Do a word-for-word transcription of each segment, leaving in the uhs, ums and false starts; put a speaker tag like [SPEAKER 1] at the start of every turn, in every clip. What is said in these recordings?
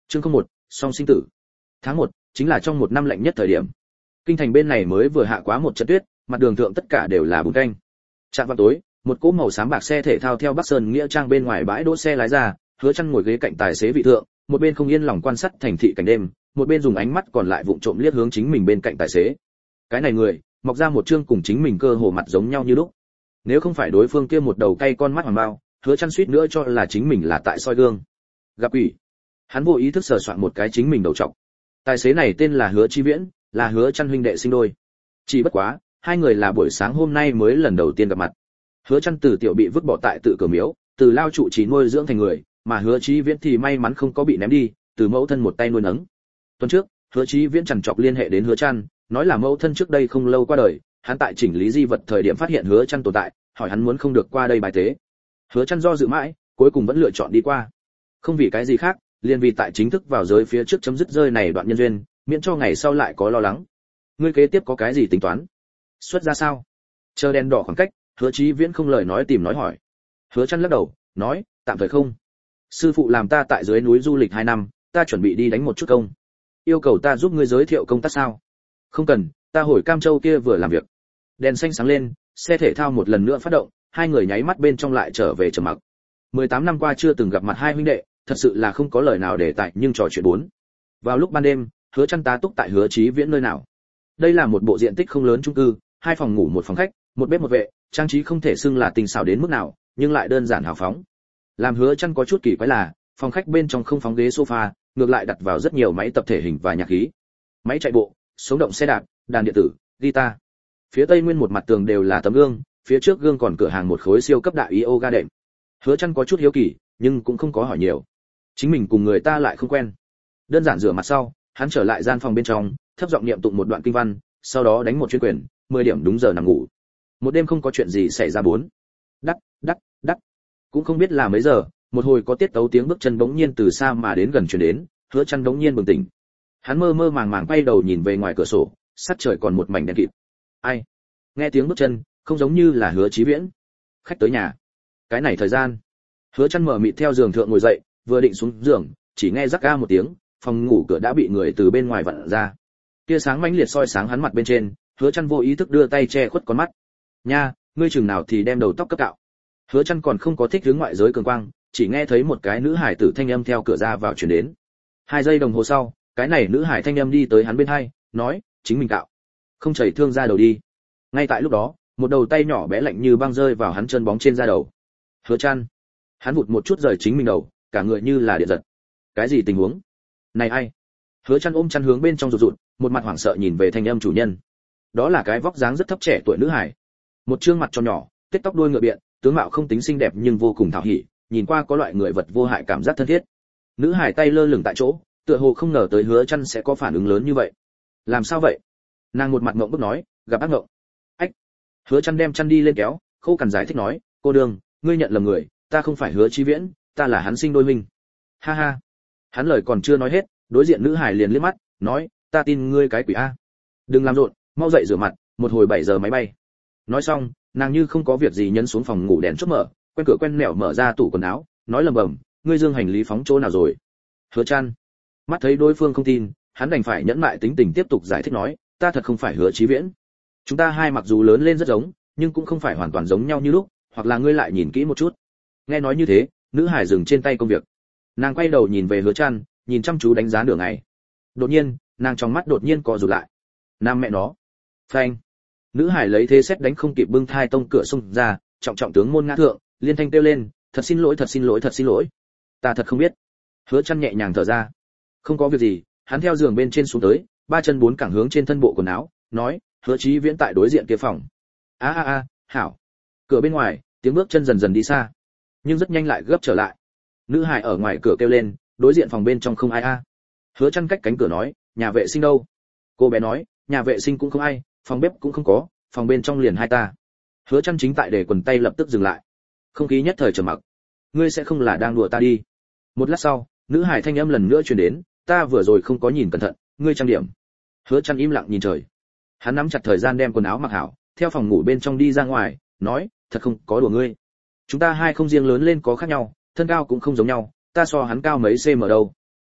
[SPEAKER 1] Chương không một, song sinh tử. Tháng một chính là trong một năm lạnh nhất thời điểm. Kinh thành bên này mới vừa hạ quá một trận tuyết, mặt đường thượng tất cả đều là bùn canh. Trạm vào tối, một cỗ màu xám bạc xe thể thao theo Bắc Sơn nghĩa trang bên ngoài bãi đỗ xe lái ra, Hứa Chân ngồi ghế cạnh tài xế vị thượng, một bên không yên lòng quan sát thành thị cảnh đêm, một bên dùng ánh mắt còn lại vụng trộm liếc hướng chính mình bên cạnh tài xế. Cái này người, mọc ra một trương cùng chính mình cơ hồ mặt giống nhau như lúc. Nếu không phải đối phương kia một đầu cay con mắt hoàng bao, Hứa Chân suýt nữa cho là chính mình là tại soi gương. Gặp ủy. Hắn vô ý thức sờ soạn một cái chính mình đầu trọc. Tài xế này tên là Hứa Chí Viễn, là Hứa Chân huynh đệ sinh đôi. Chỉ bất quá, hai người là buổi sáng hôm nay mới lần đầu tiên gặp mặt. Hứa Chân từ tiểu bị vứt bỏ tại tự cửa miếu, từ lao trụ chỉ nuôi dưỡng thành người, mà Hứa Chí Viễn thì may mắn không có bị ném đi, từ mẫu thân một tay nuôi nấng. Tuần trước, Hứa Chí Viễn chằn chọc liên hệ đến Hứa Chân, nói là mẫu thân trước đây không lâu qua đời, hắn tại chỉnh lý di vật thời điểm phát hiện Hứa Chân tồn tại, hỏi hắn muốn không được qua đây bài tế. Hứa Chân do dự mãi, cuối cùng vẫn lựa chọn đi qua. Không vì cái gì khác, liền vì tại chính thức vào giới phía trước chấm dứt rơi này đoạn nhân duyên, miễn cho ngày sau lại có lo lắng. Ngươi kế tiếp có cái gì tính toán? Xuất ra sao? Chờ đèn đỏ khoảng cách, Hứa Chí Viễn không lời nói tìm nói hỏi. Hứa Chân lắc đầu, nói, tạm thời không. Sư phụ làm ta tại dưới núi du lịch hai năm, ta chuẩn bị đi đánh một chút công. Yêu cầu ta giúp ngươi giới thiệu công tác sao? Không cần, ta hồi Cam Châu kia vừa làm việc. Đèn xanh sáng lên, xe thể thao một lần nữa phát động, hai người nháy mắt bên trong lại trở về trầm mặc. mười tám năm qua chưa từng gặp mặt hai huynh đệ, thật sự là không có lời nào để tại nhưng trò chuyện bốn. Vào lúc ban đêm, Hứa Chân tá túc tại Hứa Chí Viễn nơi nào. Đây là một bộ diện tích không lớn chung cư, hai phòng ngủ một phòng khách, một bếp một vệ, trang trí không thể xưng là tinh xảo đến mức nào, nhưng lại đơn giản hào phóng. Làm Hứa Chân có chút kỳ quái là, phòng khách bên trong không phóng ghế sofa, ngược lại đặt vào rất nhiều máy tập thể hình và nhạc khí. Máy chạy bộ, sống động xe đạp, đàn điện tử, guitar. Phía tây nguyên một mặt tường đều là tấm gương, phía trước gương còn cửa hàng một khối siêu cấp đại yoga đệm. Hứa Chân có chút hiếu kỳ, nhưng cũng không có hỏi nhiều. Chính mình cùng người ta lại không quen. Đơn giản rửa mặt sau, hắn trở lại gian phòng bên trong, thấp giọng niệm tụng một đoạn kinh văn, sau đó đánh một chuyên quyền, mười điểm đúng giờ nằm ngủ. Một đêm không có chuyện gì xảy ra bốn. Đắc, đắc, đắc. Cũng không biết là mấy giờ, một hồi có tiết tấu tiếng bước chân bỗng nhiên từ xa mà đến gần truyền đến, Hứa Chân bỗng nhiên bừng tỉnh. Hắn mơ mơ màng màng quay đầu nhìn về ngoài cửa sổ, sát trời còn một mảnh đen kịt. Ai? Nghe tiếng bước chân, không giống như là Hứa Chí Viễn. Khách tới nhà. Cái này thời gian. Hứa Chân mở mịt theo giường thượng ngồi dậy, vừa định xuống giường, chỉ nghe rắc ga một tiếng, phòng ngủ cửa đã bị người từ bên ngoài vặn ra. Tia sáng mãnh liệt soi sáng hắn mặt bên trên, Hứa Chân vô ý thức đưa tay che khuất con mắt. "Nha, ngươi chừng nào thì đem đầu tóc cấp cạo?" Hứa Chân còn không có thích hướng ngoại giới cường quang, chỉ nghe thấy một cái nữ hải tử thanh âm theo cửa ra vào truyền đến. Hai giây đồng hồ sau, cái này nữ hải thanh âm đi tới hắn bên hai, nói, "Chính mình cạo." Không chảy thương ra đầu đi. Ngay tại lúc đó, một đầu tay nhỏ bé lạnh như băng rơi vào hắn chân bóng trên da đầu. Hứa Chân, hắn vụt một chút rời chính mình đầu, cả người như là điện giật. Cái gì tình huống? Này ai? Hứa Chân ôm chăn hướng bên trong rụt rụt, một mặt hoảng sợ nhìn về thanh âm chủ nhân. Đó là cái vóc dáng rất thấp trẻ tuổi nữ hải. Một trương mặt tròn nhỏ, tết tóc đuôi ngựa biện, tướng mạo không tính xinh đẹp nhưng vô cùng thảo hỉ, nhìn qua có loại người vật vô hại cảm giác thân thiết. Nữ hải tay lơ lửng tại chỗ, tựa hồ không ngờ tới Hứa Chân sẽ có phản ứng lớn như vậy. Làm sao vậy? Nàng một mặt ngượng bức nói, gặp ác ngộng. Ách. Hứa Chân đem chăn đi lên kéo, khô cằn giải thích nói, cô đương, ngươi nhận lầm người, ta không phải Hứa Chí Viễn, ta là hắn sinh đôi huynh. Ha ha. Hắn lời còn chưa nói hết, đối diện nữ hải liền liếc mắt, nói, ta tin ngươi cái quỷ a. Đừng làm rộn, mau dậy rửa mặt, một hồi bảy giờ máy bay. Nói xong, nàng như không có việc gì nhấn xuống phòng ngủ đèn chốt mở, quen cửa quen nẻo mở ra tủ quần áo, nói lầm bầm, ngươi dương hành lý phóng chỗ nào rồi? Hứa Chân, mắt thấy đối phương không tin, hắn đành phải nhẫn mại tính tình tiếp tục giải thích nói, ta thật không phải Hứa Chí Viễn. Chúng ta hai mặc dù lớn lên rất giống, nhưng cũng không phải hoàn toàn giống nhau như lúc, hoặc là ngươi lại nhìn kỹ một chút. Nghe nói như thế, nữ hải dừng trên tay công việc. Nàng quay đầu nhìn về Hứa Chân, nhìn chăm chú đánh giá nửa ngày. Đột nhiên, nàng trong mắt đột nhiên co rụt lại. Nam mẹ nó. Phanh. Nữ hải lấy thế xét đánh không kịp bưng thai tông cửa xông ra, trọng trọng tướng môn ngã thượng, liên thanh kêu lên, thật xin lỗi, thật xin lỗi, thật xin lỗi. Ta thật không biết. Hứa Chân nhẹ nhàng thở ra. Không có việc gì, hắn theo giường bên trên xuống tới, ba chân bốn cẳng hướng trên thân bộ quần áo, nói, Hứa Chí Viễn tại đối diện kia phòng. A a a, hảo. Cửa bên ngoài, tiếng bước chân dần dần đi xa, nhưng rất nhanh lại gấp trở lại. Nữ hải ở ngoài cửa kêu lên, đối diện phòng bên trong không ai a. Hứa Chân cách cánh cửa nói, nhà vệ sinh đâu? Cô bé nói, nhà vệ sinh cũng không ai, phòng bếp cũng không có, phòng bên trong liền hai ta. Hứa Chân chính tại để quần tay lập tức dừng lại. Không khí nhất thời trầm mặc. Ngươi sẽ không là đang đùa ta đi? Một lát sau, nữ hải thanh âm lần nữa truyền đến, ta vừa rồi không có nhìn cẩn thận, ngươi trang điểm. Hứa Chân im lặng nhìn trời. Hắn nắm chặt thời gian đem quần áo mặc hảo, theo phòng ngủ bên trong đi ra ngoài, nói, thật không có đùa ngươi. Chúng ta hai không riêng lớn lên có khác nhau, thân cao cũng không giống nhau, ta so hắn cao mấy cm đâu.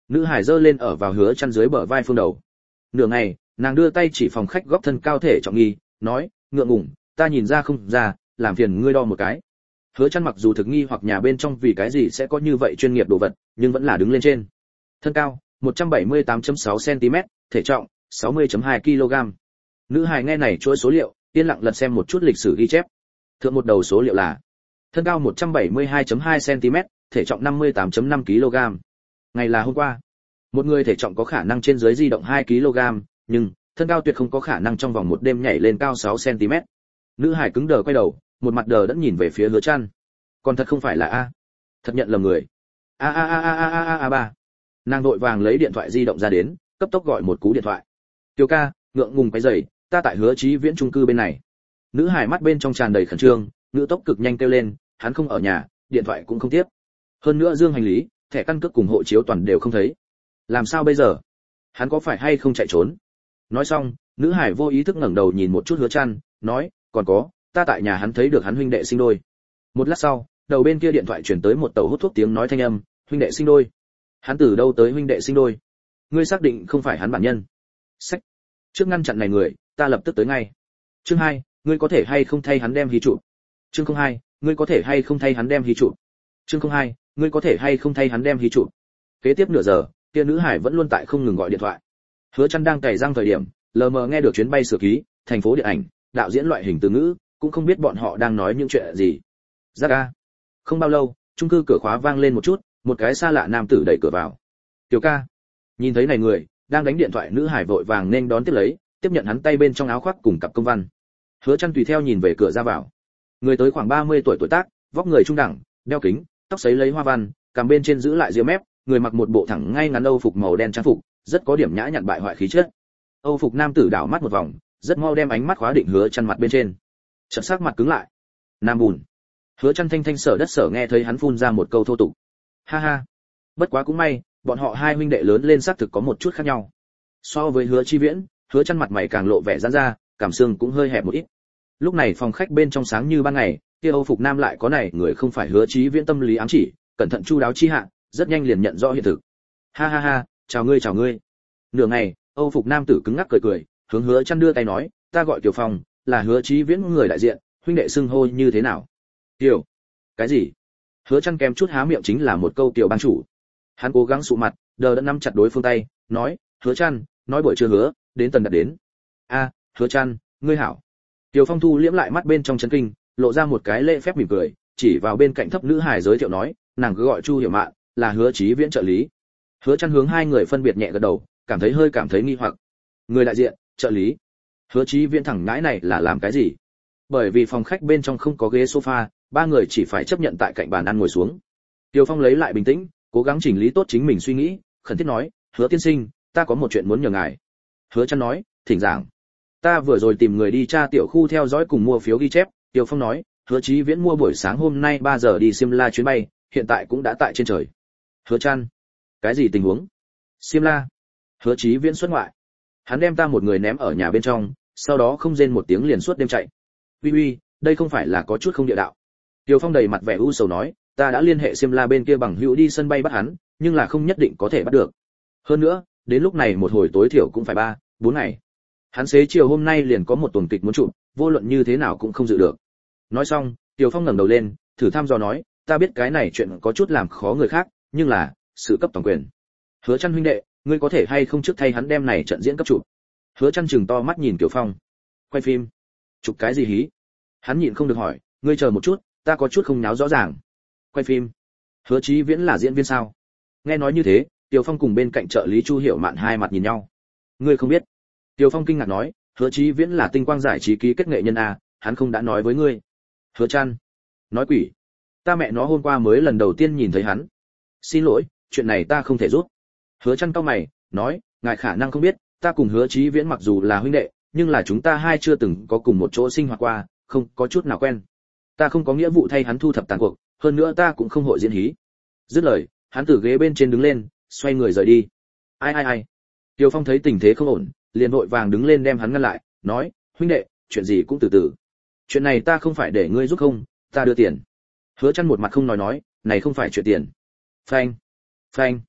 [SPEAKER 1] Nữ hải giơ lên ở vào Hứa Chân dưới bờ vai phương đầu. Nửa ngày, nàng đưa tay chỉ phòng khách góc thân cao thể trọng nghi, nói, ngượng ngùng, ta nhìn ra không ra, làm phiền ngươi đo một cái. Hứa Chân mặc dù thực nghi hoặc nhà bên trong vì cái gì sẽ có như vậy chuyên nghiệp đồ vật, nhưng vẫn là đứng lên trên. Thân cao một trăm bảy mươi tám phẩy sáu xăng-ti-mét, thể trọng sáu mươi phẩy hai ki lô gam. Nữ hài nghe này chuỗi số liệu, yên lặng lật xem một chút lịch sử ghi chép. Thượng một đầu số liệu là thân cao một trăm bảy mươi hai phẩy hai xăng-ti-mét, thể trọng năm mươi tám phẩy năm ki lô gam. Ngày là hôm qua. Một người thể trọng có khả năng trên dưới di động hai ki lô gam, nhưng thân cao tuyệt không có khả năng trong vòng một đêm nhảy lên cao sáu xăng-ti-mét. Nữ hài cứng đờ quay đầu, một mặt đờ đẫn nhìn về phía Hứa Chân. Còn thật không phải là a? Thật nhận lầm người. A a a a a a a ba. Nàng vội vàng lấy điện thoại di động ra đến, cấp tốc gọi một cú điện thoại. Tiểu ca, ngượng ngùng quấy rầy, ta tại Hứa Chí Viễn chung cư bên này. Nữ hài mắt bên trong tràn đầy khẩn trương, ngữ tốc cực nhanh kêu lên, hắn không ở nhà, điện thoại cũng không tiếp. Hơn nữa dương hành lý, thẻ căn cước cùng hộ chiếu toàn đều không thấy. Làm sao bây giờ? Hắn có phải hay không chạy trốn? Nói xong, nữ hải vô ý thức ngẩng đầu nhìn một chút Hứa Chân, nói, còn có, ta tại nhà hắn thấy được hắn huynh đệ sinh đôi. Một lát sau, đầu bên kia điện thoại chuyển tới một tàu hút thuốc tiếng nói thanh âm, huynh đệ sinh đôi. Hắn từ đâu tới huynh đệ sinh đôi? Ngươi xác định không phải hắn bản nhân? Sách. Trước ngăn chặn này người, ta lập tức tới ngay. Chương hai, ngươi có thể hay không thay hắn đem hí trụ? Chương không hai, ngươi có thể hay không thay hắn đem hí trụ? Chương không hai, ngươi có thể hay không thay hắn đem hí trụ? Kế tiếp nửa giờ, kia nữ hải vẫn luôn tại không ngừng gọi điện thoại. Hứa Chân đang cày răng thời điểm, lờ mờ nghe được chuyến bay sửa ký, thành phố điện ảnh, đạo diễn loại hình từ ngữ, cũng không biết bọn họ đang nói những chuyện gì. Giác a. Không bao lâu, chung cư cửa khóa vang lên một chút, một cái xa lạ nam tử đẩy cửa vào. Tiểu ca. Nhìn thấy này người, đang đánh điện thoại nữ hải vội vàng nên đón tiếp lấy, tiếp nhận hắn tay bên trong áo khoác cùng cặp công văn. Hứa Chân tùy theo nhìn về cửa ra vào. Người tới khoảng ba mươi tuổi tuổi tác, vóc người trung đẳng, đeo kính, tóc sấy lấy hoa văn, cằm bên trên giữ lại ria mép, người mặc một bộ thẳng ngay ngắn Âu phục màu đen trang phục, rất có điểm nhã nhặn bại hoại khí chất. Âu phục nam tử đảo mắt một vòng, rất mau đem ánh mắt khóa định Hứa Chân mặt bên trên. Chợt sắc mặt cứng lại. Nam bùn. Hứa Chân thanh thanh sở đất sở nghe thấy hắn phun ra một câu thô tục. Ha ha. Bất quá cũng may, bọn họ hai huynh đệ lớn lên xác thực có một chút khác nhau. So với Hứa Chi Viễn, Hứa Chân mặt mày càng lộ vẻ giãn ra, cảm xương cũng hơi hẹp một ít. Lúc này phòng khách bên trong sáng như ban ngày, kia Âu phục nam lại có này người không phải Hứa Chí Viễn tâm lý ám chỉ, cẩn thận chu đáo chi hạ, rất nhanh liền nhận rõ hiện thực. Ha ha ha, chào ngươi chào ngươi. Nửa ngày, Âu phục nam tử cứng ngắc cười cười, hướng Hứa Chân đưa tay nói, ta gọi Tiểu Phong, là Hứa Chí Viễn người đại diện, huynh đệ xưng hô như thế nào? Tiểu. Cái gì? Hứa Chân kém chút há miệng chính là một câu tiểu ban chủ. Hắn cố gắng sụ mặt, đờ đẫn nắm chặt đối phương tay, nói, Hứa Chân, nói buổi trưa hứa, đến tần đặt đến. A, Hứa Chân, ngươi hảo. Tiểu Phong thu liễm lại mắt bên trong chấn kinh, lộ ra một cái lễ phép mỉm cười, chỉ vào bên cạnh thấp nữ hài giới thiệu nói, nàng cứ gọi Chu Hiểu Mạn, là Hứa Chí Viễn trợ lý. Hứa Chân hướng hai người phân biệt nhẹ gật đầu, cảm thấy hơi cảm thấy nghi hoặc. Người đại diện, trợ lý. Hứa Chí Viễn thẳng ngãi này là làm cái gì? Bởi vì phòng khách bên trong không có ghế sofa, ba người chỉ phải chấp nhận tại cạnh bàn ăn ngồi xuống. Tiêu Phong lấy lại bình tĩnh, cố gắng chỉnh lý tốt chính mình suy nghĩ, khẩn thiết nói, Hứa tiên sinh, ta có một chuyện muốn nhờ ngài. Hứa Chân nói, thỉnh giảng. Ta vừa rồi tìm người đi tra tiểu khu theo dõi cùng mua phiếu ghi chép, Tiêu Phong nói, Hứa Chí Viễn mua buổi sáng hôm nay ba giờ đi Simla chuyến bay, hiện tại cũng đã tại trên trời. Hứa Chân, cái gì tình huống? Simla? Hứa Chí Viễn xuất ngoại. Hắn đem ta một người ném ở nhà bên trong, sau đó không rên một tiếng liền suốt đêm chạy. Uy uy, đây không phải là có chút không địa đạo. Tiêu Phong đầy mặt vẻ u sầu nói, ta đã liên hệ Simla bên kia bằng hữu đi sân bay bắt hắn, nhưng là không nhất định có thể bắt được. Hơn nữa, đến lúc này một hồi tối thiểu cũng phải ba, bốn ngày. Hắn xế chiều hôm nay liền có một tuần kịch muốn chụp, vô luận như thế nào cũng không dự được. Nói xong, Tiêu Phong ngẩng đầu lên, thử thăm dò nói, ta biết cái này chuyện có chút làm khó người khác, nhưng là sự cấp toàn quyền. Hứa Chân huynh đệ, ngươi có thể hay không trước thay hắn đem này trận diễn cấp chụp? Hứa Chân chừng to mắt nhìn Tiêu Phong. Quay phim? Chụp cái gì hí? Hắn nhịn không được hỏi, ngươi chờ một chút, ta có chút không nháo rõ ràng. Quay phim? Hứa Chí Viễn là diễn viên sao? Nghe nói như thế, Tiêu Phong cùng bên cạnh trợ lý Chu Hiểu Mạn hai mặt nhìn nhau. Ngươi không biết? Tiêu Phong kinh ngạc nói, Hứa Chí Viễn là Tinh Quang giải trí ký kết nghệ nhân a, hắn không đã nói với ngươi. Hứa Chân, nói quỷ, ta mẹ nó hôm qua mới lần đầu tiên nhìn thấy hắn. Xin lỗi, chuyện này ta không thể giúp. Hứa Chân cau mày, nói, ngài khả năng không biết, ta cùng Hứa Chí Viễn mặc dù là huynh đệ, nhưng là chúng ta hai chưa từng có cùng một chỗ sinh hoạt qua, không có chút nào quen. Ta không có nghĩa vụ thay hắn thu thập tàn cuộc, hơn nữa ta cũng không hội diễn hí. Dứt lời, hắn từ ghế bên trên đứng lên, xoay người rời đi. Ai ai ai. Tiêu Phong thấy tình thế không ổn, liền vội vàng đứng lên đem hắn ngăn lại, nói, huynh đệ, chuyện gì cũng từ từ. Chuyện này ta không phải để ngươi giúp không, ta đưa tiền. Hứa Chân một mặt không nói nói, này không phải chuyện tiền. Phanh, phanh.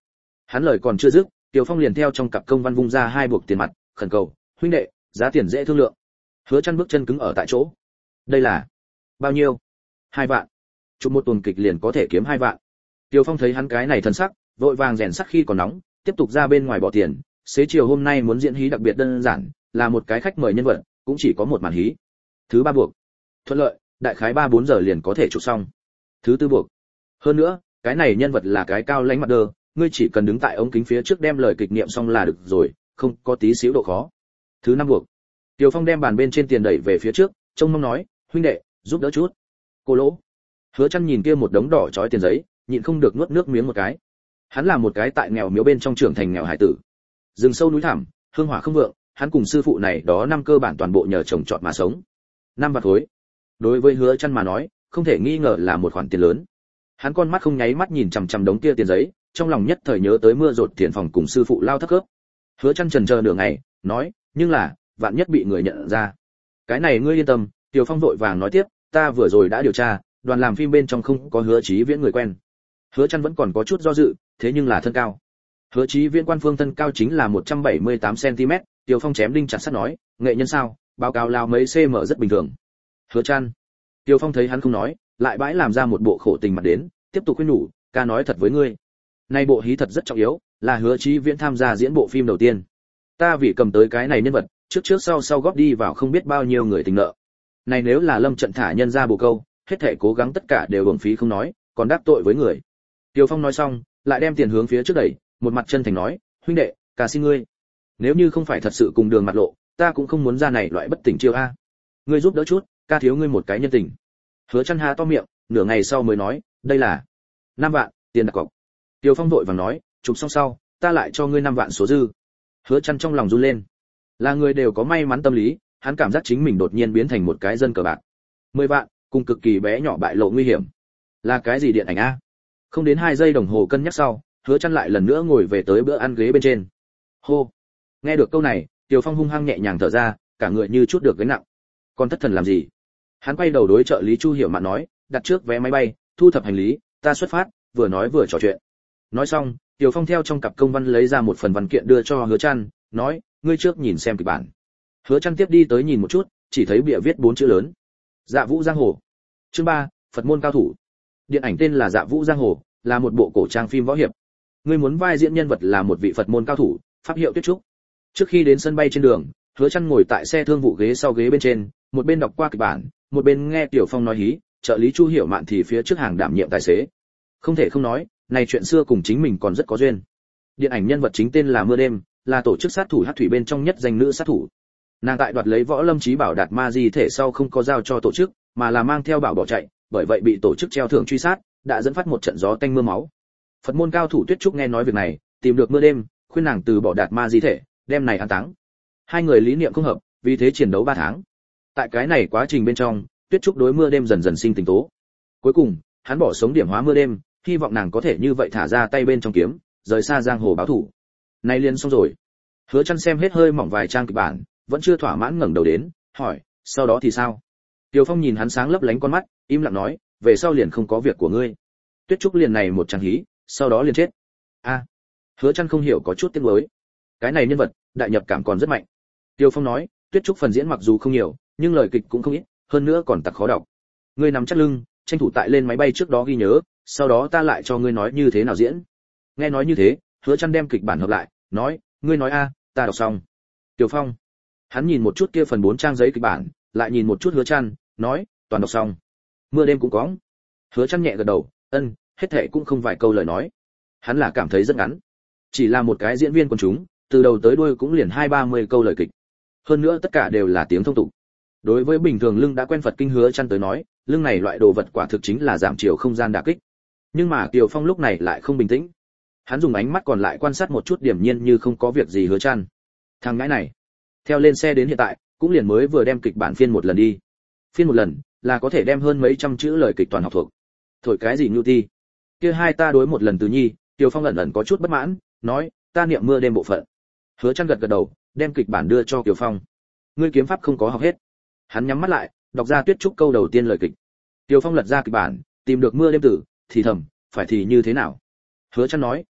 [SPEAKER 1] Hắn lời còn chưa dứt, Tiểu Phong liền theo trong cặp công văn vung ra hai buộc tiền mặt, khẩn cầu, huynh đệ, giá tiền dễ thương lượng. Hứa Chân bước chân cứng ở tại chỗ. Đây là bao nhiêu? Hai vạn. Chụp một tuần kịch liền có thể kiếm hai vạn. Tiểu Phong thấy hắn cái này thân sắc, vội vàng rèn sắc khi còn nóng, tiếp tục ra bên ngoài bỏ tiền. Xế chiều hôm nay muốn diễn hí đặc biệt đơn giản, là một cái khách mời nhân vật, cũng chỉ có một màn hí. Thứ ba buộc, thuận lợi, đại khái ba bốn giờ liền có thể chụp xong. Thứ tư buộc, hơn nữa, cái này nhân vật là cái cao lãnh mặt đơ, ngươi chỉ cần đứng tại ống kính phía trước đem lời kịch niệm xong là được rồi, không có tí xíu độ khó. Thứ năm buộc, Tiểu Phong đem bàn bên trên tiền đẩy về phía trước, trông mong nói, huynh đệ, giúp đỡ chút. Cô lỗ. Hứa Chân nhìn kia một đống đỏ chói tiền giấy, nhịn không được nuốt nước miếng một cái. Hắn là một cái tại nghèo miếu bên trong trưởng thành nghèo hải tử. Rừng sâu núi thẳm, hương hỏa không vượng, hắn cùng sư phụ này đó năm cơ bản toàn bộ nhờ trồng trọt mà sống. Năm vạn khối. Đối với Hứa Chân mà nói, không thể nghi ngờ là một khoản tiền lớn. Hắn con mắt không nháy mắt nhìn chằm chằm đống kia tiền giấy, trong lòng nhất thời nhớ tới mưa rột tiền phòng cùng sư phụ lao thất cướp. Hứa Chân chần chờ nửa ngày, nói, nhưng là, vạn nhất bị người nhận ra. Cái này ngươi yên tâm, Tiểu Phong vội vàng nói tiếp, ta vừa rồi đã điều tra, đoàn làm phim bên trong không có Hứa Chí Viễn người quen. Hứa Chân vẫn còn có chút do dự, thế nhưng là thân cao. Hứa Chí Viễn quan phương thân cao chính là một trăm bảy mươi tám xăng ti mét, Tiểu Phong chém đinh chặt sắt nói, nghệ nhân sao, báo cáo lao mấy cm rất bình thường. Hứa Chân. Tiểu Phong thấy hắn không nói, lại bãi làm ra một bộ khổ tình mặt đến, tiếp tục khuyên nhủ, ca nói thật với ngươi, nay bộ hí thật rất trọng yếu, là Hứa Chí Viễn tham gia diễn bộ phim đầu tiên. Ta vì cầm tới cái này nhân vật, trước trước sau sau góp đi vào không biết bao nhiêu người tình nợ. Này nếu là Lâm Trận thả nhân ra bồ câu, hết thảy cố gắng tất cả đều uổng phí không nói, còn đắc tội với người. Tiêu Phong nói xong, lại đem tiền hướng phía trước đẩy, một mặt chân thành nói, huynh đệ, ca xin ngươi, nếu như không phải thật sự cùng đường mặt lộ, ta cũng không muốn ra này loại bất tỉnh chiêu a. Ngươi giúp đỡ chút, ca thiếu ngươi một cái nhân tình. Hứa Chân há to miệng, nửa ngày sau mới nói, đây là năm vạn, tiền đặt cọc. Tiêu Phong vội vàng nói, chụp xong sau, ta lại cho ngươi năm vạn số dư. Hứa Chân trong lòng run lên. Là người đều có may mắn tâm lý, hắn cảm giác chính mình đột nhiên biến thành một cái dân cờ bạc. Mười vạn, cùng cực kỳ bé nhỏ bại lộ nguy hiểm. Là cái gì điện ảnh a? Không đến hai giây đồng hồ cân nhắc sau, Hứa Chân lại lần nữa ngồi về tới bữa ăn ghế bên trên. Hô. Nghe được câu này, Tiêu Phong hung hăng nhẹ nhàng thở ra, cả người như chút được gánh nặng. Còn thất thần làm gì? Hắn quay đầu đối trợ lý Chu Hiểu Mạn nói, đặt trước vé máy bay, thu thập hành lý, ta xuất phát, vừa nói vừa trò chuyện. Nói xong, Tiêu Phong theo trong cặp công văn lấy ra một phần văn kiện đưa cho Hứa Chân, nói, ngươi trước nhìn xem kịch bản. Hứa Chân tiếp đi tới nhìn một chút, chỉ thấy bìa viết bốn chữ lớn. Dạ Vũ Giang Hồ. Chương ba, Phật môn cao thủ. Điện ảnh tên là Dạ Vũ Giang Hồ, là một bộ cổ trang phim võ hiệp. Ngươi muốn vai diễn nhân vật là một vị Phật môn cao thủ, pháp hiệu Tuyết Trúc. Trước khi đến sân bay trên đường, Hứa Chân ngồi tại xe thương vụ ghế sau ghế bên trên, một bên đọc qua kịch bản, một bên nghe Tiểu Phong nói hí, trợ lý Chu Hiểu Mạn thì phía trước hàng đảm nhiệm tài xế. Không thể không nói, này chuyện xưa cùng chính mình còn rất có duyên. Điện ảnh nhân vật chính tên là Mưa Đêm, là tổ chức sát thủ hắc thủy bên trong nhất danh nữ sát thủ. Nàng tại đoạt lấy võ lâm chí bảo đạt ma di thể sau không có giao cho tổ chức, mà là mang theo bảo bỏ chạy, bởi vậy bị tổ chức treo thưởng truy sát, đã dẫn phát một trận gió tanh mưa máu. Phật môn cao thủ Tuyết Trúc nghe nói việc này, tìm được Mưa Đêm, khuyên nàng từ bỏ đạt ma di thể, đem này an táng. Hai người lý niệm không hợp, vì thế chiến đấu ba tháng. Tại cái này quá trình bên trong, Tuyết Trúc đối Mưa Đêm dần dần sinh tình tố. Cuối cùng, hắn bỏ sống điểm hóa Mưa Đêm, hy vọng nàng có thể như vậy thả ra tay bên trong kiếm, rời xa giang hồ báo thủ. Nay liền xong rồi. Hứa Chân xem hết hơi mỏng vài trang kịch bản, vẫn chưa thỏa mãn ngẩng đầu đến, hỏi, sau đó thì sao? Tiêu Phong nhìn hắn sáng lấp lánh con mắt, im lặng nói, về sau liền không có việc của ngươi. Tuyết Trúc liền này một trang hí, sau đó liền chết. A. Hứa Chân không hiểu có chút tiếc nuối. Cái này nhân vật, đại nhập cảm còn rất mạnh. Tiêu Phong nói, Tuyết Trúc phần diễn mặc dù không nhiều, nhưng lời kịch cũng không ít, hơn nữa còn tặc khó đọc. Ngươi nắm chắc lưng, tranh thủ tại lên máy bay trước đó ghi nhớ, sau đó ta lại cho ngươi nói như thế nào diễn. Nghe nói như thế, Hứa Chân đem kịch bản hợp lại, nói, ngươi nói a, ta đọc xong. Tiểu Phong, hắn nhìn một chút kia phần bốn trang giấy kịch bản, lại nhìn một chút Hứa Chân, nói, toàn đọc xong. Mưa Đêm cũng có. Hứa Chân nhẹ gật đầu, ân, hết thảy cũng không vài câu lời nói. Hắn là cảm thấy rất ngắn, chỉ là một cái diễn viên quần chúng, từ đầu tới đuôi cũng liền hai ba mươi câu lời kịch. Hơn nữa tất cả đều là tiếng thông tục. Đối với bình thường lưng đã quen Phật kinh Hứa Chân tới nói, lưng này loại đồ vật quả thực chính là giảm chiều không gian đả kích. Nhưng mà Kiều Phong lúc này lại không bình tĩnh. Hắn dùng ánh mắt còn lại quan sát một chút điểm nhiên như không có việc gì Hứa Chân. Thằng ngãi này, theo lên xe đến hiện tại, cũng liền mới vừa đem kịch bản phiên một lần đi. Phiên một lần, là có thể đem hơn mấy trăm chữ lời kịch toàn học thuộc. Thổi cái gì nhu ti? Kia hai ta đối một lần từ nhi, Kiều Phong ẩn ẩn có chút bất mãn, nói, ta niệm Mưa Đêm bộ phận. Hứa Chân gật gật đầu, đem kịch bản đưa cho Kiều Phong. Ngươi kiếm pháp không có học hết. Hắn nhắm mắt lại, đọc ra Tuyết Trúc câu đầu tiên lời kịch. Kiều Phong lật ra kịch bản, tìm được Mưa Đêm tử, thì thầm, phải thì như thế nào? Hứa Chân nói,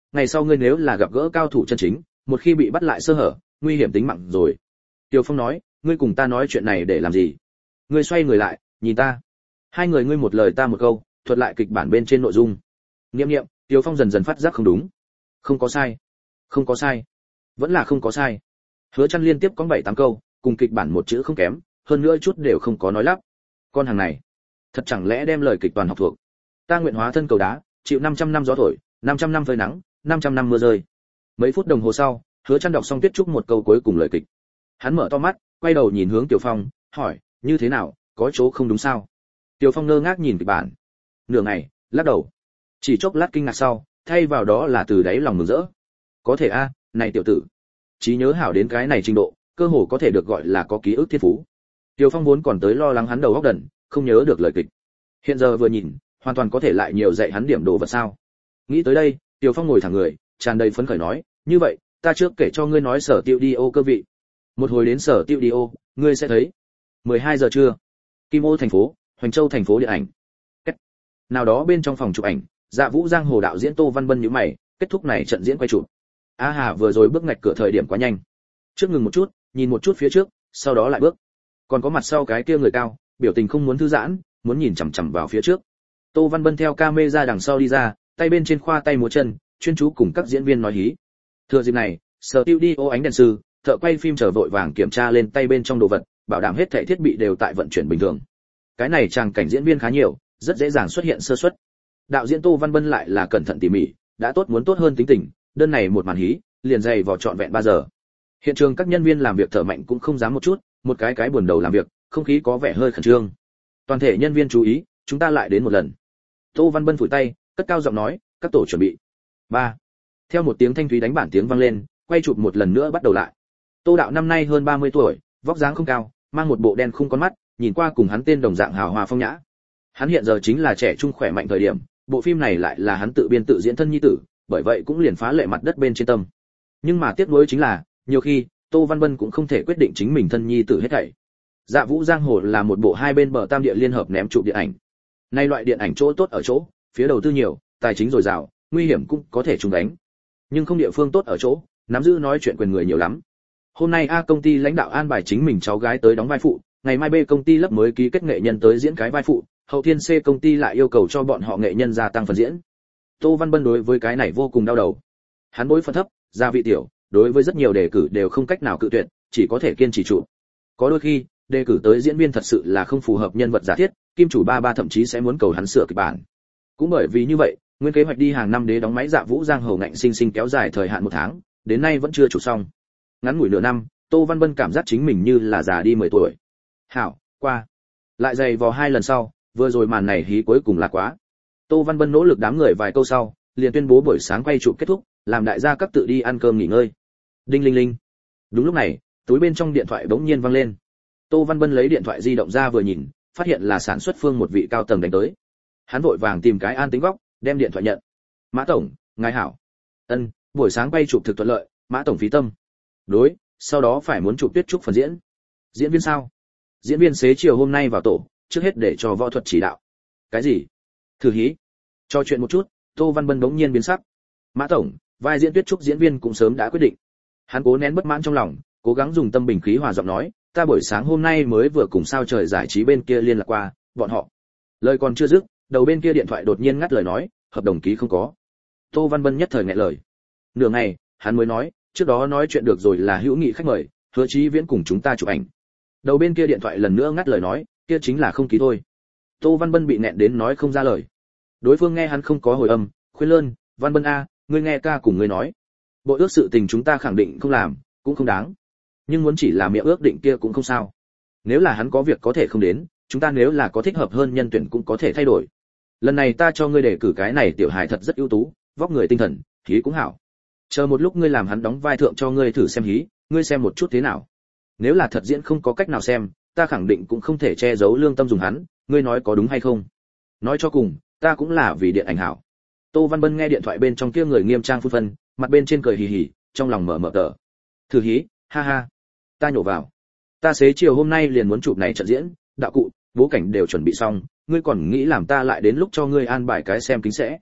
[SPEAKER 1] ngày sau ngươi nếu là gặp gỡ cao thủ chân chính, một khi bị bắt lại sơ hở, nguy hiểm tính mạng rồi. Tiêu Phong nói, ngươi cùng ta nói chuyện này để làm gì? Ngươi xoay người lại, nhìn ta. Hai người ngươi một lời ta một câu, thuật lại kịch bản bên trên nội dung. Nghiệm nghiệm, Tiêu Phong dần dần phát giác không đúng. Không có sai, không có sai, vẫn là không có sai. Hứa Chân liên tiếp có bảy tám câu, cùng kịch bản một chữ không kém, hơn nữa chút đều không có nói lắp. Con hàng này, thật chẳng lẽ đem lời kịch toàn học thuộc? Ta nguyện hóa thân cầu đá, chịu năm trăm năm gió thổi, năm trăm năm phơi nắng, năm trăm năm mưa rơi. Mấy phút đồng hồ sau, Hứa Chân đọc xong Tuyết Trúc một câu cuối cùng lời kịch. Hắn mở to mắt, quay đầu nhìn hướng Tiểu Phong, hỏi, như thế nào, có chỗ không đúng sao? Tiểu Phong ngơ ngác nhìn kịch bản. Nửa ngày, lắc đầu. Chỉ chốc lát kinh ngạc sau, thay vào đó là từ đáy lòng mừng rỡ. Có thể a, này tiểu tử, trí nhớ hảo đến cái này trình độ, cơ hồ có thể được gọi là có ký ức thiên phú. Tiểu Phong vốn còn tới lo lắng hắn đầu óc đần, không nhớ được lời kịch. Hiện giờ vừa nhìn, hoàn toàn có thể lại nhiều dạy hắn điểm đồ vật sao? Nghĩ tới đây, Tiểu Phong ngồi thẳng người, tràn đầy phấn khởi nói, như vậy, ta trước kể cho ngươi nói sở tiêu đi ô cơ vị. Một hồi đến sở tiêu đi ô, ngươi sẽ thấy. mười hai giờ trưa, Kim Ô thành phố, Hoành Châu thành phố điện ảnh. Kết. Nào đó bên trong phòng chụp ảnh, Dạ Vũ Giang Hồ đạo diễn Tô Văn Bân nhíu mày, kết thúc này trận diễn quay chụp. A Hà vừa rồi bước ngạch cửa thời điểm quá nhanh. Trước ngừng một chút, nhìn một chút phía trước, sau đó lại bước. Còn có mặt sau cái kia người cao, biểu tình không muốn thư giãn, muốn nhìn chằm chằm vào phía trước. Tô Văn Bân theo camera đằng sau đi ra, tay bên trên khoa tay múa chân, chuyên chú cùng các diễn viên nói hí. Thừa dịp này, studio ánh đèn sư, thợ quay phim chờ vội vàng kiểm tra lên tay bên trong đồ vật, bảo đảm hết thảy thiết bị đều tại vận chuyển bình thường. Cái này tràng cảnh diễn viên khá nhiều, rất dễ dàng xuất hiện sơ suất. Đạo diễn Tô Văn Bân lại là cẩn thận tỉ mỉ, đã tốt muốn tốt hơn tính tình, đơn này một màn hí, liền dày vò trọn vẹn ba giờ. Hiện trường các nhân viên làm việc thở mạnh cũng không dám một chút, một cái cái buồn đầu làm việc, không khí có vẻ hơi khẩn trương. Toàn thể nhân viên chú ý, chúng ta lại đến một lần. Tô Văn Bân phủi tay, cất cao giọng nói, các tổ chuẩn bị. ba. Theo một tiếng thanh thúy đánh bản tiếng vang lên, quay chụp một lần nữa bắt đầu lại. Tô đạo năm nay hơn ba mươi tuổi, vóc dáng không cao, mang một bộ đen khung con mắt, nhìn qua cùng hắn tên đồng dạng hào hoa phong nhã. Hắn hiện giờ chính là trẻ trung khỏe mạnh thời điểm, bộ phim này lại là hắn tự biên tự diễn thân nhi tử, bởi vậy cũng liền phá lệ mặt đất bên trên tâm. Nhưng mà tiếc nuối chính là, nhiều khi, Tô Văn Bân cũng không thể quyết định chính mình thân nhi tử hết thảy. Dạ Vũ Giang Hồ là một bộ hai bên bờ tam địa liên hợp ném trụ điện ảnh. Nay loại điện ảnh chỗ tốt ở chỗ, phía đầu tư nhiều, tài chính dồi dào, nguy hiểm cũng có thể trúng đánh. Nhưng không địa phương tốt ở chỗ, nắm giữ nói chuyện quyền người nhiều lắm. Hôm nay A công ty lãnh đạo an bài chính mình cháu gái tới đóng vai phụ, ngày mai B công ty lấp mới ký kết nghệ nhân tới diễn cái vai phụ, hậu thiên C công ty lại yêu cầu cho bọn họ nghệ nhân gia tăng phần diễn. Tô Văn Bân đối với cái này vô cùng đau đầu. Hắn bối phận thấp, gia vị tiểu, đối với rất nhiều đề cử đều không cách nào cự tuyệt, chỉ có thể kiên trì trụ. Có đôi khi, đề cử tới diễn viên thật sự là không phù hợp nhân vật giả thiết, kim chủ ba ba thậm chí sẽ muốn cầu hắn sửa kịch bản. Cũng bởi vì như vậy, nguyên kế hoạch đi hàng năm đế đóng máy Dạ Vũ Giang Hồ ngạnh sinh sinh kéo dài thời hạn một tháng, đến nay vẫn chưa chụp xong. Ngắn ngủi nửa năm, Tô Văn Bân cảm giác chính mình như là già đi mười tuổi. Hảo, qua. Lại dày vò hai lần sau, vừa rồi màn này hí cuối cùng là quá. Tô Văn Bân nỗ lực đám người vài câu sau, liền tuyên bố buổi sáng quay chụp kết thúc, làm đại gia các tự đi ăn cơm nghỉ ngơi. Đinh linh linh. Đúng lúc này, túi bên trong điện thoại bỗng nhiên vang lên. Tô Văn Bân lấy điện thoại di động ra vừa nhìn, phát hiện là sản xuất phương một vị cao tầng đánh tới. Hắn vội vàng tìm cái an tĩnh góc, đem điện thoại nhận. Mã tổng, ngài hảo. Ân, buổi sáng quay chụp thực thuận lợi, Mã tổng phí tâm. Đối, sau đó phải muốn chụp Tuyết Trúc phần diễn. Diễn viên sao? Diễn viên xế chiều hôm nay vào tổ, trước hết để cho võ thuật chỉ đạo. Cái gì? Thử hí. Cho chuyện một chút, Tô Văn Bân bỗng nhiên biến sắc. Mã tổng, vai diễn Tuyết Trúc diễn viên cũng sớm đã quyết định. Hắn cố nén bất mãn trong lòng, cố gắng dùng tâm bình khí hòa giọng nói, ta buổi sáng hôm nay mới vừa cùng sao trời giải trí bên kia liên lạc qua, bọn họ. Lời còn chưa dứt, đầu bên kia điện thoại đột nhiên ngắt lời nói, hợp đồng ký không có. Tô Văn Bân nhất thời nghẹn lời. Nửa ngày, hắn mới nói, trước đó nói chuyện được rồi là hữu nghị khách mời, Hứa Chí Viễn cùng chúng ta chụp ảnh. Đầu bên kia điện thoại lần nữa ngắt lời nói, kia chính là không ký thôi. Tô Văn Bân bị nghẹn đến nói không ra lời. Đối phương nghe hắn không có hồi âm, khuyên lơn, Văn Bân a, ngươi nghe ca cùng ngươi nói. Bộ ước sự tình chúng ta khẳng định không làm, cũng không đáng. Nhưng muốn chỉ là miệng ước định kia cũng không sao. Nếu là hắn có việc có thể không đến, chúng ta nếu là có thích hợp hơn nhân tuyển cũng có thể thay đổi. Lần này ta cho ngươi đề cử cái này tiểu hài thật rất ưu tú, vóc người tinh thần, hí cũng hảo. Chờ một lúc ngươi làm hắn đóng vai thượng cho ngươi thử xem hí, ngươi xem một chút thế nào. Nếu là thật diễn không có cách nào xem, ta khẳng định cũng không thể che giấu lương tâm dùng hắn, ngươi nói có đúng hay không? Nói cho cùng, ta cũng là vì điện ảnh hảo. Tô Văn Bân nghe điện thoại bên trong kia người nghiêm trang phun phân, mặt bên trên cười hì hì, trong lòng mở mở tờ. Thử hí, ha ha. Ta nhổ vào. Ta xế chiều hôm nay liền muốn chụp này trận diễn, đạo cụ, bố cảnh đều chuẩn bị xong, ngươi còn nghĩ làm ta lại đến lúc cho ngươi an bài cái xem kính sẽ.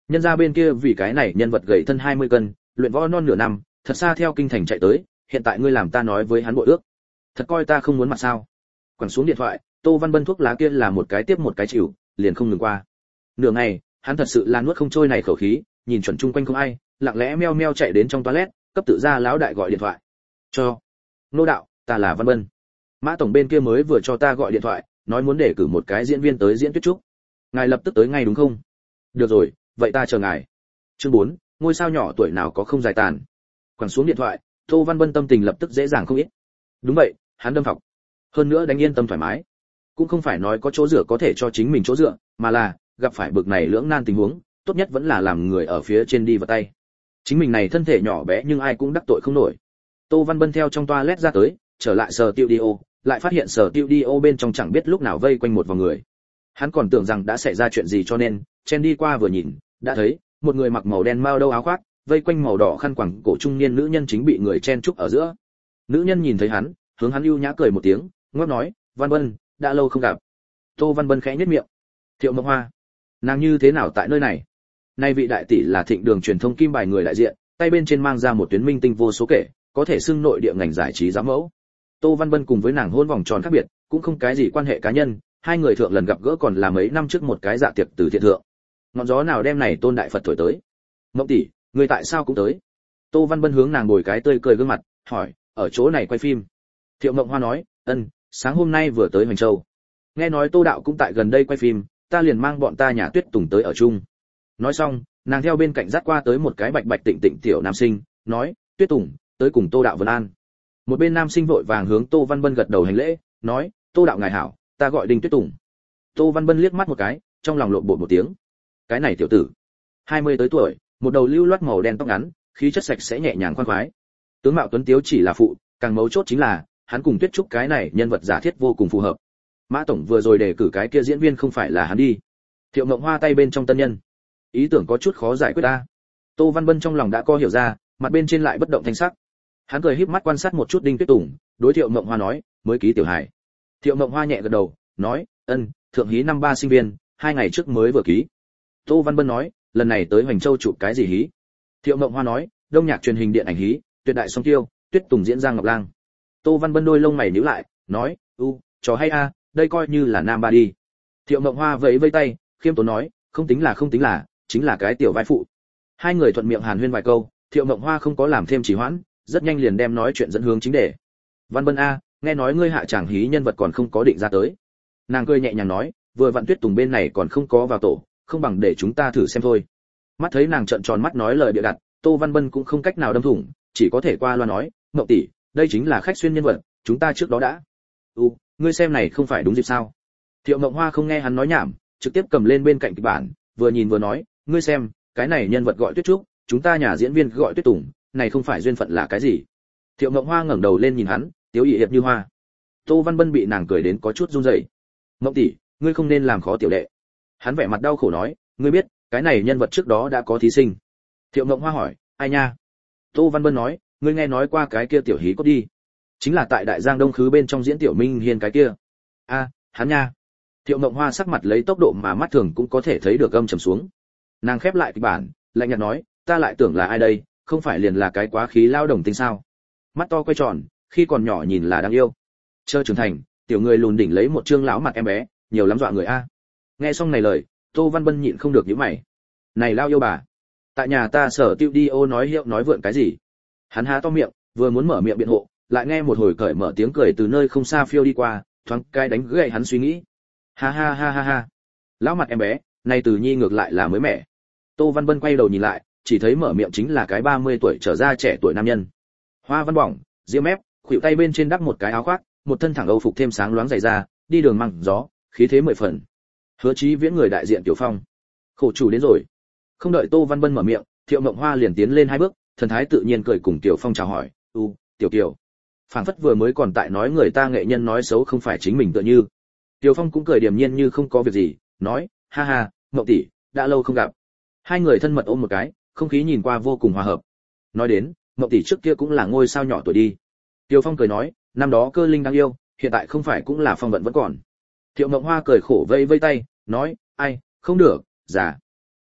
[SPEAKER 1] Nhân gia bên kia vì cái này nhân vật gầy thân hai mươi cân, luyện võ non nửa năm, thật xa theo kinh thành chạy tới, hiện tại ngươi làm ta nói với hắn bội ước. Thật coi ta không muốn mặt sao? Quẳng xuống điện thoại, Tô Văn Bân thuốc lá kia là một cái tiếp một cái chịu, liền không ngừng qua. Nửa ngày, hắn thật sự là nuốt không trôi này khẩu khí, nhìn chuẩn chung quanh không ai, lặng lẽ meo meo chạy đến trong toilet, cấp tự ra lão đại gọi điện thoại. Cho. Nô đạo, ta là Văn Bân. Mã tổng bên kia mới vừa cho ta gọi điện thoại, nói muốn để cử một cái diễn viên tới diễn Tuyết Trúc. Ngài lập tức tới ngay đúng không? Được rồi, vậy ta chờ ngài. Chương bốn, ngôi sao nhỏ tuổi nào có không dài tàn. Quẳng xuống điện thoại, Tô Văn Bân tâm tình lập tức dễ dàng không ít. Đúng vậy, hắn đâm học. Hơn nữa đánh yên tâm thoải mái. Cũng không phải nói có chỗ dựa có thể cho chính mình chỗ dựa, mà là gặp phải bực này lưỡng nan tình huống, tốt nhất vẫn là làm người ở phía trên đi vào tay. Chính mình này thân thể nhỏ bé nhưng ai cũng đắc tội không nổi. Tô Văn Bân theo trong toilet ra tới, trở lại sở studio, lại phát hiện sở studio bên trong chẳng biết lúc nào vây quanh một vòng người. Hắn còn tưởng rằng đã xảy ra chuyện gì cho nên, chen đi qua vừa nhìn, đã thấy một người mặc màu đen mao đâu áo khoác, vây quanh màu đỏ khăn quàng cổ trung niên nữ nhân chính bị người chen chúc ở giữa. Nữ nhân nhìn thấy hắn, hướng hắn ưu nhã cười một tiếng, ngước nói, "Văn Bân, đã lâu không gặp." Tô Văn Bân khẽ nhếch miệng. Thiệu Mộng Hoa, nàng như thế nào tại nơi này? Nay vị đại tỷ là Thịnh Đường truyền thông kim bài người đại diện, tay bên trên mang ra một tuyến minh tinh vô số kể, có thể xưng nội địa ngành giải trí giám mẫu. Tô Văn Bân cùng với nàng hôn vòng tròn khác biệt, cũng không cái gì quan hệ cá nhân, hai người thượng lần gặp gỡ còn là mấy năm trước một cái dạ tiệc từ thiện thượng. Ngọn gió nào đem này Tôn đại Phật thổi tới? Mộng tỷ, người tại sao cũng tới? Tô Văn Bân hướng nàng bồi cái tươi cười gương mặt, hỏi, ở chỗ này quay phim. Thiệu Mộng Hoa nói, ân, sáng hôm nay vừa tới Hoành Châu. Nghe nói Tô đạo cũng tại gần đây quay phim, ta liền mang bọn ta nhà Tuyết Tùng tới ở chung. Nói xong, nàng theo bên cạnh dắt qua tới một cái bạch bạch tịnh tịnh tiểu nam sinh, nói, Tuyết Tùng, tới cùng Tô đạo Vân An. Một bên nam sinh vội vàng hướng Tô Văn Bân gật đầu hành lễ, nói, Tô đạo ngài hảo, ta gọi Đinh Tuyết Tùng. Tô Văn Bân liếc mắt một cái, trong lòng lộn bột một tiếng. Cái này tiểu tử, hai mươi tới tuổi, một đầu lưu loát màu đen tóc ngắn, khí chất sạch sẽ nhẹ nhàng khoan khoái. Tướng mạo tuấn tiếu chỉ là phụ, càng mấu chốt chính là, hắn cùng Tuyết Trúc cái này nhân vật giả thiết vô cùng phù hợp. Mã tổng vừa rồi đề cử cái kia diễn viên không phải là hắn đi. Thiệu Mộng Hoa tay bên trong tân nhân, ý tưởng có chút khó giải quyết ta. Tô Văn Bân trong lòng đã co hiểu ra, mặt bên trên lại bất động thanh sắc. Hắn cười híp mắt quan sát một chút Đinh Tuyết Tùng, đối Thiệu Mộng Hoa nói, mới ký tiểu hài. Thiệu Mộng Hoa nhẹ gật đầu, nói, ân, thượng hí năm ba sinh viên, hai ngày trước mới vừa ký. Tô Văn Bân nói, lần này tới Hoành Châu chụp cái gì hí? Thiệu Mộng Hoa nói, đông nhạc truyền hình điện ảnh hí, tuyệt đại song tiêu, Tuyết Tùng diễn Giang Ngọc Lang. Tô Văn Bân đôi lông mày nhíu lại, nói, u, trò hay a, đây coi như là nam ba đi. Thiệu Mộng Hoa vẫy vẫy tay, khiêm tốn nói, không tính là không tính là, chính là cái tiểu vai phụ. Hai người thuận miệng hàn huyên vài câu, Thiệu Mộng Hoa không có làm thêm trì hoãn, rất nhanh liền đem nói chuyện dẫn hướng chính đề. Văn Bân a, nghe nói ngươi hạ chàng hí nhân vật còn không có định ra tới. Nàng cười nhẹ nhàng nói, vừa vặn Tuyết Tùng bên này còn không có vào tổ, không bằng để chúng ta thử xem thôi. Mắt thấy nàng trợn tròn mắt nói lời bịa đặt, Tô Văn Bân cũng không cách nào đâm thủng, chỉ có thể qua loa nói, Mộng tỷ, đây chính là khách xuyên nhân vật, chúng ta trước đó đã. U, ngươi xem này không phải đúng dịp sao? Thiệu Mộng Hoa không nghe hắn nói nhảm, trực tiếp cầm lên bên cạnh kịch bản, vừa nhìn vừa nói, ngươi xem, cái này nhân vật gọi Tuyết Trúc, chúng ta nhà diễn viên gọi Tuyết Tùng, này không phải duyên phận là cái gì? Thiệu Mộng Hoa ngẩng đầu lên nhìn hắn, tiếu ỵ hiệp như hoa. Tô Văn Bân bị nàng cười đến có chút run rẩy. Mộng tỷ, ngươi không nên làm khó tiểu đệ. Hắn vẻ mặt đau khổ nói, ngươi biết, cái này nhân vật trước đó đã có thí sinh. Thiệu Mộng Hoa hỏi, ai nha? Tô Văn Bân nói, ngươi nghe nói qua cái kia tiểu hí cốt đi, chính là tại Đại Giang Đông Khứ bên trong diễn tiểu Minh Hiên cái kia. A, hắn nha. Thiệu Mộng Hoa sắc mặt lấy tốc độ mà mắt thường cũng có thể thấy được âm trầm xuống. Nàng khép lại kịch bản, lạnh nhạt nói, ta lại tưởng là ai đây, không phải liền là cái quá khí lao đồng tinh sao? Mắt to quay tròn, khi còn nhỏ nhìn là đáng yêu. Chờ trưởng thành, tiểu người lùn đỉnh lấy một trương lão mặt em bé, nhiều lắm dọa người a. Nghe xong này lời, Tô Văn Bân nhịn không được nhíu mày. Này lao yêu bà, tại nhà ta sở tiêu đi ô nói hiệu nói vượn cái gì? Hắn há to miệng, vừa muốn mở miệng biện hộ, lại nghe một hồi cởi mở tiếng cười từ nơi không xa phiêu đi qua, thoáng cái đánh gãy hắn suy nghĩ. Ha ha ha ha ha. Lão mặt em bé, này từ nhi ngược lại là mới mẻ. Tô Văn Bân quay đầu nhìn lại, chỉ thấy mở miệng chính là cái ba mươi tuổi trở ra trẻ tuổi nam nhân. Hoa văn bỏng, diêm mép, khuỷu tay bên trên đắp một cái áo khoác, một thân thẳng âu phục thêm sáng loáng dày da, đi đường măng gió, khí thế mười phần. Hứa Chí Viễn người đại diện Tiểu Phong. Khổ chủ đến rồi. Không đợi Tô Văn Bân mở miệng, Thiệu Mộng Hoa liền tiến lên hai bước, thần thái tự nhiên cười cùng Tiểu Phong chào hỏi, "U, Tiểu Kiều." Phảng phất vừa mới còn tại nói người ta nghệ nhân nói xấu không phải chính mình tựa như. Tiểu Phong cũng cười điềm nhiên như không có việc gì, nói, "Ha ha, Mộng tỷ, đã lâu không gặp." Hai người thân mật ôm một cái, không khí nhìn qua vô cùng hòa hợp. Nói đến, Mộng tỷ trước kia cũng là ngôi sao nhỏ tuổi đi. Tiểu Phong cười nói, năm đó Cơ Linh đang yêu, hiện tại không phải cũng là phong vận vẫn còn. Thiệu Mộng Hoa cười khổ vây vây tay, nói, ai, không được, già.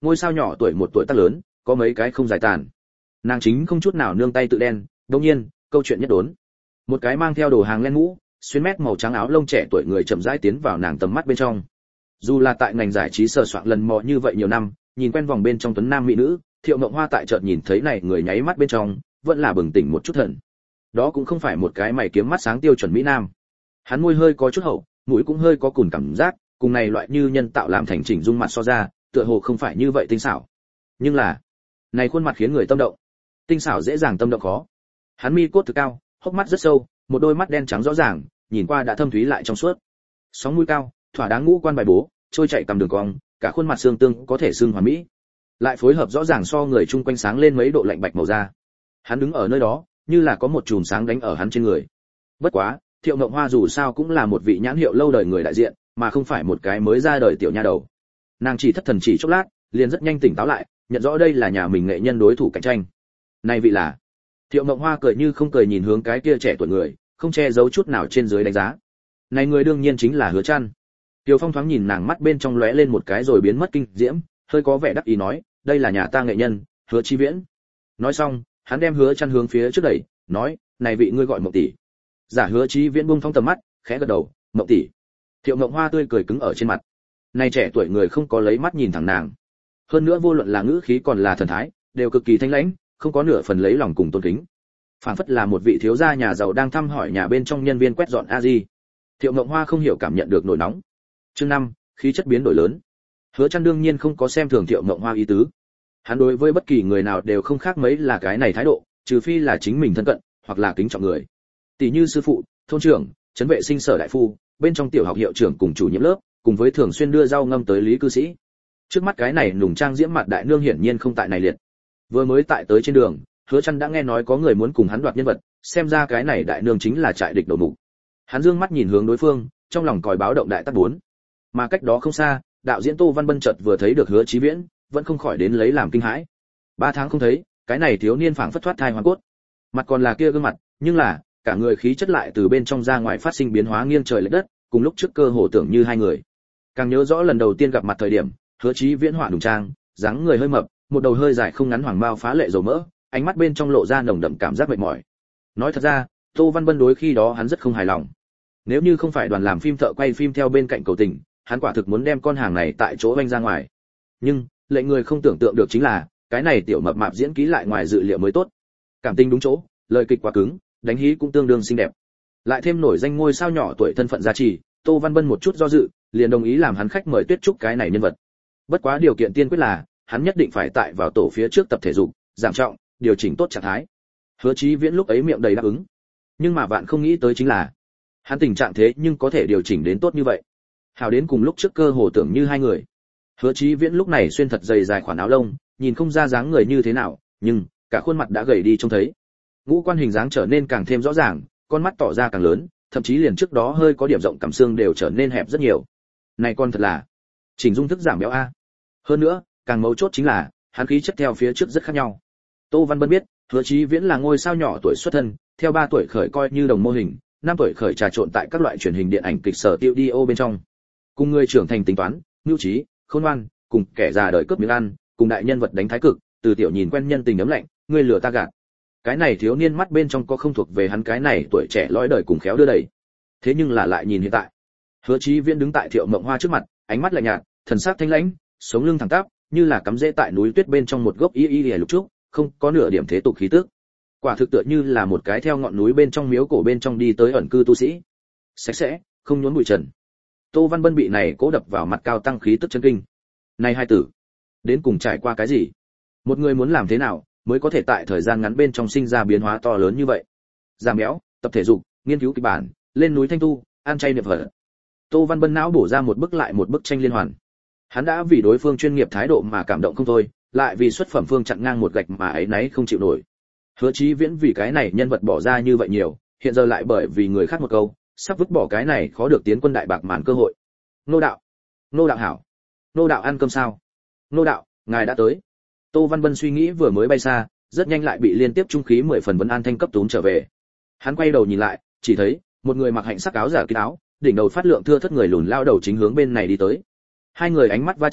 [SPEAKER 1] ngôi sao nhỏ tuổi một tuổi tác lớn, có mấy cái không giải tàn. Nàng chính không chút nào nương tay tự đen, đương nhiên, câu chuyện nhất đốn. Một cái mang theo đồ hàng len mũ, xuyên mét màu trắng áo lông trẻ tuổi người chậm rãi tiến vào nàng tầm mắt bên trong. Dù là tại ngành giải trí sờ soạn lần mò như vậy nhiều năm, nhìn quen vòng bên trong tuấn nam mỹ nữ, Thiệu Mộng Hoa tại chợt nhìn thấy này người nháy mắt bên trong, vẫn là bừng tỉnh một chút thần. Đó cũng không phải một cái mày kiếm mắt sáng tiêu chuẩn mỹ nam. Hắn môi hơi có chút hậu, mũi cũng hơi có cùn cảm giác, cùng này loại như nhân tạo làm thành chỉnh dung mặt so ra, tựa hồ không phải như vậy tinh xảo. Nhưng là, này khuôn mặt khiến người tâm động. Tinh xảo dễ dàng tâm động khó. Hắn mi cốt thực cao, hốc mắt rất sâu, một đôi mắt đen trắng rõ ràng, nhìn qua đã thâm thúy lại trong suốt. Sóng mũi cao, thỏa đáng ngũ quan bài bố, trôi chạy cầm đường cong, cả khuôn mặt xương tương có thể xương hoàn mỹ. Lại phối hợp rõ ràng so người chung quanh sáng lên mấy độ lạnh bạch màu da. Hắn đứng ở nơi đó, như là có một chùm sáng đánh ở hắn trên người. Bất quá, Thiệu Mộng Hoa dù sao cũng là một vị nhãn hiệu lâu đời người đại diện, mà không phải một cái mới ra đời tiểu nha đầu. Nàng chỉ thất thần chỉ chốc lát, liền rất nhanh tỉnh táo lại, nhận rõ đây là nhà mình nghệ nhân đối thủ cạnh tranh. Này vị là? Thiệu Mộng Hoa cười như không cười nhìn hướng cái kia trẻ tuổi người, không che giấu chút nào trên dưới đánh giá. Này người đương nhiên chính là Hứa Chân. Tiêu Phong thoáng nhìn nàng mắt bên trong lóe lên một cái rồi biến mất kinh diễm, hơi có vẻ đắc ý nói, đây là nhà ta nghệ nhân, Hứa Chí Viễn. Nói xong, hắn đem Hứa Chân hướng phía trước đẩy, nói, này vị ngươi gọi Mộng tỷ. Giả Hứa Chí Viễn buông thong tầm mắt, khẽ gật đầu, Mộng tỷ. Thiệu Mộng Hoa tươi cười cứng ở trên mặt. Này trẻ tuổi người không có lấy mắt nhìn thẳng nàng. Hơn nữa vô luận là ngữ khí còn là thần thái, đều cực kỳ thanh lãnh, không có nửa phần lấy lòng cùng tôn kính. Phảng phất là một vị thiếu gia nhà giàu đang thăm hỏi nhà bên trong nhân viên quét dọn a di. Thiệu Mộng Hoa không hiểu cảm nhận được nỗi nóng. Chương năm, khí chất biến đổi lớn. Hứa Chân đương nhiên không có xem thường Thiệu Mộng Hoa ý tứ. Hắn đối với bất kỳ người nào đều không khác mấy là cái này thái độ, trừ phi là chính mình thân cận, hoặc là kính trọng người. Tỷ như sư phụ, thôn trưởng, trấn vệ sinh sở đại phu, bên trong tiểu học hiệu trưởng cùng chủ nhiệm lớp, cùng với thường xuyên đưa rau ngâm tới lý cư sĩ. Trước mắt cái này nùng trang diễm mặt đại nương hiển nhiên không tại này liệt. Vừa mới tại tới trên đường, Hứa Chân đã nghe nói có người muốn cùng hắn đoạt nhân vật, xem ra cái này đại nương chính là trại địch đầu mục. Hắn dương mắt nhìn hướng đối phương, trong lòng còi báo động đại tắc bốn. Mà cách đó không xa, đạo diễn Tô Văn Bân chợt vừa thấy được Hứa Chí Viễn, vẫn không khỏi đến lấy làm kinh hãi. Ba tháng không thấy, cái này thiếu niên phảng phất thoát thai hoàn cốt. Mặt còn là kia gương mặt, nhưng là, cả người khí chất lại từ bên trong ra ngoài phát sinh biến hóa nghiêng trời lệch đất, cùng lúc trước cơ hồ tưởng như hai người. Càng nhớ rõ lần đầu tiên gặp mặt thời điểm, Hứa Chí Viễn họa đùng trang, dáng người hơi mập, một đầu hơi dài không ngắn hoàng mao phá lệ dầu mỡ, ánh mắt bên trong lộ ra nồng đậm cảm giác mệt mỏi. Nói thật ra, Tô Văn Bân đối khi đó hắn rất không hài lòng. Nếu như không phải đoàn làm phim thợ quay phim theo bên cạnh cầu tình, hắn quả thực muốn đem con hàng này tại chỗ vênh ra ngoài. Nhưng, lệnh người không tưởng tượng được chính là, cái này tiểu mập mạp diễn kỹ lại ngoài dự liệu mới tốt. Cảm tình đúng chỗ, lời kịch quá cứng, đánh hí cũng tương đương xinh đẹp. Lại thêm nổi danh ngôi sao nhỏ tuổi thân phận gia trì, Tô Văn Bân một chút do dự, liền đồng ý làm hắn khách mời Tuyết Trúc cái này nhân vật. Bất quá điều kiện tiên quyết là, hắn nhất định phải tại vào tổ phía trước tập thể dục, giảm trọng, điều chỉnh tốt trạng thái. Hứa Chí Viễn lúc ấy miệng đầy đáp ứng. Nhưng mà bạn không nghĩ tới chính là, hắn tình trạng thế nhưng có thể điều chỉnh đến tốt như vậy. Hào đến cùng lúc trước cơ hồ tưởng như hai người. Hứa Chí Viễn lúc này xuyên thật dày dài khoản áo lông, nhìn không ra dáng người như thế nào, nhưng cả khuôn mặt đã gầy đi trông thấy. Ngũ quan hình dáng trở nên càng thêm rõ ràng, con mắt tỏ ra càng lớn, thậm chí liền trước đó hơi có điểm rộng cằm xương đều trở nên hẹp rất nhiều. Này con thật là chỉnh dung thức giảm béo a. Hơn nữa, càng mấu chốt chính là, hắn khí chất theo phía trước rất khác nhau. Tô Văn Bân biết, Hứa Chí Viễn là ngôi sao nhỏ tuổi xuất thân, theo ba tuổi khởi coi như đồng mô hình, năm tuổi khởi trà trộn tại các loại truyền hình điện ảnh kịch sở tiêu đi ô bên trong. Cùng người trưởng thành tính toán, nhu trí, khôn ngoan, cùng kẻ già đời cướp miếng ăn, cùng đại nhân vật đánh thái cực, từ tiểu nhìn quen nhân tình ấm lạnh, ngươi lừa ta gạt. Cái này thiếu niên mắt bên trong có không thuộc về hắn cái này tuổi trẻ lõi đời cùng khéo đưa đẩy. Thế nhưng là lại nhìn hiện tại, Hứa Chí Viễn đứng tại Thiệu Mộng Hoa trước mặt, ánh mắt lạnh nhạt, thần sắc thanh lãnh, sống lưng thẳng tắp, như là cắm rễ tại núi tuyết bên trong một gốc y y lục trúc, không có nửa điểm thế tục khí tức. Quả thực tựa như là một cái theo ngọn núi bên trong miếu cổ bên trong đi tới ẩn cư tu sĩ. Sạch sẽ, không nhốn bụi trần. Tô Văn Bân bị này cố đập vào mặt cao tăng khí tức chân kinh. Này hai tử, đến cùng trải qua cái gì? Một người muốn làm thế nào mới có thể tại thời gian ngắn bên trong sinh ra biến hóa to lớn như vậy? Giảm béo, tập thể dục, nghiên cứu kịch bản, lên núi thanh tu, ăn chay niệm Phật. Tô Văn Bân não bổ ra một bức lại một bức tranh liên hoàn. Hắn đã vì đối phương chuyên nghiệp thái độ mà cảm động không thôi, lại vì xuất phẩm phương chặn ngang một gạch mà ấy nấy không chịu nổi. Hứa Chí Viễn vì cái này nhân vật bỏ ra như vậy nhiều, hiện giờ lại bởi vì người khác một câu, sắp vứt bỏ cái này khó được tiến quân đại bạc màn cơ hội. Nô đạo, nô đạo hảo, nô đạo ăn cơm sao? Nô đạo, ngài đã tới. Tô Văn Bân suy nghĩ vừa mới bay xa, rất nhanh lại bị liên tiếp trung khí mười phần vấn an thanh cấp túm trở về. Hắn quay đầu nhìn lại, chỉ thấy một người mặc hạnh sắc áo giả kín áo, đỉnh đầu phát lượng thưa thất người lùn lao đầu chính hướng bên này đi tới. Hai người ánh mắt va chạm,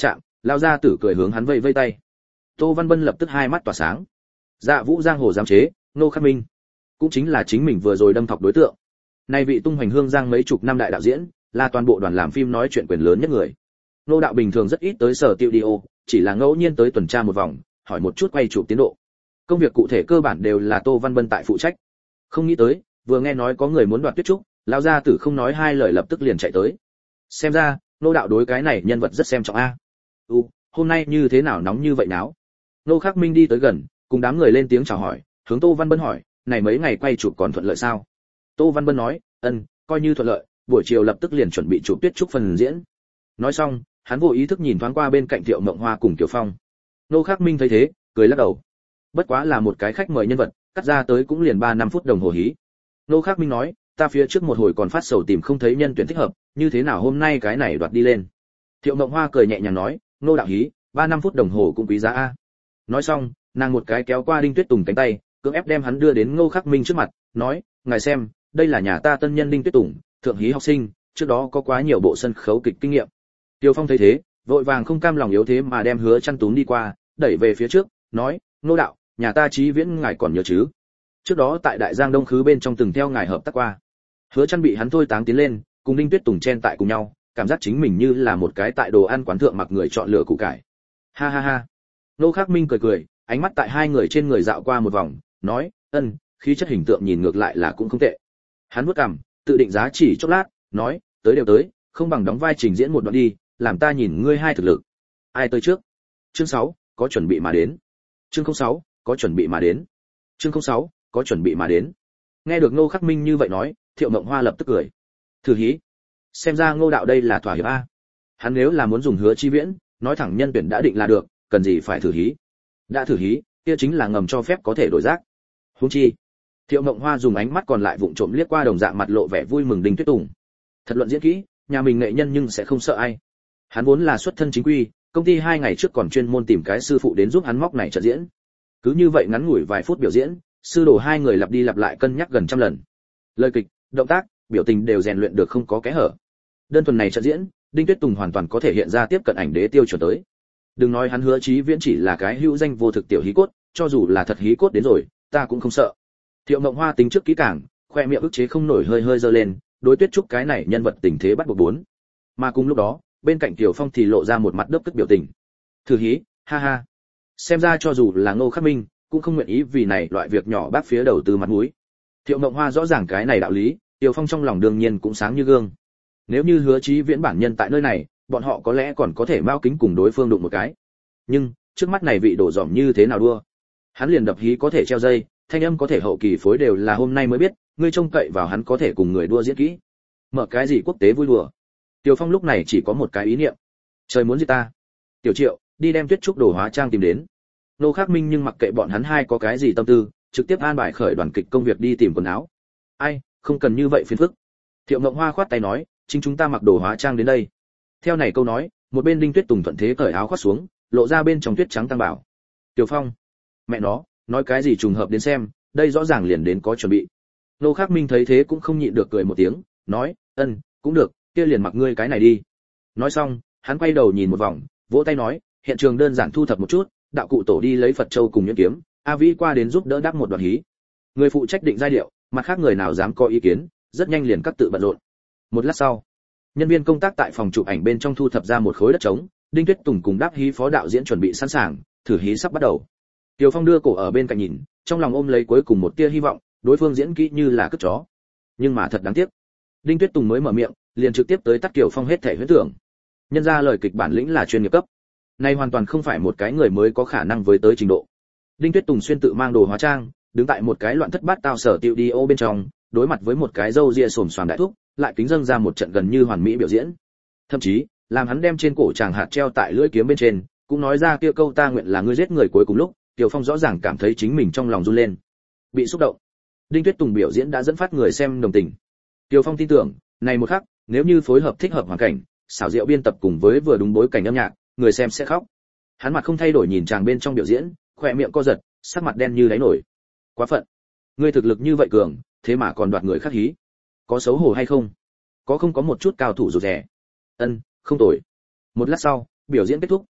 [SPEAKER 1] Lão gia tử cười hướng hắn vây vây tay. Tô Văn Bân lập tức hai mắt tỏa sáng. Dạ Vũ giang hồ giám chế, Ngô Khắc Minh, cũng chính là chính mình vừa rồi đâm thọc đối tượng. Nay vị tung hoành hương giang mấy chục năm đại đạo diễn, là toàn bộ đoàn làm phim nói chuyện quyền lớn nhất người. Ngô đạo bình thường rất ít tới sở tiêu studio, chỉ là ngẫu nhiên tới tuần tra một vòng, hỏi một chút quay chụp tiến độ. Công việc cụ thể cơ bản đều là Tô Văn Bân tại phụ trách. Không nghĩ tới, vừa nghe nói có người muốn đoạt Tuyết Trúc, lão gia tử không nói hai lời lập tức liền chạy tới. Xem ra, Ngô đạo đối cái này nhân vật rất xem trọng a. U, hôm nay như thế nào nóng như vậy náo? Ngô Khắc Minh đi tới gần, cùng đám người lên tiếng chào hỏi, hướng Tô Văn Bân hỏi, này mấy ngày quay chụp còn thuận lợi sao? Tô Văn Bân nói, ân, coi như thuận lợi, buổi chiều lập tức liền chuẩn bị chụp Tuyết Trúc phần diễn. Nói xong, hắn vô ý thức nhìn thoáng qua bên cạnh Thiệu Mộng Hoa cùng Kiều Phong. Ngô Khắc Minh thấy thế, cười lắc đầu. Bất quá là một cái khách mời nhân vật, cắt ra tới cũng liền ba năm phút đồng hồ hí. Ngô Khắc Minh nói, ta phía trước một hồi còn phát sầu tìm không thấy nhân tuyển thích hợp, như thế nào hôm nay cái này đoạt đi lên. Thiệu Mộng Hoa cười nhẹ nhàng nói, Ngô đạo hí, ba năm phút đồng hồ cũng quý giá a. Nói xong, nàng một cái kéo qua Đinh Tuyết Tùng cánh tay, cưỡng ép đem hắn đưa đến Ngô Khắc Minh trước mặt, nói, ngài xem, đây là nhà ta tân nhân Đinh Tuyết Tùng, thượng hí học sinh, trước đó có quá nhiều bộ sân khấu kịch kinh nghiệm. Tiêu Phong thấy thế, vội vàng không cam lòng yếu thế mà đem Hứa Chân túm đi qua, đẩy về phía trước, nói, Ngô đạo, nhà ta Chí Viễn ngài còn nhớ chứ? Trước đó tại Đại Giang Đông Khứ bên trong từng theo ngài hợp tác qua. Hứa Chân bị hắn thôi táng tiến lên, cùng Đinh Tuyết Tùng chen tại cùng nhau, cảm giác chính mình như là một cái tại đồ ăn quán thượng mặc người chọn lựa củ cải. Ha ha ha. Ngô Khắc Minh cười cười, ánh mắt tại hai người trên người dạo qua một vòng, nói, ân, khí chất hình tượng nhìn ngược lại là cũng không tệ. Hắn vuốt cằm, tự định giá chỉ chốc lát, nói, tới đều tới, không bằng đóng vai trình diễn một đoạn đi, làm ta nhìn ngươi hai thực lực. Ai tới trước? Chương sáu, có chuẩn bị mà đến. Chương không sáu, có chuẩn bị mà đến. Chương không sáu, có chuẩn bị mà đến. Nghe được Ngô Khắc Minh như vậy nói, Thiệu Mộng Hoa lập tức cười. Thử hí. Xem ra Ngô đạo đây là thỏa hiệp a. Hắn nếu là muốn dùng Hứa Chi Viễn, nói thẳng nhân tuyển đã định là được, cần gì phải thử hí. Đã thử hí, kia chính là ngầm cho phép có thể đổi rác. Huống chi, Thiệu Mộng Hoa dùng ánh mắt còn lại vụng trộm liếc qua đồng dạng mặt lộ vẻ vui mừng Đinh Tuyết Tùng. Thật luận diễn kỹ, nhà mình nghệ nhân nhưng sẽ không sợ ai. Hắn vốn là xuất thân chính quy, công ty hai ngày trước còn chuyên môn tìm cái sư phụ đến giúp hắn móc này trận diễn. Cứ như vậy ngắn ngủi vài phút biểu diễn, sư đồ hai người lặp đi lặp lại cân nhắc gần trăm lần. Lời kịch, động tác, biểu tình đều rèn luyện được không có kẽ hở. Đơn thuần này trận diễn, Đinh Tuyết Tùng hoàn toàn có thể hiện ra tiếp cận ảnh đế tiêu chuẩn tới. Đừng nói hắn Hứa Chí Viễn chỉ là cái hữu danh vô thực tiểu hí cốt, cho dù là thật hí cốt đến rồi, ta cũng không sợ. Thiệu Mộng Hoa tính trước kỹ càng, khoe miệng ức chế không nổi hơi hơi giơ lên, đối Tuyết Trúc cái này nhân vật tình thế bắt buộc bốn. Mà cùng lúc đó, bên cạnh Tiểu Phong thì lộ ra một mặt đớp tức biểu tình. Thử hí, ha ha. Xem ra cho dù là Ngô Khắc Minh, cũng không nguyện ý vì này loại việc nhỏ bác phía đầu tư mặt mũi. Thiệu Mộng Hoa rõ ràng cái này đạo lý, Tiểu Phong trong lòng đương nhiên cũng sáng như gương. Nếu như Hứa Chí Viễn bản nhân tại nơi này, bọn họ có lẽ còn có thể mao kính cùng đối phương đụng một cái. Nhưng, trước mắt này vị đổ dỏm như thế nào đua? Hắn liền đập hí có thể treo dây, thanh âm có thể hậu kỳ phối đều là hôm nay mới biết, ngươi trông cậy vào hắn có thể cùng người đua diễn kỹ. Mở cái gì quốc tế vui đùa. Tiểu Phong lúc này chỉ có một cái ý niệm. Trời muốn giết ta. Tiểu Triệu, đi đem Tuyết Trúc đồ hóa trang tìm đến. Nô Khắc Minh nhưng mặc kệ bọn hắn hai có cái gì tâm tư, trực tiếp an bài khởi đoàn kịch công việc đi tìm quần áo. Ai, không cần như vậy phiền phức. Thiệu Mộng Hoa khoát tay nói, chính chúng ta mặc đồ hóa trang đến đây. Theo này câu nói, một bên Đinh Tuyết Tùng thuận thế cởi áo khoác xuống, lộ ra bên trong tuyết trắng tăng bảo. Tiểu Phong, mẹ nó, nói cái gì trùng hợp đến xem, đây rõ ràng liền đến có chuẩn bị. Nô Khắc Minh thấy thế cũng không nhịn được cười một tiếng, nói, ân, cũng được, kia liền mặc ngươi cái này đi. Nói xong, hắn quay đầu nhìn một vòng, vỗ tay nói, hiện trường đơn giản thu thập một chút, đạo cụ tổ đi lấy Phật châu cùng nhuyễn kiếm, A Vĩ qua đến giúp đỡ đáp một đoạn hí. Người phụ trách định giai điệu, mặt khác người nào dám có ý kiến, rất nhanh liền cắt tự bận rộn. Một lát sau, nhân viên công tác tại phòng chụp ảnh bên trong thu thập ra một khối đất trống, Đinh Tuyết Tùng cùng đáp hí phó đạo diễn chuẩn bị sẵn sàng, thử hí sắp bắt đầu. Tiểu Phong đưa cổ ở bên cạnh nhìn, trong lòng ôm lấy cuối cùng một tia hy vọng, đối phương diễn kỹ như là cất chó. Nhưng mà thật đáng tiếc, Đinh Tuyết Tùng mới mở miệng, liền trực tiếp tới tắt Tiểu Phong hết thể huyễn tưởng. Nhân ra lời kịch bản lĩnh là chuyên nghiệp cấp, này hoàn toàn không phải một cái người mới có khả năng với tới trình độ. Đinh Tuyết Tùng xuyên tự mang đồ hóa trang, đứng tại một cái loạn thất bát tao sở tiệu đi ô bên trong, đối mặt với một cái râu ria xồm xoàm đại thúc, lại kính dâng ra một trận gần như hoàn mỹ biểu diễn. Thậm chí, làm hắn đem trên cổ chàng hạt treo tại lưỡi kiếm bên trên, cũng nói ra kia câu ta nguyện là ngươi giết người cuối cùng lúc, Tiểu Phong rõ ràng cảm thấy chính mình trong lòng run lên, bị xúc động. Đinh Tuyết Tùng biểu diễn đã dẫn phát người xem đồng tình. Tiểu Phong tin tưởng, này một khắc, nếu như phối hợp thích hợp hoàn cảnh, xảo diệu biên tập cùng với vừa đúng bối cảnh âm nhạc, người xem sẽ khóc. Hắn mặt không thay đổi nhìn chàng bên trong biểu diễn, khóe miệng co giật, sắc mặt đen như đáy nổi. Quá phận, ngươi thực lực như vậy cường, thế mà còn đoạt người khác hí, có xấu hổ hay không? Có không có một chút cao thủ rụt rè? Ân, không tồi. Một lát sau, biểu diễn kết thúc,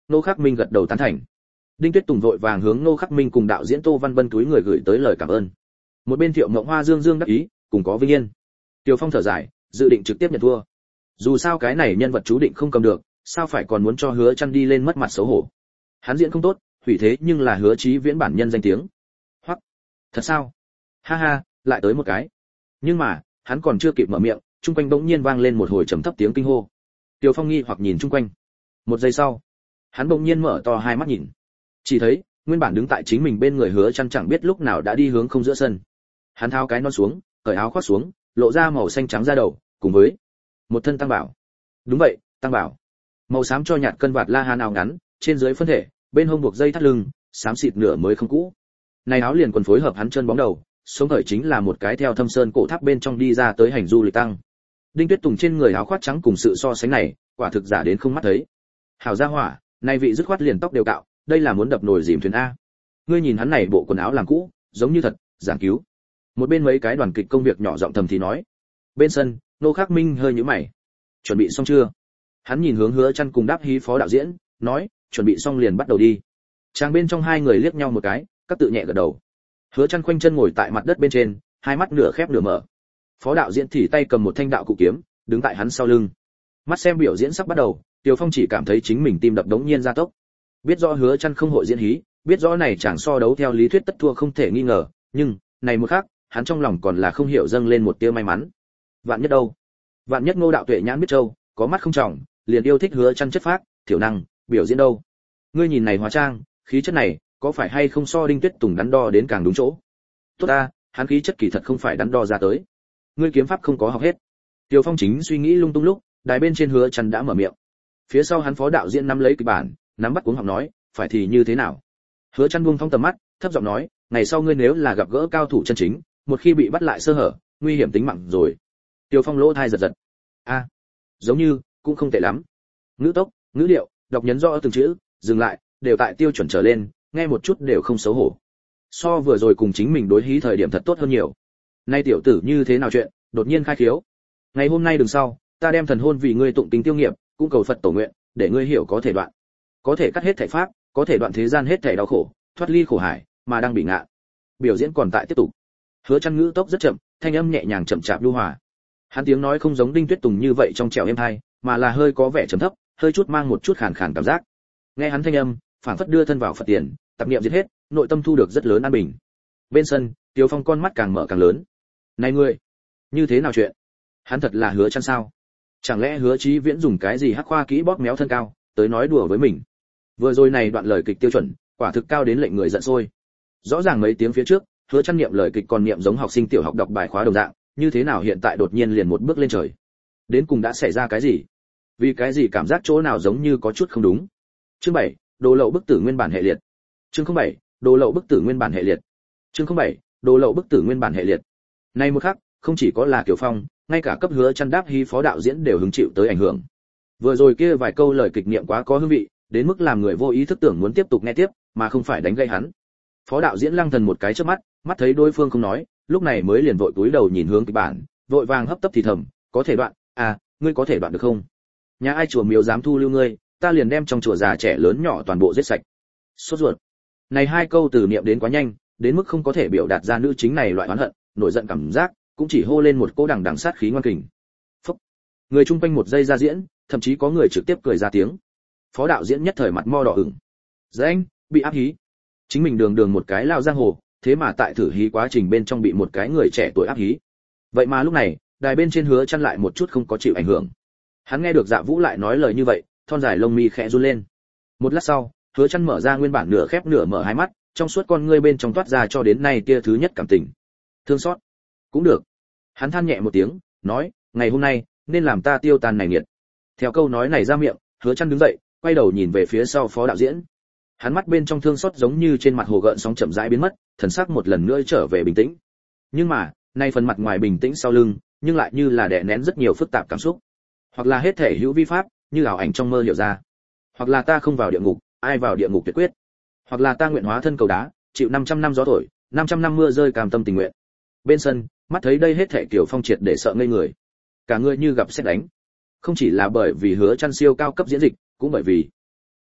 [SPEAKER 1] Ngô Khắc Minh gật đầu tán thành. Đinh Tuyết Tùng vội vàng hướng Ngô Khắc Minh cùng đạo diễn Tô Văn Bân túi người gửi tới lời cảm ơn. Một bên Thiệu Mộng Hoa dương dương đắc ý, cùng có vinh yên. Tiêu Phong thở dài, dự định trực tiếp nhận thua. Dù sao cái này nhân vật chú định không cầm được, sao phải còn muốn cho Hứa Chân đi lên mất mặt xấu hổ. Hắn diễn không tốt, hủy thế nhưng là Hứa Chí Viễn bản nhân danh tiếng. Hoặc, thật sao? Ha ha, lại tới một cái. Nhưng mà, hắn còn chưa kịp mở miệng, chung quanh bỗng nhiên vang lên một hồi trầm thấp tiếng kinh hô. Tiêu Phong nghi hoặc nhìn chung quanh. Một giây sau, hắn bỗng nhiên mở to hai mắt nhìn. Chỉ thấy, nguyên bản đứng tại chính mình bên người Hứa Chân chẳng biết lúc nào đã đi hướng không giữa sân. Hắn tháo cái nón xuống, cởi áo khoác xuống, lộ ra màu xanh trắng da đầu, cùng với một thân tăng bảo. Đúng vậy, tăng bảo. Màu xám cho nhạt cân vạt la hán áo ngắn, trên dưới phân thể, bên hông buộc dây thắt lưng, xám xịt nửa mới không cũ. Này áo liền quần phối hợp hắn chân bóng đầu, sống thời chính là một cái theo thâm sơn cổ tháp bên trong đi ra tới hành du lịch tăng. Đinh Tuyết Tùng trên người áo khoác trắng cùng sự so sánh này, quả thực giả đến không mắt thấy. Hảo gia hỏa, này vị dứt khoát liền tóc đều cạo, đây là muốn đập nồi dìm thuyền a. Ngươi nhìn hắn này bộ quần áo làm cũ, giống như thật, giảng cứu. Một bên mấy cái đoàn kịch công việc nhỏ giọng thầm thì nói. Bên sân, Nô Khắc Minh hơi nhíu mày. Chuẩn bị xong chưa? Hắn nhìn hướng Hứa Chân cùng đáp hí phó đạo diễn, nói, chuẩn bị xong liền bắt đầu đi. Trang bên trong hai người liếc nhau một cái, các tự nhẹ gật đầu. Hứa Chân khoanh chân ngồi tại mặt đất bên trên, hai mắt nửa khép nửa mở. Phó đạo diễn thì tay cầm một thanh đạo cụ kiếm, đứng tại hắn sau lưng. Mắt xem biểu diễn sắp bắt đầu, Tiêu Phong chỉ cảm thấy chính mình tim đập đống nhiên gia tốc. Biết rõ Hứa Chân không hội diễn hí, biết rõ này chẳng so đấu theo lý thuyết tất thua không thể nghi ngờ, nhưng, này một khác, hắn trong lòng còn là không hiểu dâng lên một tia may mắn. Vạn nhất đâu? Vạn nhất Ngô đạo tuệ nhãn biết châu, có mắt không trọng, liền yêu thích Hứa Chân chất phác, thiểu năng, biểu diễn đâu. Ngươi nhìn này hóa trang, khí chất này, có phải hay không so Đinh Tuyết Tùng đắn đo đến càng đúng chỗ? Tốt a, hắn khí chất kỳ thật không phải đắn đo ra tới. Ngươi kiếm pháp không có học hết. Tiêu Phong chính suy nghĩ lung tung lúc, đài bên trên Hứa Chân đã mở miệng. Phía sau hắn phó đạo diễn nắm lấy kịch bản, nắm bắt cuống học nói, phải thì như thế nào? Hứa Chân buông phóng tầm mắt, thấp giọng nói, ngày sau ngươi nếu là gặp gỡ cao thủ chân chính, một khi bị bắt lại sơ hở, nguy hiểm tính mạng rồi. Tiêu Phong lỗ tai giật giật. A, giống như cũng không tệ lắm. Ngữ tốc, ngữ điệu, đọc nhấn rõ từng chữ, dừng lại, đều tại tiêu chuẩn trở lên, nghe một chút đều không xấu hổ. So vừa rồi cùng chính mình đối hí thời điểm thật tốt hơn nhiều. Nay tiểu tử như thế nào chuyện, đột nhiên khai khiếu. Ngày hôm nay đừng sau, ta đem thần hôn vì ngươi tụng kinh tiêu nghiệp, cũng cầu Phật tổ nguyện, để ngươi hiểu có thể đoạn, có thể cắt hết thảy pháp, có thể đoạn thế gian hết thảy đau khổ, thoát ly khổ hải, mà đang bị ngạ. Biểu diễn còn tại tiếp tục. Hứa Chân ngữ tốc rất chậm, thanh âm nhẹ nhàng chậm chạp nhu hòa. Hắn tiếng nói không giống Đinh Tuyết Tùng như vậy trong trẻo êm tai, mà là hơi có vẻ trầm thấp, hơi chút mang một chút khàn khàn cảm giác. Nghe hắn thanh âm, phảng phất đưa thân vào Phật tiền, tập niệm diệt hết, nội tâm thu được rất lớn an bình. Bên sân, Tiêu Phong con mắt càng mở càng lớn. Này ngươi, như thế nào chuyện? Hắn thật là Hứa Chân sao? Chẳng lẽ Hứa Chí Viễn dùng cái gì hắc khoa kỹ bóp méo thân cao, tới nói đùa với mình? Vừa rồi này đoạn lời kịch tiêu chuẩn, quả thực cao đến lệnh người giận sôi. Rõ ràng mấy tiếng phía trước, Hứa Chân niệm lời kịch còn niệm giống học sinh tiểu học đọc bài khóa đồng dạng, như thế nào hiện tại đột nhiên liền một bước lên trời? Đến cùng đã xảy ra cái gì? Vì cái gì cảm giác chỗ nào giống như có chút không đúng? Chương bảy, đồ lậu bức tử nguyên bản hệ liệt. Chương không bảy, đồ lậu bức tử nguyên bản hệ liệt. Chương không bảy, đồ lậu bức tử nguyên bản hệ liệt. Này một khắc, không chỉ có là Kiều Phong, ngay cả cấp Hứa Chân đáp hí phó đạo diễn đều hứng chịu tới ảnh hưởng. Vừa rồi kia vài câu lời kịch niệm quá có hương vị, đến mức làm người vô ý thức tưởng muốn tiếp tục nghe tiếp, mà không phải đánh gây hắn. Phó đạo diễn lăng thần một cái chớp mắt, mắt thấy đối phương không nói, lúc này mới liền vội cúi đầu nhìn hướng kịch bản, vội vàng hấp tấp thì thầm, có thể đoạn, à, ngươi có thể đoạn được không? Nhà ai chùa miếu dám thu lưu ngươi, ta liền đem trong chùa già trẻ lớn nhỏ toàn bộ giết sạch. Sốt ruột. Này hai câu từ niệm đến quá nhanh, đến mức không có thể biểu đạt ra nữ chính này loại oán hận, nổi giận cảm giác, cũng chỉ hô lên một cỗ đằng đằng sát khí ngoan kình. Phốc. Người chung quanh một giây ra diễn, thậm chí có người trực tiếp cười ra tiếng. Phó đạo diễn nhất thời mặt mo đỏ ửng. Danh, bị áp hí. Chính mình đường đường một cái lao giang hồ, thế mà tại thử hí quá trình bên trong bị một cái người trẻ tuổi áp hí. Vậy mà lúc này, đài bên trên Hứa Chân lại một chút không có chịu ảnh hưởng. Hắn nghe được Dạ Vũ lại nói lời như vậy, thon dài lông mi khẽ run lên. Một lát sau, Hứa Chân mở ra nguyên bản nửa khép nửa mở hai mắt, trong suốt con ngươi bên trong toát ra cho đến nay tia thứ nhất cảm tình. Thương xót. Cũng được. Hắn than nhẹ một tiếng, nói, ngày hôm nay nên làm ta tiêu tan này nghiệt. Theo câu nói này ra miệng, Hứa Chân đứng dậy, quay đầu nhìn về phía sau phó đạo diễn. Hắn mắt bên trong thương xót giống như trên mặt hồ gợn sóng chậm rãi biến mất, thần sắc một lần nữa trở về bình tĩnh. Nhưng mà, nay phần mặt ngoài bình tĩnh sau lưng, nhưng lại như là đè nén rất nhiều phức tạp cảm xúc. Hoặc là hết thể hữu vi pháp, như ảo ảnh trong mơ hiểu ra. Hoặc là ta không vào địa ngục, ai vào địa ngục tuyệt quyết. Hoặc là ta nguyện hóa thân cầu đá, chịu năm trăm năm gió thổi, năm trăm năm mưa rơi cam tâm tình nguyện. Bên sân, mắt thấy đây hết thể Kiều Phong triệt để sợ ngây người. Cả người như gặp sét đánh. Không chỉ là bởi vì Hứa Chân siêu cao cấp diễn dịch, cũng bởi vì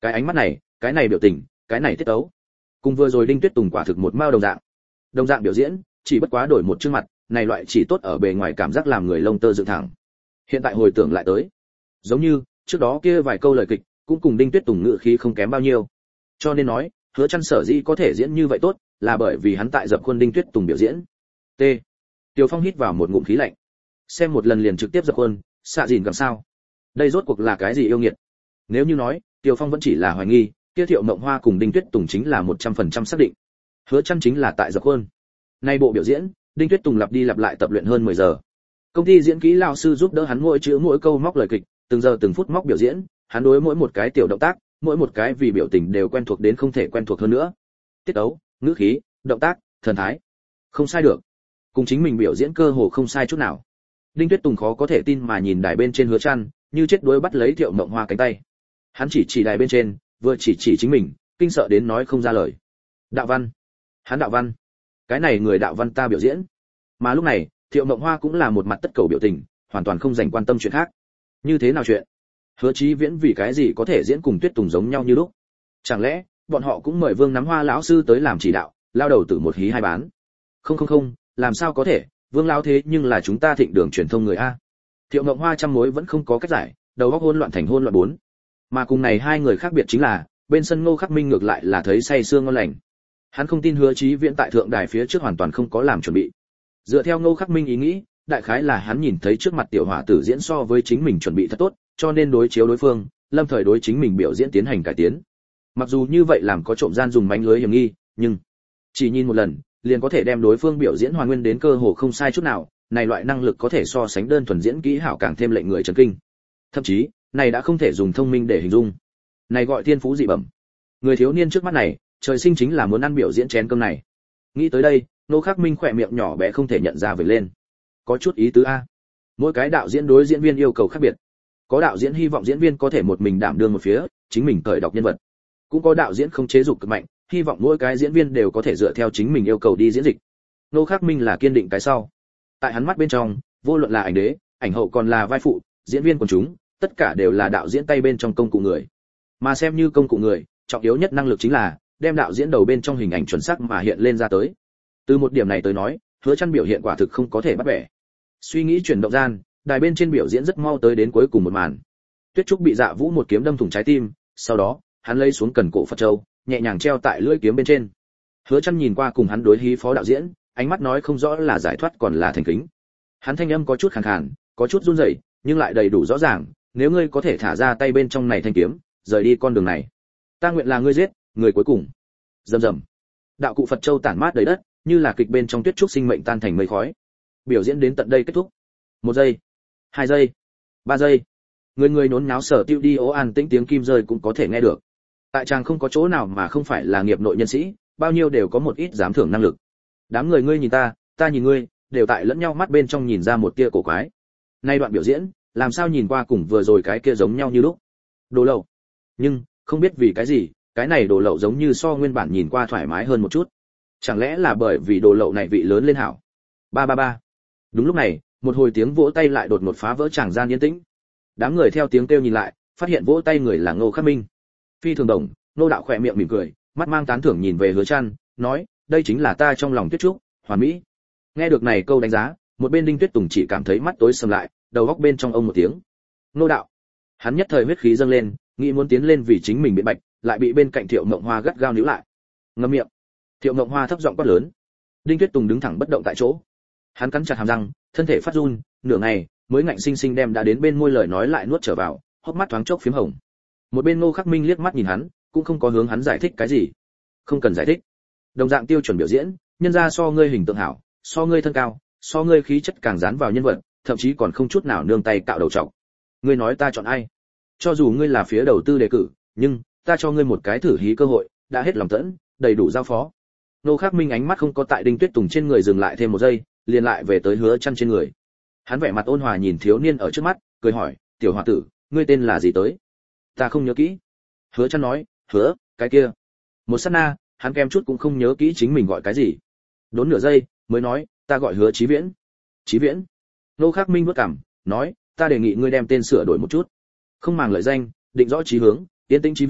[SPEAKER 1] Cái ánh mắt này, cái này biểu tình, cái này tiết tấu, cùng vừa rồi Đinh Tuyết Tùng quả thực một mao đồng dạng. Đồng dạng biểu diễn, chỉ bất quá đổi một chương mặt, này loại chỉ tốt ở bề ngoài cảm giác làm người lông tơ dựng thẳng. Hiện tại hồi tưởng lại tới, giống như trước đó kia vài câu lời kịch, cũng cùng Đinh Tuyết Tùng ngữ khí không kém bao nhiêu. Cho nên nói, Hứa Chân sở dĩ có thể diễn như vậy tốt, là bởi vì hắn tại dập khuôn Đinh Tuyết Tùng biểu diễn. T. Tiêu Phong hít vào một ngụm khí lạnh. Xem một lần liền trực tiếp dập khuôn, xạ dìn làm sao? Đây rốt cuộc là cái gì yêu nghiệt? Nếu như nói, Tiêu Phong vẫn chỉ là hoài nghi, kia Thiệu Mộng Hoa cùng Đinh Tuyết Tùng chính là một trăm phần trăm xác định. Hứa Chân chính là tại dập khuôn. Nay bộ biểu diễn, Đinh Tuyết Tùng lặp đi lặp lại tập luyện hơn mười giờ. Công ty diễn kỹ lão sư giúp đỡ hắn mỗi chữ mỗi câu móc lời kịch, từng giờ từng phút móc biểu diễn, hắn đối mỗi một cái tiểu động tác, mỗi một cái vì biểu tình đều quen thuộc đến không thể quen thuộc hơn nữa. Tiết tấu, ngữ khí, động tác, thần thái, không sai được. Cùng chính mình biểu diễn cơ hồ không sai chút nào. Đinh Tuyết Tùng khó có thể tin mà nhìn đài bên trên Hứa Chân, như chết đuối bắt lấy Thiệu Mộng Hoa cánh tay. Hắn chỉ chỉ đài bên trên, vừa chỉ chỉ chính mình, kinh sợ đến nói không ra lời. Đạo văn, hắn đạo văn, cái này người đạo văn ta biểu diễn. Mà lúc này, Thiệu Mộng Hoa cũng là một mặt tất cầu biểu tình, hoàn toàn không dành quan tâm chuyện khác. Như thế nào chuyện? Hứa Chí Viễn vì cái gì có thể diễn cùng Tuyết Tùng giống nhau như lúc? Chẳng lẽ bọn họ cũng mời Vương Nắm Hoa lão sư tới làm chỉ đạo, lao đầu tử một hí hai bán? Không không không, làm sao có thể, Vương lão thế nhưng là chúng ta Thịnh Đường truyền thông người a. Thiệu Mộng Hoa trăm mối vẫn không có cách giải, đầu óc hỗn loạn thành hỗn loạn bốn. Mà cùng này hai người khác biệt chính là, bên sân Ngô Khắc Minh ngược lại là thấy say sưa ngon lành. Hắn không tin Hứa Chí Viễn tại thượng đài phía trước hoàn toàn không có làm chuẩn bị. Dựa theo Ngô Khắc Minh ý nghĩ, đại khái là hắn nhìn thấy trước mặt tiểu hỏa tử diễn so với chính mình chuẩn bị thật tốt, cho nên đối chiếu đối phương, lâm thời đối chính mình biểu diễn tiến hành cải tiến. Mặc dù như vậy làm có trộm gian dùng mánh lưới hiểm nghi, nhưng chỉ nhìn một lần, liền có thể đem đối phương biểu diễn hoàn nguyên đến cơ hồ không sai chút nào, này loại năng lực có thể so sánh đơn thuần diễn kỹ hảo càng thêm lệnh người chấn kinh. Thậm chí, này đã không thể dùng thông minh để hình dung. Này gọi thiên phú dị bẩm. Người thiếu niên trước mắt này, trời sinh chính là muốn ăn biểu diễn chén cơm này. Nghĩ tới đây, Nô Khắc Minh khỏe miệng nhỏ bé không thể nhận ra về lên. Có chút ý tứ a. Mỗi cái đạo diễn đối diễn viên yêu cầu khác biệt. Có đạo diễn hy vọng diễn viên có thể một mình đảm đương một phía, chính mình cởi đọc nhân vật. Cũng có đạo diễn không chế dục cực mạnh, hy vọng mỗi cái diễn viên đều có thể dựa theo chính mình yêu cầu đi diễn dịch. Nô Khắc Minh là kiên định cái sau. Tại hắn mắt bên trong, vô luận là ảnh đế, ảnh hậu còn là vai phụ, diễn viên quần chúng, tất cả đều là đạo diễn tay bên trong công cụ người. Mà xem như công cụ người, trọng yếu nhất năng lực chính là đem đạo diễn đầu bên trong hình ảnh chuẩn xác mà hiện lên ra tới. Từ một điểm này tới nói, Hứa Chân biểu hiện quả thực không có thể bắt bẻ. Suy nghĩ chuyển động gian, đài bên trên biểu diễn rất mau tới đến cuối cùng một màn. Tuyết Trúc bị Dạ Vũ một kiếm đâm thủng trái tim, sau đó, hắn lấy xuống cần cổ Phật châu, nhẹ nhàng treo tại lưỡi kiếm bên trên. Hứa Chân nhìn qua cùng hắn đối hí phó đạo diễn, ánh mắt nói không rõ là giải thoát còn là thành kính. Hắn thanh âm có chút khàn khàn, có chút run rẩy, nhưng lại đầy đủ rõ ràng, nếu ngươi có thể thả ra tay bên trong này thanh kiếm, rời đi con đường này, ta nguyện là ngươi giết người cuối cùng. Rầm rầm. Đạo cụ Phật châu tản mát đầy đất, như là kịch bên trong Tuyết Trúc sinh mệnh tan thành mây khói. Biểu diễn đến tận đây kết thúc. Một giây, hai giây, ba giây. Người người nhốn nháo sở tiêu đi ố an tĩnh tiếng kim rơi cũng có thể nghe được. Tại chàng không có chỗ nào mà không phải là nghiệp nội nhân sĩ, bao nhiêu đều có một ít dám thưởng năng lực. Đám người ngươi nhìn ta, ta nhìn ngươi, đều tại lẫn nhau mắt bên trong nhìn ra một tia cổ quái. Nay đoạn biểu diễn, làm sao nhìn qua cùng vừa rồi cái kia giống nhau như lúc. Đồ lậu. Nhưng, không biết vì cái gì, cái này đồ lậu giống như so nguyên bản nhìn qua thoải mái hơn một chút. Chẳng lẽ là bởi vì đồ lậu này vị lớn lên hảo. Ba ba ba. Đúng lúc này, một hồi tiếng vỗ tay lại đột ngột phá vỡ tràng gian yên tĩnh. Đám người theo tiếng kêu nhìn lại, phát hiện vỗ tay người là Ngô Khắc Minh. Phi thường đồng, Ngô đạo khỏe miệng mỉm cười, mắt mang tán thưởng nhìn về Hứa Chân, nói, đây chính là ta trong lòng Tuyết Trúc, hoàn mỹ. Nghe được này câu đánh giá, một bên Đinh Tuyết Tùng chỉ cảm thấy mắt tối sầm lại, đầu góc bên trong ông một tiếng. Ngô đạo. Hắn nhất thời huyết khí dâng lên, nghĩ muốn tiến lên vì chính mình biện bạch, lại bị bên cạnh Thiệu Mộng Hoa gắt gao níu lại. Ngậm miệng. Thiệu Mộng Hoa thấp giọng quát lớn. Đinh Tuyết Tùng đứng thẳng bất động tại chỗ. Hắn cắn chặt hàm răng, thân thể phát run, nửa ngày mới ngạnh sinh sinh đem đã đến bên môi lời nói lại nuốt trở vào, hốc mắt thoáng chốc phím hồng. Một bên Ngô Khắc Minh liếc mắt nhìn hắn, cũng không có hướng hắn giải thích cái gì. Không cần giải thích. Đồng dạng tiêu chuẩn biểu diễn, nhân ra so ngươi hình tượng hảo, so ngươi thân cao, so ngươi khí chất càng dán vào nhân vật, thậm chí còn không chút nào nương tay cạo đầu trọc. Ngươi nói ta chọn ai? Cho dù ngươi là phía đầu tư đề cử, nhưng ta cho ngươi một cái thử hí cơ hội, đã hết lòng tẫn, đầy đủ giao phó. Ngô Khắc Minh ánh mắt không có tại Đinh Tuyết Tùng trên người dừng lại thêm một giây, liền lại về tới Hứa Chân trên người. Hắn vẻ mặt ôn hòa nhìn thiếu niên ở trước mắt, cười hỏi, "Tiểu hòa tử, ngươi tên là gì tới?" "Ta không nhớ kỹ." Hứa Chân nói, "Hứa, cái kia." Một sát na, hắn kem chút cũng không nhớ kỹ chính mình gọi cái gì. Đốn nửa giây, mới nói, "Ta gọi Hứa Chí Viễn." "Chí Viễn?" Ngô Khắc Minh vuốt cằm, nói, "Ta đề nghị ngươi đem tên sửa đổi một chút. Không màng lợi danh, định rõ chí hướng, tiến tĩnh Chí Viễn,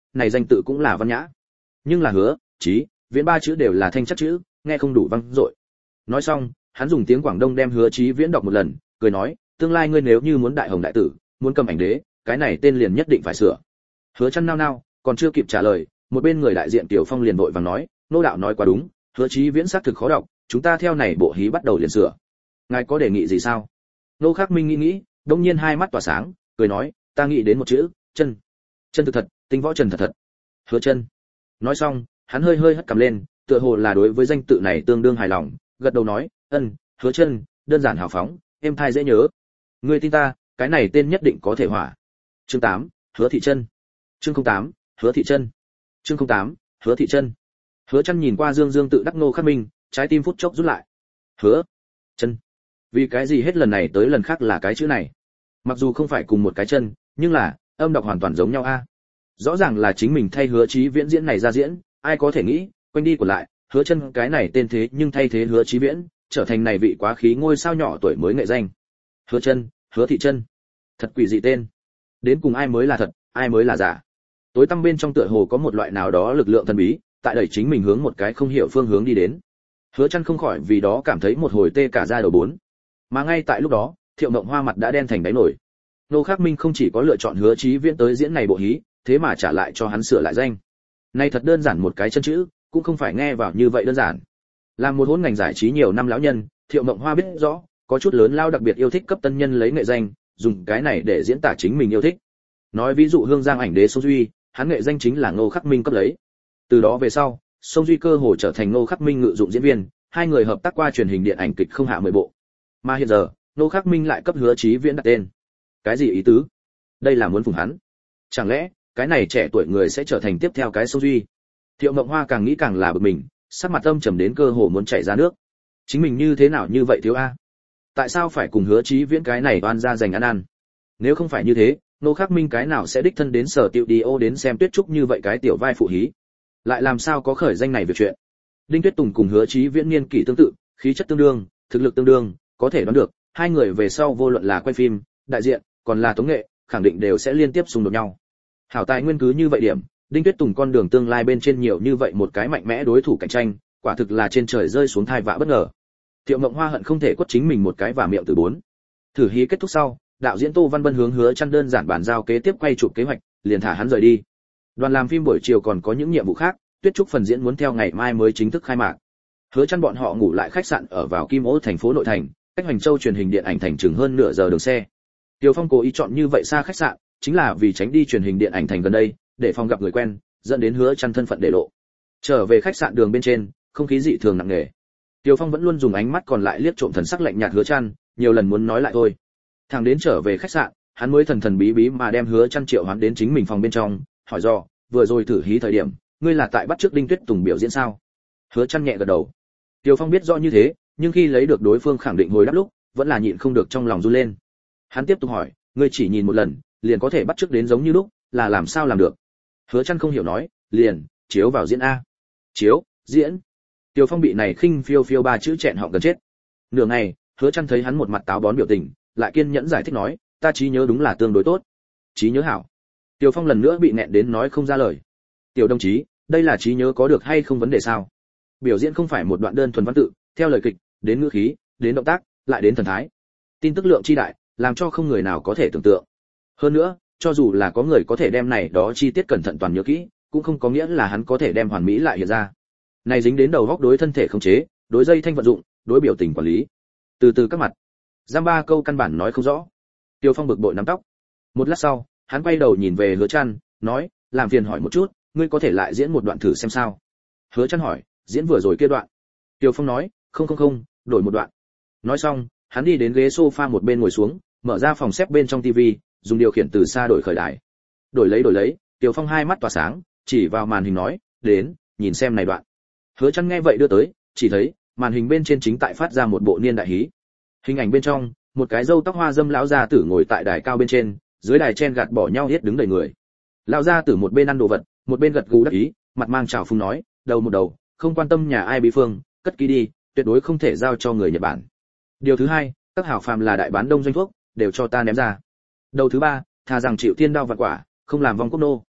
[SPEAKER 1] này danh tự cũng là văn nhã. Nhưng là Hứa, Chí, Viễn ba chữ đều là thanh chất chữ, nghe không đủ vang dội. Nói xong, hắn dùng tiếng Quảng Đông đem Hứa Chí Viễn đọc một lần, cười nói, tương lai ngươi nếu như muốn đại hồng đại tử, muốn cầm ảnh đế, cái này tên liền nhất định phải sửa. Hứa Chân nao nao, còn chưa kịp trả lời, một bên người đại diện Tiểu Phong liền vội vàng nói, nô đạo nói quá đúng, Hứa Chí Viễn xác thực khó đọc, chúng ta theo này bộ hí bắt đầu liền sửa. Ngài có đề nghị gì sao? Nô Khắc Minh nghĩ nghĩ, đột nhiên hai mắt tỏa sáng, cười nói, ta nghĩ đến một chữ, chân. Chân thực thật, tinh võ trần thật thật. Hứa Chân. Nói xong, hắn hơi hơi hất cằm lên, tựa hồ là đối với danh tự này tương đương hài lòng, gật đầu nói, ân, Hứa Chân, đơn giản hào phóng, êm thai dễ nhớ. Ngươi tin ta, cái này tên nhất định có thể hỏa. Chương tám, Hứa Thị Chân. Chương không tám, Hứa Thị Chân. Chương không tám, Hứa Thị Chân. Hứa Chân nhìn qua Dương Dương tự đắc Nô Khắc Minh, trái tim phút chốc rút lại. Hứa Chân. Vì cái gì hết lần này tới lần khác là cái chữ này? Mặc dù không phải cùng một cái chân, nhưng là âm đọc hoàn toàn giống nhau a. Rõ ràng là chính mình thay Hứa Chí Viễn diễn này ra diễn, ai có thể nghĩ, quanh đi của lại, Hứa Chân cái này tên thế nhưng thay thế Hứa Chí Viễn, trở thành này vị quá khí ngôi sao nhỏ tuổi mới nghệ danh. Hứa Chân, Hứa Thị Chân. Thật quỷ dị tên. Đến cùng ai mới là thật, ai mới là giả? Tối tăm bên trong tựa hồ có một loại nào đó lực lượng thần bí, tại đẩy chính mình hướng một cái không hiểu phương hướng đi đến. Hứa Chân không khỏi vì đó cảm thấy một hồi tê cả da đầu bốn. Mà ngay tại lúc đó, Thiệu Mộng Hoa mặt đã đen thành đáy nổi. Nô Khắc Minh không chỉ có lựa chọn Hứa Chí Viễn tới diễn này bộ hí, thế mà trả lại cho hắn sửa lại danh. Này thật đơn giản một cái chân chữ, cũng không phải nghe vào như vậy đơn giản. Làm một hỗn ngành giải trí nhiều năm lão nhân, Thiệu Mộng Hoa biết rõ, có chút lớn lao đặc biệt yêu thích cấp tân nhân lấy nghệ danh, dùng cái này để diễn tả chính mình yêu thích. Nói ví dụ Hương Giang ảnh đế Sông Duy, hắn nghệ danh chính là Ngô Khắc Minh cấp lấy. Từ đó về sau, Sông Duy cơ hồ trở thành Ngô Khắc Minh ngự dụng diễn viên, hai người hợp tác qua truyền hình điện ảnh kịch không hạ mười bộ. Mà hiện giờ, Ngô Khắc Minh lại cấp Hứa Chí Viễn đặt tên. Cái gì ý tứ? Đây là muốn phụng hắn? Chẳng lẽ, cái này trẻ tuổi người sẽ trở thành tiếp theo cái Sông Duy? Thiệu Mộng Hoa càng nghĩ càng là bực mình, sắc mặt âm trầm đến cơ hồ muốn chảy ra nước. Chính mình như thế nào như vậy thiếu a? Tại sao phải cùng Hứa Chí Viễn cái này oan ra dành ăn ăn? Nếu không phải như thế, Ngô Khắc Minh cái nào sẽ đích thân đến sở tiệu đi ô đến xem Tuyết Trúc như vậy cái tiểu vai phụ hí? Lại làm sao có khởi danh này việc chuyện? Đinh Tuyết Tùng cùng Hứa Chí Viễn niên kỷ tương tự, khí chất tương đương, thực lực tương đương, có thể đoán được, hai người về sau vô luận là quay phim, đại diện, còn là tống nghệ, khẳng định đều sẽ liên tiếp xung đột nhau. Hảo tài nguyên cứ như vậy điểm, Đinh Tuyết Tùng con đường tương lai bên trên nhiều như vậy một cái mạnh mẽ đối thủ cạnh tranh, quả thực là trên trời rơi xuống thai vạ bất ngờ. Thiệu Mộng Hoa hận không thể quất chính mình một cái và miệng từ bốn. Thử hí kết thúc sau, đạo diễn Tô Văn Bân hướng Hứa Chân đơn giản bàn giao kế tiếp quay chụp kế hoạch, liền thả hắn rời đi. Đoàn làm phim buổi chiều còn có những nhiệm vụ khác, Tuyết Trúc phần diễn muốn theo ngày mai mới chính thức khai mạc. Hứa Chân bọn họ ngủ lại khách sạn ở vào Kim Ô thành phố nội thành, cách Hoành Châu truyền hình điện ảnh thành chừng hơn nửa giờ đường xe. Tiêu Phong cố ý chọn như vậy xa khách sạn, chính là vì tránh đi truyền hình điện ảnh thành gần đây, để phòng gặp người quen, dẫn đến Hứa Chân thân phận để lộ. Trở về khách sạn đường bên trên, không khí dị thường nặng nề. Tiêu Phong vẫn luôn dùng ánh mắt còn lại liếc trộm thần sắc lạnh nhạt Hứa Chân, nhiều lần muốn nói lại thôi. Thằng đến trở về khách sạn, hắn mới thần thần bí bí mà đem Hứa Chân triệu hoán đến chính mình phòng bên trong, hỏi dò, vừa rồi thử hí thời điểm, ngươi là tại bắt trước Đinh Tuyết Tùng biểu diễn sao? Hứa Chân nhẹ gật đầu. Tiêu Phong biết rõ như thế, nhưng khi lấy được đối phương khẳng định hồi đáp lúc, vẫn là nhịn không được trong lòng run lên. Hắn tiếp tục hỏi, ngươi chỉ nhìn một lần, liền có thể bắt chước đến giống như lúc, là làm sao làm được? Hứa Chân không hiểu nói, liền chiếu vào diễn a. Chiếu, diễn. Tiêu Phong bị này khinh phiêu phiêu ba chữ chẹn họng gần chết. Nửa ngày, Hứa Chân thấy hắn một mặt táo bón biểu tình, lại kiên nhẫn giải thích nói, ta trí nhớ đúng là tương đối tốt. Trí nhớ hảo. Tiêu Phong lần nữa bị nẹn đến nói không ra lời. Tiểu đồng chí, đây là trí nhớ có được hay không vấn đề sao? Biểu diễn không phải một đoạn đơn thuần văn tự, theo lời kịch, đến ngữ khí, đến động tác, lại đến thần thái. Tin tức lượng chi đại, làm cho không người nào có thể tưởng tượng. Hơn nữa, cho dù là có người có thể đem này đó chi tiết cẩn thận toàn nhớ kỹ, cũng không có nghĩa là hắn có thể đem hoàn mỹ lại hiện ra. Này dính đến đầu góc đối thân thể khống chế, đối dây thanh vận dụng, đối biểu tình quản lý. Từ từ các mặt, giam ba câu căn bản nói không rõ. Tiêu Phong bực bội nắm tóc. Một lát sau, hắn quay đầu nhìn về Hứa Chân, nói, làm phiền hỏi một chút, ngươi có thể lại diễn một đoạn thử xem sao? Hứa Chân hỏi, diễn vừa rồi kia đoạn. Tiêu Phong nói, không không không, đổi một đoạn. Nói xong, hắn đi đến ghế sofa một bên ngồi xuống, mở ra phòng xếp bên trong tivi, dùng điều khiển từ xa đổi khởi đài. Đổi lấy đổi lấy, Tiêu Phong hai mắt tỏa sáng, chỉ vào màn hình nói, đến, nhìn xem này đoạn. Hứa Chân nghe vậy đưa tới, chỉ thấy màn hình bên trên chính tại phát ra một bộ niên đại hí. Hình ảnh bên trong, một cái râu tóc hoa dâm lão gia tử ngồi tại đài cao bên trên, dưới đài chen gạt bỏ nhau hết đứng đầy người. Lão gia tử một bên ăn đồ vật, một bên gật gù đắc ý, mặt mang trào phúng nói, đầu một đầu, không quan tâm nhà ai bí phương, cất kỹ đi, tuyệt đối không thể giao cho người Nhật Bản. Điều thứ hai, các hảo phàm là đại bán đông doanh thuốc, đều cho ta ném ra. Đầu thứ ba, thà rằng chịu thiên đao vạn quả, không làm vong quốc nô.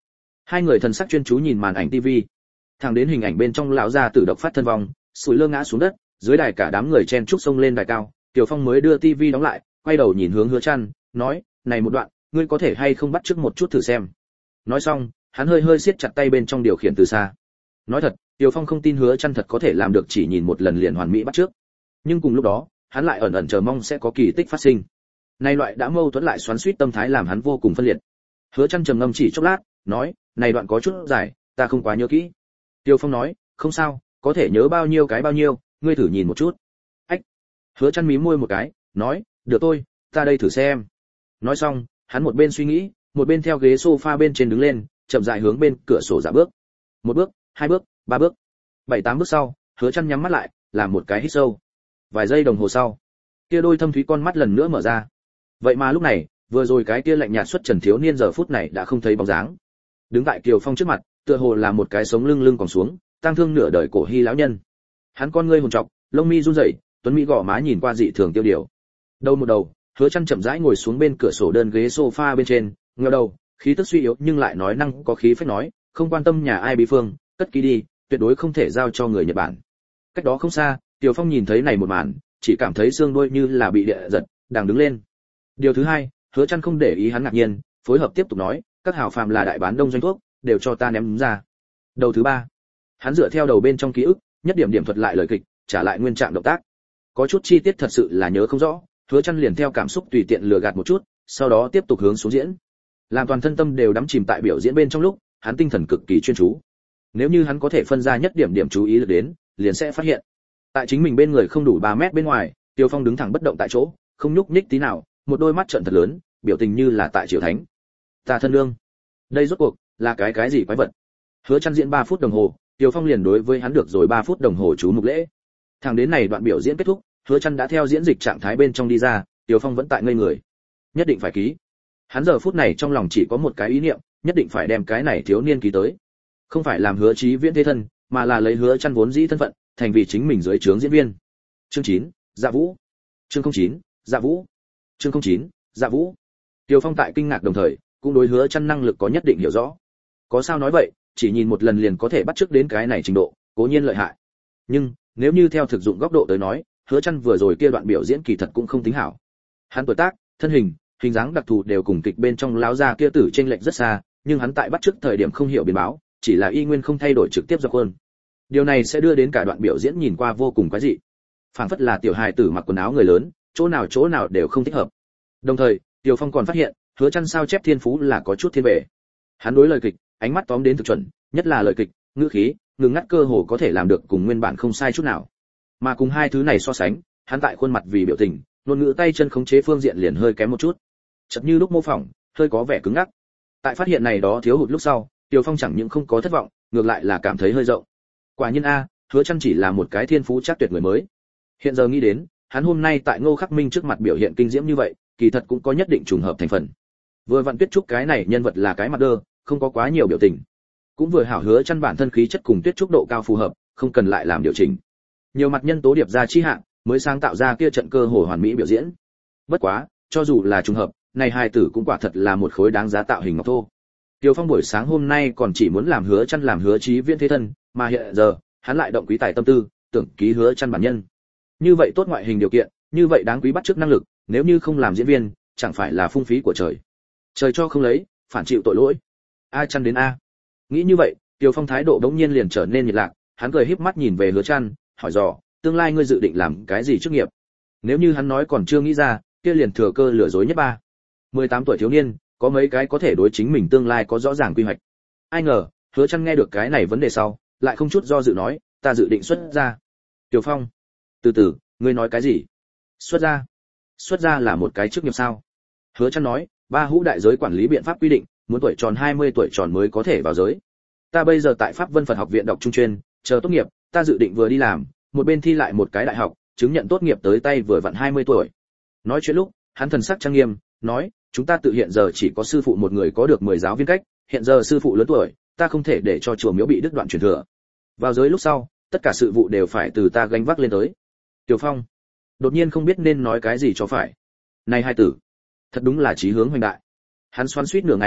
[SPEAKER 1] Hai người thần sắc chuyên chú nhìn màn ảnh tivi. Thẳng đến hình ảnh bên trong lão gia tử độc phát thân vong, sủi lơ ngã xuống đất, dưới đài cả đám người chen chúc xông lên đài cao, Tiểu Phong mới đưa tivi đóng lại, quay đầu nhìn hướng Hứa Chân, nói, "Này một đoạn, ngươi có thể hay không bắt chước một chút thử xem." Nói xong, hắn hơi hơi siết chặt tay bên trong điều khiển từ xa. Nói thật, Tiểu Phong không tin Hứa Chân thật có thể làm được chỉ nhìn một lần liền hoàn mỹ bắt chước. Nhưng cùng lúc đó, hắn lại ẩn ẩn chờ mong sẽ có kỳ tích phát sinh. Này loại đã mâu thuẫn lại xoắn xuýt tâm thái làm hắn vô cùng phân liệt. Hứa Chân trầm ngâm chỉ chốc lát, nói, "Này đoạn có chút dài, ta không quá nhớ kỹ." Tiêu Phong nói, "Không sao, có thể nhớ bao nhiêu cái bao nhiêu, ngươi thử nhìn một chút." Ách. Hứa Chân mím môi một cái, nói, "Được tôi, ta đây thử xem." Nói xong, hắn một bên suy nghĩ, một bên theo ghế sofa bên trên đứng lên, chậm rãi hướng bên cửa sổ dạo bước. Một bước, hai bước, ba bước, bảy tám bước sau, Hứa Chân nhắm mắt lại, làm một cái hít sâu. Vài giây đồng hồ sau, kia đôi thâm thúy con mắt lần nữa mở ra. Vậy mà lúc này, vừa rồi cái kia lạnh nhạt xuất trần thiếu niên giờ phút này đã không thấy bóng dáng. Đứng tại Kiều Phong trước mặt, tựa hồ là một cái sống lưng lưng còn xuống, tang thương nửa đời cổ hy lão nhân. Hắn con ngươi hồn trọc, lông mi run rẩy, tuấn mỹ gò má nhìn qua dị thường tiêu điều. Đầu một đầu, Hứa Chân chậm rãi ngồi xuống bên cửa sổ đơn ghế sofa bên trên, ngửa đầu, khí tức suy yếu nhưng lại nói năng có khí phách nói, không quan tâm nhà ai bí phương, cất kỹ đi, tuyệt đối không thể giao cho người Nhật Bản. Cách đó không xa, Tiểu Phong nhìn thấy này một màn, chỉ cảm thấy xương đuôi như là bị địa giật, đang đứng lên. Điều thứ hai, Hứa Chân không để ý hắn ngạc nhiên, phối hợp tiếp tục nói, các hào phàm là đại bán đông doanh thuốc, đều cho ta ném ra. Đầu thứ ba, hắn dựa theo đầu bên trong ký ức, nhất điểm điểm thuật lại lời kịch, trả lại nguyên trạng động tác. Có chút chi tiết thật sự là nhớ không rõ, Hứa Chân liền theo cảm xúc tùy tiện lừa gạt một chút, sau đó tiếp tục hướng xuống diễn. Làm toàn thân tâm đều đắm chìm tại biểu diễn bên trong lúc, hắn tinh thần cực kỳ chuyên chú. Nếu như hắn có thể phân ra nhất điểm điểm chú ý lực đến, liền sẽ phát hiện, tại chính mình bên người không đủ ba mét bên ngoài, Tiêu Phong đứng thẳng bất động tại chỗ, không nhúc nhích tí nào, một đôi mắt trợn thật lớn, biểu tình như là tại triều thánh. Ta thân lương, đây rốt cuộc là cái cái gì quái vật? Hứa Chân diễn ba phút đồng hồ, Tiêu Phong liền đối với hắn được rồi ba phút đồng hồ chú mục lễ. Thẳng đến này đoạn biểu diễn kết thúc, Hứa Chân đã theo diễn dịch trạng thái bên trong đi ra, Tiêu Phong vẫn tại ngây người. Nhất định phải ký. Hắn giờ phút này trong lòng chỉ có một cái ý niệm, nhất định phải đem cái này thiếu niên ký tới. Không phải làm Hứa Chí Viễn thế thân, mà là lấy Hứa Chân vốn dĩ thân phận, thành vì chính mình dưới trướng diễn viên. Chương chín, Dạ Vũ. Chương không chín, Dạ Vũ. Chương không chín, Dạ Vũ. Tiêu Phong tại kinh ngạc đồng thời, cũng đối Hứa Chân năng lực có nhất định hiểu rõ. Có sao nói vậy, chỉ nhìn một lần liền có thể bắt chước đến cái này trình độ, cố nhiên lợi hại. Nhưng, nếu như theo thực dụng góc độ tới nói, Hứa Chân vừa rồi kia đoạn biểu diễn kỳ thật cũng không tính hảo. Hắn tuổi tác, thân hình, hình dáng đặc thù đều cùng kịch bên trong láo gia kia tử chênh lệch rất xa, nhưng hắn tại bắt chước thời điểm không hiểu biến báo, chỉ là y nguyên không thay đổi trực tiếp dập khuôn. Điều này sẽ đưa đến cả đoạn biểu diễn nhìn qua vô cùng quái dị. Phảng phất là tiểu hài tử mặc quần áo người lớn, chỗ nào chỗ nào đều không thích hợp. Đồng thời, Tiêu Phong còn phát hiện, Hứa Chân sao chép thiên phú là có chút thiên về. Hắn đối lời kịch, ánh mắt tóm đến thực chuẩn, nhất là lời kịch, ngữ khí, ngừng ngắt cơ hồ có thể làm được cùng nguyên bản không sai chút nào. Mà cùng hai thứ này so sánh, hắn tại khuôn mặt vì biểu tình, ngôn ngữ tay chân khống chế phương diện liền hơi kém một chút. Chợt như lúc mô phỏng, hơi có vẻ cứng ngắc. Tại phát hiện này đó thiếu hụt lúc sau, Tiêu Phong chẳng những không có thất vọng, ngược lại là cảm thấy hơi rộng. Quả nhiên a, Hứa Chân chỉ là một cái thiên phú chắc tuyệt người mới. Hiện giờ nghĩ đến, hắn hôm nay tại Ngô Khắc Minh trước mặt biểu hiện kinh diễm như vậy, kỳ thật cũng có nhất định trùng hợp thành phần. Vừa vặn Tuyết Trúc cái này nhân vật là cái mặt đơ, không có quá nhiều biểu tình. Cũng vừa hảo Hứa Chân bản thân khí chất cùng Tuyết Trúc độ cao phù hợp, không cần lại làm điều chỉnh. Nhiều mặt nhân tố điệp ra chi hạng, mới sáng tạo ra kia trận cơ hồ hoàn mỹ biểu diễn. Bất quá, cho dù là trùng hợp, này hai tử cũng quả thật là một khối đáng giá tạo hình ngọc thô. Tiêu Phong buổi sáng hôm nay còn chỉ muốn làm Hứa Chân làm Hứa Chí Viễn thế thân, mà hiện giờ, hắn lại động quý tài tâm tư, tưởng ký Hứa Chân bản nhân. Như vậy tốt ngoại hình điều kiện, như vậy đáng quý bắt chước năng lực, nếu như không làm diễn viên, chẳng phải là phung phí của trời. Trời cho không lấy, phản chịu tội lỗi. A Chân đến a. Nghĩ như vậy, Tiêu Phong thái độ đống nhiên liền trở nên nhiệt lạc, hắn cười híp mắt nhìn về Hứa Chân, hỏi dò, tương lai ngươi dự định làm cái gì chức nghiệp? Nếu như hắn nói còn chưa nghĩ ra, kia liền thừa cơ lừa dối nhất ba. mười tám tuổi thiếu niên, có mấy cái có thể đối chính mình tương lai có rõ ràng quy hoạch. Ai ngờ, Hứa Chân nghe được cái này vấn đề sau, lại không chút do dự nói, ta dự định xuất gia. Tiểu Phong, từ từ, ngươi nói cái gì? Xuất gia? Xuất gia là một cái chức nghiệp sao? Hứa Chân nói, ba hữu đại giới quản lý biện pháp quy định, muốn tuổi tròn hai mươi tuổi tròn mới có thể vào giới. Ta bây giờ tại Pháp Vân Phật học viện đọc trung chuyên, chờ tốt nghiệp, ta dự định vừa đi làm, một bên thi lại một cái đại học, chứng nhận tốt nghiệp tới tay vừa vặn hai mươi tuổi. Nói chuyện lúc, hắn thần sắc trang nghiêm, nói, chúng ta tự hiện giờ chỉ có sư phụ một người có được mười giáo viên cách, hiện giờ sư phụ lớn tuổi, ta không thể để cho chùa miếu bị đứt đoạn truyền thừa. Vào giới lúc sau, tất cả sự vụ đều phải từ ta gánh vác lên tới. Tiểu Phong, đột nhiên không biết nên nói cái gì cho phải. Này hai tử, thật đúng là chí hướng hoành đại. Hắn xoắn xuýt nửa ngày,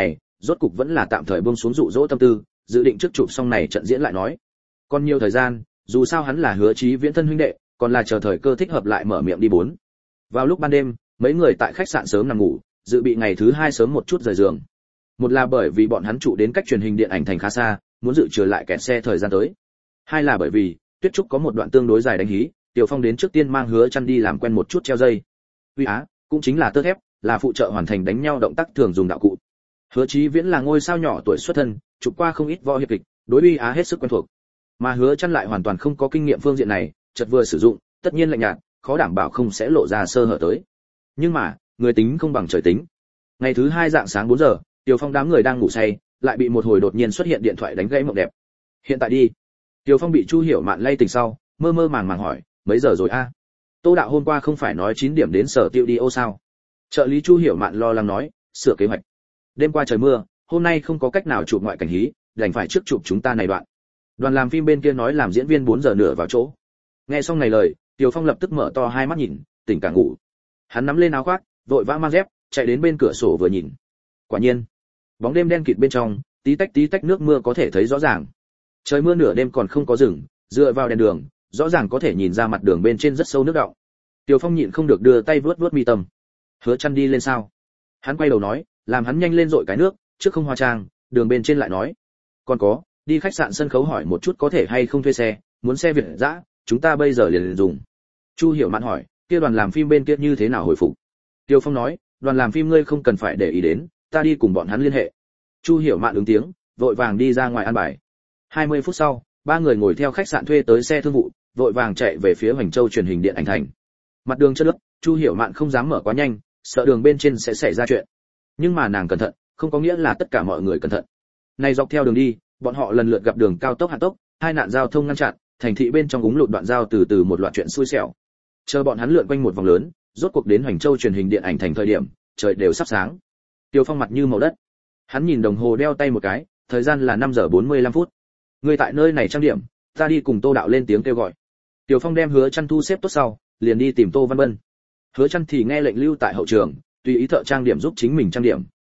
[SPEAKER 1] rốt cục vẫn là tạm thời buông xuống dụ dỗ tâm tư, dự định trước chụp xong này trận diễn lại nói. Còn nhiều thời gian, dù sao hắn là Hứa Chí Viễn thân huynh đệ, còn là chờ thời cơ thích hợp lại mở miệng đi bốn. Vào lúc ban đêm, mấy người tại khách sạn sớm nằm ngủ, dự bị ngày thứ hai sớm một chút rời giường. Một là bởi vì bọn hắn trụ đến cách truyền hình điện ảnh thành khá xa, muốn dự trừ lại kẹt xe thời gian tới. Hai là bởi vì Tuyết Trúc có một đoạn tương đối dài đánh hí, Tiểu Phong đến trước tiên mang Hứa Chân đi làm quen một chút treo dây. Uy Á, cũng chính là tơ thép, là phụ trợ hoàn thành đánh nhau động tác thường dùng đạo cụ. Hứa Chí Viễn là ngôi sao nhỏ tuổi xuất thân, chụp qua không ít võ hiệp kịch, đối Uy Á hết sức quen thuộc. Mà Hứa Chân lại hoàn toàn không có kinh nghiệm phương diện này, chợt vừa sử dụng, tất nhiên lạnh nhạt, khó đảm bảo không sẽ lộ ra sơ hở tới. Nhưng mà, người tính không bằng trời tính. Ngày thứ hai dạng sáng bốn giờ, Tiểu Phong đám người đang ngủ say, lại bị một hồi đột nhiên xuất hiện điện thoại đánh gãy mộng đẹp. Hiện tại đi. Tiểu Phong bị Chu Hiểu Mạn lay tỉnh sau, mơ mơ màng màng hỏi, mấy giờ rồi a? Tô Đạo hôm qua không phải nói chín điểm đến sở tiêu đi ô sao? Trợ lý Chu Hiểu Mạn lo lắng nói, sửa kế hoạch. Đêm qua trời mưa, hôm nay không có cách nào chụp ngoại cảnh hí, đành phải trước chụp chúng ta này đoạn. Đoàn làm phim bên kia nói làm diễn viên bốn giờ nửa vào chỗ. Nghe xong này lời, Tiểu Phong lập tức mở to hai mắt nhìn, tỉnh cả ngủ. Hắn nắm lên áo khoác, vội vã mang dép, chạy đến bên cửa sổ vừa nhìn. Quả nhiên, bóng đêm đen kịt bên trong, tí tách tí tách nước mưa có thể thấy rõ ràng. Trời mưa nửa đêm còn không có dừng, dựa vào đèn đường, rõ ràng có thể nhìn ra mặt đường bên trên rất sâu nước đọng. Tiểu Phong nhịn không được đưa tay vướt vướt mi tâm. Hứa Chân đi lên sao? Hắn quay đầu nói, làm hắn nhanh lên dội cái nước, trước không hóa trang, đường bên trên lại nói. Còn có, đi khách sạn sân khấu hỏi một chút có thể hay không thuê xe, muốn xe Việt dã, chúng ta bây giờ liền, liền dùng. Chu Hiểu Mạn hỏi, kia đoàn làm phim bên kia như thế nào hồi phục? Tiêu Phong nói, đoàn làm phim ngươi không cần phải để ý đến, ta đi cùng bọn hắn liên hệ. Chu Hiểu Mạn ứng tiếng, vội vàng đi ra ngoài ăn bài. hai mươi phút sau, ba người ngồi theo khách sạn thuê tới xe thương vụ, vội vàng chạy về phía Hoành Châu truyền hình điện ảnh thành. Mặt đường chất nước, Chu Hiểu Mạn không dám mở quá nhanh, sợ đường bên trên sẽ xảy ra chuyện. Nhưng mà nàng cẩn thận, không có nghĩa là tất cả mọi người cẩn thận. Này dọc theo đường đi, bọn họ lần lượt gặp đường cao tốc hạ tốc, hai nạn giao thông ngăn chặn, thành thị bên trong úng lụt đoạn giao từ từ một loạt chuyện xui xẻo. Chờ bọn hắn lượn quanh một vòng lớn, rốt cuộc đến Hoành Châu truyền hình điện ảnh thành thời điểm, trời đều sắp sáng. Tiêu Phong mặt như màu đất. Hắn nhìn đồng hồ đeo tay một cái, thời gian là năm giờ bốn mươi lăm phút. Người tại nơi này trang điểm, ta đi cùng Tô Đạo lên tiếng kêu gọi. Tiêu Phong đem Hứa Chân thu xếp tốt sau, liền đi tìm Tô Văn Bân. Hứa Chân thì nghe lệnh lưu tại hậu trường, tùy ý thợ trang điểm giúp chính mình trang điểm.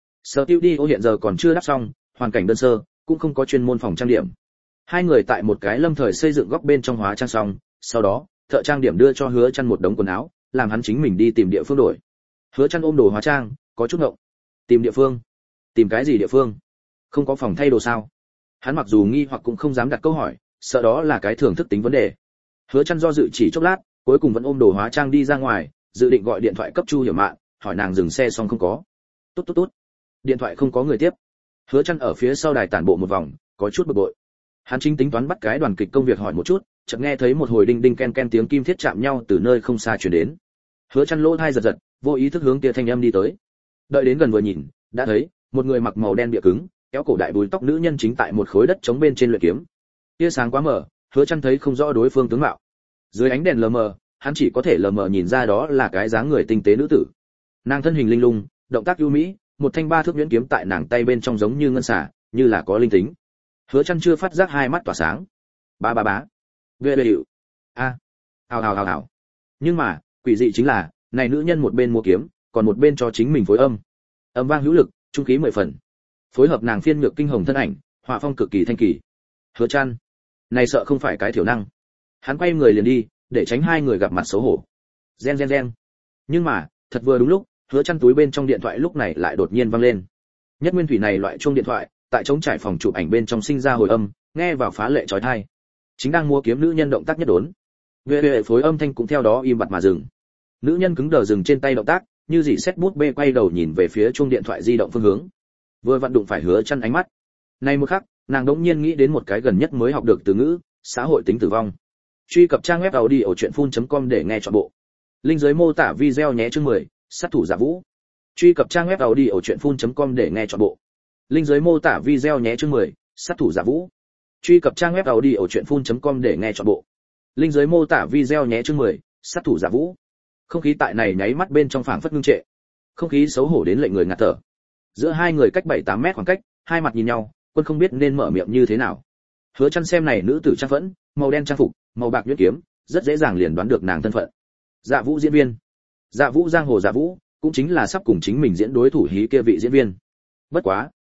[SPEAKER 1] Studio hiện giờ còn chưa đắp xong, hoàn cảnh đơn sơ, cũng không có chuyên môn phòng trang điểm. Hai người tại một cái lâm thời xây dựng góc bên trong hóa trang xong, sau đó, thợ trang điểm đưa cho Hứa Chân một đống quần áo, làm hắn chính mình đi tìm địa phương đổi. Hứa Chân ôm đồ hóa trang, có chút ngộng. Tìm địa phương? Tìm cái gì địa phương? Không có phòng thay đồ sao? Hắn mặc dù nghi hoặc cũng không dám đặt câu hỏi, sợ đó là cái thưởng thức tính vấn đề. Hứa Chân do dự chỉ chốc lát, cuối cùng vẫn ôm đồ hóa trang đi ra ngoài, dự định gọi điện thoại cấp Chu Hiểu Mạn, hỏi nàng dừng xe xong không có. Tốt tốt tốt. Điện thoại không có người tiếp. Hứa Chân ở phía sau đài tản bộ một vòng, có chút bực bội. Hắn chính tính toán bắt cái đoàn kịch công việc hỏi một chút, chợt nghe thấy một hồi đinh đinh ken ken tiếng kim thiết chạm nhau từ nơi không xa truyền đến. Hứa Chân lỗ tai giật giật, vô ý thức hướng kia thanh âm đi tới. Đợi đến gần vừa nhìn, đã thấy một người mặc màu đen bịa cứng, kéo cổ đại búi tóc nữ nhân chính tại một khối đất trống bên trên luyện kiếm. Tia sáng quá mờ, Hứa Chân thấy không rõ đối phương tướng mạo. Dưới ánh đèn lờ mờ, hắn chỉ có thể lờ mờ nhìn ra đó là cái dáng người tinh tế nữ tử. Nàng thân hình linh lung, động tác ưu mỹ, một thanh ba thước nhuyễn kiếm tại nàng tay bên trong giống như ngân xà, như là có linh tính. Hứa Chân chưa phát giác hai mắt tỏa sáng. Ba ba bá. Bê bê hiệu. A. Hào hào hào hào. Nhưng mà, quỷ dị chính là, này nữ nhân một bên mua kiếm, còn một bên cho chính mình phối âm. Âm vang hữu lực, trung khí mười phần. Phối hợp nàng phiên nhược kinh hồng thân ảnh, họa phong cực kỳ thanh kỳ. Hứa Chân, này sợ không phải cái thiểu năng. Hắn quay người liền đi, để tránh hai người gặp mặt xấu hổ. Gen gen gen. Nhưng mà, thật vừa đúng lúc, Hứa Chân túi bên trong điện thoại lúc này lại đột nhiên vang lên. Nhất nguyên thủy này loại chuông điện thoại, tại trống trải phòng chụp ảnh bên trong sinh ra hồi âm, nghe vào phá lệ chói tai. Chính đang mua kiếm nữ nhân động tác nhất đốn. Về về phối âm thanh cũng theo đó im bặt mà dừng. Nữ nhân cứng đờ dừng trên tay động tác, như dị xét bút bê quay đầu nhìn về phía chuông điện thoại di động phương hướng. Vừa vặn đụng phải Hứa Chân ánh mắt. Nay một khắc, nàng đống nhiên nghĩ đến một cái gần nhất mới học được từ ngữ, xã hội tính tử vong. Truy cập trang web audiochuyenphun.com để nghe trọn bộ. Link dưới mô tả video nhé chương mười, sát thủ giả vũ. Truy cập trang web audiochuyenphun.com để nghe trọn bộ. Link dưới mô tả video nhé chương mười, sát thủ giả vũ. Truy cập trang web audiochuyenphun.com để nghe trọn bộ. Link dưới mô tả video nhé chương mười, sát thủ giả vũ. Không khí tại này nháy mắt bên trong phảng phất ngưng trệ. Không khí xấu hổ đến lệnh người ngạt thở. Giữa hai người cách bảy tám mét khoảng cách, hai mặt nhìn nhau, quân không biết nên mở miệng như thế nào. Hứa Chân xem này nữ tử trang phẫn, màu đen trang phục, màu bạc nhuyễn kiếm, rất dễ dàng liền đoán được nàng thân phận. Dạ Vũ diễn viên. Dạ Vũ giang hồ Dạ Vũ, cũng chính là sắp cùng chính mình diễn đối thủ hí kia vị diễn viên. Bất quá,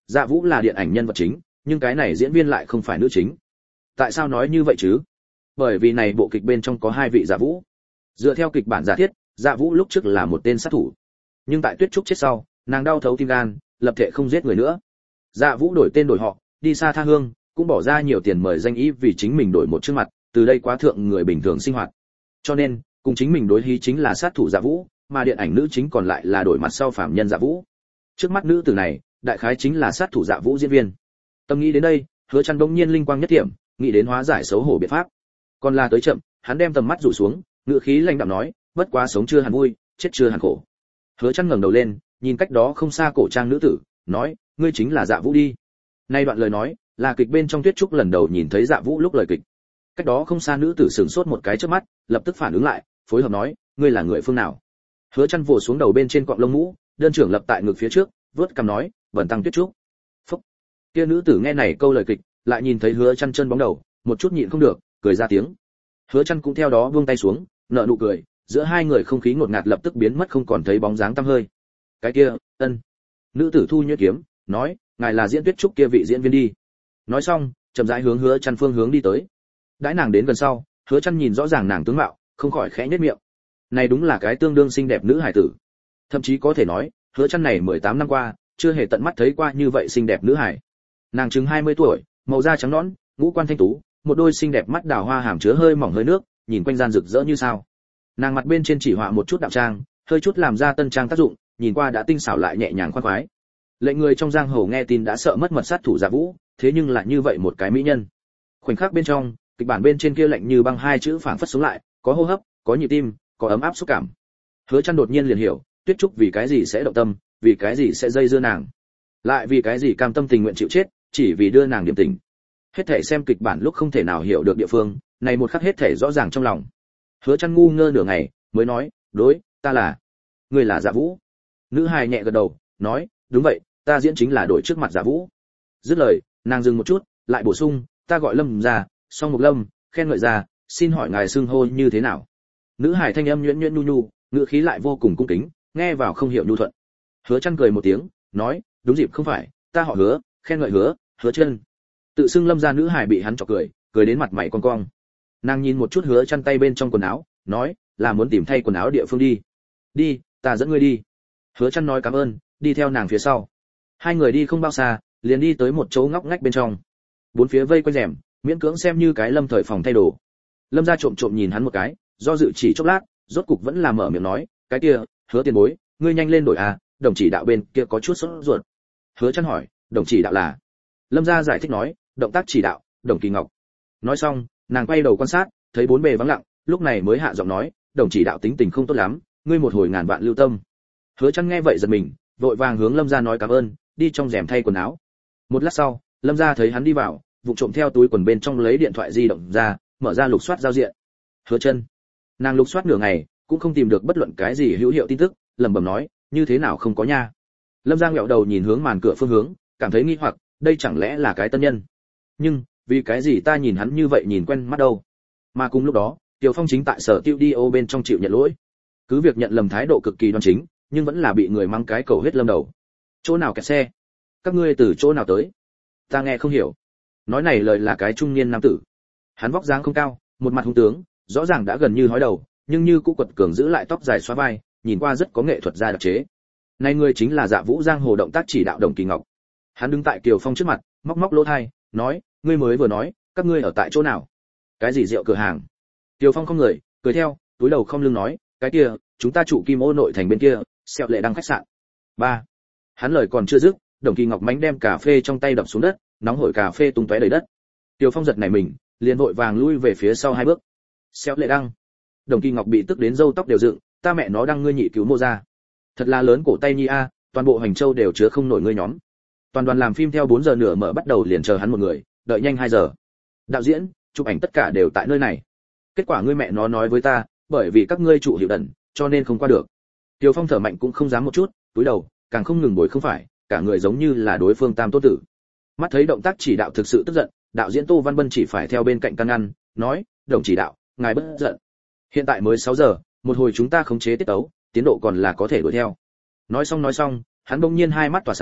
[SPEAKER 1] Dạ Vũ là điện ảnh nhân vật chính, nhưng cái này diễn viên lại không phải nữ chính. Tại sao nói như vậy chứ? Bởi vì này bộ kịch bên trong có hai vị Dạ Vũ. Dựa theo kịch bản giả thiết, Dạ Vũ lúc trước là một tên sát thủ, nhưng tại Tuyết Trúc chết sau, nàng đau thấu tim gan, lập thể không giết người nữa. Dạ Vũ đổi tên đổi họ, đi xa tha hương, cũng bỏ ra nhiều tiền mời danh ý vì chính mình đổi một chương mặt, từ đây quá thượng người bình thường sinh hoạt. Cho nên, cùng chính mình đối hí chính là sát thủ Dạ Vũ, mà điện ảnh nữ chính còn lại là đổi mặt sau phạm nhân Dạ Vũ. Trước mắt nữ tử này, đại khái chính là sát thủ Dạ Vũ diễn viên. Tâm nghĩ đến đây, Hứa Chân bỗng nhiên linh quang nhất điểm, nghĩ đến hóa giải xấu hổ biện pháp. Còn là tới chậm, hắn đem tầm mắt rủ xuống, ngữ khí lạnh đạm nói, bất quá sống chưa hẳn vui, chết chưa hẳn khổ. Hứa Chân ngẩng đầu lên, nhìn cách đó không xa cổ trang nữ tử, nói, ngươi chính là Dạ Vũ đi. Nay đoạn lời nói, là kịch bên trong Tuyết Trúc lần đầu nhìn thấy Dạ Vũ lúc lời kịch. Cách đó không xa nữ tử sửng sốt một cái chớp mắt, lập tức phản ứng lại, phối hợp nói, ngươi là người phương nào? Hứa Chân vồ xuống đầu bên trên cọng lông mũ, đơn trưởng lập tại ngực phía trước, vớt cằm nói, Vân Tăng Tuyết Trúc. Phúc. Kia nữ tử nghe này câu lời kịch, lại nhìn thấy Hứa Chân chân bóng đầu, một chút nhịn không được, cười ra tiếng. Hứa Chân cũng theo đó buông tay xuống, nở nụ cười, giữa hai người không khí ngột ngạt lập tức biến mất không còn thấy bóng dáng tăm hơi. Cái kia, ân. Nữ tử thu nhuyễn kiếm, nói, ngài là diễn Tuyết Trúc kia vị diễn viên đi. Nói xong, chậm rãi hướng Hứa Chân phương hướng đi tới. Đãi nàng đến gần sau, Hứa Chân nhìn rõ ràng nàng tướng mạo, không khỏi khẽ nhếch miệng. Này đúng là cái tương đương xinh đẹp nữ hải tử. Thậm chí có thể nói, Hứa Chân này mười tám năm qua, chưa hề tận mắt thấy qua như vậy xinh đẹp nữ hải. Nàng chừng hai mươi tuổi, màu da trắng nõn, ngũ quan thanh tú, một đôi xinh đẹp mắt đào hoa hàm chứa hơi mỏng hơi nước, nhìn quanh gian rực rỡ như sao. Nàng mặt bên trên chỉ họa một chút đạm trang, hơi chút làm ra tân trang tác dụng, nhìn qua đã tinh xảo lại nhẹ nhàng khoan khoái. Lệnh người trong giang hồ nghe tin đã sợ mất mật sát thủ Dạ Vũ, thế nhưng lại như vậy một cái mỹ nhân. Khoảnh khắc bên trong, kịch bản bên trên kia lạnh như băng hai chữ phảng phất sống lại, có hô hấp, có nhịp tim, có ấm áp xúc cảm. Hứa Chân đột nhiên liền hiểu, Tuyết Trúc vì cái gì sẽ động tâm, vì cái gì sẽ dây dưa nàng, lại vì cái gì cam tâm tình nguyện chịu chết, chỉ vì đưa nàng điểm tình. Hết thảy xem kịch bản lúc không thể nào hiểu được địa phương, này một khắc hết thảy rõ ràng trong lòng. Hứa Chân ngu ngơ nửa ngày, mới nói, "Đối, ta là, ngươi là Dạ Vũ." Nữ hài nhẹ gật đầu, nói, "Đúng vậy, ta diễn chính là đổi trước mặt Dạ Vũ." Dứt lời, nàng dừng một chút, lại bổ sung, "Ta gọi Lâm gia, Song Mục Lâm, khen ngợi gia, xin hỏi ngài xưng hô như thế nào?" Nữ hài thanh âm nhuyễn nhuyễn nhu nhu, ngữ khí lại vô cùng cung kính, nghe vào không hiểu nhu thuận. Hứa Chân cười một tiếng, nói, "Đúng dịp không phải, ta họ Hứa, khen ngợi Hứa, Hứa Chân." Tự xưng Lâm gia nữ hài bị hắn chọc cười, cười đến mặt mày cong cong. Nàng nhìn một chút Hứa Chân tay bên trong quần áo, nói, "Là muốn tìm thay quần áo địa phương đi." "Đi, ta dẫn ngươi đi." Hứa Chân nói cảm ơn, đi theo nàng phía sau. Hai người đi không bao xa, liền đi tới một chỗ ngóc ngách bên trong. Bốn phía vây quanh rèm, miễn cưỡng xem như cái Lâm thời phòng thay đồ. Lâm gia trộm trộm nhìn hắn một cái, do dự chỉ chốc lát, rốt cục vẫn là mở miệng nói, "Cái kia, Hứa tiền bối, ngươi nhanh lên đổi à, đồng chỉ đạo bên kia có chút sốt ruột." Hứa Chân hỏi, "Đồng chỉ đạo là?" Lâm gia giải thích nói, "Động tác chỉ đạo, Đồng Kỳ Ngọc." Nói xong, nàng quay đầu quan sát, thấy bốn bề vắng lặng, lúc này mới hạ giọng nói, "Đồng chỉ đạo tính tình không tốt lắm, ngươi một hồi ngàn vạn lưu tâm." Hứa Chân nghe vậy giật mình, vội vàng hướng Lâm gia nói cảm ơn, đi trong rèm thay quần áo. Một lát sau, Lâm gia thấy hắn đi vào, vụng trộm theo túi quần bên trong lấy điện thoại di động ra, mở ra lục soát giao diện. Hứa Chân, nàng lục soát nửa ngày, cũng không tìm được bất luận cái gì hữu hiệu tin tức, lẩm bẩm nói, như thế nào không có nha. Lâm Giang ngẹo đầu nhìn hướng màn cửa phương hướng, cảm thấy nghi hoặc, đây chẳng lẽ là cái tân nhân? Nhưng, vì cái gì ta nhìn hắn như vậy nhìn quen mắt đâu? Mà cùng lúc đó, Tiểu Phong chính tại sở studio bên trong chịu nhận lỗi. Cứ việc nhận lầm thái độ cực kỳ đoan chính, nhưng vẫn là bị người mang cái cầu hết lâm đầu. Chỗ nào kẹt xe? Các ngươi từ chỗ nào tới? Ta nghe không hiểu. Nói này lời là cái trung niên nam tử. Hắn vóc dáng không cao, một mặt hung tướng, rõ ràng đã gần như hói đầu, nhưng như cũ quật cường giữ lại tóc dài xóa vai, nhìn qua rất có nghệ thuật gia đặc chế. Này người chính là Dạ Vũ giang hồ động tác chỉ đạo Đồng Kỳ Ngọc. Hắn đứng tại Kiều Phong trước mặt, móc móc lỗ tai, nói, ngươi mới vừa nói, các ngươi ở tại chỗ nào? Cái gì rượu cửa hàng? Kiều Phong không người, cười theo, túi đầu không lưng nói, cái kia, chúng ta trụ Kim Ô nội thành bên kia, Sẹo Lệ đăng khách sạn. Ba. Hắn lời còn chưa dứt, Đồng Kỳ Ngọc mánh đem cà phê trong tay đập xuống đất, nóng hổi cà phê tung tóe đầy đất. Kiều Phong giật nảy mình, liền vội vàng lui về phía sau hai bước. Sẹo Lệ đăng. Đồng Kỳ Ngọc bị tức đến râu tóc đều dựng, ta mẹ nó đăng ngươi nhị cứu mô ra. Thật là lớn cổ tay nhi a, toàn bộ Hoành Châu đều chứa không nổi ngươi nhóm. Toàn đoàn làm phim theo bốn giờ nửa mở bắt đầu liền chờ hắn một người, đợi nhanh hai giờ. Đạo diễn, chụp ảnh tất cả đều tại nơi này. Kết quả ngươi mẹ nó nói với ta, bởi vì các ngươi trụ hiệu đần, cho nên không qua được. Tiêu Phong thở mạnh cũng không dám một chút, túi đầu, càng không ngừng bồi không phải, cả người giống như là đối phương tam tốt tử. Mắt thấy động tác chỉ đạo thực sự tức giận, đạo diễn Tô Văn Bân chỉ phải theo bên cạnh can ngăn, nói, đồng chỉ đạo, ngài bất giận. Hiện tại mới sáu giờ, một hồi chúng ta khống chế tiết tấu, tiến độ còn là có thể đuổi theo. Nói xong nói xong, hắn bỗng nhiên hai mắt tỏa sáng,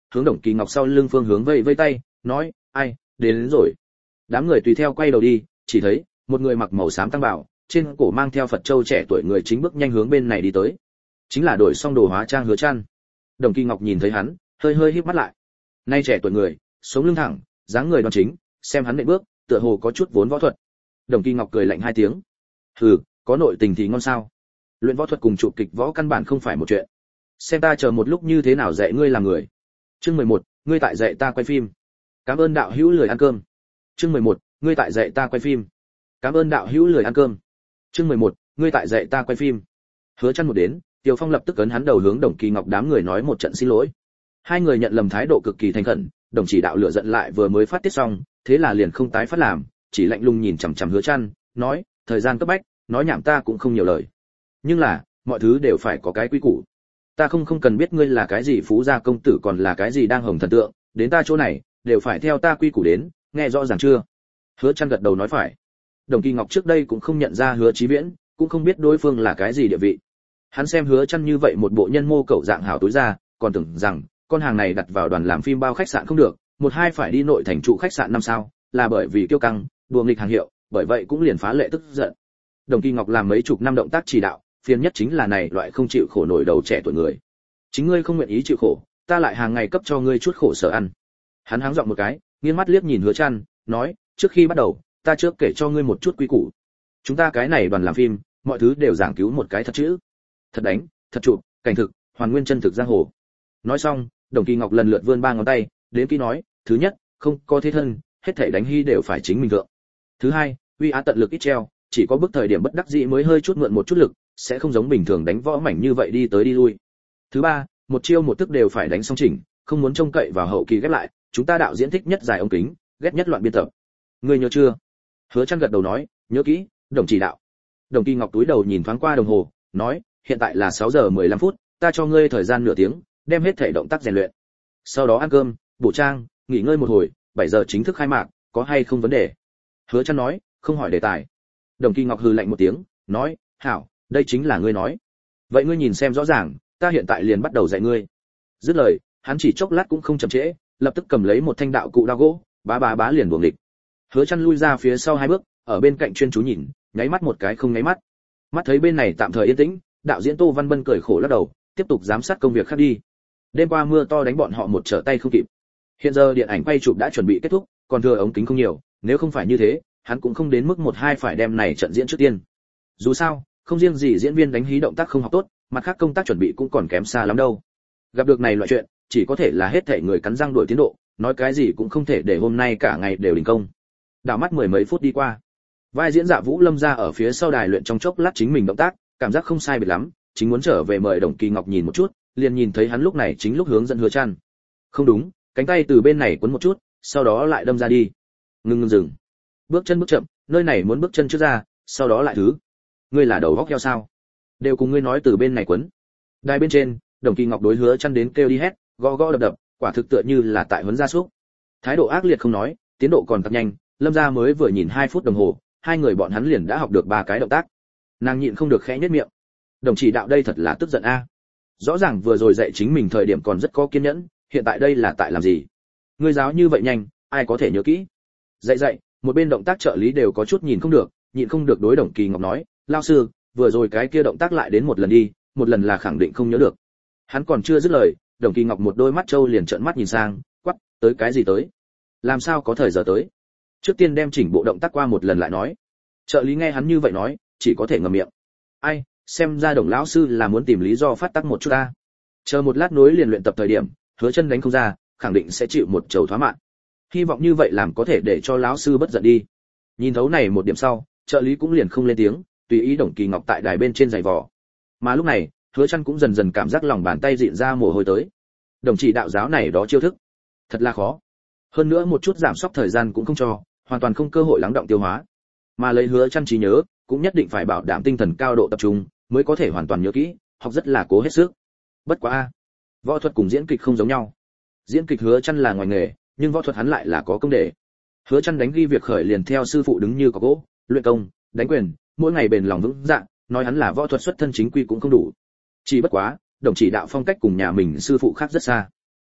[SPEAKER 1] hướng Đồng Kỳ Ngọc sau lưng phương hướng vây vây tay, nói, ai, đến, đến rồi. Đám người tùy theo quay đầu đi, chỉ thấy một người mặc màu xám tăng bào, trên cổ mang theo Phật châu trẻ tuổi người chính bước nhanh hướng bên này đi tới. Chính là đổi xong đồ hóa trang Hứa Chân. Đồng Kỳ Ngọc nhìn thấy hắn, hơi hơi híp mắt lại. Nay trẻ tuổi người, sống lưng thẳng, dáng người đoan chính, xem hắn nện bước, tựa hồ có chút vốn võ thuật. Đồng Kỳ Ngọc cười lạnh hai tiếng. Hừ, có nội tình thì ngon sao? Luyện võ thuật cùng chụp kịch võ căn bản không phải một chuyện. Xem ta chờ một lúc như thế nào dạy ngươi làm người. Chương mười một, ngươi tại dạy ta quay phim. Cảm ơn đạo hữu lười ăn cơm. Chương mười một, ngươi tại dạy ta quay phim. Cảm ơn đạo hữu lười ăn cơm. Chương mười một, ngươi tại dạy ta quay phim. Hứa Chân một đến, Tiêu Phong lập tức ấn hắn đầu hướng Đồng Kỳ Ngọc đám người nói một trận xin lỗi. Hai người nhận lầm thái độ cực kỳ thành khẩn, Đồng chỉ đạo lửa giận lại vừa mới phát tiết xong, thế là liền không tái phát làm, chỉ lạnh lùng nhìn chằm chằm Hứa Chân, nói, thời gian cấp bách, nói nhảm ta cũng không nhiều lời. Nhưng là, mọi thứ đều phải có cái quy củ. Ta không không cần biết ngươi là cái gì phú gia công tử còn là cái gì đang hồng thần tượng, đến ta chỗ này, đều phải theo ta quy củ đến, nghe rõ ràng chưa? Hứa Chân gật đầu nói phải. Đồng Kỳ Ngọc trước đây cũng không nhận ra Hứa Chí Viễn, cũng không biết đối phương là cái gì địa vị. Hắn xem Hứa Chân như vậy một bộ nhân mô cẩu dạng hảo túi ra, còn tưởng rằng con hàng này đặt vào đoàn làm phim bao khách sạn không được, một hai phải đi nội thành trụ khách sạn năm sao, là bởi vì kiêu căng, đùa nghịch hàng hiệu, bởi vậy cũng liền phá lệ tức giận. Đồng Kỳ Ngọc làm mấy chục năm động tác chỉ đạo, phiền nhất chính là này loại không chịu khổ nổi đầu trẻ tuổi người. Chính ngươi không nguyện ý chịu khổ, ta lại hàng ngày cấp cho ngươi chút khổ sở ăn. Hắn háng giọng một cái, nghiêng mắt liếc nhìn Hứa Chân, nói, trước khi bắt đầu, ta trước kể cho ngươi một chút quy củ. Chúng ta cái này đoàn làm phim, mọi thứ đều giảng cứu một cái thật chữ. Thật đánh, thật chụp, cảnh thực, hoàn nguyên chân thực giang hồ. Nói xong, Đồng Kỳ Ngọc lần lượt vươn ba ngón tay, đến kỹ nói, thứ nhất, không có thế thân, hết thảy đánh hy đều phải chính mình thượng. Thứ hai, uy á tận lực ít treo, chỉ có bước thời điểm bất đắc dĩ mới hơi chút mượn một chút lực, sẽ không giống bình thường đánh võ mảnh như vậy đi tới đi lui. Thứ ba, một chiêu một thức đều phải đánh xong chỉnh, không muốn trông cậy vào hậu kỳ ghép lại, chúng ta đạo diễn thích nhất dài ống kính, ghét nhất loạn biên tập. Ngươi nhớ chưa? Hứa Chân gật đầu nói, nhớ kỹ, đồng chỉ đạo. Đồng Kỳ Ngọc túi đầu nhìn thoáng qua đồng hồ, nói, hiện tại là sáu giờ mười lăm phút, ta cho ngươi thời gian nửa tiếng, đem hết thể động tác rèn luyện. Sau đó ăn cơm, bổ trang, nghỉ ngơi một hồi, bảy giờ chính thức khai mạc, có hay không vấn đề? Hứa Chân nói, không hỏi đề tài. Đồng Kỳ Ngọc hừ lạnh một tiếng, nói, hảo, đây chính là ngươi nói. Vậy ngươi nhìn xem rõ ràng, ta hiện tại liền bắt đầu dạy ngươi. Dứt lời, hắn chỉ chốc lát cũng không chậm trễ, lập tức cầm lấy một thanh đạo cụ đao gỗ, bá bá bá liền buồng địch. Hứa Chân lui ra phía sau hai bước, ở bên cạnh chuyên chú nhìn, nháy mắt một cái không nháy mắt. Mắt thấy bên này tạm thời yên tĩnh, đạo diễn Tô Văn Bân cười khổ lắc đầu, tiếp tục giám sát công việc khác đi. Đêm qua mưa to đánh bọn họ một trở tay không kịp. Hiện giờ điện ảnh quay chụp đã chuẩn bị kết thúc, còn thừa ống kính không nhiều, nếu không phải như thế, hắn cũng không đến mức một hai phải đem này trận diễn trước tiên. Dù sao, không riêng gì diễn viên đánh hí động tác không học tốt, mặt khác công tác chuẩn bị cũng còn kém xa lắm đâu. Gặp được này loại chuyện, chỉ có thể là hết thảy người cắn răng đuổi tiến độ, nói cái gì cũng không thể để hôm nay cả ngày đều đình công. Đảo mắt mười mấy phút đi qua, vai diễn Dạ Vũ Lâm ra ở phía sau đài luyện trong chốc lát chính mình động tác, cảm giác không sai biệt lắm, chính muốn trở về mời Đồng Kỳ Ngọc nhìn một chút, liền nhìn thấy hắn lúc này chính lúc hướng dẫn Hứa Chân. Không đúng, cánh tay từ bên này quấn một chút, sau đó lại đâm ra đi. Ngưng ngưng dừng. Bước chân bước chậm, nơi này muốn bước chân trước ra, sau đó lại thứ. Ngươi là đầu góc heo sao? Đều cùng ngươi nói từ bên này quấn. Đài bên trên, Đồng Kỳ Ngọc đối Hứa Chân đến kêu đi hét, gõ gõ đập đập, quả thực tựa như là tại huấn gia súc. Thái độ ác liệt không nói, tiến độ còn thật nhanh, Lâm gia mới vừa nhìn hai phút đồng hồ, hai người bọn hắn liền đã học được ba cái động tác. Nàng nhịn không được khẽ nhếch miệng. Đồng chỉ đạo đây thật là tức giận a. Rõ ràng vừa rồi dạy chính mình thời điểm còn rất có kiên nhẫn, hiện tại đây là tại làm gì? Ngươi giáo như vậy nhanh, ai có thể nhớ kỹ? Dạy dạy, một bên động tác trợ lý đều có chút nhìn không được, nhịn không được đối Đồng Kỳ Ngọc nói, lão sư, vừa rồi cái kia động tác lại đến một lần đi, một lần là khẳng định không nhớ được. Hắn còn chưa dứt lời, Đồng Kỳ Ngọc một đôi mắt trâu liền trợn mắt nhìn sang, quắc, tới cái gì tới? Làm sao có thời giờ tới? Trước tiên đem chỉnh bộ động tác qua một lần lại nói. Trợ lý nghe hắn như vậy nói, chỉ có thể ngậm miệng. Ai, xem ra Đồng lão sư là muốn tìm lý do phát tác một chút ta. Chờ một lát nối liền luyện tập thời điểm, Hứa Chân đánh không ra, khẳng định sẽ chịu một chầu thoá mạn. Hy vọng như vậy làm có thể để cho lão sư bất giận đi. Nhìn thấu này một điểm sau, trợ lý cũng liền không lên tiếng, tùy ý Đồng Kỳ Ngọc tại đài bên trên giày vò. Mà lúc này, Hứa Chân cũng dần dần cảm giác lòng bàn tay dịn ra mồ hôi tới. Đồng chỉ đạo giáo này đó chiêu thức, thật là khó. Hơn nữa một chút giảm sốc thời gian cũng không cho, hoàn toàn không cơ hội lắng động tiêu hóa. Mà lấy Hứa Chân trí nhớ, cũng nhất định phải bảo đảm tinh thần cao độ tập trung, mới có thể hoàn toàn nhớ kỹ, học rất là cố hết sức. Bất quá a, võ thuật cùng diễn kịch không giống nhau. Diễn kịch Hứa Chân là ngoài nghề, nhưng võ thuật hắn lại là có công để. Hứa Chân đánh ghi việc khởi liền theo sư phụ đứng như có gỗ, luyện công, đánh quyền, mỗi ngày bền lòng vững dạ, nói hắn là võ thuật xuất thân chính quy cũng không đủ. Chỉ bất quá, đồng chỉ đạo phong cách cùng nhà mình sư phụ khác rất xa.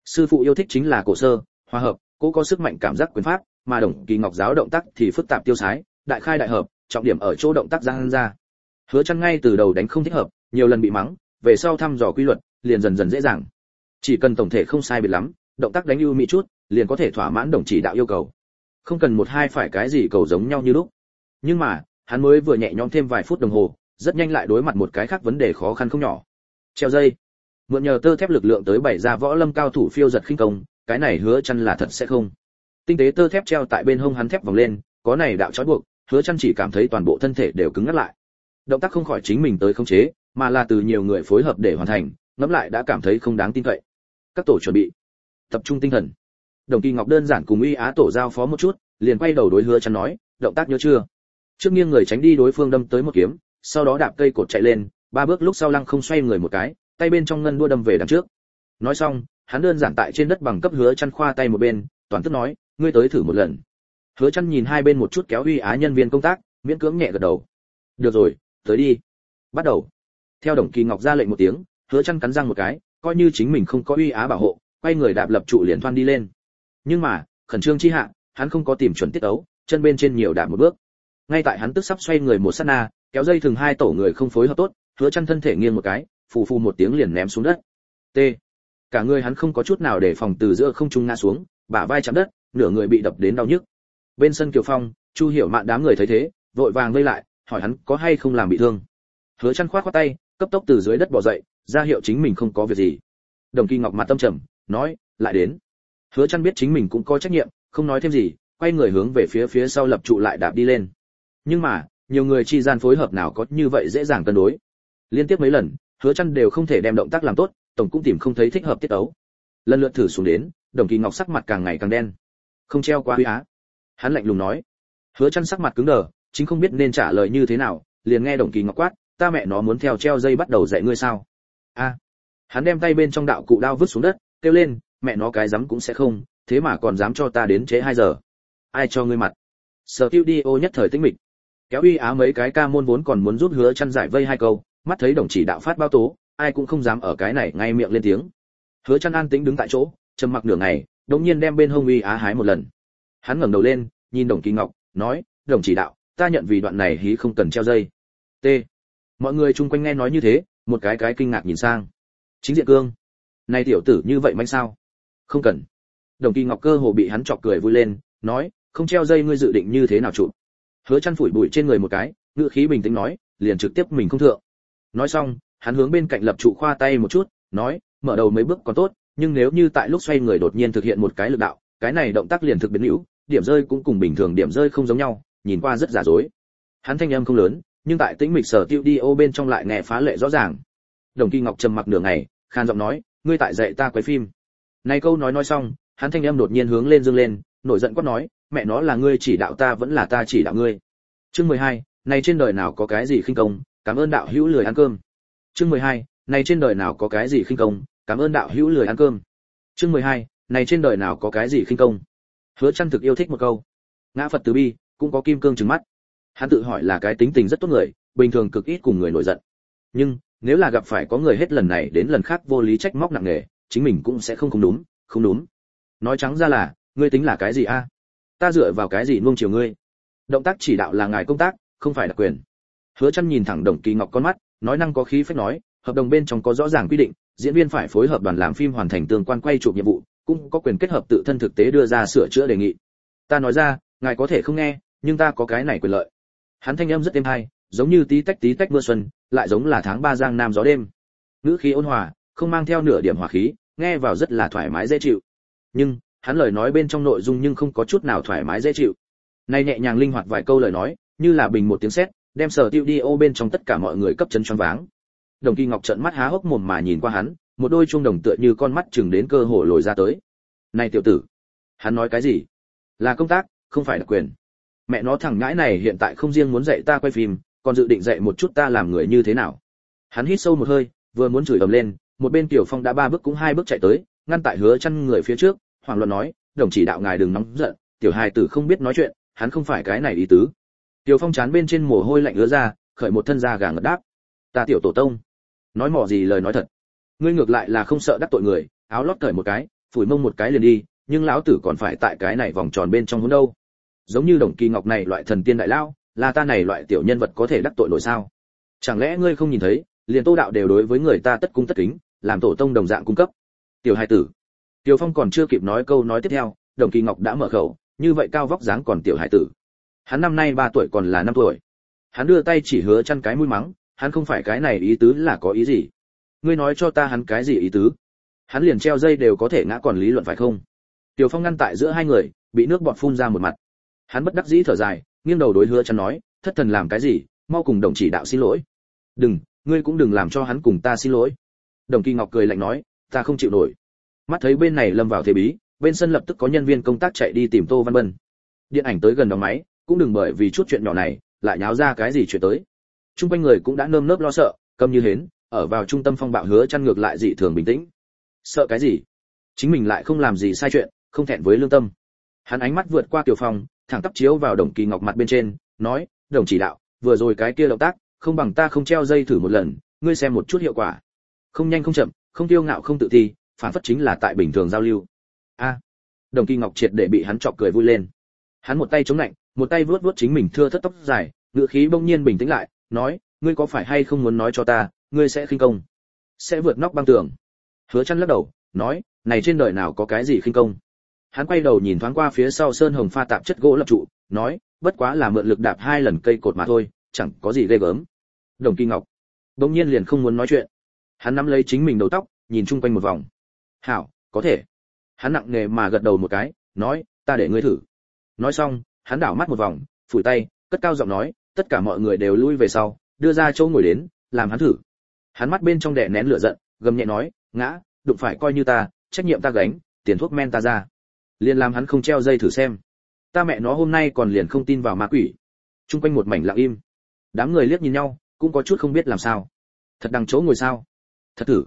[SPEAKER 1] Sư phụ yêu thích chính là cổ sơ, hòa hợp, cố có sức mạnh cảm giác quyền pháp, mà Đồng Kỳ Ngọc giáo động tác thì phức tạp tiêu sái, đại khai đại hợp, trọng điểm ở chỗ động tác giang ra. Hứa Chân ngay từ đầu đánh không thích hợp, nhiều lần bị mắng, về sau thăm dò quy luật, liền dần dần dễ dàng. Chỉ cần tổng thể không sai biệt lắm, động tác đánh ưu mỹ chút, liền có thể thỏa mãn Đồng chỉ đạo yêu cầu. Không cần một hai phải cái gì cầu giống nhau như lúc. Nhưng mà, hắn mới vừa nhẹ nhõm thêm vài phút đồng hồ, rất nhanh lại đối mặt một cái khác vấn đề khó khăn không nhỏ. Treo dây. Mượn nhờ tơ thép lực lượng tới bày ra võ lâm cao thủ phiêu giật khinh công, cái này Hứa Chân là thật sẽ không. Tinh tế tơ thép treo tại bên hông hắn thép vòng lên, có này đạo trói buộc, Hứa Chân chỉ cảm thấy toàn bộ thân thể đều cứng ngắc lại. Động tác không khỏi chính mình tới khống chế, mà là từ nhiều người phối hợp để hoàn thành, ngẫm lại đã cảm thấy không đáng tin cậy. Các tổ chuẩn bị, tập trung tinh thần. Đồng Kỳ Ngọc đơn giản cùng Uy Á tổ giao phó một chút, liền quay đầu đối Hứa Chân nói, động tác nhớ chưa? Trước nghiêng người tránh đi đối phương đâm tới một kiếm, sau đó đạp cây cột chạy lên, ba bước lúc sau lăng không xoay người một cái, tay bên trong ngân đua đâm về đằng trước. Nói xong, hắn đơn giản tại trên đất bằng cấp Hứa Chân khoa tay một bên, toàn tức nói, ngươi tới thử một lần. Hứa Chân nhìn hai bên một chút kéo Uy Á nhân viên công tác, miễn cưỡng nhẹ gật đầu. Được rồi, tới đi. Bắt đầu. Theo Đồng Kỳ Ngọc ra lệnh một tiếng, Hứa Chân cắn răng một cái, coi như chính mình không có Uy Á bảo hộ, quay người đạp lập trụ liền thoăn đi lên. Nhưng mà, khẩn trương chi hạ, hắn không có tìm chuẩn tiết ấu, chân bên trên nhiều đạp một bước. Ngay tại hắn tức sắp xoay người một sát na, kéo dây thừng hai tổ người không phối hợp tốt, Hứa Chân thân thể nghiêng một cái, phù phù một tiếng liền ném xuống đất. T. Cả người hắn không có chút nào để phòng từ giữa không trung ngã xuống, bả vai chạm đất, nửa người bị đập đến đau nhức. Bên sân Kiều Phong, Chu Hiểu Mạn đám người thấy thế, vội vàng vây lại, hỏi hắn có hay không làm bị thương. Hứa Chân khoát khoát tay, cấp tốc từ dưới đất bò dậy, ra hiệu chính mình không có việc gì. Đồng Kỳ Ngọc mặt tâm trầm, nói, lại đến. Hứa Chân biết chính mình cũng có trách nhiệm, không nói thêm gì, quay người hướng về phía phía sau lập trụ lại đạp đi lên. Nhưng mà, nhiều người chi gian phối hợp nào có như vậy dễ dàng cân đối. Liên tiếp mấy lần, Hứa Chân đều không thể đem động tác làm tốt, tổng cũng tìm không thấy thích hợp tiết ấu. Lần lượt thử xuống đến, Đồng Kỳ Ngọc sắc mặt càng ngày càng đen. Không treo qua Uy Á. Hắn lạnh lùng nói. Hứa Chân sắc mặt cứng đờ, chính không biết nên trả lời như thế nào, liền nghe Đồng Kỳ Ngọc quát, ta mẹ nó muốn theo treo dây bắt đầu dạy ngươi sao? A. Hắn đem tay bên trong đạo cụ đao vứt xuống đất, kêu lên, mẹ nó cái dám cũng sẽ không, thế mà còn dám cho ta đến chế hai giờ. Ai cho ngươi mặt? Studio nhất thời tĩnh mịch. Kéo Uy Á mấy cái ca môn vốn còn muốn giúp Hứa Chân giải vây hai câu, mắt thấy Đồng chỉ đạo phát báo tố, ai cũng không dám ở cái này ngay miệng lên tiếng. Hứa Chân an tĩnh đứng tại chỗ, trầm mặc nửa ngày, đột nhiên đem bên hông Uy Á hái một lần. Hắn ngẩng đầu lên, nhìn Đồng Kỳ Ngọc, nói, "Đồng chỉ đạo, ta nhận vì đoạn này hí không cần treo dây." T. Mọi người chung quanh nghe nói như thế, một cái cái kinh ngạc nhìn sang. Chính Diện Cương, này tiểu tử như vậy manh sao? Không cần. Đồng Kỳ Ngọc cơ hồ bị hắn chọc cười vui lên, nói, "Không treo dây ngươi dự định như thế nào chụp?" Hứa Chân phủi bụi trên người một cái, ngữ khí bình tĩnh nói, liền trực tiếp mình không thượng. Nói xong, hắn hướng bên cạnh lập trụ khoa tay một chút, nói, mở đầu mấy bước còn tốt, nhưng nếu như tại lúc xoay người đột nhiên thực hiện một cái lực đạo, cái này động tác liền thực biến hữu, điểm rơi cũng cùng bình thường điểm rơi không giống nhau, nhìn qua rất giả dối. Hắn thanh âm không lớn, nhưng tại tĩnh mịch sở tiêu đi ô bên trong lại nghe phá lệ rõ ràng. Đồng Kỳ Ngọc trầm mặc nửa ngày, khan giọng nói, ngươi tại dạy ta quay phim. Này câu nói nói xong, hắn thanh âm đột nhiên hướng lên dương lên, nổi giận quát nói, mẹ nó là ngươi chỉ đạo ta vẫn là ta chỉ đạo ngươi. Chương mười hai, này trên đời nào có cái gì khinh công, cảm ơn đạo hữu lười ăn cơm. Chương mười hai, này trên đời nào có cái gì khinh công, cảm ơn đạo hữu lười ăn cơm. Chương mười hai, này trên đời nào có cái gì khinh công. Hứa Chân thực yêu thích một câu. Ngã Phật từ bi, cũng có kim cương trừng mắt. Hắn tự hỏi là cái tính tình rất tốt người, bình thường cực ít cùng người nổi giận. Nhưng, nếu là gặp phải có người hết lần này đến lần khác vô lý trách móc nặng nề, chính mình cũng sẽ không không đúng, không đúng. Nói trắng ra là, ngươi tính là cái gì a? Ta dựa vào cái gì nuông chiều ngươi? Động tác chỉ đạo là ngài công tác, không phải đặc quyền. Hứa Chân nhìn thẳng Đồng Kỳ Ngọc con mắt, nói năng có khí phách nói, hợp đồng bên trong có rõ ràng quy định, diễn viên phải phối hợp đoàn làm phim hoàn thành tương quan quay chụp nhiệm vụ, cũng có quyền kết hợp tự thân thực tế đưa ra sửa chữa đề nghị. Ta nói ra, ngài có thể không nghe, nhưng ta có cái này quyền lợi. Hắn thanh âm rất êm hay, giống như tí tách tí tách mưa xuân, lại giống là tháng ba giang nam gió đêm. Ngữ khí ôn hòa, không mang theo nửa điểm hỏa khí, nghe vào rất là thoải mái dễ chịu. Nhưng, hắn lời nói bên trong nội dung nhưng không có chút nào thoải mái dễ chịu. Này nhẹ nhàng linh hoạt vài câu lời nói, như là bình một tiếng sét, đem sở tiêu đi ô bên trong tất cả mọi người cấp chân choáng váng. Đồng Kỳ Ngọc trợn mắt há hốc mồm mà nhìn qua hắn, một đôi chuông đồng tựa như con mắt chừng đến cơ hồ lồi ra tới. Này tiểu tử, hắn nói cái gì? Là công tác, không phải đặc quyền. Mẹ nó thằng ngãi này hiện tại không riêng muốn dạy ta quay phim, còn dự định dạy một chút ta làm người như thế nào. Hắn hít sâu một hơi, vừa muốn chửi ầm lên, một bên Tiểu Phong đã ba bước cũng hai bước chạy tới, ngăn tại Hứa Chân người phía trước, hoảng loạn nói, đồng chỉ đạo ngài đừng nóng giận, tiểu hài tử không biết nói chuyện, hắn không phải cái này ý tứ. Tiểu Phong chán bên trên mồ hôi lạnh ứa ra, khởi một thân da gà ngật đáp. Ta tiểu tổ tông, nói mỏ gì lời nói thật. Ngươi ngược lại là không sợ đắc tội người, áo lót cởi một cái, phủi mông một cái liền đi, nhưng lão tử còn phải tại cái này vòng tròn bên trong hỗn đâu. Giống như Đồng Kỳ Ngọc này loại thần tiên đại lão, là ta này loại tiểu nhân vật có thể đắc tội nổi sao? Chẳng lẽ ngươi không nhìn thấy, liền Tô đạo đều đối với người ta tất cung tất kính, làm tổ tông đồng dạng cung cấp. Tiểu hai tử. Tiểu Phong còn chưa kịp nói câu nói tiếp theo, Đồng Kỳ Ngọc đã mở khẩu, như vậy cao vóc dáng còn tiểu hải tử. Hắn năm nay ba tuổi còn là năm tuổi. Hắn đưa tay chỉ Hứa Chân cái mũi mắng, hắn không phải cái này ý tứ là có ý gì? Ngươi nói cho ta hắn cái gì ý tứ? Hắn liền treo dây đều có thể ngã còn lý luận phải không? Tiểu Phong ngăn tại giữa hai người, bị nước bọt phun ra một mặt. Hắn bất đắc dĩ thở dài, nghiêng đầu đối Hứa Chân nói, thất thần làm cái gì, mau cùng đồng chỉ đạo xin lỗi. Đừng, ngươi cũng đừng làm cho hắn cùng ta xin lỗi. Đồng Kỳ Ngọc cười lạnh nói, ta không chịu nổi. Mắt thấy bên này lâm vào thế bí, bên sân lập tức có nhân viên công tác chạy đi tìm Tô Văn Bân. Điện ảnh tới gần đóng máy, cũng đừng bởi vì chút chuyện nhỏ này lại nháo ra cái gì chuyện tới. Trung quanh người cũng đã nơm nớp lo sợ, câm như hến, ở vào trung tâm phong bạo Hứa Chân ngược lại dị thường bình tĩnh. Sợ cái gì? Chính mình lại không làm gì sai chuyện, không thẹn với lương tâm. Hắn ánh mắt vượt qua Kiều Phong, thẳng tắp chiếu vào Đồng Kỳ Ngọc mặt bên trên, nói, đồng chỉ đạo, vừa rồi cái kia động tác, không bằng ta không treo dây thử một lần, ngươi xem một chút hiệu quả. Không nhanh không chậm, không tiêu ngạo không tự ti, phản phất chính là tại bình thường giao lưu. A. Đồng Kỳ Ngọc triệt để bị hắn chọc cười vui lên. Hắn một tay chống lạnh, một tay vuốt vuốt chính mình thưa thất tóc dài, ngữ khí bỗng nhiên bình tĩnh lại, nói, ngươi có phải hay không muốn nói cho ta, ngươi sẽ khinh công, sẽ vượt nóc băng tường? Hứa Chân lắc đầu, nói, này trên đời nào có cái gì khinh công? Hắn quay đầu nhìn thoáng qua phía sau sơn hồng pha tạp chất gỗ lập trụ, nói, bất quá là mượn lực đạp hai lần cây cột mà thôi, chẳng có gì ghê gớm. Đồng Kỳ Ngọc bỗng nhiên liền không muốn nói chuyện. Hắn nắm lấy chính mình đầu tóc, nhìn chung quanh một vòng. Hảo, có thể. Hắn nặng nề mà gật đầu một cái, nói, ta để ngươi thử. Nói xong, hắn đảo mắt một vòng, phủi tay, cất cao giọng nói, tất cả mọi người đều lui về sau, đưa ra chỗ ngồi đến, làm hắn thử. Hắn mắt bên trong đè nén lửa giận, gầm nhẹ nói, ngã, đụng phải coi như ta, trách nhiệm ta gánh, tiền thuốc men ta ra. Liền làm hắn không treo dây thử xem. Ta mẹ nó hôm nay còn liền không tin vào ma quỷ. Trung quanh một mảnh lặng im. Đám người liếc nhìn nhau, cũng có chút không biết làm sao. Thật đằng chỗ ngồi sao? Thật thử.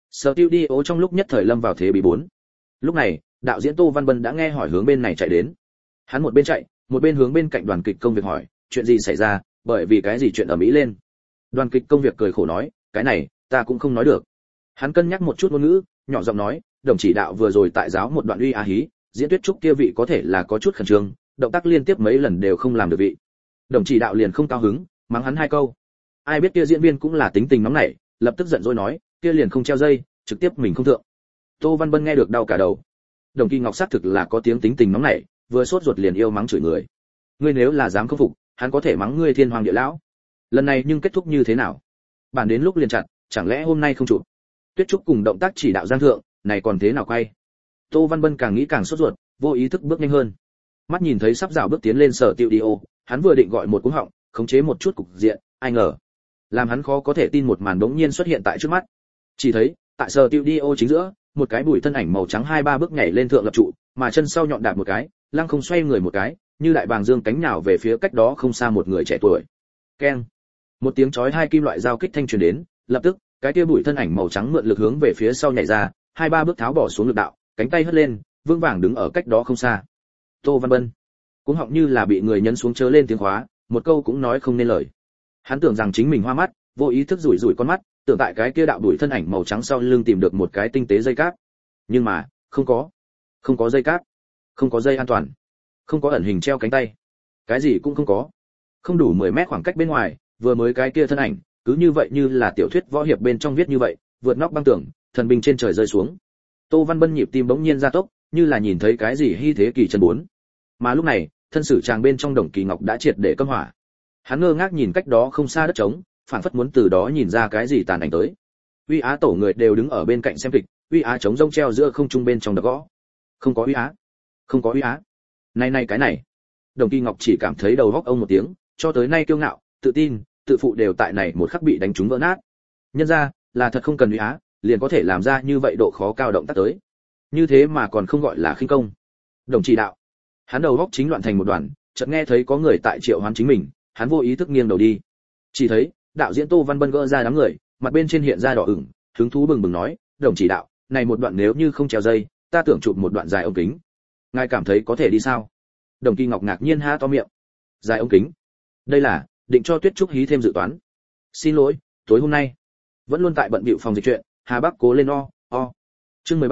[SPEAKER 1] Studio trong lúc nhất thời lâm vào thế bí bốn. Lúc này, đạo diễn Tô Văn Bân đã nghe hỏi hướng bên này chạy đến. Hắn một bên chạy, một bên hướng bên cạnh đoàn kịch công việc hỏi, chuyện gì xảy ra, bởi vì cái gì chuyện ở Mỹ lên. Đoàn kịch công việc cười khổ nói, cái này, ta cũng không nói được. Hắn cân nhắc một chút ngôn ngữ, nhỏ giọng nói, đồng chỉ đạo vừa rồi tại giáo một đoạn uy á hí, diễn Tuyết Trúc kia vị có thể là có chút khẩn trương, động tác liên tiếp mấy lần đều không làm được vị. Đồng chỉ đạo liền không cao hứng, mắng hắn hai câu. Ai biết kia diễn viên cũng là tính tình nóng nảy, lập tức giận dỗi nói, kia liền không treo dây, trực tiếp mình không thượng. Tô Văn Bân nghe được đau cả đầu. Đồng Kỳ Ngọc xác thực là có tiếng tính tình nóng nảy, vừa sốt ruột liền yêu mắng chửi người. Ngươi nếu là dám không phục, hắn có thể mắng ngươi thiên hoàng địa lão. Lần này nhưng kết thúc như thế nào? Bản đến lúc liền chặt, chẳng lẽ hôm nay không chụp? Tuyết Trúc cùng động tác chỉ đạo Giang thượng, này còn thế nào quay? Tô Văn Bân càng nghĩ càng sốt ruột, vô ý thức bước nhanh hơn. Mắt nhìn thấy sắp rào bước tiến lên sở tiêu đi ô, hắn vừa định gọi một cú họng, khống chế một chút cục diện, ai ngờ, làm hắn khó có thể tin một màn bỗng nhiên xuất hiện tại trước mắt. Chỉ thấy, tại sở tiêu đi ô chính giữa, một cái bụi thân ảnh màu trắng hai ba bước nhảy lên thượng lập trụ, mà chân sau nhọn đạp một cái, lăng không xoay người một cái, như đại bàng dương cánh nhào về phía cách đó không xa một người trẻ tuổi. Keng. Một tiếng chói hai kim loại giao kích thanh truyền đến, lập tức, cái kia bụi thân ảnh màu trắng mượn lực hướng về phía sau nhảy ra, hai ba bước tháo bỏ xuống lực đạo, cánh tay hất lên, vững vàng đứng ở cách đó không xa. Tô Văn Bân cũng họng như là bị người nhấn xuống chớ lên tiếng khóa, một câu cũng nói không nên lời. Hắn tưởng rằng chính mình hoa mắt, vô ý thức rủi rủi con mắt, tưởng tại cái kia đạo đuổi thân ảnh màu trắng sau lưng tìm được một cái tinh tế dây cáp. Nhưng mà, không có. Không có dây cáp, không có dây an toàn, không có ẩn hình treo cánh tay. Cái gì cũng không có. Không đủ mười mét khoảng cách bên ngoài, vừa mới cái kia thân ảnh, cứ như vậy như là tiểu thuyết võ hiệp bên trong viết như vậy, vượt nóc băng tường, thần binh trên trời rơi xuống. Tô Văn Bân nhịp tim bỗng nhiên gia tốc, như là nhìn thấy cái gì hy thế kỳ chân bốn. Mà lúc này, thân sử chàng bên trong Đồng Kỳ Ngọc đã triệt để câm hỏa. Hắn ngơ ngác nhìn cách đó không xa đất trống, phảng phất muốn từ đó nhìn ra cái gì tàn ảnh tới. Uy Á tổ người đều đứng ở bên cạnh xem kịch, Uy Á chống rông treo giữa không trung bên trong đập gõ. Không có Uy Á, không có Uy Á. Này này cái này. Đồng Kỳ Ngọc chỉ cảm thấy đầu góc ông một tiếng, cho tới nay kiêu ngạo, tự tin, tự phụ đều tại này một khắc bị đánh trúng vỡ nát. Nhân ra, là thật không cần Uy Á, liền có thể làm ra như vậy độ khó cao động tác tới. Như thế mà còn không gọi là khinh công. Đồng chỉ đạo. Hắn đầu góc chính loạn thành một đoàn, chợt nghe thấy có người tại triệu hoán chính mình, hắn vô ý thức nghiêng đầu đi. Chỉ thấy, đạo diễn Tô Văn Bân gỡ ra đám người, mặt bên trên hiện ra đỏ ửng, hứng thú bừng bừng nói, "Đồng chỉ đạo, này một đoạn nếu như không treo dây, ta tưởng chụp một đoạn dài ống kính. Ngài cảm thấy có thể đi sao?" Đồng Kỳ Ngọc ngạc nhiên há to miệng. Dài ống kính? Đây là định cho Tuyết Trúc hí thêm dự toán. Xin lỗi, tối hôm nay vẫn luôn tại bận bịu phòng dịch chuyện, Hà Bắc cố lên o, o. Chương mười ba,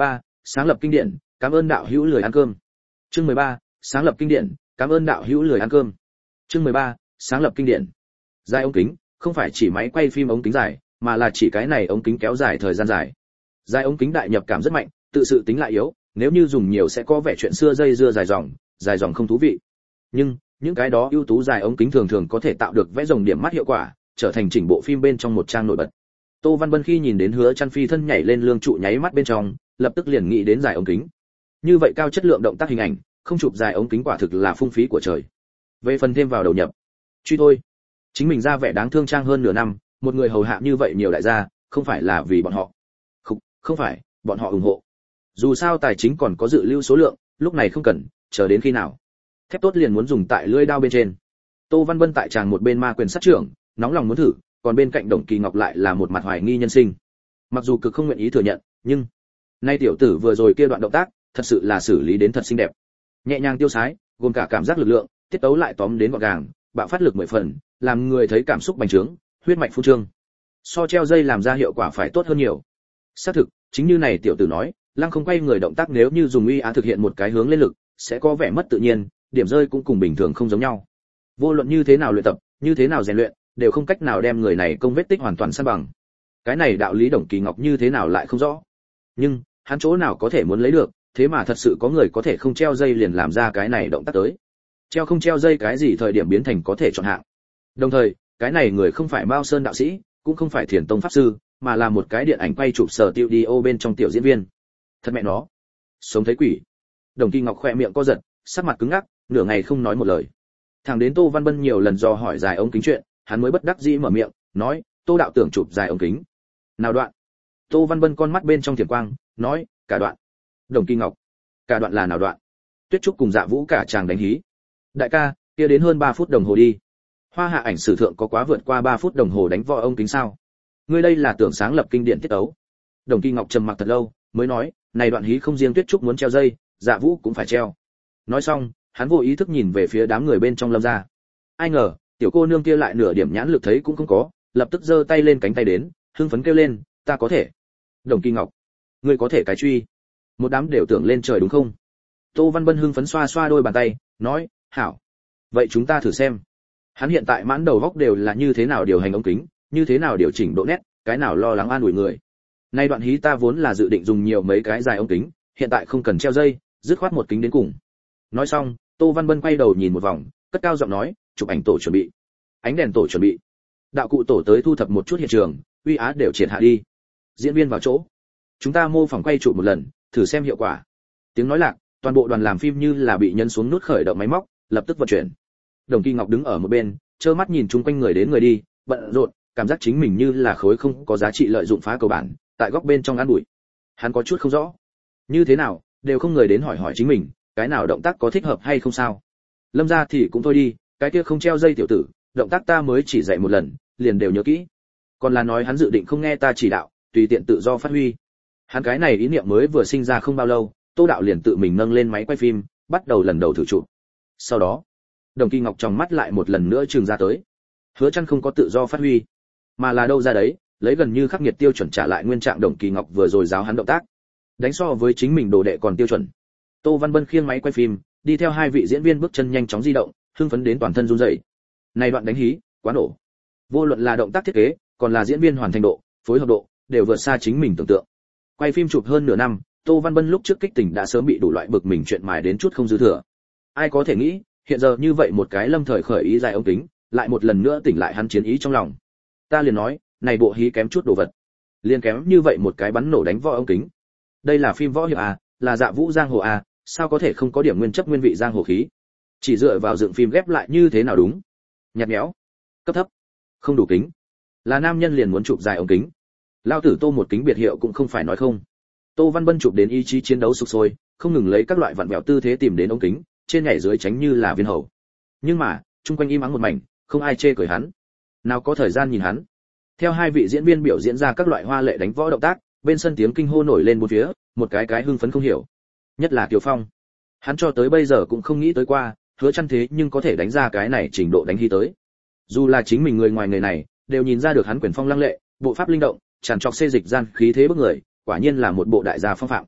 [SPEAKER 1] sáng lập kinh điển, cảm ơn đạo hữu lười ăn cơm. Chương mười ba, sáng lập kinh điển, cảm ơn đạo hữu lười ăn cơm. Chương mười ba, sáng lập kinh điển. Dài ống kính, không phải chỉ máy quay phim ống kính dài, mà là chỉ cái này ống kính kéo dài thời gian dài. Dài ống kính đại nhập cảm rất mạnh, tự sự tính lại yếu, nếu như dùng nhiều sẽ có vẻ chuyện xưa dây dưa dài dòng, dài dòng không thú vị. Nhưng, những cái đó ưu tú dài ống kính thường thường có thể tạo được vẽ rồng điểm mắt hiệu quả, trở thành chỉnh bộ phim bên trong một trang nổi bật. Tô Văn Bân khi nhìn đến Hứa Chân phi thân nhảy lên lương trụ nháy mắt bên trong, lập tức liền nghĩ đến dài ống kính. Như vậy cao chất lượng động tác hình ảnh, không chụp dài ống kính quả thực là phung phí của trời. Về phần thêm vào đầu nhập, truy thôi. Chính mình ra vẻ đáng thương trang hơn nửa năm, một người hầu hạ như vậy nhiều đại gia, không phải là vì bọn họ. Không, không phải, bọn họ ủng hộ. Dù sao tài chính còn có dự lưu số lượng, lúc này không cần, chờ đến khi nào. Thép tốt liền muốn dùng tại lưỡi đao bên trên. Tô Văn Bân tại tràng một bên ma quyền sát trưởng, nóng lòng muốn thử, còn bên cạnh Đồng Kỳ Ngọc lại là một mặt hoài nghi nhân sinh. Mặc dù cực không nguyện ý thừa nhận, nhưng nay tiểu tử vừa rồi kia đoạn động tác, thật sự là xử lý đến thật xinh đẹp. Nhẹ nhàng tiêu sái, gồm cả cảm giác lực lượng, tiết tấu lại tóm đến gọn gàng, bạo phát lực mười phần, làm người thấy cảm xúc bành trướng, huyết mạch phun trương. So treo dây làm ra hiệu quả phải tốt hơn nhiều. Xác thực, chính như này tiểu tử nói, lăng không quay người động tác nếu như dùng uy á thực hiện một cái hướng lên lực, sẽ có vẻ mất tự nhiên, điểm rơi cũng cùng bình thường không giống nhau. Vô luận như thế nào luyện tập, như thế nào rèn luyện, đều không cách nào đem người này công vết tích hoàn toàn san bằng. Cái này đạo lý Đồng Kỳ Ngọc như thế nào lại không rõ. Nhưng, hắn chỗ nào có thể muốn lấy được, thế mà thật sự có người có thể không treo dây liền làm ra cái này động tác tới. Treo không treo dây cái gì thời điểm biến thành có thể chọn hạng. Đồng thời, cái này người không phải Mao Sơn đạo sĩ, cũng không phải Thiền Tông pháp sư, mà là một cái điện ảnh quay chụp sở tiêu đi ô bên trong tiểu diễn viên. Thật mẹ nó, sống thấy quỷ. Đồng Kỳ Ngọc khẽ miệng co giật, sắc mặt cứng ngắc, nửa ngày không nói một lời. Thằng đến Tô Văn Bân nhiều lần do hỏi dài ống kính chuyện, hắn mới bất đắc dĩ mở miệng, nói, Tô đạo tưởng chụp dài ống kính. Nào đoạn? Tô Văn Bân con mắt bên trong thiểm quang, nói, cả đoạn. Đồng Kỳ Ngọc, cả đoạn là nào đoạn? Tuyết Trúc cùng Dạ Vũ cả chàng đánh hí. Đại ca, kia đến hơn ba phút đồng hồ đi. Hoa hạ ảnh sử thượng có quá vượt qua ba phút đồng hồ đánh võ ống kính sao? Ngươi đây là tưởng sáng lập kinh điển tiết tấu. Đồng Kỳ Ngọc trầm mặc thật lâu, mới nói, này đoạn hí không riêng Tuyết Trúc muốn treo dây, Dạ Vũ cũng phải treo. Nói xong, hắn vô ý thức nhìn về phía đám người bên trong Lâm gia. Ai ngờ, tiểu cô nương kia lại nửa điểm nhãn lực thấy cũng không có, lập tức giơ tay lên cánh tay đến, hưng phấn kêu lên, ta có thể. Đồng Kỳ Ngọc, ngươi có thể cái truy. Một đám đều tưởng lên trời đúng không? Tô Văn Bân hưng phấn xoa xoa đôi bàn tay, nói, hảo. Vậy chúng ta thử xem. Hắn hiện tại mãn đầu góc đều là như thế nào điều hành ống kính, như thế nào điều chỉnh độ nét, cái nào lo lắng an ủi người. Nay đoạn hí ta vốn là dự định dùng nhiều mấy cái dài ống kính, hiện tại không cần treo dây, dứt khoát một kính đến cùng. Nói xong, Tô Văn Bân quay đầu nhìn một vòng, cất cao giọng nói, chụp ảnh tổ chuẩn bị. Ánh đèn tổ chuẩn bị. Đạo cụ tổ tới thu thập một chút hiện trường, uy á đều triệt hạ đi. Diễn viên vào chỗ. Chúng ta mô phỏng quay chụp một lần, thử xem hiệu quả. Tiếng nói lạc, toàn bộ đoàn làm phim như là bị nhấn xuống nút khởi động máy móc, lập tức vận chuyển. Đồng Kỳ Ngọc đứng ở một bên, trơ mắt nhìn chung quanh người đến người đi, bận rộn, cảm giác chính mình như là khối không có giá trị lợi dụng phá cầu bản, tại góc bên trong ăn bụi. Hắn có chút không rõ, như thế nào, đều không người đến hỏi hỏi chính mình, cái nào động tác có thích hợp hay không sao? Lâm gia thì cũng thôi đi, cái kia không treo dây tiểu tử, động tác ta mới chỉ dạy một lần, liền đều nhớ kỹ. Còn là nói hắn dự định không nghe ta chỉ đạo, tùy tiện tự do phát huy. Hắn cái này ý niệm mới vừa sinh ra không bao lâu, Tô đạo liền tự mình nâng lên máy quay phim, bắt đầu lần đầu thử chụp. Sau đó, Đồng Kỳ Ngọc trong mắt lại một lần nữa trừng ra tới. Hứa Chân không có tự do phát huy, mà là đâu ra đấy, lấy gần như khắc nghiệt tiêu chuẩn trả lại nguyên trạng Đồng Kỳ Ngọc vừa rồi giáo hắn động tác. Đánh so với chính mình đồ đệ còn tiêu chuẩn. Tô Văn Bân khiêng máy quay phim, đi theo hai vị diễn viên bước chân nhanh chóng di động, hưng phấn đến toàn thân run rẩy. Này đoạn đánh hí, quá nổ. Vô luận là động tác thiết kế, còn là diễn viên hoàn thành độ, phối hợp độ, đều vượt xa chính mình tưởng tượng. Quay phim chụp hơn nửa năm, Tô Văn Bân lúc trước kích tình đã sớm bị đủ loại bực mình chuyện mài đến chút không dư thừa. Ai có thể nghĩ, hiện giờ như vậy một cái lâm thời khởi ý dài ống kính, lại một lần nữa tỉnh lại hắn chiến ý trong lòng. Ta liền nói, này bộ hí kém chút đồ vật. Liền kém như vậy một cái bắn nổ đánh võ ống kính. Đây là phim võ hiệp à, là Dạ Vũ giang hồ à, sao có thể không có điểm nguyên chất nguyên vị giang hồ khí? Chỉ dựa vào dựng phim ghép lại như thế nào đúng? Nhạt nhẽo, cấp thấp, không đủ kính. Là nam nhân liền muốn chụp dài ống kính. Lao tử Tô một kính biệt hiệu cũng không phải nói không. Tô Văn Bân chụp đến ý chí chiến đấu sục sôi, không ngừng lấy các loại vặn vẹo tư thế tìm đến ống kính, trên nhảy dưới tránh như là viên hầu. Nhưng mà, chung quanh im ắng một mảnh, không ai chê cười hắn. Nào có thời gian nhìn hắn. Theo hai vị diễn viên biểu diễn ra các loại hoa lệ đánh võ động tác, bên sân tiếng kinh hô nổi lên bốn phía, một cái cái hưng phấn không hiểu. Nhất là Kiều Phong. Hắn cho tới bây giờ cũng không nghĩ tới qua, Hứa Chân thế nhưng có thể đánh ra cái này trình độ đánh hí tới. Dù là chính mình người ngoài người này, đều nhìn ra được hắn quyền phong lăng lệ, bộ pháp linh động, tràn trọc xê dịch gian khí thế bức người, quả nhiên là một bộ đại gia phong phạm.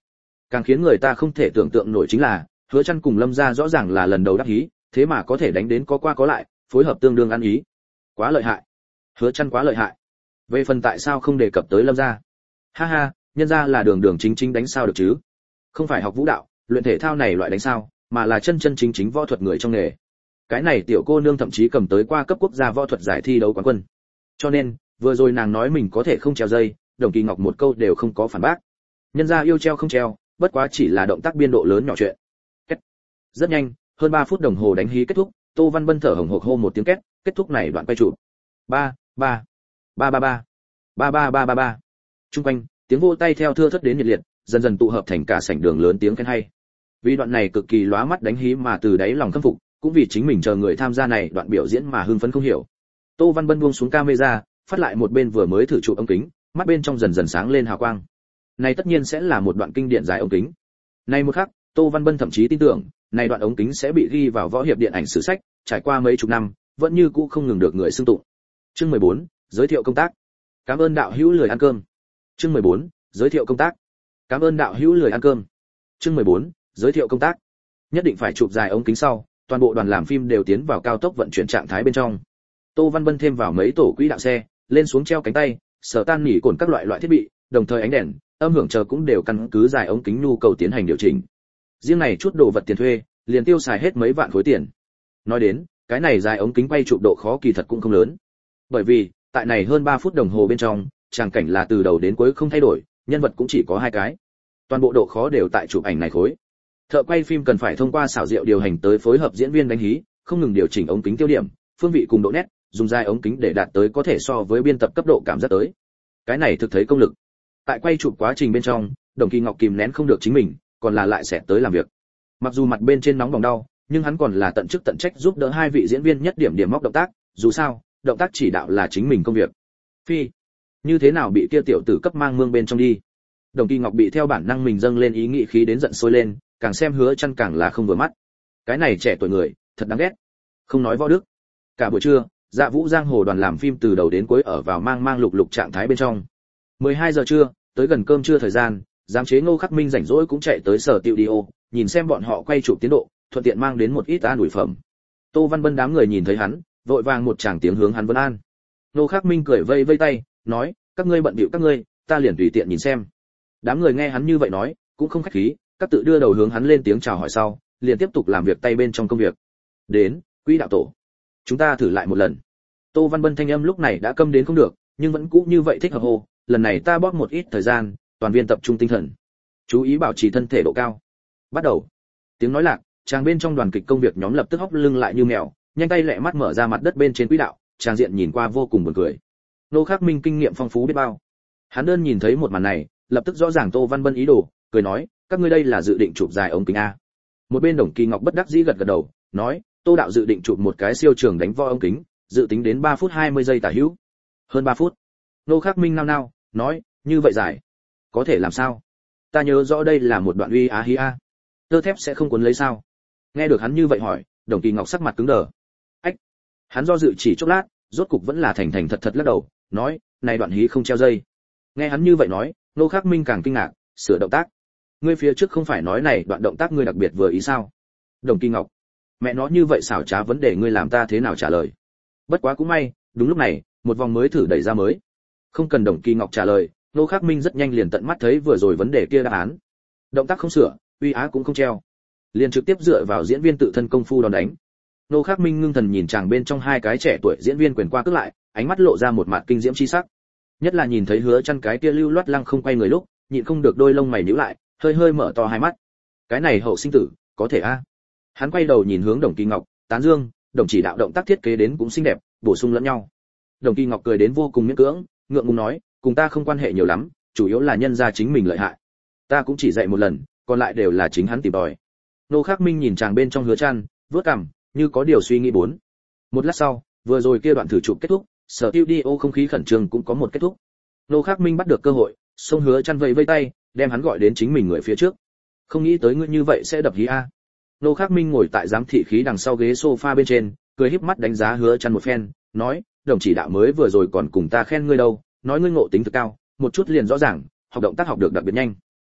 [SPEAKER 1] Càng khiến người ta không thể tưởng tượng nổi chính là, Hứa Chân cùng Lâm gia rõ ràng là lần đầu đắc ý, thế mà có thể đánh đến có qua có lại, phối hợp tương đương ăn ý. Quá lợi hại. Hứa Chân quá lợi hại. Về phần tại sao không đề cập tới Lâm gia? Ha ha, nhân gia là đường đường chính chính đánh sao được chứ? Không phải học vũ đạo, luyện thể thao này loại đánh sao, mà là chân chân chính chính võ thuật người trong nghề. Cái này tiểu cô nương thậm chí cầm tới qua cấp quốc gia võ thuật giải thi đấu quán quân. Cho nên, vừa rồi nàng nói mình có thể không treo dây, Đồng Kỳ Ngọc một câu đều không có phản bác. Nhân gia yêu treo không treo, bất quá chỉ là động tác biên độ lớn nhỏ chuyện. Kết. Rất nhanh, hơn ba phút đồng hồ đánh hí kết thúc, Tô Văn Bân thở hổn hộc hô một tiếng két, kết thúc này đoạn quay chụp. ba ba ba ba ba ba ba ba ba ba. Trung quanh, tiếng vỗ tay theo thưa thớt đến nhiệt liệt, dần dần tụ hợp thành cả sảnh đường lớn tiếng khen hay. Vì đoạn này cực kỳ lóa mắt đánh hí mà từ đáy lòng khâm phục, cũng vì chính mình chờ người tham gia này đoạn biểu diễn mà hưng phấn không hiểu. Tô Văn Bân buông xuống camera, phát lại một bên vừa mới thử chụp ống kính, mắt bên trong dần dần sáng lên hào quang. Này tất nhiên sẽ là một đoạn kinh điển dài ống kính. Này một khắc, Tô Văn Bân thậm chí tin tưởng, này đoạn ống kính sẽ bị ghi vào võ hiệp điện ảnh sử sách, trải qua mấy chục năm, vẫn như cũ không ngừng được người xưng tụng. Chương mười bốn, giới thiệu công tác. Cảm ơn đạo hữu lười ăn cơm. Chương mười bốn, giới thiệu công tác. Cảm ơn đạo hữu lười ăn cơm. Chương mười bốn, giới thiệu công tác. Nhất định phải chụp dài ống kính sau, toàn bộ đoàn làm phim đều tiến vào cao tốc vận chuyển trạng thái bên trong. Tô Văn Bân thêm vào mấy tổ quỹ đạo xe, lên xuống treo cánh tay, sở tan nỉ cồn các loại loại thiết bị, đồng thời ánh đèn, âm hưởng chờ cũng đều căn cứ dài ống kính nhu cầu tiến hành điều chỉnh. Riêng này chút đồ vật tiền thuê, liền tiêu xài hết mấy vạn khối tiền. Nói đến, cái này dài ống kính quay chụp độ khó kỳ thật cũng không lớn. Bởi vì, tại này hơn ba phút đồng hồ bên trong, tràng cảnh là từ đầu đến cuối không thay đổi, nhân vật cũng chỉ có hai cái. Toàn bộ độ khó đều tại chụp ảnh này khối. Thợ quay phim cần phải thông qua xảo diệu điều hành tới phối hợp diễn viên đánh hí, không ngừng điều chỉnh ống kính tiêu điểm, phương vị cùng độ nét, dùng dài ống kính để đạt tới có thể so với biên tập cấp độ cảm giác tới. Cái này thực thấy công lực. Tại quay chụp quá trình bên trong, Đồng Kỳ Ngọc kìm nén không được chính mình, còn là lại sẽ tới làm việc. Mặc dù mặt bên trên nóng bỏng đau, nhưng hắn còn là tận chức tận trách giúp đỡ hai vị diễn viên nhất điểm điểm móc động tác, dù sao, động tác chỉ đạo là chính mình công việc. Phi, như thế nào bị kia tiểu tử cấp mang mương bên trong đi? Đồng Kỳ Ngọc bị theo bản năng mình dâng lên ý nghĩ khí đến giận sôi lên, càng xem Hứa Chân càng là không vừa mắt. Cái này trẻ tuổi người, thật đáng ghét. Không nói võ đức. Cả buổi trưa, Dạ Vũ Giang Hồ đoàn làm phim từ đầu đến cuối ở vào mang mang lục lục trạng thái bên trong. mười hai giờ trưa, tới gần cơm trưa thời gian, giám chế Ngô Khắc Minh rảnh rỗi cũng chạy tới sở studio, nhìn xem bọn họ quay chụp tiến độ, thuận tiện mang đến một ít an ủi phẩm. Tô Văn Bân đám người nhìn thấy hắn, vội vàng một tràng tiếng hướng hắn vân an. Ngô Khắc Minh cười vây vây tay, nói, các ngươi bận bịu các ngươi, ta liền tùy tiện nhìn xem. Đám người nghe hắn như vậy nói, cũng không khách khí, các tự đưa đầu hướng hắn lên tiếng chào hỏi sau, liền tiếp tục làm việc tay bên trong công việc. Đến, quỹ đạo tổ, chúng ta thử lại một lần. Tô Văn Bân thanh âm lúc này đã câm đến không được, nhưng vẫn cũ như vậy thích hợp hồ, lần này ta bóp một ít thời gian, toàn viên tập trung tinh thần, chú ý bảo trì thân thể độ cao. Bắt đầu. Tiếng nói lạc, chàng bên trong đoàn kịch công việc nhóm lập tức hốc lưng lại như mèo, nhanh tay lẹ mắt mở ra mặt đất bên trên quỹ đạo, chàng diện nhìn qua vô cùng buồn cười. Nô Khắc Minh kinh nghiệm phong phú biết bao. Hắn đơn nhìn thấy một màn này, lập tức rõ ràng Tô Văn Bân ý đồ, cười nói, các ngươi đây là dự định chụp dài ống kính a? Một bên Đồng Kỳ Ngọc bất đắc dĩ gật gật đầu, nói, Tô đạo dự định chụp một cái siêu trường đánh võ ống kính, dự tính đến ba phút hai mươi giây tả hữu. Hơn ba phút. Nô Khắc Minh nao nao, nói, như vậy dài, có thể làm sao? Ta nhớ rõ đây là một đoạn uy á hí a. Tơ thép sẽ không cuốn lấy sao? Nghe được hắn như vậy hỏi, Đồng Kỳ Ngọc sắc mặt cứng đờ. Ách. Hắn do dự chỉ chốc lát, rốt cục vẫn là thành thành thật thật lắc đầu, nói, này đoạn hí không treo dây. Nghe hắn như vậy nói, Nô Khắc Minh càng kinh ngạc, sửa động tác. Ngươi phía trước không phải nói này đoạn động tác ngươi đặc biệt vừa ý sao? Đồng Kỳ Ngọc, mẹ nó như vậy xảo trá vấn đề ngươi làm ta thế nào trả lời? Bất quá cũng may, đúng lúc này, một vòng mới thử đẩy ra mới. Không cần Đồng Kỳ Ngọc trả lời, Nô Khắc Minh rất nhanh liền tận mắt thấy vừa rồi vấn đề kia đáp án. Động tác không sửa, uy á cũng không treo. Liền trực tiếp dựa vào diễn viên tự thân công phu đòn đánh. Nô Khắc Minh ngưng thần nhìn chàng bên trong hai cái trẻ tuổi diễn viên quyền qua cước lại, ánh mắt lộ ra một mặt kinh diễm chi sắc. Nhất là nhìn thấy Hứa Chân cái kia lưu loát lăng không quay người lúc, nhịn không được đôi lông mày nhíu lại, hơi hơi mở to hai mắt. Cái này hậu sinh tử, có thể a? Hắn quay đầu nhìn hướng Đồng Kỳ Ngọc, tán dương, đồng chỉ đạo động tác thiết kế đến cũng xinh đẹp, bổ sung lẫn nhau. Đồng Kỳ Ngọc cười đến vô cùng miễn cưỡng, ngượng ngùng nói, cùng ta không quan hệ nhiều lắm, chủ yếu là nhân gia chính mình lợi hại. Ta cũng chỉ dạy một lần, còn lại đều là chính hắn tìm tòi. Nô Khắc Minh nhìn chàng bên trong Hứa Chân, vớt cằm, như có điều suy nghĩ bốn. Một lát sau, vừa rồi kia đoạn thử chụp kết thúc, sở studio không khí khẩn trương cũng có một kết thúc. Nô Khắc Minh bắt được cơ hội, xông Hứa Chân vẫy vẫy tay, đem hắn gọi đến chính mình người phía trước. Không nghĩ tới ngươi như vậy sẽ đập hí a. Nô Khắc Minh ngồi tại giám thị khí đằng sau ghế sofa bên trên, cười híp mắt đánh giá Hứa Chân một phen, nói, đồng chỉ đạo mới vừa rồi còn cùng ta khen ngươi đâu, nói ngươi ngộ tính thực cao, một chút liền rõ ràng, học động tác học được đặc biệt nhanh.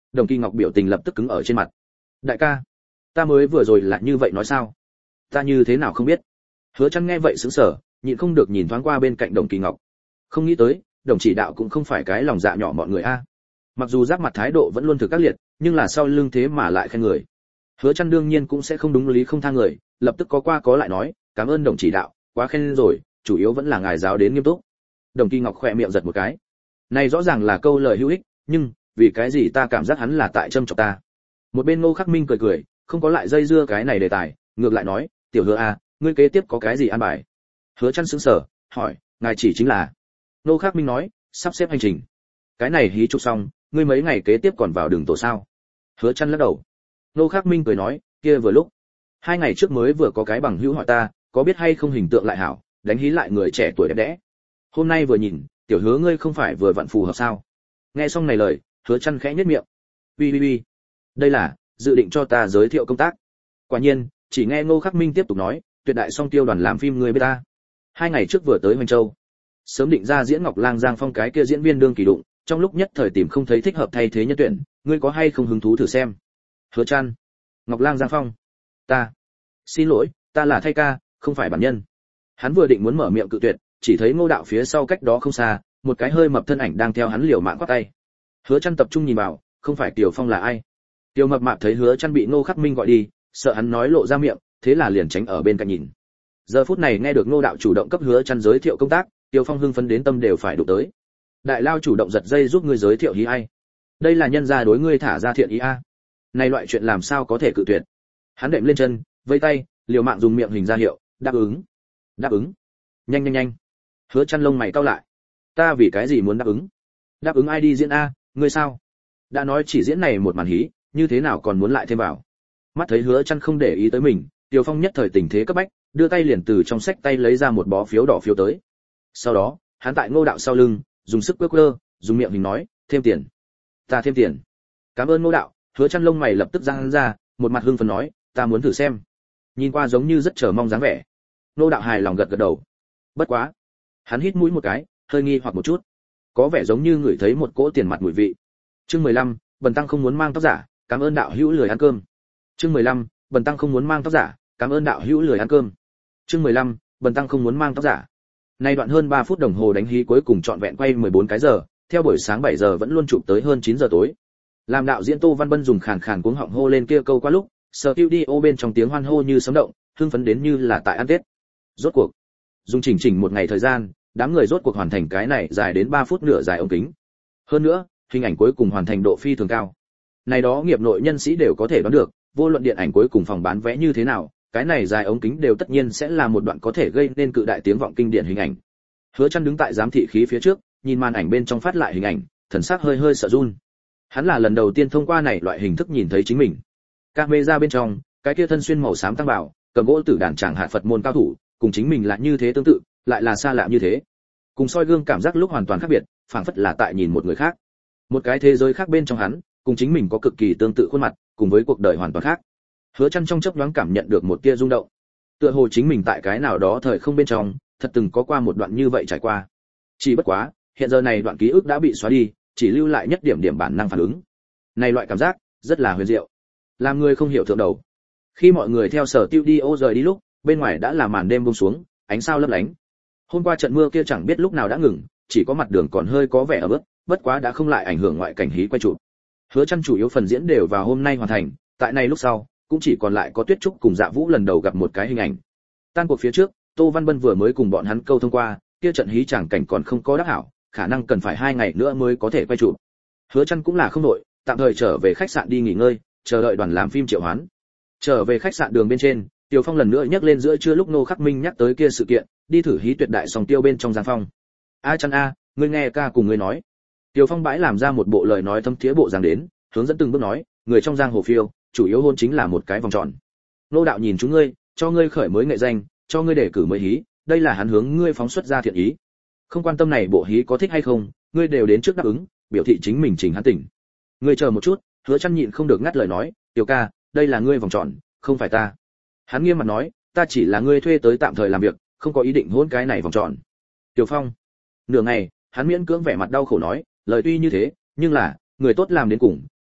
[SPEAKER 1] Đồng Kỳ Ngọc biểu tình lập tức cứng ở trên mặt. Đại ca, ta mới vừa rồi là như vậy nói sao? Ta như thế nào không biết? Hứa Chân nghe vậy sững sờ, nhịn không được nhìn thoáng qua bên cạnh Đồng Kỳ Ngọc. Không nghĩ tới, Đồng chỉ đạo cũng không phải cái lòng dạ nhỏ mọi người a. Mặc dù giáp mặt thái độ vẫn luôn thực các liệt, nhưng là sau lưng thế mà lại khen người. Hứa Chân đương nhiên cũng sẽ không đúng lý không tha người, lập tức có qua có lại nói, cảm ơn Đồng chỉ đạo, quá khen rồi, chủ yếu vẫn là ngài giáo đến nghiêm túc. Đồng Kỳ Ngọc khẽ miệng giật một cái. Này rõ ràng là câu lời hữu ích, nhưng vì cái gì ta cảm giác hắn là tại châm chọc ta. Một bên Ngô Khắc Minh cười cười, không có lại dây dưa cái này đề tài, ngược lại nói, tiểu Hứa a, ngươi kế tiếp có cái gì an bài? Hứa Chân sững sờ, hỏi, ngài chỉ chính là? Ngô Khắc Minh nói, sắp xếp hành trình. Cái này hí chụp xong, ngươi mấy ngày kế tiếp còn vào đường tổ sao? Hứa Chân lắc đầu. Ngô Khắc Minh cười nói, kia vừa lúc, hai ngày trước mới vừa có cái bằng hữu hỏi ta, có biết hay không hình tượng lại hảo, đánh hí lại người trẻ tuổi đẹp đẽ. Hôm nay vừa nhìn, tiểu Hứa ngươi không phải vừa vặn phù hợp sao? Nghe xong này lời, Hứa Chân khẽ nhếch miệng. Ui ui ui, đây là dự định cho ta giới thiệu công tác. Quả nhiên, chỉ nghe Ngô Khắc Minh tiếp tục nói, tuyệt đại song tiêu đoàn làm phim người biết ta. Hai ngày trước vừa tới Hoành Châu, sớm định ra diễn Ngọc Lang Giang Phong cái kia diễn viên đương kỳ đụng, trong lúc nhất thời tìm không thấy thích hợp thay thế nhân tuyển, ngươi có hay không hứng thú thử xem? Hứa Chân, Ngọc Lang Giang Phong, ta, xin lỗi, ta là thay ca, không phải bản nhân. Hắn vừa định muốn mở miệng cự tuyệt, chỉ thấy Ngô đạo phía sau cách đó không xa, một cái hơi mập thân ảnh đang theo hắn liều mạng quát tay. Hứa Chân tập trung nhìn vào, không phải Tiểu Phong là ai? Tiểu mập mạp thấy Hứa Chân bị Ngô Khắc Minh gọi đi, sợ hắn nói lộ ra miệng, thế là liền tránh ở bên cạnh nhìn. Giờ phút này nghe được Ngô đạo chủ động cấp Hứa Chân giới thiệu công tác, Tiểu Phong hưng phấn đến tâm đều phải đụng tới. Đại lao chủ động giật dây giúp ngươi giới thiệu hí ai? Đây là nhân gia đối ngươi thả ra thiện ý a. Này loại chuyện làm sao có thể cự tuyệt? Hắn đệm lên chân, vây tay, liều mạng dùng miệng hình ra hiệu, đáp ứng. Đáp ứng. Nhanh nhanh nhanh. Hứa Chân lông mày cau lại. Ta vì cái gì muốn đáp ứng? Đáp ứng ai đi diễn a, ngươi sao? Đã nói chỉ diễn này một màn hí, như thế nào còn muốn lại thêm vào? Mắt thấy Hứa Chân không để ý tới mình, Tiêu Phong nhất thời tình thế cấp bách, đưa tay liền từ trong sách tay lấy ra một bó phiếu đỏ phiếu tới. Sau đó, hắn tại Ngô đạo sau lưng, dùng sức quơ quơ, dùng miệng hình nói, thêm tiền. Ta thêm tiền. Cảm ơn Ngô đạo. Hứa Chân lông mày lập tức giãn ra, một mặt hưng phấn nói, ta muốn thử xem. Nhìn qua giống như rất chờ mong dáng vẻ. Ngô đạo hài lòng gật gật đầu. Bất quá, hắn hít mũi một cái, hơi nghi hoặc một chút, có vẻ giống như ngửi thấy một cỗ tiền mặt mùi vị. Chương mười lăm, Bần tăng không muốn mang tóc giả, cảm ơn đạo hữu lười ăn cơm. Chương mười lăm, Bần tăng không muốn mang tóc giả, cảm ơn đạo hữu lười ăn cơm. Chương mười lăm, Bần tăng không muốn mang tóc giả. Nay đoạn hơn ba phút đồng hồ đánh hí cuối cùng trọn vẹn quay mười bốn cái giờ, theo buổi sáng bảy giờ vẫn luôn chụp tới hơn chín giờ tối. Làm đạo diễn Tô Văn Bân dùng khàn khàn cuống họng hô lên kia câu qua lúc, studio bên trong tiếng hoan hô như sấm động, hưng phấn đến như là tại ăn Tết. Rốt cuộc, dùng chỉnh chỉnh một ngày thời gian, đám người rốt cuộc hoàn thành cái này dài đến ba phút nửa dài ống kính. Hơn nữa, hình ảnh cuối cùng hoàn thành độ phi thường cao. Này đó nghiệp nội nhân sĩ đều có thể đoán được, vô luận điện ảnh cuối cùng phòng bán vé như thế nào, cái này dài ống kính đều tất nhiên sẽ là một đoạn có thể gây nên cự đại tiếng vọng kinh điển hình ảnh. Hứa Chân đứng tại giám thị khí phía trước, nhìn màn ảnh bên trong phát lại hình ảnh, thần sắc hơi hơi sợ run. Hắn là lần đầu tiên thông qua này loại hình thức nhìn thấy chính mình. Camera bên trong, cái kia thân xuyên màu xám tăng bảo, cầm gỗ tử đàn chàng hạ Phật môn cao thủ, cùng chính mình là như thế tương tự, lại là xa lạ như thế. Cùng soi gương cảm giác lúc hoàn toàn khác biệt, phảng phất là tại nhìn một người khác. Một cái thế giới khác bên trong hắn, cùng chính mình có cực kỳ tương tự khuôn mặt, cùng với cuộc đời hoàn toàn khác. Hứa Chân trong chốc nhoáng cảm nhận được một tia rung động. Tựa hồ chính mình tại cái nào đó thời không bên trong, thật từng có qua một đoạn như vậy trải qua. Chỉ bất quá, hiện giờ này đoạn ký ức đã bị xóa đi, chỉ lưu lại nhất điểm điểm bản năng phản ứng. Này loại cảm giác rất là huyền diệu, làm người không hiểu thượng đầu. Khi mọi người theo sở studio rời đi lúc, bên ngoài đã là màn đêm buông xuống, ánh sao lấp lánh. Hôm qua trận mưa kia chẳng biết lúc nào đã ngừng, chỉ có mặt đường còn hơi có vẻ ẩm ướt, bất quá đã không lại ảnh hưởng ngoại cảnh hí quay chụp. Hứa Chân chủ yếu phần diễn đều vào hôm nay hoàn thành, tại này lúc sau, cũng chỉ còn lại có Tuyết Trúc cùng Dạ Vũ lần đầu gặp một cái hình ảnh. Tan cuộc phía trước, Tô Văn Bân vừa mới cùng bọn hắn câu thông qua, kia trận hí chẳng cảnh còn không có đắc hảo, khả năng cần phải hai ngày nữa mới có thể quay chụp. Hứa Chân cũng là không đội, tạm thời trở về khách sạn đi nghỉ ngơi, chờ đợi đoàn làm phim triệu hoán. Trở về khách sạn đường bên trên, Tiêu Phong lần nữa nhắc lên giữa trưa lúc Ngô Khắc Minh nhắc tới kia sự kiện, đi thử hí tuyệt đại song tiêu bên trong Giang Phong. A Chân a, ngươi nghe ca cùng ngươi nói. Tiêu Phong bãi làm ra một bộ lời nói thâm thiế bộ dáng đến, hướng dẫn từng bước nói, người trong giang hồ phiêu, chủ yếu hôn chính là một cái vòng tròn. Nô đạo nhìn chúng ngươi, cho ngươi khởi mới nghệ danh, cho ngươi đề cử mới hí, đây là hắn hướng ngươi phóng xuất ra thiện ý. Không quan tâm này bộ hí có thích hay không, ngươi đều đến trước đáp ứng, biểu thị chính mình trình hắn tỉnh. Ngươi chờ một chút, Hứa Chân nhịn không được ngắt lời nói, "Tiểu ca, đây là ngươi vòng tròn, không phải ta." Hắn nghiêm mặt nói, "Ta chỉ là ngươi thuê tới tạm thời làm việc, không có ý định hôn cái này vòng tròn." Tiểu Phong, nửa ngày, hắn miễn cưỡng vẻ mặt đau khổ nói, lời tuy như thế, nhưng là, người tốt làm đến cùng,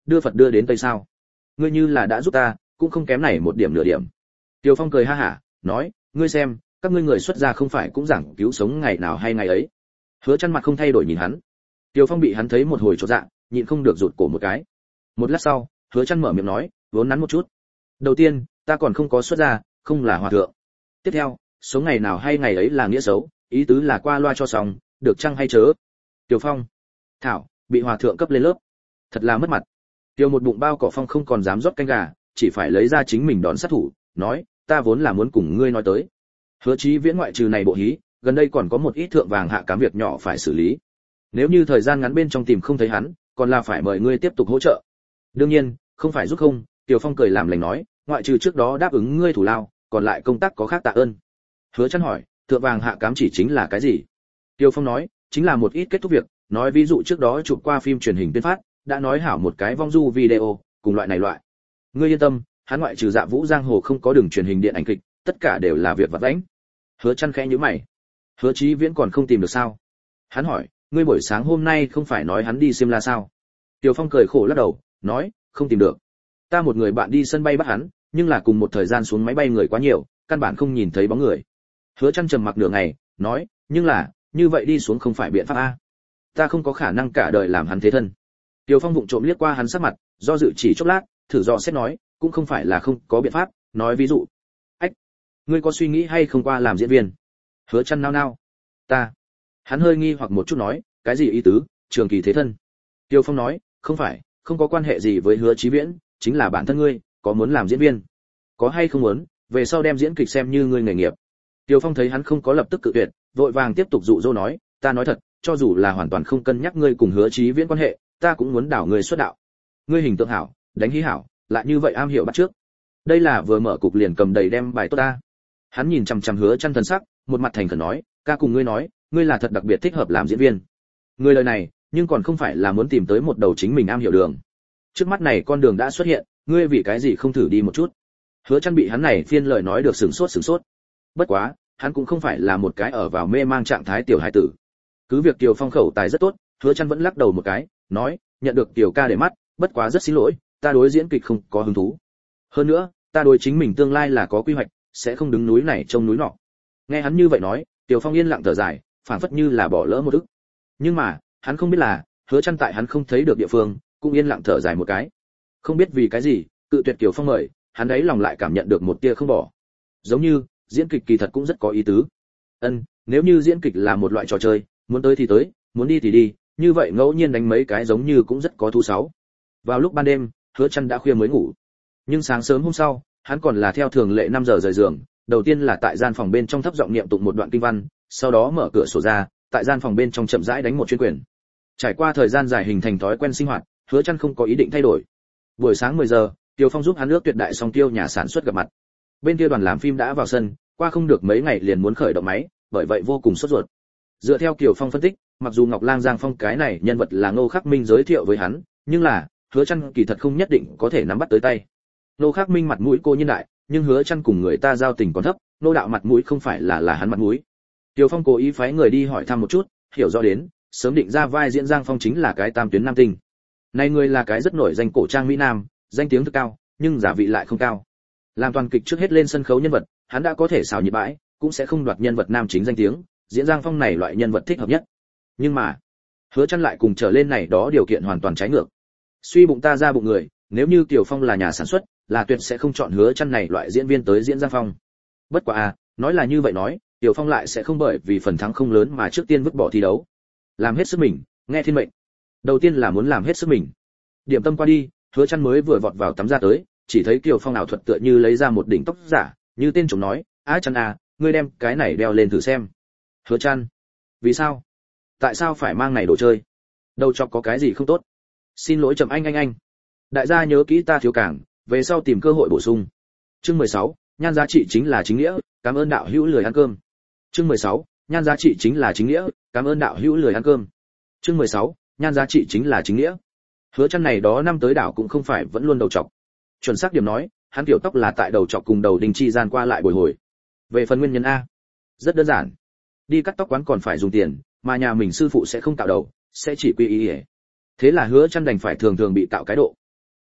[SPEAKER 1] đưa Phật đưa đến Tây sao? Ngươi như là đã giúp ta, cũng không kém này một điểm nửa điểm. Tiêu Phong cười ha hả, nói, ngươi xem, các ngươi người xuất gia không phải cũng giảng cứu sống ngày nào hay ngày ấy. Hứa Chân mặt không thay đổi nhìn hắn. Tiêu Phong bị hắn thấy một hồi chột dạ, nhịn không được rụt cổ một cái. Một lát sau, Hứa Chân mở miệng nói, vốn nắn một chút. Đầu tiên, ta còn không có xuất gia, không là hòa thượng. Tiếp theo, sống ngày nào hay ngày ấy là nghĩa xấu, ý tứ là qua loa cho xong, được chăng hay chớ. Tiêu Phong, thảo, bị hòa thượng cấp lên lớp, thật là mất mặt. Tiêu một bụng bao cỏ Phong không còn dám rót canh gà, chỉ phải lấy ra chính mình đón sát thủ, nói, ta vốn là muốn cùng ngươi nói tới. Hứa Chí Viễn ngoại trừ này bộ hí, gần đây còn có một ít thượng vàng hạ cám việc nhỏ phải xử lý. Nếu như thời gian ngắn bên trong tìm không thấy hắn, còn là phải mời ngươi tiếp tục hỗ trợ. Đương nhiên, không phải giúp không, Tiêu Phong cười làm lành nói, ngoại trừ trước đó đáp ứng ngươi thủ lao, còn lại công tác có khác tạ ơn. Hứa Chân hỏi, thượng vàng hạ cám chỉ chính là cái gì? Tiêu Phong nói, chính là một ít kết thúc việc, nói ví dụ trước đó chụp qua phim truyền hình tuyên phát, đã nói hảo một cái vong du video, cùng loại này loại. Ngươi yên tâm, hắn ngoại trừ Dạ Vũ giang hồ không có đường truyền hình điện ảnh kịch, tất cả đều là việc vặt vãnh. Hứa Chân khẽ nhíu mày. Hứa Chí Viễn còn không tìm được sao? Hắn hỏi, ngươi buổi sáng hôm nay không phải nói hắn đi Simla sao? Tiêu Phong cười khổ lắc đầu, nói, không tìm được. Ta một người bạn đi sân bay bắt hắn, nhưng là cùng một thời gian xuống máy bay người quá nhiều, căn bản không nhìn thấy bóng người. Hứa Chân trầm mặc nửa ngày, nói, nhưng là, như vậy đi xuống không phải biện pháp a. Ta không có khả năng cả đời làm hắn thế thân. Tiêu Phong vụng trộm liếc qua hắn sắc mặt, do dự chỉ chốc lát, thử dò xét nói, cũng không phải là không có biện pháp, nói ví dụ. Ách, ngươi có suy nghĩ hay không qua làm diễn viên? Hứa Chân nao nao. Ta. Hắn hơi nghi hoặc một chút nói, cái gì ý tứ, trường kỳ thế thân? Tiêu Phong nói, không phải, không có quan hệ gì với Hứa Chí Viễn, chính là bản thân ngươi, có muốn làm diễn viên? Có hay không muốn, về sau đem diễn kịch xem như ngươi nghề nghiệp. Tiêu Phong thấy hắn không có lập tức cự tuyệt, vội vàng tiếp tục dụ dỗ nói, ta nói thật, cho dù là hoàn toàn không cân nhắc ngươi cùng Hứa Chí Viễn quan hệ, ta cũng muốn đảo ngươi xuất đạo. Ngươi hình tượng hảo, đánh hí hảo, lại như vậy am hiểu bắt trước. Đây là vừa mở cục liền cầm đầy đem bài tốt ta. Hắn nhìn chằm chằm Hứa Chân thần sắc, một mặt thành khẩn nói, ca cùng ngươi nói, ngươi là thật đặc biệt thích hợp làm diễn viên. Ngươi lời này, nhưng còn không phải là muốn tìm tới một đầu chính mình am hiểu đường. Trước mắt này con đường đã xuất hiện, ngươi vì cái gì không thử đi một chút? Hứa Chân bị hắn này phiên lời nói được sửng sốt sửng sốt. Bất quá, hắn cũng không phải là một cái ở vào mê mang trạng thái tiểu hài tử. Cứ việc Tiểu Phong khẩu tài rất tốt, Hứa Chân vẫn lắc đầu một cái, nói, nhận được Tiểu ca để mắt, bất quá rất xin lỗi, ta đối diễn kịch không có hứng thú. Hơn nữa, ta đối chính mình tương lai là có quy hoạch, sẽ không đứng núi này trông núi nọ. Nghe hắn như vậy nói, Tiểu Phong yên lặng thở dài, phảng phất như là bỏ lỡ một ức. Nhưng mà, hắn không biết là, Hứa Chân tại hắn không thấy được địa phương, cũng yên lặng thở dài một cái. Không biết vì cái gì, cự tuyệt Tiểu Phong mời, hắn ấy lòng lại cảm nhận được một tia không bỏ. Giống như, diễn kịch kỳ thật cũng rất có ý tứ. Ân, nếu như diễn kịch là một loại trò chơi, muốn tới thì tới, muốn đi thì đi, như vậy ngẫu nhiên đánh mấy cái giống như cũng rất có thú sáu. Vào lúc ban đêm, Hứa Chân đã khuya mới ngủ. Nhưng sáng sớm hôm sau, hắn còn là theo thường lệ năm giờ rời giường, đầu tiên là tại gian phòng bên trong thấp giọng niệm tụng một đoạn kinh văn, sau đó mở cửa sổ ra, tại gian phòng bên trong chậm rãi đánh một chuyên quyền. Trải qua thời gian dài hình thành thói quen sinh hoạt, Hứa Chân không có ý định thay đổi. Buổi sáng mười giờ, Tiêu Phong giúp hắn nước tuyệt đại song tiêu nhà sản xuất gặp mặt. Bên kia đoàn làm phim đã vào sân, qua không được mấy ngày liền muốn khởi động máy, bởi vậy vô cùng sốt ruột. Dựa theo Kiều Phong phân tích, mặc dù Ngọc Lang Giang Phong cái này nhân vật là Ngô Khắc Minh giới thiệu với hắn, nhưng là, Hứa Chân kỳ thật không nhất định có thể nắm bắt tới tay. Ngô Khắc Minh mặt mũi cô nhân đại, nhưng Hứa Chân cùng người ta giao tình còn thấp, nô đạo mặt mũi không phải là là hắn mặt mũi. Tiêu Phong cố ý phái người đi hỏi thăm một chút, hiểu rõ đến, sớm định ra vai diễn Giang Phong chính là cái tam tuyến nam tinh. Này người là cái rất nổi danh cổ trang mỹ nam, danh tiếng thực cao, nhưng giả vị lại không cao. Làm toàn kịch trước hết lên sân khấu nhân vật, hắn đã có thể xào nhiệt bãi, cũng sẽ không đoạt nhân vật nam chính danh tiếng, diễn Giang Phong này loại nhân vật thích hợp nhất. Nhưng mà, Hứa Chân lại cùng trở lên này đó điều kiện hoàn toàn trái ngược. Suy bụng ta ra bụng người, nếu như Kiều Phong là nhà sản xuất, là tuyệt sẽ không chọn Hứa Chân này loại diễn viên tới diễn Giang Phong. Bất quá à, nói là như vậy nói, Kiều Phong lại sẽ không bởi vì phần thắng không lớn mà trước tiên vứt bỏ thi đấu. Làm hết sức mình, nghe thiên mệnh. Đầu tiên là muốn làm hết sức mình. Điểm tâm qua đi, Hứa Chân mới vừa vọt vào tắm ra tới, chỉ thấy Kiều Phong ảo thuật tựa như lấy ra một đỉnh tóc giả, như tên trộm nói, "Á Chân à, ngươi đem cái này đeo lên thử xem." Hứa Chân, vì sao? Tại sao phải mang này đồ chơi? Đầu chọc có cái gì không tốt? Xin lỗi Trầm Anh anh anh. Đại gia nhớ kỹ ta thiếu cảng, về sau tìm cơ hội bổ sung. Chương mười sáu, nhan giá trị chính là chính nghĩa, cảm ơn đạo hữu lười ăn cơm. Chương mười sáu, nhan giá trị chính là chính nghĩa, cảm ơn đạo hữu lười ăn cơm. Chương mười sáu, nhan giá trị chính là chính nghĩa. Hứa Chân này đó năm tới đảo cũng không phải vẫn luôn đầu trọc. Chuẩn xác điểm nói, hắn tiểu tóc là tại đầu trọc cùng đầu đinh chi gian qua lại bồi hồi. Về phần nguyên nhân a, rất đơn giản. Đi cắt tóc quán còn phải dùng tiền, mà nhà mình sư phụ sẽ không tạo đầu, sẽ chỉ quy y. Thế là Hứa Chân đành phải thường thường bị tạo cái độ.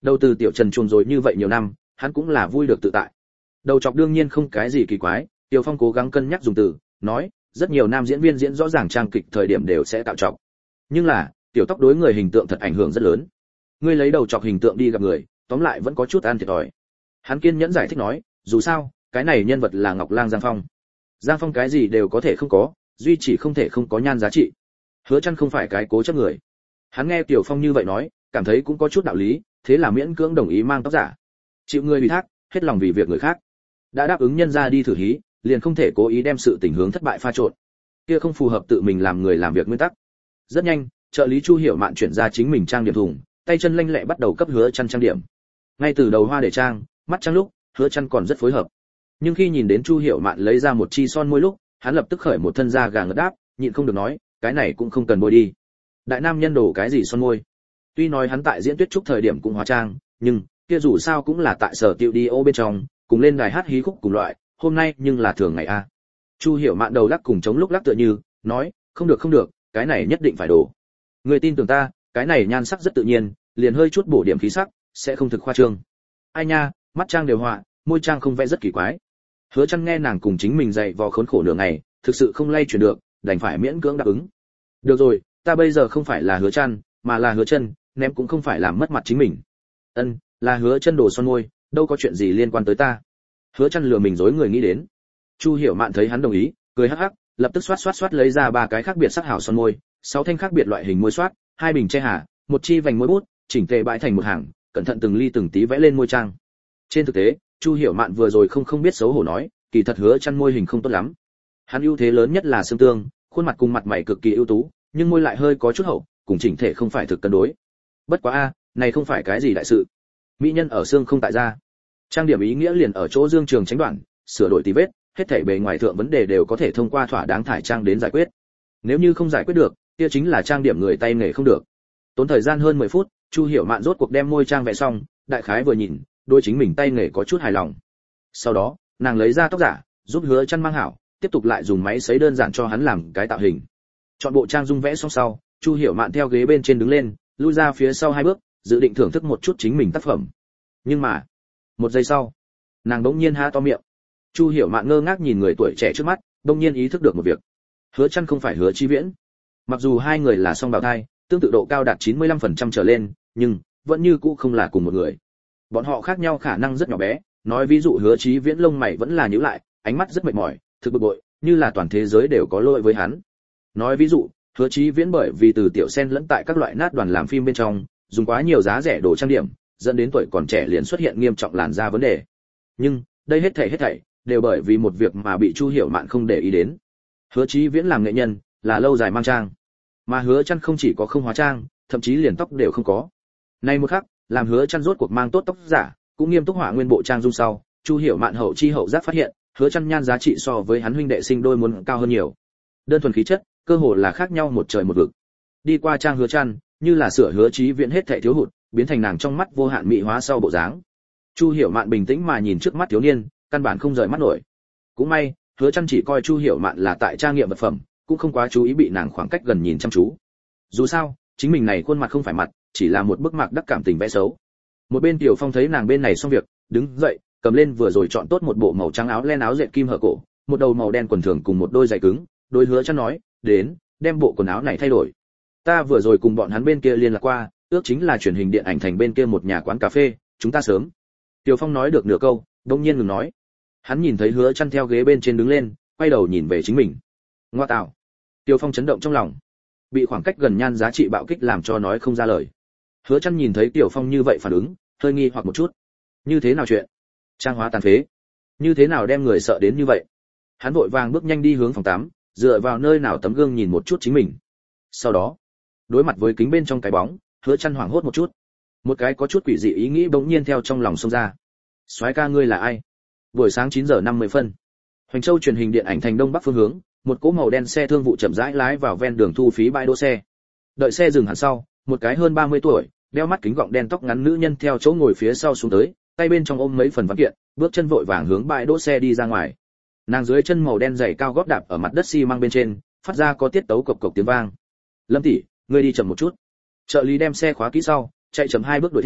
[SPEAKER 1] Đầu từ tiểu Trần chuồn rồi như vậy nhiều năm, hắn cũng là vui được tự tại. Đầu chọc đương nhiên không cái gì kỳ quái, Tiểu Phong cố gắng cân nhắc dùng từ, nói, rất nhiều nam diễn viên diễn rõ ràng trang kịch thời điểm đều sẽ tạo chọc. Nhưng là, tiểu tóc đối người hình tượng thật ảnh hưởng rất lớn. Ngươi lấy đầu chọc hình tượng đi gặp người, tóm lại vẫn có chút ăn thiệt thòi. Hắn kiên nhẫn giải thích nói, dù sao, cái này nhân vật là Ngọc Lang Giang Phong. Giang Phong cái gì đều có thể không có, duy chỉ không thể không có nhan giá trị. Hứa Chân không phải cái cố chấp người. Hắn nghe Tiểu Phong như vậy nói, cảm thấy cũng có chút đạo lý, thế là miễn cưỡng đồng ý mang tóc giả. Chịu người ủy thác, hết lòng vì việc người khác. Đã đáp ứng nhân ra đi thử hí, liền không thể cố ý đem sự tình hướng thất bại pha trộn. Kia không phù hợp tự mình làm người làm việc nguyên tắc. Rất nhanh, trợ lý Chu Hiểu Mạn chuyển ra chính mình trang điểm thùng, tay chân lanh lẹ bắt đầu cấp Hứa Chân trang điểm. Ngay từ đầu hoa để trang, mắt trang lúc, Hứa Chân còn rất phối hợp. Nhưng khi nhìn đến Chu Hiểu Mạn lấy ra một chi son môi lúc, hắn lập tức khởi một thân da gà ngất đáp, nhịn không được nói, cái này cũng không cần bôi đi. Đại nam nhân đổ cái gì son môi? Tuy nói hắn tại diễn Tuyết Trúc thời điểm cũng hóa trang, nhưng kia dù sao cũng là tại sở tiệu đi ô bên trong, cùng lên đài hát hí khúc cùng loại, hôm nay nhưng là thường ngày a. Chu Hiểu Mạn đầu lắc cùng chống lúc lắc tựa như, nói, không được không được, cái này nhất định phải đổ. Người tin tưởng ta, cái này nhan sắc rất tự nhiên, liền hơi chút bổ điểm khí sắc, sẽ không thực khoa trương. Ai nha, mắt trang đều họa, môi trang không vẽ rất kỳ quái. Hứa Chân nghe nàng cùng chính mình dạy vò khốn khổ nửa ngày, thực sự không lay chuyển được, đành phải miễn cưỡng đáp ứng. Được rồi, ta bây giờ không phải là Hứa Chân, mà là Hứa Chân, ném cũng không phải làm mất mặt chính mình. Ân, là Hứa Chân đổ son môi, đâu có chuyện gì liên quan tới ta. Hứa Chân lừa mình dối người nghĩ đến. Chu Hiểu Mạn thấy hắn đồng ý, cười hắc hắc, lập tức xoát xoát xoát lấy ra ba cái khác biệt sắc hảo son môi, sáu thanh khác biệt loại hình môi xoát, hai bình che hà, một chi vành môi bút, chỉnh tề bãi thành một hàng, cẩn thận từng ly từng tí vẽ lên môi trang. Trên thực tế, Chu Hiểu Mạn vừa rồi không không biết xấu hổ nói, kỳ thật Hứa Chân môi hình không tốt lắm. Hắn ưu thế lớn nhất là xương tương, khuôn mặt cùng mặt mày cực kỳ ưu tú, nhưng môi lại hơi có chút hậu, cùng chỉnh thể không phải thực cân đối. Bất quá a, này không phải cái gì đại sự. Mỹ nhân ở xương không tại da. Trang điểm ý nghĩa liền ở chỗ dương trường tránh đoạn, sửa đổi tí vết, hết thảy bề ngoài thượng vấn đề đều có thể thông qua thỏa đáng thải trang đến giải quyết. Nếu như không giải quyết được, kia chính là trang điểm người tay nghề không được. Tốn thời gian hơn mười phút, Chu Hiểu Mạn rốt cuộc đem môi trang vẽ xong, đại khái vừa nhìn, đôi chính mình tay nghề có chút hài lòng. Sau đó, nàng lấy ra tóc giả, giúp Hứa Chân mang hảo, tiếp tục lại dùng máy sấy đơn giản cho hắn làm cái tạo hình. Chọn bộ trang dung vẽ xong sau, Chu Hiểu Mạn theo ghế bên trên đứng lên, lui ra phía sau hai bước, dự định thưởng thức một chút chính mình tác phẩm. Nhưng mà, một giây sau, nàng bỗng nhiên há to miệng. Chu Hiểu Mạn ngơ ngác nhìn người tuổi trẻ trước mắt, bỗng nhiên ý thức được một việc. Hứa Chân không phải Hứa Chí Viễn. Mặc dù hai người là song bào thai, tương tự độ cao đạt chín mươi lăm phần trăm trở lên, nhưng vẫn như cũ không là cùng một người. Bọn họ khác nhau khả năng rất nhỏ bé, nói ví dụ Hứa Chí Viễn lông mày vẫn là nhíu lại, ánh mắt rất mệt mỏi, thực bực bội, như là toàn thế giới đều có lỗi với hắn. Nói ví dụ, Hứa Chí Viễn bởi vì từ tiểu sen lẫn tại các loại nát đoàn làm phim bên trong, dùng quá nhiều giá rẻ đồ trang điểm, dẫn đến tuổi còn trẻ liền xuất hiện nghiêm trọng làn da vấn đề. Nhưng, đây hết thảy hết thảy đều bởi vì một việc mà bị Chu Hiểu Mạn không để ý đến. Hứa Chí Viễn làm nghệ nhân, là lâu dài mang trang, mà Hứa Chân không chỉ có không hóa trang, thậm chí liền tóc đều không có. Nay một khắc, làm Hứa Chân rốt cuộc mang tốt tóc giả, cũng nghiêm túc họa nguyên bộ trang dung sau, Chu Hiểu Mạn hậu chi hậu giác phát hiện, Hứa Chân nhan giá trị so với hắn huynh đệ sinh đôi muốn cao hơn nhiều. Đơn thuần khí chất, cơ hồ là khác nhau một trời một vực. Đi qua trang Hứa Chân, như là sửa Hứa Chí Viễn hết thảy thiếu hụt, biến thành nàng trong mắt vô hạn mỹ hóa sau bộ dáng. Chu Hiểu Mạn bình tĩnh mà nhìn trước mắt thiếu niên, căn bản không rời mắt nổi. Cũng may, Hứa Chân chỉ coi Chu Hiểu Mạn là tại trang nghiệm vật phẩm, cũng không quá chú ý bị nàng khoảng cách gần nhìn chăm chú. Dù sao, chính mình này khuôn mặt không phải mặt, chỉ là một bức mạc đắc cảm tình vẽ xấu. Một bên Tiểu Phong thấy nàng bên này xong việc, đứng dậy, cầm lên vừa rồi chọn tốt một bộ màu trắng áo len áo dệt kim hở cổ, một đầu màu đen quần thường cùng một đôi giày cứng, đối Hứa Chân nói, "Đến, đem bộ quần áo này thay đổi. Ta vừa rồi cùng bọn hắn bên kia liên lạc qua, ước chính là truyền hình điện ảnh thành bên kia một nhà quán cà phê, chúng ta sớm." Tiểu Phong nói được nửa câu, đột nhiên ngừng nói. Hắn nhìn thấy Hứa Chân theo ghế bên trên đứng lên, quay đầu nhìn về chính mình. Ngoa tạo. Tiểu Phong chấn động trong lòng, bị khoảng cách gần nhan giá trị bạo kích làm cho nói không ra lời. Hứa Chân nhìn thấy Tiểu Phong như vậy phản ứng, hơi nghi hoặc một chút. Như thế nào chuyện? Trang hóa tàn phế, như thế nào đem người sợ đến như vậy? Hắn vội vàng bước nhanh đi hướng phòng tắm, dựa vào nơi nào tấm gương nhìn một chút chính mình. Sau đó, đối mặt với kính bên trong cái bóng, Hứa Chân hoảng hốt một chút. Một cái có chút quỷ dị ý nghĩ bỗng nhiên theo trong lòng xông ra. Soái ca ngươi là ai? Buổi sáng chín giờ năm mươi phân. Hoành Châu truyền hình điện ảnh thành đông bắc phương hướng, một cỗ màu đen xe thương vụ chậm rãi lái vào ven đường thu phí bãi đỗ xe. Đợi xe dừng hẳn sau, một cái hơn ba mươi tuổi, đeo mắt kính gọng đen tóc ngắn nữ nhân theo chỗ ngồi phía sau xuống tới, tay bên trong ôm mấy phần văn kiện, bước chân vội vàng hướng bãi đỗ xe đi ra ngoài. Nàng dưới chân màu đen giày cao gót đạp ở mặt đất xi măng bên trên, phát ra có tiết tấu cộc cộc tiếng vang. Lâm tỷ, ngươi đi chậm một chút. Trợ lý đem xe khóa kỹ sau, chạy chậm hai bước đuổi theo,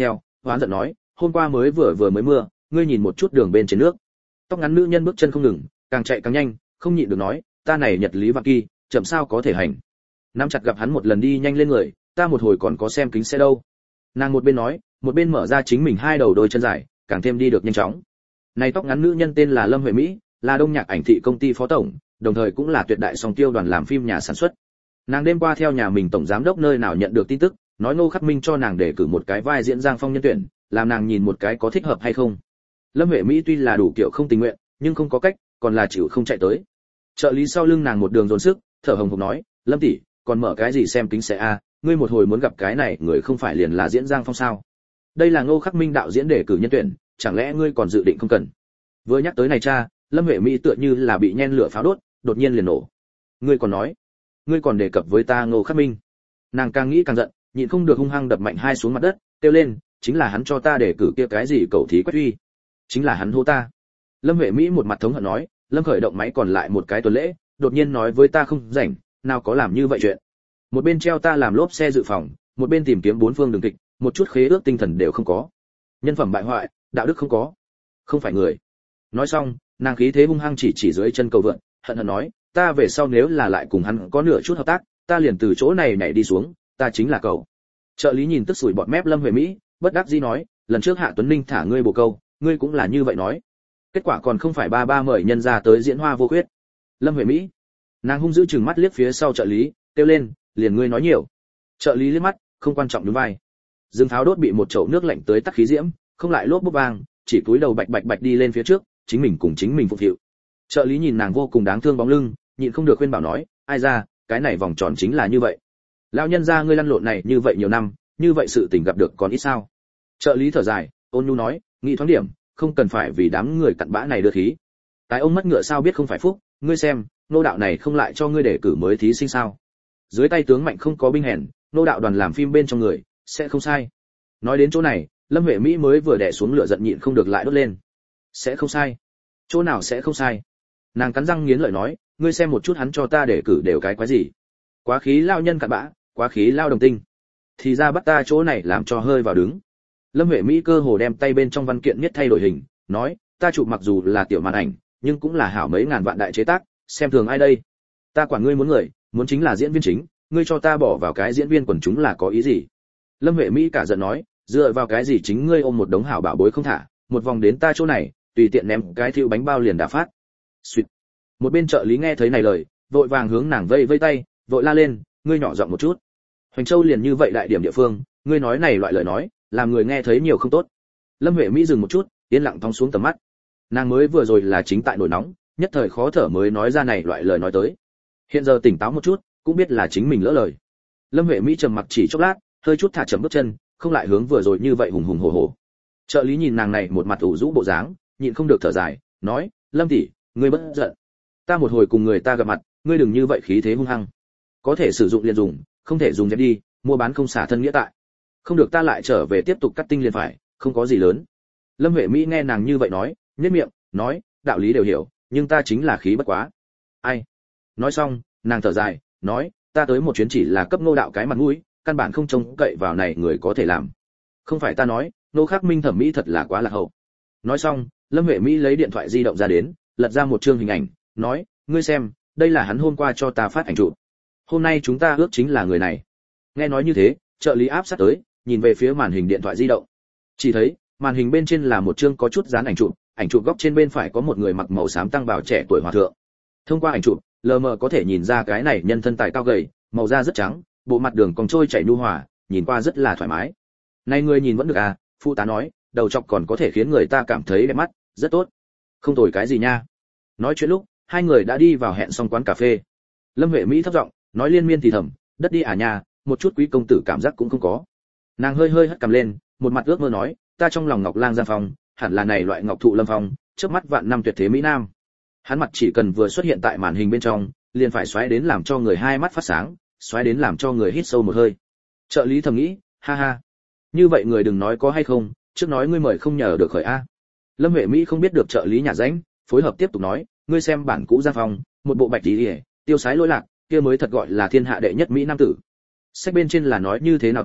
[SPEAKER 1] hoán giận nói, hôm qua mới vừa vừa mới mưa, ngươi nhìn một chút đường bên trên nước. Tóc ngắn nữ nhân bước chân không ngừng, càng chạy càng nhanh, không nhịn được nói, ta này nhật lý vạn kỳ, chậm sao có thể hành. Nắm chặt gặp hắn một lần đi nhanh lên người, ta một hồi còn có xem kính xe đâu. Nàng một bên nói, một bên mở ra chính mình hai đầu đôi chân dài, càng thêm đi được nhanh chóng. Này tóc ngắn nữ nhân tên là Lâm Huệ Mỹ, là Đông Nhạc Ảnh thị công ty phó tổng, đồng thời cũng là tuyệt đại song tiêu đoàn làm phim nhà sản xuất. Nàng đêm qua theo nhà mình tổng giám đốc nơi nào nhận được tin tức, nói Ngô Khắc Minh cho nàng đề cử một cái vai diễn Giang Phong nhân tuyển, làm nàng nhìn một cái có thích hợp hay không. Lâm Huệ Mỹ tuy là đủ kiểu không tình nguyện, nhưng không có cách, còn là chịu không chạy tới. Trợ lý sau lưng nàng một đường dồn sức, thở hồng hộc nói, Lâm tỷ, còn mở cái gì xem kính xe a, ngươi một hồi muốn gặp cái này người không phải liền là diễn Giang Phong sao? Đây là Ngô Khắc Minh đạo diễn đề cử nhân tuyển, chẳng lẽ ngươi còn dự định không cần? Vừa nhắc tới này cha, Lâm Huệ Mỹ tựa như là bị nhen lửa pháo đốt, đột nhiên liền nổ. Ngươi còn nói, ngươi còn đề cập với ta Ngô Khắc Minh. Nàng càng nghĩ càng giận, nhịn không được hung hăng đập mạnh hai xuống mặt đất, kêu lên, chính là hắn cho ta đề cử kia cái gì cậu thí Quách Uy, chính là hắn hô ta. Lâm Huệ Mỹ một mặt thống hận nói, Lâm khởi động máy còn lại một cái tuần lễ, đột nhiên nói với ta không rảnh, nào có làm như vậy chuyện. Một bên treo ta làm lốp xe dự phòng, một bên tìm kiếm bốn phương đường kịch, một chút khế ước tinh thần đều không có. Nhân phẩm bại hoại, đạo đức không có, không phải người. Nói xong, nàng khí thế hung hăng chỉ chỉ dưới chân cầu vượn, hận hận nói, ta về sau nếu là lại cùng hắn có nửa chút hợp tác, ta liền từ chỗ này nhảy đi xuống, ta chính là cậu. Trợ lý nhìn tức sủi bọt mép Lâm Huệ Mỹ, bất đắc dĩ nói, lần trước Hạ Tuấn Ninh thả ngươi bồ câu, ngươi cũng là như vậy nói. Kết quả còn không phải ba ba mời nhân ra tới diễn hoa vô khuyết. Lâm Huệ Mỹ, nàng hung dữ chừng mắt liếc phía sau trợ lý, kêu lên, liền ngươi nói nhiều. Trợ lý liếc mắt, không quan trọng nhún vai. Dương Tháo đốt bị một chậu nước lạnh tới tắt khí diễm, không lại lốp bốp vang, chỉ cúi đầu bạch bạch bạch đi lên phía trước, chính mình cùng chính mình phục vụ. Trợ lý nhìn nàng vô cùng đáng thương bóng lưng, nhịn không được khuyên bảo nói, ai ra, cái này vòng tròn chính là như vậy. Lão nhân gia ngươi lăn lộn này như vậy nhiều năm, như vậy sự tình gặp được còn ít sao? Trợ lý thở dài, ôn nhu nói, nghĩ thoáng điểm, không cần phải vì đám người cặn bã này đưa khí. Cái ông mất ngựa sao biết không phải phúc, ngươi xem, nô đạo này không lại cho ngươi đề cử mới thí sinh sao? Dưới tay tướng mạnh không có binh hèn, nô đạo đoàn làm phim bên trong người, sẽ không sai. Nói đến chỗ này, Lâm Huệ Mỹ mới vừa đè xuống lửa giận nhịn không được lại đốt lên. Sẽ không sai? Chỗ nào sẽ không sai? Nàng cắn răng nghiến lợi nói, ngươi xem một chút hắn cho ta đề cử đều cái quái gì? Quá khí lao nhân cặn bã, quá khí lao đồng tinh. Thì ra bắt ta chỗ này làm cho hơi vào đứng. Lâm Huệ Mỹ cơ hồ đem tay bên trong văn kiện miết thay đổi hình, nói, ta chụp mặc dù là tiểu màn ảnh, nhưng cũng là hảo mấy ngàn vạn đại chế tác, xem thường ai đây? Ta quản ngươi muốn người, muốn chính là diễn viên chính, ngươi cho ta bỏ vào cái diễn viên quần chúng là có ý gì? Lâm Huệ Mỹ cả giận nói, dựa vào cái gì chính ngươi ôm một đống hảo bảo bối không thả, một vòng đến ta chỗ này, tùy tiện ném cái thiêu bánh bao liền đã phát. Xuyệt. Một bên trợ lý nghe thấy này lời, vội vàng hướng nàng vây vây tay, vội la lên, ngươi nhỏ giọng một chút. Hoành Châu liền như vậy đại điểm địa phương, ngươi nói này loại lời nói, làm người nghe thấy nhiều không tốt. Lâm Huệ Mỹ dừng một chút, yên lặng thong xuống tầm mắt. Nàng mới vừa rồi là chính tại nổi nóng, nhất thời khó thở mới nói ra này loại lời nói tới. Hiện giờ tỉnh táo một chút, cũng biết là chính mình lỡ lời. Lâm Huệ Mỹ trầm mặc chỉ chốc lát, hơi chút thả chậm bước chân, không lại hướng vừa rồi như vậy hùng hùng hổ hổ. Trợ lý nhìn nàng này một mặt ủ rũ bộ dáng, nhịn không được thở dài, nói, Lâm tỷ, ngươi bất giận. Ta một hồi cùng người ta gặp mặt, ngươi đừng như vậy khí thế hung hăng. Có thể sử dụng liền dùng, không thể dùng dẹp đi, mua bán không xả thân nghĩa tại. Không được ta lại trở về tiếp tục cắt tinh liền phải, không có gì lớn. Lâm Huệ Mỹ nghe nàng như vậy nói, nhếch miệng, nói, đạo lý đều hiểu, nhưng ta chính là khí bất quá. Ai? Nói xong, nàng thở dài, nói, ta tới một chuyến chỉ là cấp Ngô đạo cái mặt mũi, căn bản không trông cậy vào này người có thể làm. Không phải ta nói, Ngô Khắc Minh thẩm mỹ thật là quá lạc hậu. Nói xong, Lâm Huệ Mỹ lấy điện thoại di động ra đến, lật ra một chương hình ảnh, nói, ngươi xem, đây là hắn hôm qua cho ta phát ảnh chụp. Hôm nay chúng ta ước chính là người này. Nghe nói như thế, trợ lý áp sát tới, nhìn về phía màn hình điện thoại di động. Chỉ thấy, màn hình bên trên là một chương có chút dán ảnh chụp, ảnh chụp góc trên bên phải có một người mặc màu xám tăng bào trẻ tuổi hòa thượng. Thông qua ảnh chụp, lờ mờ có thể nhìn ra cái này nhân thân tài cao gầy, màu da rất trắng, bộ mặt đường cong trôi chảy nhu hòa, nhìn qua rất là thoải mái. Này người nhìn vẫn được à, phụ tá nói, đầu chọc còn có thể khiến người ta cảm thấy đẹp mắt, rất tốt. Không tồi cái gì nha. Nói chuyện lúc, hai người đã đi vào hẹn xong quán cà phê. Lâm Huệ Mỹ thấp giọng, nói liên miên thì thầm, đất đi à nha, một chút quý công tử cảm giác cũng không có. Nàng hơi hơi hất cằm lên, một mặt ước mơ nói, ta trong lòng Ngọc Lang Giang Phong, hẳn là này loại ngọc thụ lâm phong, chớp mắt vạn năm tuyệt thế mỹ nam. Hắn mặt chỉ cần vừa xuất hiện tại màn hình bên trong, liền phải xoáy đến làm cho người hai mắt phát sáng, xoáy đến làm cho người hít sâu một hơi. Trợ lý thầm nghĩ, ha ha, như vậy người đừng nói có hay không, trước nói ngươi mời không nhờ được khởi a. Lâm Huệ Mỹ không biết được trợ lý nhà ránh, phối hợp tiếp tục nói, ngươi xem bản cũ Giang Phong, một bộ bạch tí, tiêu sái lỗi lạc, kia mới thật gọi là thiên hạ đệ nhất mỹ nam tử. Sách bên trên là nói như thế nào tới,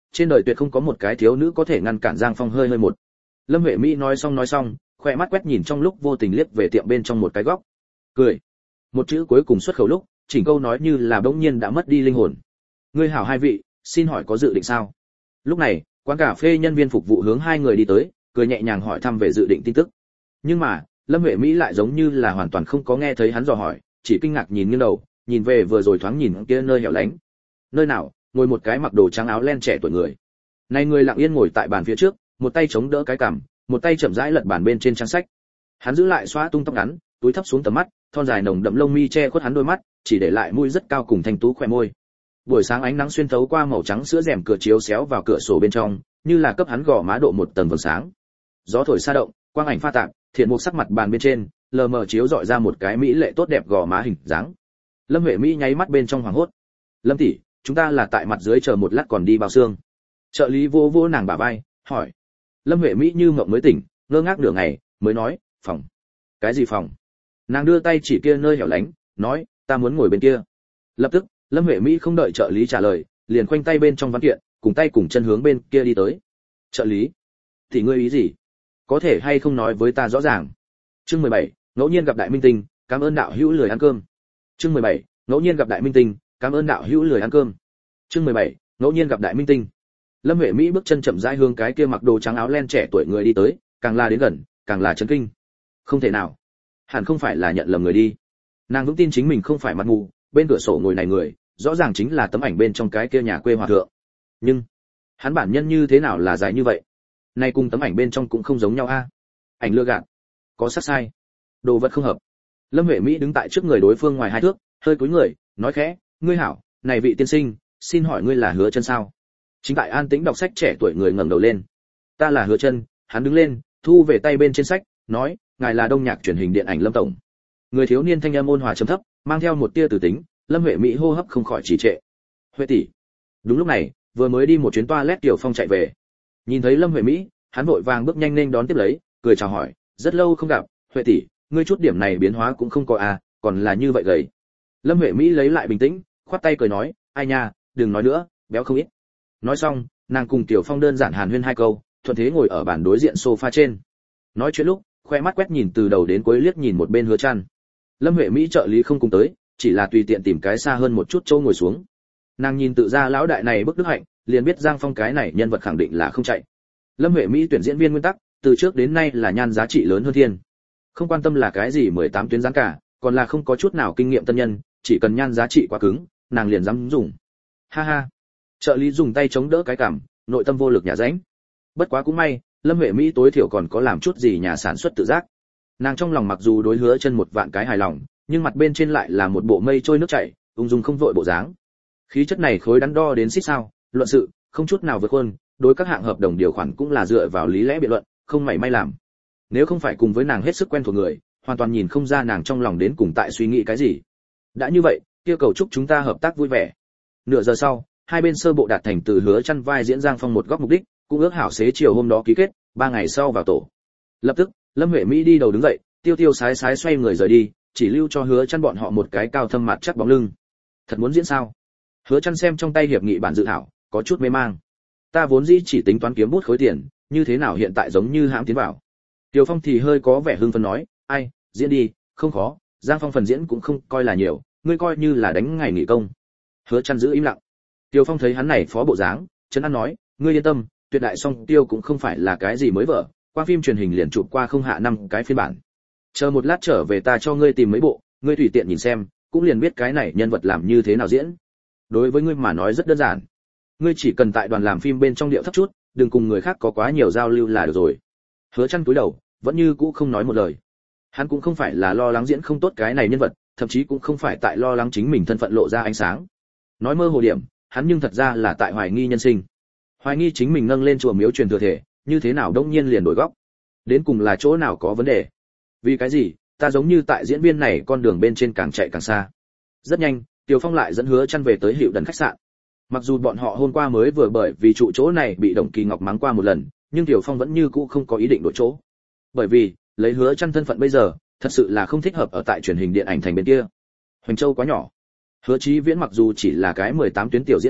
[SPEAKER 1] trên đời tuyệt không có một cái thiếu nữ có thể ngăn cản Giang Phong hơi hơi một. Lâm Huệ Mỹ nói xong nói xong, khỏe mắt quét nhìn trong lúc vô tình liếc về tiệm bên trong một cái góc. Cười. Một chữ cuối cùng xuất khẩu lúc, chỉnh câu nói như là bỗng nhiên đã mất đi linh hồn. Ngươi hảo hai vị, xin hỏi có dự định sao? Lúc này, quán cà phê nhân viên phục vụ hướng hai người đi tới, cười nhẹ nhàng hỏi thăm về dự định tin tức. Nhưng mà, Lâm Huệ Mỹ lại giống như là hoàn toàn không có nghe thấy hắn dò hỏi, chỉ kinh ngạc nhìn nghiêng đầu, nhìn về vừa rồi thoáng nhìn kia nơi hẻo lánh. Nơi nào, ngồi một cái mặc đồ trắng áo len trẻ tuổi người. Này người lặng yên ngồi tại bàn phía trước, một tay chống đỡ cái cằm, một tay chậm rãi lật bàn bên trên trang sách. Hắn giữ lại xóa tung tóc ngắn, túi thấp xuống tầm mắt, thon dài nồng đậm lông mi che khuất hắn đôi mắt, chỉ để lại mũi rất cao cùng thanh tú khóe môi. Buổi sáng ánh nắng xuyên thấu qua màu trắng sữa rèm cửa chiếu xéo vào cửa sổ bên trong, như là cấp hắn gò má độ một tầng vầng sáng. Gió thổi xa động, quang ảnh pha tạp, thiện mục sắc mặt bàn bên trên, lờ mờ chiếu dọi ra một cái mỹ lệ tốt đẹp gò má hình dáng. Lâm Huệ Mỹ nháy mắt bên trong hoảng hốt. Lâm tỷ, chúng ta là tại mặt dưới chờ một lát còn đi bao xương. Trợ lý vô vô nàng bả vai, hỏi. Lâm Huệ Mỹ như mộng mới tỉnh, ngơ ngác nửa ngày, mới nói, phòng. Cái gì phòng? Nàng đưa tay chỉ kia nơi hẻo lánh, nói, ta muốn ngồi bên kia. Lập tức, Lâm Huệ Mỹ không đợi trợ lý trả lời, liền khoanh tay bên trong văn kiện, cùng tay cùng chân hướng bên kia đi tới. Trợ lý, thì ngươi ý gì? Có thể hay không nói với ta rõ ràng? Chương mười bảy, ngẫu nhiên gặp đại minh tinh, cảm ơn đạo hữu lười ăn cơm. Chương mười bảy, ngẫu nhiên gặp đại minh tinh, cảm ơn đạo hữu lười ăn cơm. Chương mười bảy, ngẫu nhiên gặp đại minh tinh. Lâm Huệ Mỹ bước chân chậm rãi hướng cái kia mặc đồ trắng áo len trẻ tuổi người đi tới, càng là đến gần, càng là chấn kinh. Không thể nào, hẳn không phải là nhận lầm người đi. Nàng vững tin chính mình không phải mặt mù, bên cửa sổ ngồi này người, rõ ràng chính là tấm ảnh bên trong cái kia nhà quê hòa thượng. Nhưng, hắn bản nhân như thế nào là dài như vậy? Này cùng tấm ảnh bên trong cũng không giống nhau a. Ảnh lừa gạt, có sát sai, đồ vật không hợp. Lâm Huệ Mỹ đứng tại trước người đối phương ngoài hai thước, hơi cúi người, nói khẽ, ngươi hảo, này vị tiên sinh, xin hỏi ngươi là Hứa Chân sao? Chính tại an tĩnh đọc sách trẻ tuổi người ngẩng đầu lên. Ta là Hứa Chân. Hắn đứng lên, thu về tay bên trên sách, nói, ngài là Đông Nhạc truyền hình điện ảnh Lâm tổng. Người thiếu niên thanh âm ôn hòa trầm thấp, mang theo một tia từ tính, Lâm Huệ Mỹ hô hấp không khỏi trì trệ. Huệ tỷ. Đúng lúc này, vừa mới đi một chuyến toilet Tiểu Phong chạy về. Nhìn thấy Lâm Huệ Mỹ, hắn vội vàng bước nhanh lên đón tiếp lấy, cười chào hỏi, rất lâu không gặp, Huệ tỷ, ngươi chút điểm này biến hóa cũng không có à, còn là như vậy gầy. Lâm Huệ Mỹ lấy lại bình tĩnh, khoát tay cười nói, ai nha, đừng nói nữa, béo không ít. Nói xong, nàng cùng Tiểu Phong đơn giản hàn huyên hai câu, thuận thế ngồi ở bàn đối diện sofa trên. Nói chuyện lúc, khoe mắt quét nhìn từ đầu đến cuối liếc nhìn một bên Hứa Chân. Lâm Huệ Mỹ trợ lý không cùng tới, chỉ là tùy tiện tìm cái xa hơn một chút chỗ ngồi xuống. Nàng nhìn tự ra lão đại này bức đức hạnh, liền biết Giang Phong cái này nhân vật khẳng định là không chạy. Lâm Huệ Mỹ tuyển diễn viên nguyên tắc, từ trước đến nay là nhan giá trị lớn hơn thiên. Không quan tâm là cái gì mười tám tuyến gián cả, còn là không có chút nào kinh nghiệm tân nhân, chỉ cần nhan giá trị quá cứng, nàng liền dám dùng. Ha ha. Trợ lý dùng tay chống đỡ cái cằm, nội tâm vô lực nhả rãnh. Bất quá cũng may, Lâm Huệ Mỹ tối thiểu còn có làm chút gì nhà sản xuất tự giác. Nàng trong lòng mặc dù đối Hứa Chân một vạn cái hài lòng, nhưng mặt bên trên lại là một bộ mây trôi nước chảy, ung dung không vội bộ dáng. Khí chất này khối đắn đo đến xích sao, luận sự, không chút nào vượt khuôn, đối các hạng hợp đồng điều khoản cũng là dựa vào lý lẽ biện luận, không mảy may làm. Nếu không phải cùng với nàng hết sức quen thuộc người, hoàn toàn nhìn không ra nàng trong lòng đến cùng tại suy nghĩ cái gì. Đã như vậy, kia cầu chúc chúng ta hợp tác vui vẻ. Nửa giờ sau, hai bên sơ bộ đạt thành từ Hứa Chân vai diễn Giang Phong một góc mục đích, cũng ước hảo xế chiều hôm đó ký kết, ba ngày sau vào tổ. Lập tức, Lâm Huệ Mỹ đi đầu đứng dậy, tiêu tiêu sái sái xoay người rời đi, chỉ lưu cho Hứa Chân bọn họ một cái cao thâm mặt chắc bóng lưng. Thật muốn diễn sao? Hứa Chân xem trong tay hiệp nghị bản dự thảo, có chút mê mang. Ta vốn dĩ chỉ tính toán kiếm bút khối tiền, như thế nào hiện tại giống như hãm tiến vào. Tiêu Phong thì hơi có vẻ hưng phấn nói, ai, diễn đi, không khó, Giang Phong phần diễn cũng không coi là nhiều, ngươi coi như là đánh ngày nghỉ công. Hứa Chân giữ im lặng. Tiêu Phong thấy hắn này phó bộ dáng, trấn an nói, ngươi yên tâm, tuyệt đại song tiêu cũng không phải là cái gì mới vợ, qua phim truyền hình liền chụp qua không hạ năm cái phiên bản. Chờ một lát trở về ta cho ngươi tìm mấy bộ, ngươi tùy tiện nhìn xem, cũng liền biết cái này nhân vật làm như thế nào diễn. Đối với ngươi mà nói rất đơn giản. Ngươi chỉ cần tại đoàn làm phim bên trong điệu thấp chút, đừng cùng người khác có quá nhiều giao lưu là được rồi. Hứa Chân cúi đầu, vẫn như cũ không nói một lời. Hắn cũng không phải là lo lắng diễn không tốt cái này nhân vật, thậm chí cũng không phải tại lo lắng chính mình thân phận lộ ra ánh sáng. Nói mơ hồ điểm, hắn nhưng thật ra là tại hoài nghi nhân sinh. Hoài nghi chính mình nâng lên chùa miếu truyền thừa thể, như thế nào đông nhiên liền đổi góc. Đến cùng là chỗ nào có vấn đề? Vì cái gì, ta giống như tại diễn viên này con đường bên trên càng chạy càng xa. Rất nhanh, Tiêu Phong lại dẫn Hứa Chân về tới Hiệu Đần khách sạn. Mặc dù bọn họ hôm qua mới vừa bởi vì trụ chỗ này bị Đồng Kỳ Ngọc mắng qua một lần, nhưng Tiêu Phong vẫn như cũ không có ý định đổi chỗ. Bởi vì, lấy Hứa Chân thân phận bây giờ, thật sự là không thích hợp ở tại truyền hình điện ảnh thành bên kia. Hoành Châu quá nhỏ. Hứa Chí Viễn mặc dù chỉ là cái mười tám tuyến tiểu diễn viên,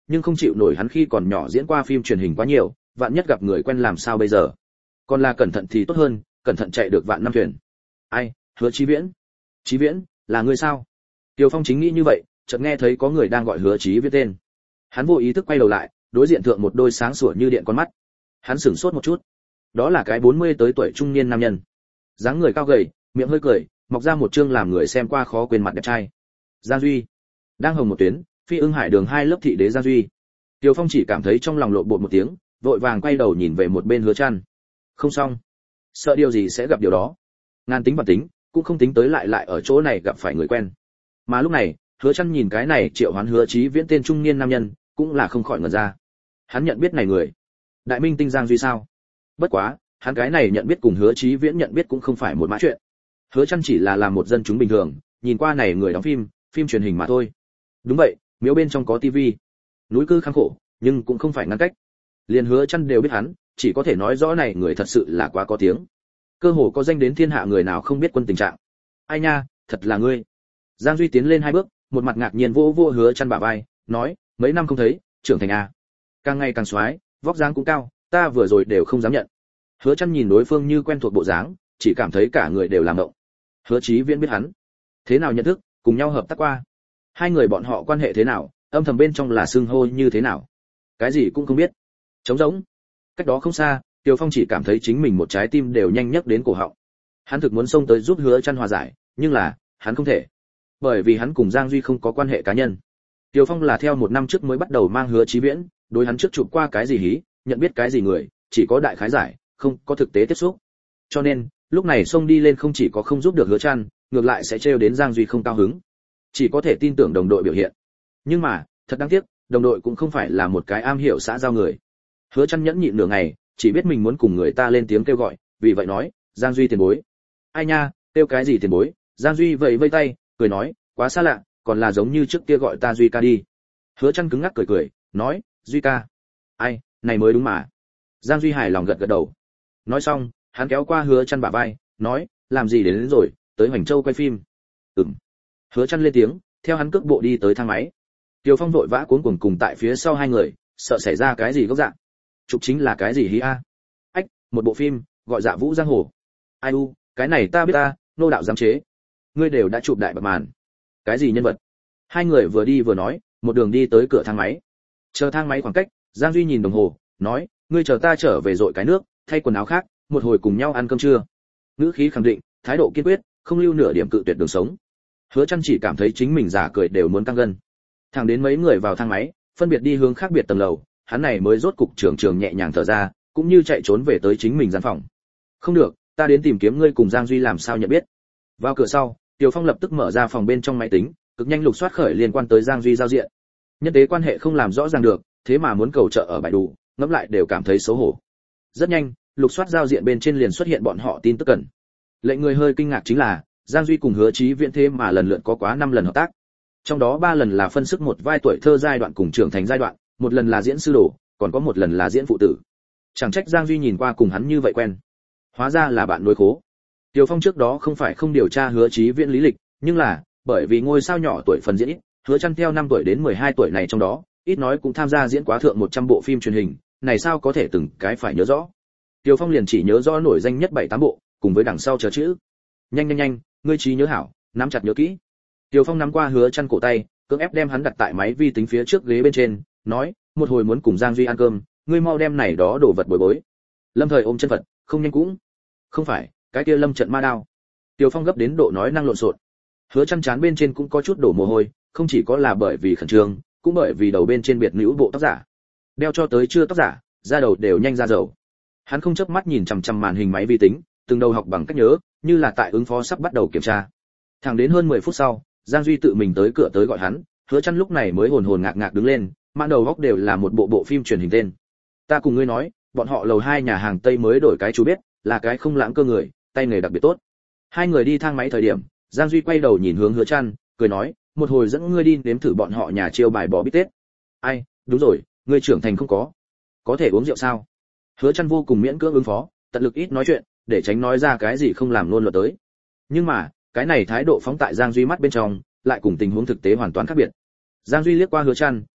[SPEAKER 1] nhưng không chịu nổi hắn khi còn nhỏ diễn qua phim truyền hình quá nhiều, vạn nhất gặp người quen làm sao bây giờ. Còn là cẩn thận thì tốt hơn, cẩn thận chạy được vạn năm thuyền. Ai, Hứa Chí Viễn? Chí Viễn, là ngươi sao? Tiêu Phong chính nghĩ như vậy, chợt nghe thấy có người đang gọi Hứa Chí Viễn tên. Hắn vô ý thức quay đầu lại, đối diện thượng một đôi sáng sủa như điện con mắt. Hắn sửng sốt một chút. Đó là cái bốn mươi tới tuổi trung niên nam nhân. Dáng người cao gầy, miệng hơi cười, mọc ra một trương làm người xem qua khó quên mặt đẹp trai. Giang Duy, đang hồng một tuyến, Phi Ưng Hải đường hai lớp thị đế Giang Duy. Tiêu Phong chỉ cảm thấy trong lòng lộn bột một tiếng, vội vàng quay đầu nhìn về một bên Hứa Chân. Không xong, sợ điều gì sẽ gặp điều đó. Ngàn tính và tính, cũng không tính tới lại lại ở chỗ này gặp phải người quen. Mà lúc này, Hứa Chân nhìn cái này triệu hoán Hứa Chí Viễn tên trung niên nam nhân, cũng là không khỏi ngẩn ra. Hắn nhận biết này người, Đại Minh tinh Giang Duy sao? Bất quá, hắn cái này nhận biết cùng Hứa Chí Viễn nhận biết cũng không phải một mã chuyện. Hứa Chân chỉ là làm một dân chúng bình thường, nhìn qua này người đóng phim, phim truyền hình mà thôi. Đúng vậy, miếu bên trong có tivi. Núi cư khang khổ, nhưng cũng không phải ngăn cách. Liền Hứa Chân đều biết hắn, chỉ có thể nói rõ này người thật sự là quá có tiếng. Cơ hồ có danh đến thiên hạ người nào không biết quân tình trạng. Ai nha, thật là ngươi. Giang Duy tiến lên hai bước, một mặt ngạc nhiên vô vô Hứa Chân bả vai, nói, mấy năm không thấy, trưởng thành a. Càng ngày càng xoái, vóc dáng cũng cao, ta vừa rồi đều không dám nhận. Hứa Chân nhìn đối phương như quen thuộc bộ dáng, chỉ cảm thấy cả người đều làm ngộng. Hứa Chí Viễn biết hắn, thế nào nhận thức, cùng nhau hợp tác qua. Hai người bọn họ quan hệ thế nào, âm thầm bên trong là xưng hô như thế nào, cái gì cũng không biết. Trống rỗng. Cách đó không xa, Tiêu Phong chỉ cảm thấy chính mình một trái tim đều nhanh nhấc đến cổ họng. Hắn thực muốn xông tới giúp Hứa Chân hòa giải, nhưng là, hắn không thể. Bởi vì hắn cùng Giang Duy không có quan hệ cá nhân. Tiêu Phong là theo một năm trước mới bắt đầu mang Hứa Chí Viễn, đối hắn trước chụp qua cái gì hí, nhận biết cái gì người, chỉ có đại khái giải, không có thực tế tiếp xúc. Cho nên, lúc này xông đi lên không chỉ có không giúp được Hứa Chân, ngược lại sẽ trêu đến Giang Duy không cao hứng. Chỉ có thể tin tưởng đồng đội biểu hiện. Nhưng mà, thật đáng tiếc, đồng đội cũng không phải là một cái am hiểu xã giao người. Hứa Chân nhẫn nhịn nửa ngày, chỉ biết mình muốn cùng người ta lên tiếng kêu gọi, vì vậy nói, Giang Duy tiền bối. Ai nha, kêu cái gì tiền bối? Giang Duy vẫy vẫy tay, cười nói, quá xa lạ, còn là giống như trước kia gọi ta Duy ca đi. Hứa Chân cứng ngắc cười cười, nói, Duy ca. Ai, này mới đúng mà. Giang Duy hài lòng gật gật đầu. Nói xong, hắn kéo qua Hứa Chân bả vai, nói, làm gì đến, đến rồi, tới Hoành Châu quay phim. Ừm. Hứa Chân lên tiếng, theo hắn cước bộ đi tới thang máy. Tiêu Phong vội vã cuống cuồng cùng tại phía sau hai người, sợ xảy ra cái gì gốc dạng. Chụp chính là cái gì hí a? Ách, một bộ phim, gọi Dạ Vũ Giang Hồ. Ai u, cái này ta biết ta, nô đạo giám chế. Ngươi đều đã chụp đại bạc màn. Cái gì nhân vật? Hai người vừa đi vừa nói, một đường đi tới cửa thang máy. Chờ thang máy khoảng cách, Giang Duy nhìn đồng hồ, nói, ngươi chờ ta trở về dội cái nước, thay quần áo khác, một hồi cùng nhau ăn cơm trưa. Ngữ khí khẳng định, thái độ kiên quyết, không lưu nửa điểm cự tuyệt đường sống. Hứa Chân chỉ cảm thấy chính mình giả cười đều muốn căng gân. Thẳng đến mấy người vào thang máy, phân biệt đi hướng khác biệt tầng lầu, hắn này mới rốt cục trường trường nhẹ nhàng thở ra, cũng như chạy trốn về tới chính mình gian phòng. Không được, ta đến tìm kiếm ngươi cùng Giang Duy làm sao nhận biết. Vào cửa sau, Tiêu Phong lập tức mở ra phòng bên trong máy tính, cực nhanh lục soát khởi liên quan tới Giang Duy giao diện. Nhân tế quan hệ không làm rõ ràng được, thế mà muốn cầu trợ ở bài đủ, ngẫm lại đều cảm thấy xấu hổ. Rất nhanh, lục soát giao diện bên trên liền xuất hiện bọn họ tin tức cần. Lệnh người hơi kinh ngạc chính là, Giang Duy cùng Hứa Chí Viễn thế mà lần lượt có quá năm lần hợp tác. Trong đó ba lần là phân sức một vai tuổi thơ giai đoạn cùng trưởng thành giai đoạn, một lần là diễn sư đồ, còn có một lần là diễn phụ tử. Chẳng trách Giang Duy nhìn qua cùng hắn như vậy quen. Hóa ra là bạn nối khố. Tiêu Phong trước đó không phải không điều tra Hứa Chí Viễn lý lịch, nhưng là, bởi vì ngôi sao nhỏ tuổi phần diễn ít, Hứa Chân theo năm tuổi đến mười hai tuổi này trong đó, ít nói cũng tham gia diễn quá thượng một trăm bộ phim truyền hình, này sao có thể từng cái phải nhớ rõ. Tiêu Phong liền chỉ nhớ rõ nổi danh nhất bảy tám bộ, cùng với đằng sau chờ chữ. Nhanh nhanh nhanh, ngươi trí nhớ hảo, nắm chặt nhớ kỹ. Tiêu Phong nắm qua Hứa Chân cổ tay, cưỡng ép đem hắn đặt tại máy vi tính phía trước ghế bên trên, nói, một hồi muốn cùng Giang Duy ăn cơm, ngươi mau đem này đó đồ vật bồi bối. Lâm Thời ôm chân Phật, không nhanh cũng. Không phải, cái kia Lâm Trận Ma Đao. Tiêu Phong gấp đến độ nói năng lộn xộn. Hứa Chân chán bên trên cũng có chút đổ mồ hôi, không chỉ có là bởi vì khẩn trương, cũng bởi vì đầu bên trên biệt nữ bộ tóc giả. Đeo cho tới chưa tóc giả, da đầu đều nhanh ra dầu. Hắn không chớp mắt nhìn chằm chằm màn hình máy vi tính, từng đầu học bằng cách nhớ, như là tại ứng phó sắp bắt đầu kiểm tra. Thẳng đến hơn mười phút sau, Giang Duy tự mình tới cửa tới gọi hắn, Hứa Chân lúc này mới hồn hồn ngạc ngạc đứng lên, mãn đầu góc đều là một bộ bộ phim truyền hình tên. Ta cùng ngươi nói, bọn họ lầu hai nhà hàng Tây mới đổi cái chú biết, là cái không lãng cơ người, tay nghề đặc biệt tốt. Hai người đi thang máy thời điểm, Giang Duy quay đầu nhìn hướng Hứa Chân, cười nói, một hồi dẫn ngươi đi nếm thử bọn họ nhà chiêu bài bò bít tết. Ai, đúng rồi, ngươi trưởng thành không có, có thể uống rượu sao? Hứa Chân vô cùng miễn cưỡng ứng phó, tận lực ít nói chuyện, để tránh nói ra cái gì không làm luôn luật tới. Nhưng mà, cái này thái độ phóng tại Giang Duy mắt bên trong, lại cùng tình huống thực tế hoàn toàn khác biệt. Giang Duy liếc qua Hứa Chân,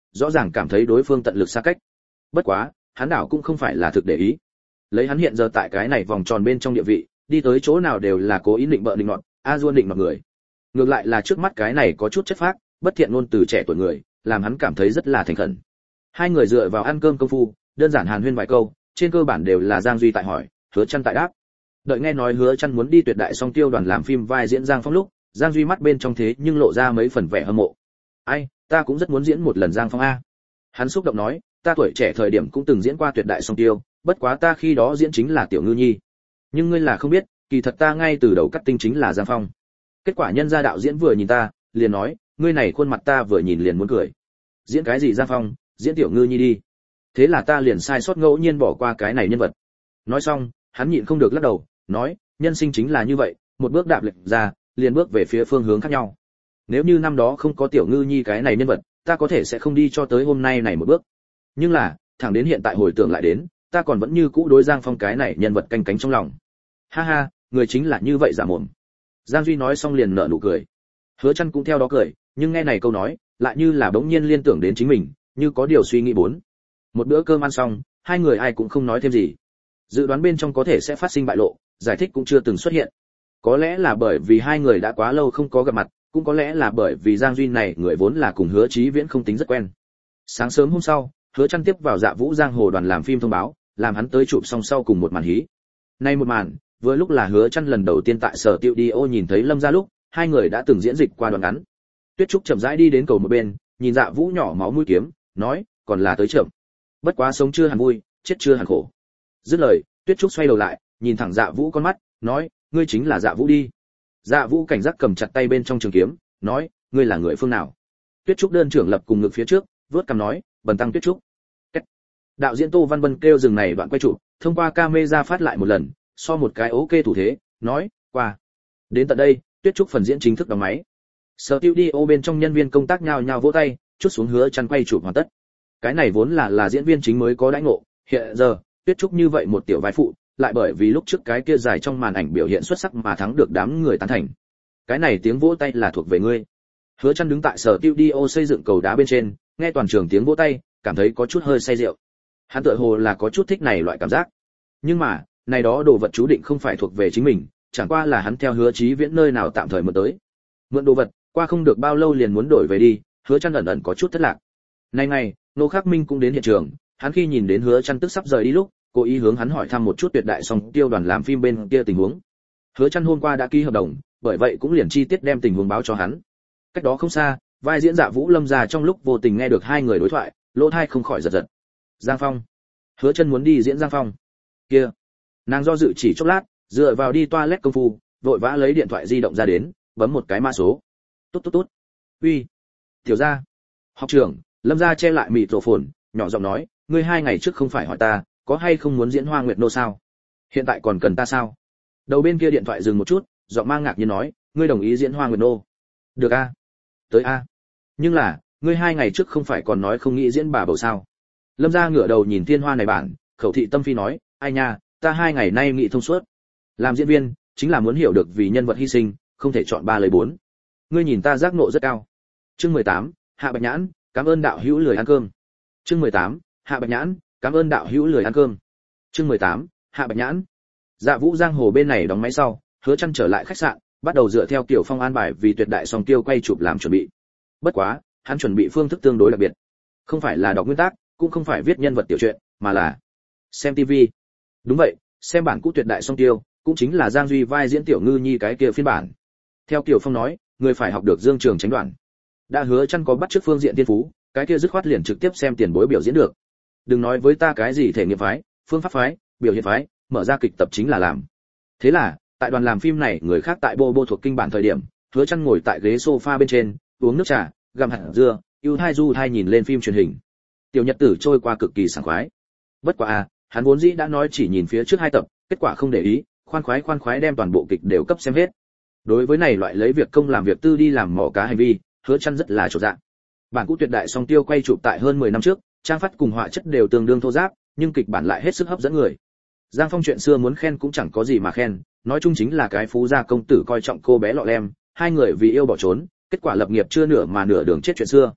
[SPEAKER 1] rõ ràng cảm thấy đối phương tận lực xa cách. Bất quá, hắn đảo cũng không phải là thực để ý. Lấy hắn hiện giờ tại cái này vòng tròn bên trong địa vị, đi tới chỗ nào đều là cố ý định bợ định nọt, a duôn định nọt người. Ngược lại là trước mắt cái này có chút chất phác, bất thiện ngôn từ trẻ tuổi người, làm hắn cảm thấy rất là thành khẩn. Hai người dựa vào ăn cơm công phu, đơn giản hàn huyên vài câu, trên cơ bản đều là Giang Duy tại hỏi, Hứa Chân tại đáp. Đợi nghe nói Hứa Chân muốn đi Tuyệt Đại Song Tiêu đoàn làm phim vai diễn Giang Phong lúc, Giang Duy mắt bên trong thế nhưng lộ ra mấy phần vẻ hâm mộ. Ai, ta cũng rất muốn diễn một lần Giang Phong a. Hắn xúc động nói, ta tuổi trẻ thời điểm cũng từng diễn qua Tuyệt Đại Song Tiêu, bất quá ta khi đó diễn chính là Tiểu Ngư Nhi. Nhưng ngươi là không biết, kỳ thật ta ngay từ đầu cắt tinh chính là Giang Phong. Kết quả nhân gia đạo diễn vừa nhìn ta, liền nói, ngươi này khuôn mặt ta vừa nhìn liền muốn cười. Diễn cái gì Giang Phong, diễn Tiểu Ngư Nhi đi. Thế là ta liền sai sót ngẫu nhiên bỏ qua cái này nhân vật. Nói xong, hắn nhịn không được lắc đầu, nói, nhân sinh chính là như vậy, một bước đạp lệch ra, liền bước về phía phương hướng khác nhau. Nếu như năm đó không có Tiểu Ngư Nhi cái này nhân vật, ta có thể sẽ không đi cho tới hôm nay này một bước. Nhưng là, thẳng đến hiện tại hồi tưởng lại đến, ta còn vẫn như cũ đối Giang Phong cái này nhân vật canh cánh trong lòng. Ha ha, người chính là như vậy giả mồm. Giang Duy nói xong liền nở nụ cười. Hứa Chân cũng theo đó cười, nhưng nghe này câu nói, lại như là bỗng nhiên liên tưởng đến chính mình, như có điều suy nghĩ bốn. Một bữa cơm ăn xong, hai người ai cũng không nói thêm gì. Dự đoán bên trong có thể sẽ phát sinh bại lộ, giải thích cũng chưa từng xuất hiện. Có lẽ là bởi vì hai người đã quá lâu không có gặp mặt, cũng có lẽ là bởi vì Giang Duy này người vốn là cùng Hứa Chí Viễn không tính rất quen. Sáng sớm hôm sau, Hứa Chân tiếp vào Dạ Vũ Giang Hồ đoàn làm phim thông báo, làm hắn tới chụp xong sau cùng một màn hí. Nay một màn, vừa lúc là Hứa Chân lần đầu tiên tại sở tiêu đi ô nhìn thấy Lâm Gia lúc, hai người đã từng diễn dịch qua đoạn ngắn. Tuyết Trúc chậm rãi đi đến cầu một bên, nhìn Dạ Vũ nhỏ máu mũi kiếm, nói, còn là tới chậm. Bất quá sống chưa hẳn vui, chết chưa hẳn khổ. Dứt lời, Tuyết Trúc xoay đầu lại, nhìn thẳng Dạ Vũ con mắt, nói, ngươi chính là Dạ Vũ đi. Dạ Vũ cảnh giác cầm chặt tay bên trong trường kiếm, nói, ngươi là người phương nào? Tuyết Trúc đơn trưởng lập cùng ngực phía trước, vớt cằm nói, bần tăng Tuyết Trúc. Kết. Đạo diễn Tô Văn Bân kêu dừng này đoạn quay chụp, thông qua camera phát lại một lần, so một cái ok thủ thế, nói, qua. Đến tận đây, Tuyết Trúc phần diễn chính thức đóng máy. Studio bên trong nhân viên công tác nhao nhao vỗ tay, chút xuống Hứa Chân quay chụp hoàn tất. Cái này vốn là là diễn viên chính mới có đãi ngộ, hiện giờ, Tuyết Trúc như vậy một tiểu vai phụ, lại bởi vì lúc trước cái kia dài trong màn ảnh biểu hiện xuất sắc mà thắng được đám người tán thành. Cái này tiếng vỗ tay là thuộc về ngươi. Hứa Chân đứng tại sở studio xây dựng cầu đá bên trên, nghe toàn trường tiếng vỗ tay, cảm thấy có chút hơi say rượu. Hắn tựa hồ là có chút thích này loại cảm giác. Nhưng mà, này đó đồ vật chú định không phải thuộc về chính mình, chẳng qua là hắn theo Hứa Chí Viễn nơi nào tạm thời mượn tới. Mượn đồ vật, qua không được bao lâu liền muốn đổi về đi, Hứa Chân ẩn ẩn có chút thất lạc. Nay ngày, Nô Khắc Minh cũng đến hiện trường, hắn khi nhìn đến Hứa Chân tức sắp rời đi lúc, cố ý hướng hắn hỏi thăm một chút Tuyệt Đại Song Tiêu đoàn làm phim bên kia tình huống. Hứa Chân hôm qua đã ký hợp đồng, bởi vậy cũng liền chi tiết đem tình huống báo cho hắn. Cách đó không xa, vai diễn Dạ Vũ Lâm Gia trong lúc vô tình nghe được hai người đối thoại, lỗ tai không khỏi giật giật. Giang Phong. Hứa Chân muốn đi diễn Giang Phong. Kia. Nàng do dự chỉ chốc lát, dựa vào đi toilet công phu, vội vã lấy điện thoại di động ra đến, bấm một cái mã số. Tốt tốt tốt. Uy. Tiểu gia. Học trưởng, Lâm Gia che lại mịt rộ phồn, nhỏ giọng nói, ngươi hai ngày trước không phải hỏi ta, có hay không muốn diễn Hoa Nguyệt nô sao? Hiện tại còn cần ta sao? Đầu bên kia điện thoại dừng một chút, giọng mang ngạc nhiên nói, ngươi đồng ý diễn Hoa Nguyệt nô? Được a. Tới a. Nhưng là, ngươi hai ngày trước không phải còn nói không nghĩ diễn bà bầu sao? Lâm Gia ngửa đầu nhìn Thiên Hoa này bản, khẩu thị tâm phi nói, ai nha, ta hai ngày nay nghĩ thông suốt. Làm diễn viên, chính là muốn hiểu được vì nhân vật hy sinh, không thể chọn ba lời bốn. Ngươi nhìn ta giác ngộ rất cao. Chương mười tám, Hạ Bạch Nhãn, cảm ơn đạo hữu lười ăn cơm. Chương mười tám, Hạ Bạch Nhãn, cảm ơn đạo hữu lười ăn cơm. Chương mười tám, Hạ Bạch Nhãn. Dạ Vũ Giang Hồ bên này đóng máy sau, Hứa Chân trở lại khách sạn, bắt đầu dựa theo kiểu phong an bài vì Tuyệt Đại Song Tiêu quay chụp làm chuẩn bị. Bất quá, hắn chuẩn bị phương thức tương đối đặc biệt. Không phải là đọc nguyên tắc, cũng không phải viết nhân vật tiểu truyện, mà là xem ti vi. Đúng vậy, xem bản cũ Tuyệt Đại Song Tiêu, cũng chính là Giang Duy vai diễn Tiểu Ngư Nhi cái kia phiên bản. Theo Kiều Phong nói, người phải học được Dương Trường tránh đoạn. Đã Hứa Chân có bắt trước phương diện tiên phú, cái kia dứt khoát liền trực tiếp xem tiền bối biểu diễn được. Đừng nói với ta cái gì thể nghiệm phái, phương pháp phái, biểu hiện phái, mở ra kịch tập chính là làm. Thế là, tại đoàn làm phim này, người khác tại bô bô thuộc kinh bản thời điểm, Hứa Chân ngồi tại ghế sofa bên trên, uống nước trà, gặm hạt dưa, ưu thai du thai nhìn lên phim truyền hình. Tiểu nhật tử trôi qua cực kỳ sảng khoái. Bất quá à, hắn vốn dĩ đã nói chỉ nhìn phía trước hai tập, kết quả không để ý, khoan khoái khoan khoái đem toàn bộ kịch đều cấp xem hết. Đối với này loại lấy việc công làm việc tư đi làm mỏ cá hành vi, Hứa Chân rất là chột dạ. Bản cũ Tuyệt Đại Song Tiêu quay chụp tại hơn mười năm trước, trang phát cùng họa chất đều tương đương thô ráp, nhưng kịch bản lại hết sức hấp dẫn người. Giang Phong chuyện xưa muốn khen cũng chẳng có gì mà khen, nói chung chính là cái phú gia công tử coi trọng cô bé lọ lem, hai người vì yêu bỏ trốn, kết quả lập nghiệp chưa nửa mà nửa đường chết chuyện xưa.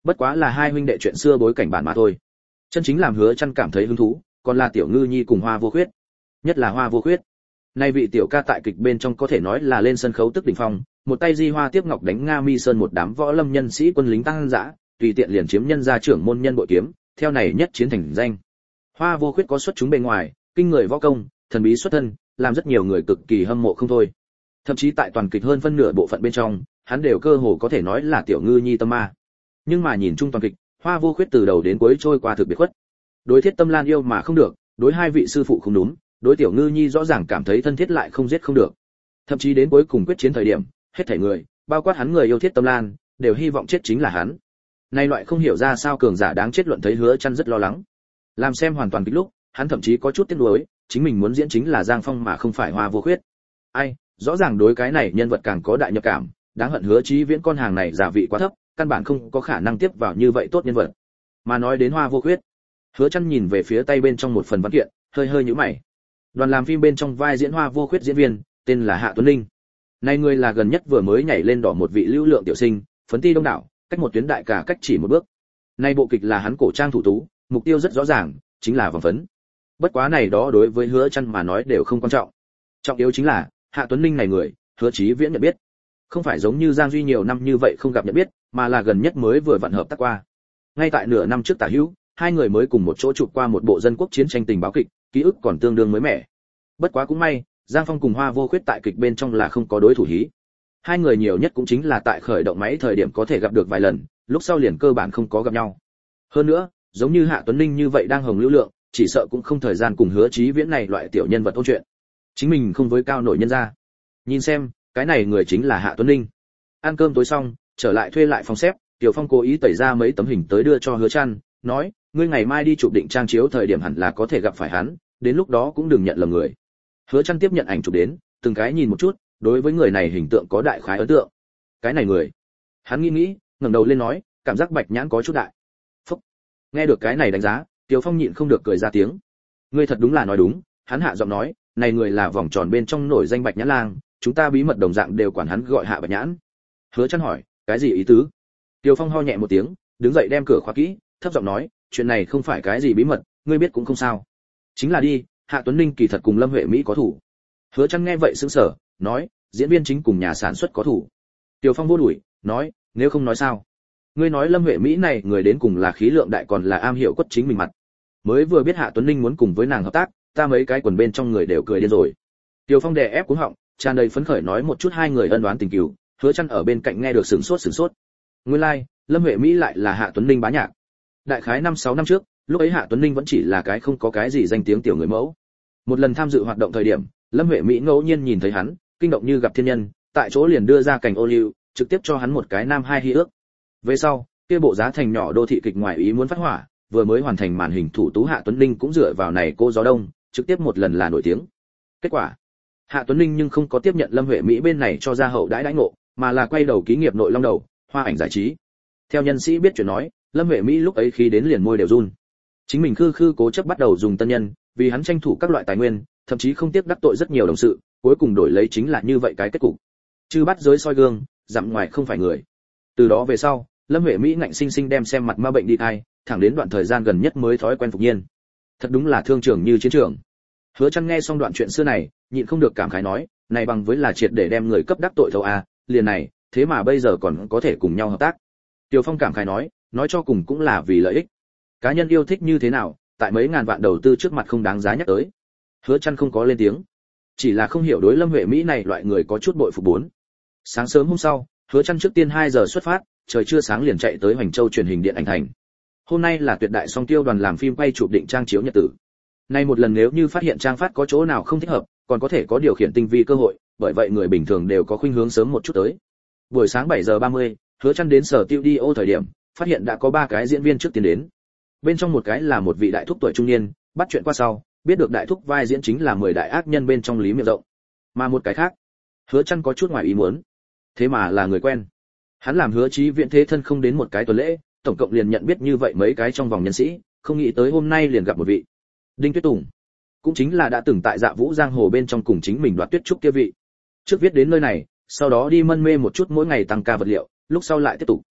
[SPEAKER 1] Bất quá là hai huynh đệ chuyện xưa bối cảnh bản mà thôi. Chân chính làm Hứa Chân cảm thấy hứng thú, còn là Tiểu Ngư Nhi cùng Hoa Vô Khuyết. Nhất là Hoa Vô Khuyết. Nay vị tiểu ca tại kịch bên trong có thể nói là lên sân khấu tức đỉnh phong, một tay di hoa tiếp ngọc đánh Nga Mi Sơn một đám võ lâm nhân sĩ quân lính tăng dã, tùy tiện liền chiếm nhân gia trưởng môn nhân bội kiếm, theo này nhất chiến thành danh. Hoa Vô Khuyết có xuất chúng bề ngoài, kinh người võ công, thần bí xuất thân, làm rất nhiều người cực kỳ hâm mộ không thôi. Thậm chí tại toàn kịch hơn phân nửa bộ phận bên trong, hắn đều cơ hồ có thể nói là Tiểu Ngư Nhi tâm ma. Nhưng mà nhìn chung toàn kịch, Hoa Vô Khuyết từ đầu đến cuối trôi qua thực biệt khuất. Đối Thiết Tâm Lan yêu mà không được, đối hai vị sư phụ không đúng, đối Tiểu Ngư Nhi rõ ràng cảm thấy thân thiết lại không giết không được. Thậm chí đến cuối cùng quyết chiến thời điểm, hết thảy người, bao quát hắn người yêu Thiết Tâm Lan, đều hy vọng chết chính là hắn. Nay loại không hiểu ra sao cường giả đáng chết luận thấy Hứa Chân rất lo lắng. Làm xem hoàn toàn kịch lúc, hắn thậm chí có chút tiếc nuối, chính mình muốn diễn chính là Giang Phong mà không phải Hoa Vô Khuyết. Ai, rõ ràng đối cái này nhân vật càng có đại nhập cảm, đáng hận Hứa Chí Viễn con hàng này giả vị quá thấp, căn bản không có khả năng tiếp vào như vậy tốt nhân vật. Mà nói đến Hoa Vô Khuyết, Hứa Chân nhìn về phía tay bên trong một phần văn kiện, hơi hơi nhíu mày. Đoàn làm phim bên trong vai diễn Hoa Vô Khuyết diễn viên, tên là Hạ Tuấn Linh. Này người là gần nhất vừa mới nhảy lên đỏ một vị lưu lượng tiểu sinh, phấn ti đông đảo, cách một tuyến đại cả cách chỉ một bước. Nay bộ kịch là hắn cổ trang thủ tú, mục tiêu rất rõ ràng, chính là vòng phấn. Bất quá này đó đối với Hứa Chân mà nói đều không quan trọng. Trọng yếu chính là, Hạ Tuấn Linh này người, Hứa Chí Viễn nhận biết. Không phải giống như Giang Duy nhiều năm như vậy không gặp nhận biết, mà là gần nhất mới vừa vận hợp tác qua. Ngay tại nửa năm trước tả hữu, hai người mới cùng một chỗ chụp qua một bộ dân quốc chiến tranh tình báo kịch, ký ức còn tương đương mới mẻ. Bất quá cũng may, Giang Phong cùng Hoa Vô Khuyết tại kịch bên trong là không có đối thủ hí. Hai người nhiều nhất cũng chính là tại khởi động máy thời điểm có thể gặp được vài lần, lúc sau liền cơ bản không có gặp nhau. Hơn nữa, giống như Hạ Tuấn Linh như vậy đang hồng lưu lượng, chỉ sợ cũng không thời gian cùng Hứa Chí Viễn này loại tiểu nhân vật ôn chuyện. Chính mình không với cao nổi nhân ra. Nhìn xem, cái này người chính là Hạ Tuấn Linh. Ăn cơm tối xong, trở lại thuê lại phòng xếp, Tiểu Phong cố ý tẩy ra mấy tấm hình tới đưa cho Hứa Chân, nói, ngươi ngày mai đi chụp định trang chiếu thời điểm hẳn là có thể gặp phải hắn, đến lúc đó cũng đừng nhận lầm người. Hứa Chân tiếp nhận ảnh chụp đến, từng cái nhìn một chút, đối với người này hình tượng có đại khái ấn tượng. Cái này người, hắn nghĩ nghĩ, ngẩng đầu lên nói, cảm giác bạch nhãn có chút đại. Phúc. Nghe được cái này đánh giá, Tiểu Phong nhịn không được cười ra tiếng. Ngươi thật đúng là nói đúng, hắn hạ giọng nói, này người là vòng tròn bên trong nổi danh Bạch Nhãn Lang, chúng ta bí mật đồng dạng đều quản hắn gọi Hạ Bạch Nhãn. Hứa Chân hỏi, cái gì ý tứ? Tiểu Phong ho nhẹ một tiếng, đứng dậy đem cửa khóa kỹ, thấp giọng nói, chuyện này không phải cái gì bí mật, ngươi biết cũng không sao. Chính là đi, Hạ Tuấn Ninh kỳ thật cùng Lâm Huệ Mỹ có thủ. Hứa Chân nghe vậy sững sờ, nói, diễn viên chính cùng nhà sản xuất có thủ. Tiểu Phong vô đuổi, nói, nếu không nói sao? Ngươi nói Lâm Huệ Mỹ này người đến cùng là khí lượng đại còn là am hiểu quất chính mình mặt. Mới vừa biết Hạ Tuấn Ninh muốn cùng với nàng hợp tác, ta mấy cái quần bên trong người đều cười điên rồi. Tiểu Phong đè ép cuống họng, tràn đầy phấn khởi nói một chút hai người ân oán tình cừu, Hứa Chân ở bên cạnh nghe được sửng sốt sửng sốt. Nguyên lai, like, Lâm Huệ Mỹ lại là Hạ Tuấn Ninh bá nhạc. Đại khái năm sáu năm trước, lúc ấy Hạ Tuấn Ninh vẫn chỉ là cái không có cái gì danh tiếng tiểu người mẫu. Một lần tham dự hoạt động thời điểm, Lâm Huệ Mỹ ngẫu nhiên nhìn thấy hắn, kinh động như gặp thiên nhân, tại chỗ liền đưa ra cảnh ô liu, trực tiếp cho hắn một cái nam hai hy ước. Về sau, kia bộ giá thành nhỏ đô thị kịch ngoài ý muốn phát hỏa, vừa mới hoàn thành màn hình thủ tú Hạ Tuấn Ninh cũng dựa vào này cô gió đông, trực tiếp một lần là nổi tiếng. Kết quả, Hạ Tuấn Ninh nhưng không có tiếp nhận Lâm Huệ Mỹ bên này cho ra hậu đãi đãi ngộ, mà là quay đầu ký nghiệp nội long đầu, Hoa Ảnh giải trí. Theo nhân sĩ biết chuyện nói, Lâm Huệ Mỹ lúc ấy khi đến liền môi đều run. Chính mình khư khư cố chấp bắt đầu dùng tân nhân, vì hắn tranh thủ các loại tài nguyên, thậm chí không tiếc đắc tội rất nhiều đồng sự, cuối cùng đổi lấy chính là như vậy cái kết cục. Chư bắt giới soi gương, dặm ngoài không phải người. Từ đó về sau, Lâm Huệ Mỹ ngạnh sinh sinh đem xem mặt ma bệnh đi thai, thẳng đến đoạn thời gian gần nhất mới thói quen phục nhiên. Thật đúng là thương trường như chiến trường. Hứa Chân nghe xong đoạn chuyện xưa này, nhịn không được cảm khái nói, này bằng với là triệt để đem người cấp đắc tội thâu a, liền này, thế mà bây giờ còn có thể cùng nhau hợp tác. Tiêu Phong cảm khái nói, nói cho cùng cũng là vì lợi ích. Cá nhân yêu thích như thế nào, tại mấy ngàn vạn đầu tư trước mặt không đáng giá nhắc tới. Hứa Chân không có lên tiếng, chỉ là không hiểu đối Lâm Huệ Mỹ này loại người có chút bội phục bốn. Sáng sớm hôm sau, Hứa Chân trước tiên hai giờ xuất phát, trời chưa sáng liền chạy tới Hoành Châu truyền hình điện ảnh thành. Hôm nay là tuyệt đại song tiêu đoàn làm phim quay chụp định trang chiếu nhật tử. Nay một lần nếu như phát hiện trang phát có chỗ nào không thích hợp, còn có thể có điều khiển tinh vi cơ hội, bởi vậy người bình thường đều có khuynh hướng sớm một chút tới. Buổi sáng bảy giờ ba mươi, Hứa Chân đến sở studio thời điểm, phát hiện đã có ba cái diễn viên trước tiên đến. Bên trong một cái là một vị đại thúc tuổi trung niên, bắt chuyện qua sau, biết được đại thúc vai diễn chính là mười đại ác nhân bên trong Lý Miệng Rộng. Mà một cái khác, Hứa Chân có chút ngoài ý muốn. Thế mà là người quen. Hắn làm Hứa Chí Viễn thế thân không đến một cái tuần lễ, tổng cộng liền nhận biết như vậy mấy cái trong vòng nhân sĩ, không nghĩ tới hôm nay liền gặp một vị. Đinh Tuyết Tùng, cũng chính là đã từng tại Dạ Vũ giang hồ bên trong cùng chính mình đoạt tuyết trúc kia vị. Trước viết đến nơi này, sau đó đi mân mê một chút mỗi ngày tăng ca vật liệu, lúc sau lại tiếp tục.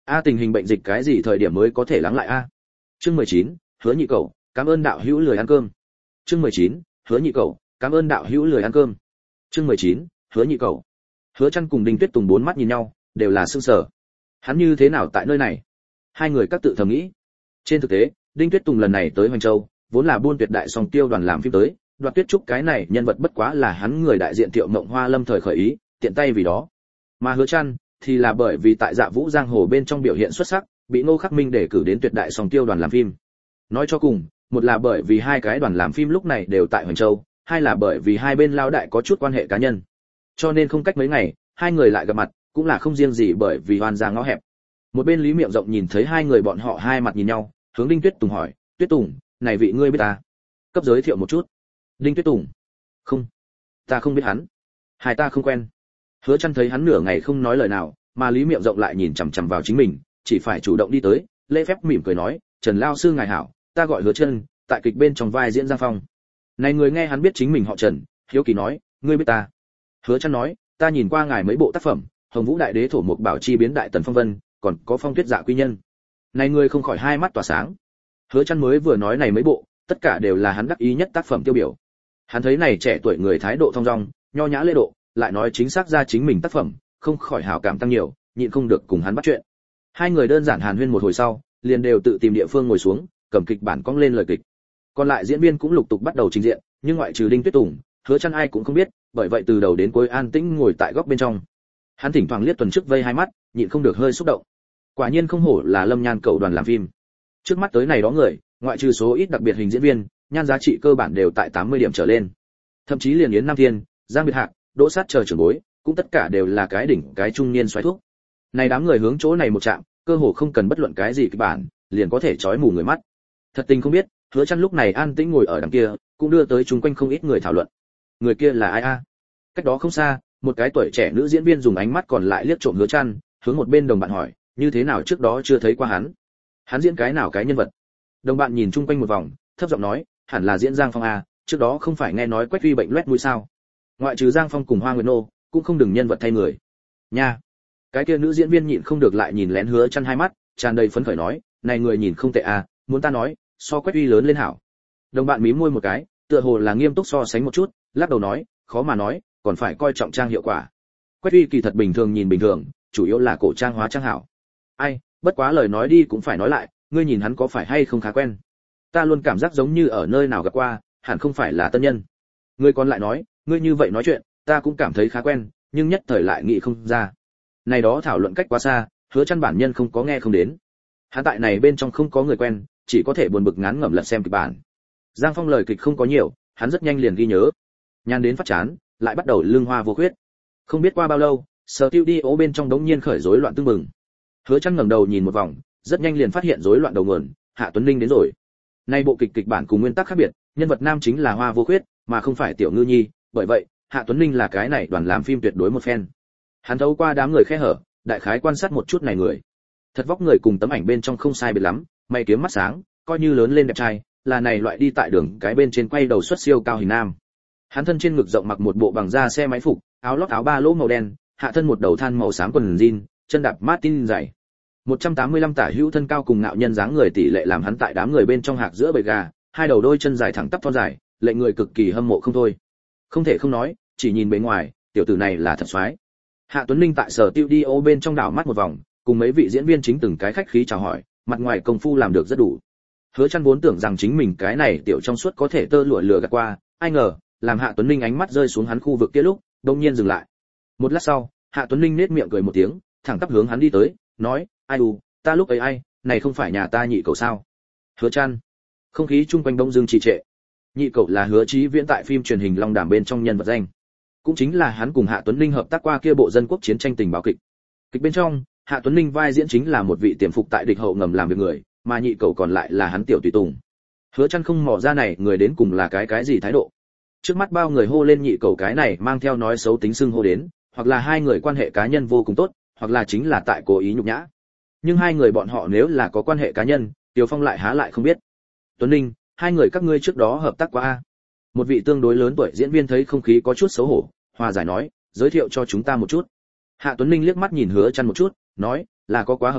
[SPEAKER 1] a tình hình bệnh dịch cái gì thời điểm mới có thể lắng lại a? Chương mười chín, Hứa Nhị Cẩu, cảm ơn đạo hữu lười ăn cơm. Chương mười chín, Hứa Nhị Cẩu, cảm ơn đạo hữu lười ăn cơm. Chương mười chín, Hứa Nhị Cẩu. Hứa Chân cùng Đinh Tuyết Tùng bốn mắt nhìn nhau, đều là sửng sở. Hắn như thế nào tại nơi này? Hai người các tự thầm nghĩ. Trên thực tế, Đinh Tuyết Tùng lần này tới Hoành Châu, vốn là buôn tuyệt đại song tiêu đoàn làm phim tới, Đoạt Tuyết Trúc cái này nhân vật bất quá là hắn người đại diện Tiệu Mộng Hoa Lâm thời khởi ý, tiện tay vì đó. Mà Hứa Chân thì là bởi vì tại Dạ Vũ Giang Hồ bên trong biểu hiện xuất sắc, bị Ngô Khắc Minh để cử đến tuyệt đại song tiêu đoàn làm phim. Nói cho cùng, một là bởi vì hai cái đoàn làm phim lúc này đều tại Hoành Châu, hai là bởi vì hai bên lao đại có chút quan hệ cá nhân. Cho nên không cách mấy ngày, hai người lại gặp mặt, cũng là không riêng gì bởi vì hoàn ra ngõ hẹp. Một bên Lý Miệng Rộng nhìn thấy hai người bọn họ hai mặt nhìn nhau, hướng Đinh Tuyết Tùng hỏi, "Tuyết Tùng, này vị ngươi biết ta?" Cấp giới thiệu một chút. Đinh Tuyết Tùng: "Không, ta không biết hắn. Hai ta không quen." Hứa Chân thấy hắn nửa ngày không nói lời nào, mà Lý Miệng Rộng lại nhìn chằm chằm vào chính mình, chỉ phải chủ động đi tới, lễ phép mỉm cười nói, "Trần lao sư ngài hảo, ta gọi Hứa Chân, tại kịch bên trong vai diễn Giang Phong." Này người nghe hắn biết chính mình họ Trần, hiếu kỳ nói, "Ngươi biết ta?" Hứa Chân nói, "Ta nhìn qua ngài mấy bộ tác phẩm, Hồng Vũ Đại Đế Thổ Mục Bảo Chi biến Đại Tần Phong Vân, còn có Phong Tuyết Dạ Quy Nhân." Này người không khỏi hai mắt tỏa sáng. Hứa Chân mới vừa nói này mấy bộ, tất cả đều là hắn đắc ý nhất tác phẩm tiêu biểu. Hắn thấy này trẻ tuổi người thái độ thong dong, nho nhã lễ độ, lại nói chính xác ra chính mình tác phẩm, không khỏi hảo cảm tăng nhiều, nhịn không được cùng hắn bắt chuyện. Hai người đơn giản hàn huyên một hồi sau, liền đều tự tìm địa phương ngồi xuống, cầm kịch bản cong lên lời kịch. Còn lại diễn viên cũng lục tục bắt đầu trình diện, nhưng ngoại trừ Đinh Tuyết Tùng, Hứa Chân ai cũng không biết, bởi vậy từ đầu đến cuối an tĩnh ngồi tại góc bên trong. Hắn thỉnh thoảng liếc tuần trước vây hai mắt, nhịn không được hơi xúc động. Quả nhiên không hổ là Lâm Nhan cậu đoàn làm phim. Trước mắt tới này đó người, ngoại trừ số ít đặc biệt hình diễn viên, nhan giá trị cơ bản đều tại tám mươi điểm trở lên. Thậm chí liền Yến Nam Thiên, Giang Biệt Hạc, Đỗ Sát chờ trưởng bối, cũng tất cả đều là cái đỉnh cái trung niên xoáy thuốc. Này đám người hướng chỗ này một chạm, cơ hồ không cần bất luận cái gì kịch bản, liền có thể chói mù người mắt. Thật tình không biết, Hứa Chân lúc này an tĩnh ngồi ở đằng kia, cũng đưa tới chúng quanh không ít người thảo luận. Người kia là ai a? Cách đó không xa, một cái tuổi trẻ nữ diễn viên dùng ánh mắt còn lại liếc trộm Hứa Chân, hướng một bên đồng bạn hỏi, như thế nào trước đó chưa thấy qua hắn? Hắn diễn cái nào cái nhân vật? Đồng bạn nhìn chung quanh một vòng, thấp giọng nói, hẳn là diễn Giang Phong a, trước đó không phải nghe nói Quách Uy bệnh loét mũi sao? Ngoại trừ Giang Phong cùng Hoa Nguyệt Nô, cũng không đừng nhân vật thay người. Nha. Cái kia nữ diễn viên nhịn không được lại nhìn lén Hứa Chân hai mắt, tràn đầy phấn khởi nói, này người nhìn không tệ a, muốn ta nói, so Quách Uy lớn lên hảo. Đồng bạn mím môi một cái, tựa hồ là nghiêm túc so sánh một chút, lắc đầu nói, khó mà nói, còn phải coi trọng trang hiệu quả. Quách Uy kỳ thật bình thường nhìn bình thường, chủ yếu là cổ trang hóa trang hảo. Ai, bất quá lời nói đi cũng phải nói lại, ngươi nhìn hắn có phải hay không khá quen? Ta luôn cảm giác giống như ở nơi nào gặp qua, hẳn không phải là tân nhân. Ngươi còn lại nói, ngươi như vậy nói chuyện, ta cũng cảm thấy khá quen, nhưng nhất thời lại nghĩ không ra. Này đó thảo luận cách quá xa, Hứa Chân bản nhân không có nghe không đến. Hắn tại này bên trong không có người quen, chỉ có thể buồn bực ngán ngẩm lật xem kịch bản. Giang Phong lời kịch không có nhiều, hắn rất nhanh liền ghi nhớ. Nhàn đến phát chán, lại bắt đầu lương hoa vô khuyết. Không biết qua bao lâu, studio bên trong đống nhiên khởi rối loạn tương mừng. Hứa Chân ngẩng đầu nhìn một vòng, rất nhanh liền phát hiện rối loạn đầu nguồn, Hạ Tuấn Ninh đến rồi. Nay bộ kịch kịch bản cùng nguyên tắc khác biệt, nhân vật nam chính là Hoa Vô Khuyết, mà không phải Tiểu Ngư Nhi, bởi vậy, Hạ Tuấn Ninh là cái này đoàn làm phim tuyệt đối một fan. Hắn thấu qua đám người khe hở, đại khái quan sát một chút này người. Thật vóc người cùng tấm ảnh bên trong không sai biệt lắm, mày kiếm mắt sáng, coi như lớn lên đẹp trai, là này loại đi tại đường cái bên trên quay đầu xuất siêu cao hình nam. Hắn thân trên ngực rộng mặc một bộ bằng da xe máy phục, áo lót áo ba lỗ màu đen, hạ thân một đầu than màu xám quần jean, chân đạp Martin dày. một trăm tám mươi lăm tả hữu thân cao cùng ngạo nhân dáng người tỷ lệ làm hắn tại đám người bên trong hạc giữa bầy gà, hai đầu đôi chân dài thẳng tắp thon dài, lệnh người cực kỳ hâm mộ không thôi. Không thể không nói, chỉ nhìn bề ngoài, tiểu tử này là thật xoái. Hạ Tuấn Linh tại sở studio bên trong đảo mắt một vòng, cùng mấy vị diễn viên chính từng cái khách khí chào hỏi, mặt ngoài công phu làm được rất đủ. Hứa Chân vốn tưởng rằng chính mình cái này tiểu trong suốt có thể tơ lụa lừa gạt qua, ai ngờ, làm Hạ Tuấn Linh ánh mắt rơi xuống hắn khu vực kia lúc, đột nhiên dừng lại. Một lát sau, Hạ Tuấn Linh nhếch miệng cười một tiếng, thẳng tắp hướng hắn đi tới, nói, ai u, ta lúc ấy ai, này không phải nhà ta nhị cậu sao? Hứa Chân. Không khí chung quanh đông dương trì trệ. Nhị cậu là Hứa Chí Viễn tại phim truyền hình Long Đàm bên trong nhân vật danh, cũng chính là hắn cùng Hạ Tuấn Linh hợp tác qua kia bộ dân quốc chiến tranh tình báo kịch. Kịch bên trong, Hạ Tuấn Linh vai diễn chính là một vị tiềm phục tại địch hậu ngầm làm việc người, mà nhị cậu còn lại là hắn tiểu tùy tùng. Hứa Chân không mò ra này người đến cùng là cái cái gì thái độ. Trước mắt bao người hô lên nhị cậu cái này mang theo nói xấu tính xưng hô đến, hoặc là hai người quan hệ cá nhân vô cùng tốt, hoặc là chính là tại cố ý nhục nhã. Nhưng hai người bọn họ nếu là có quan hệ cá nhân, Tiêu Phong lại há lại không biết. Tuấn Linh, hai người các ngươi trước đó hợp tác qua a? Một vị tương đối lớn tuổi diễn viên thấy không khí có chút xấu hổ, hòa giải nói, giới thiệu cho chúng ta một chút. Hạ Tuấn Linh liếc mắt nhìn Hứa Chân một chút, nói, là có quá hợp tác,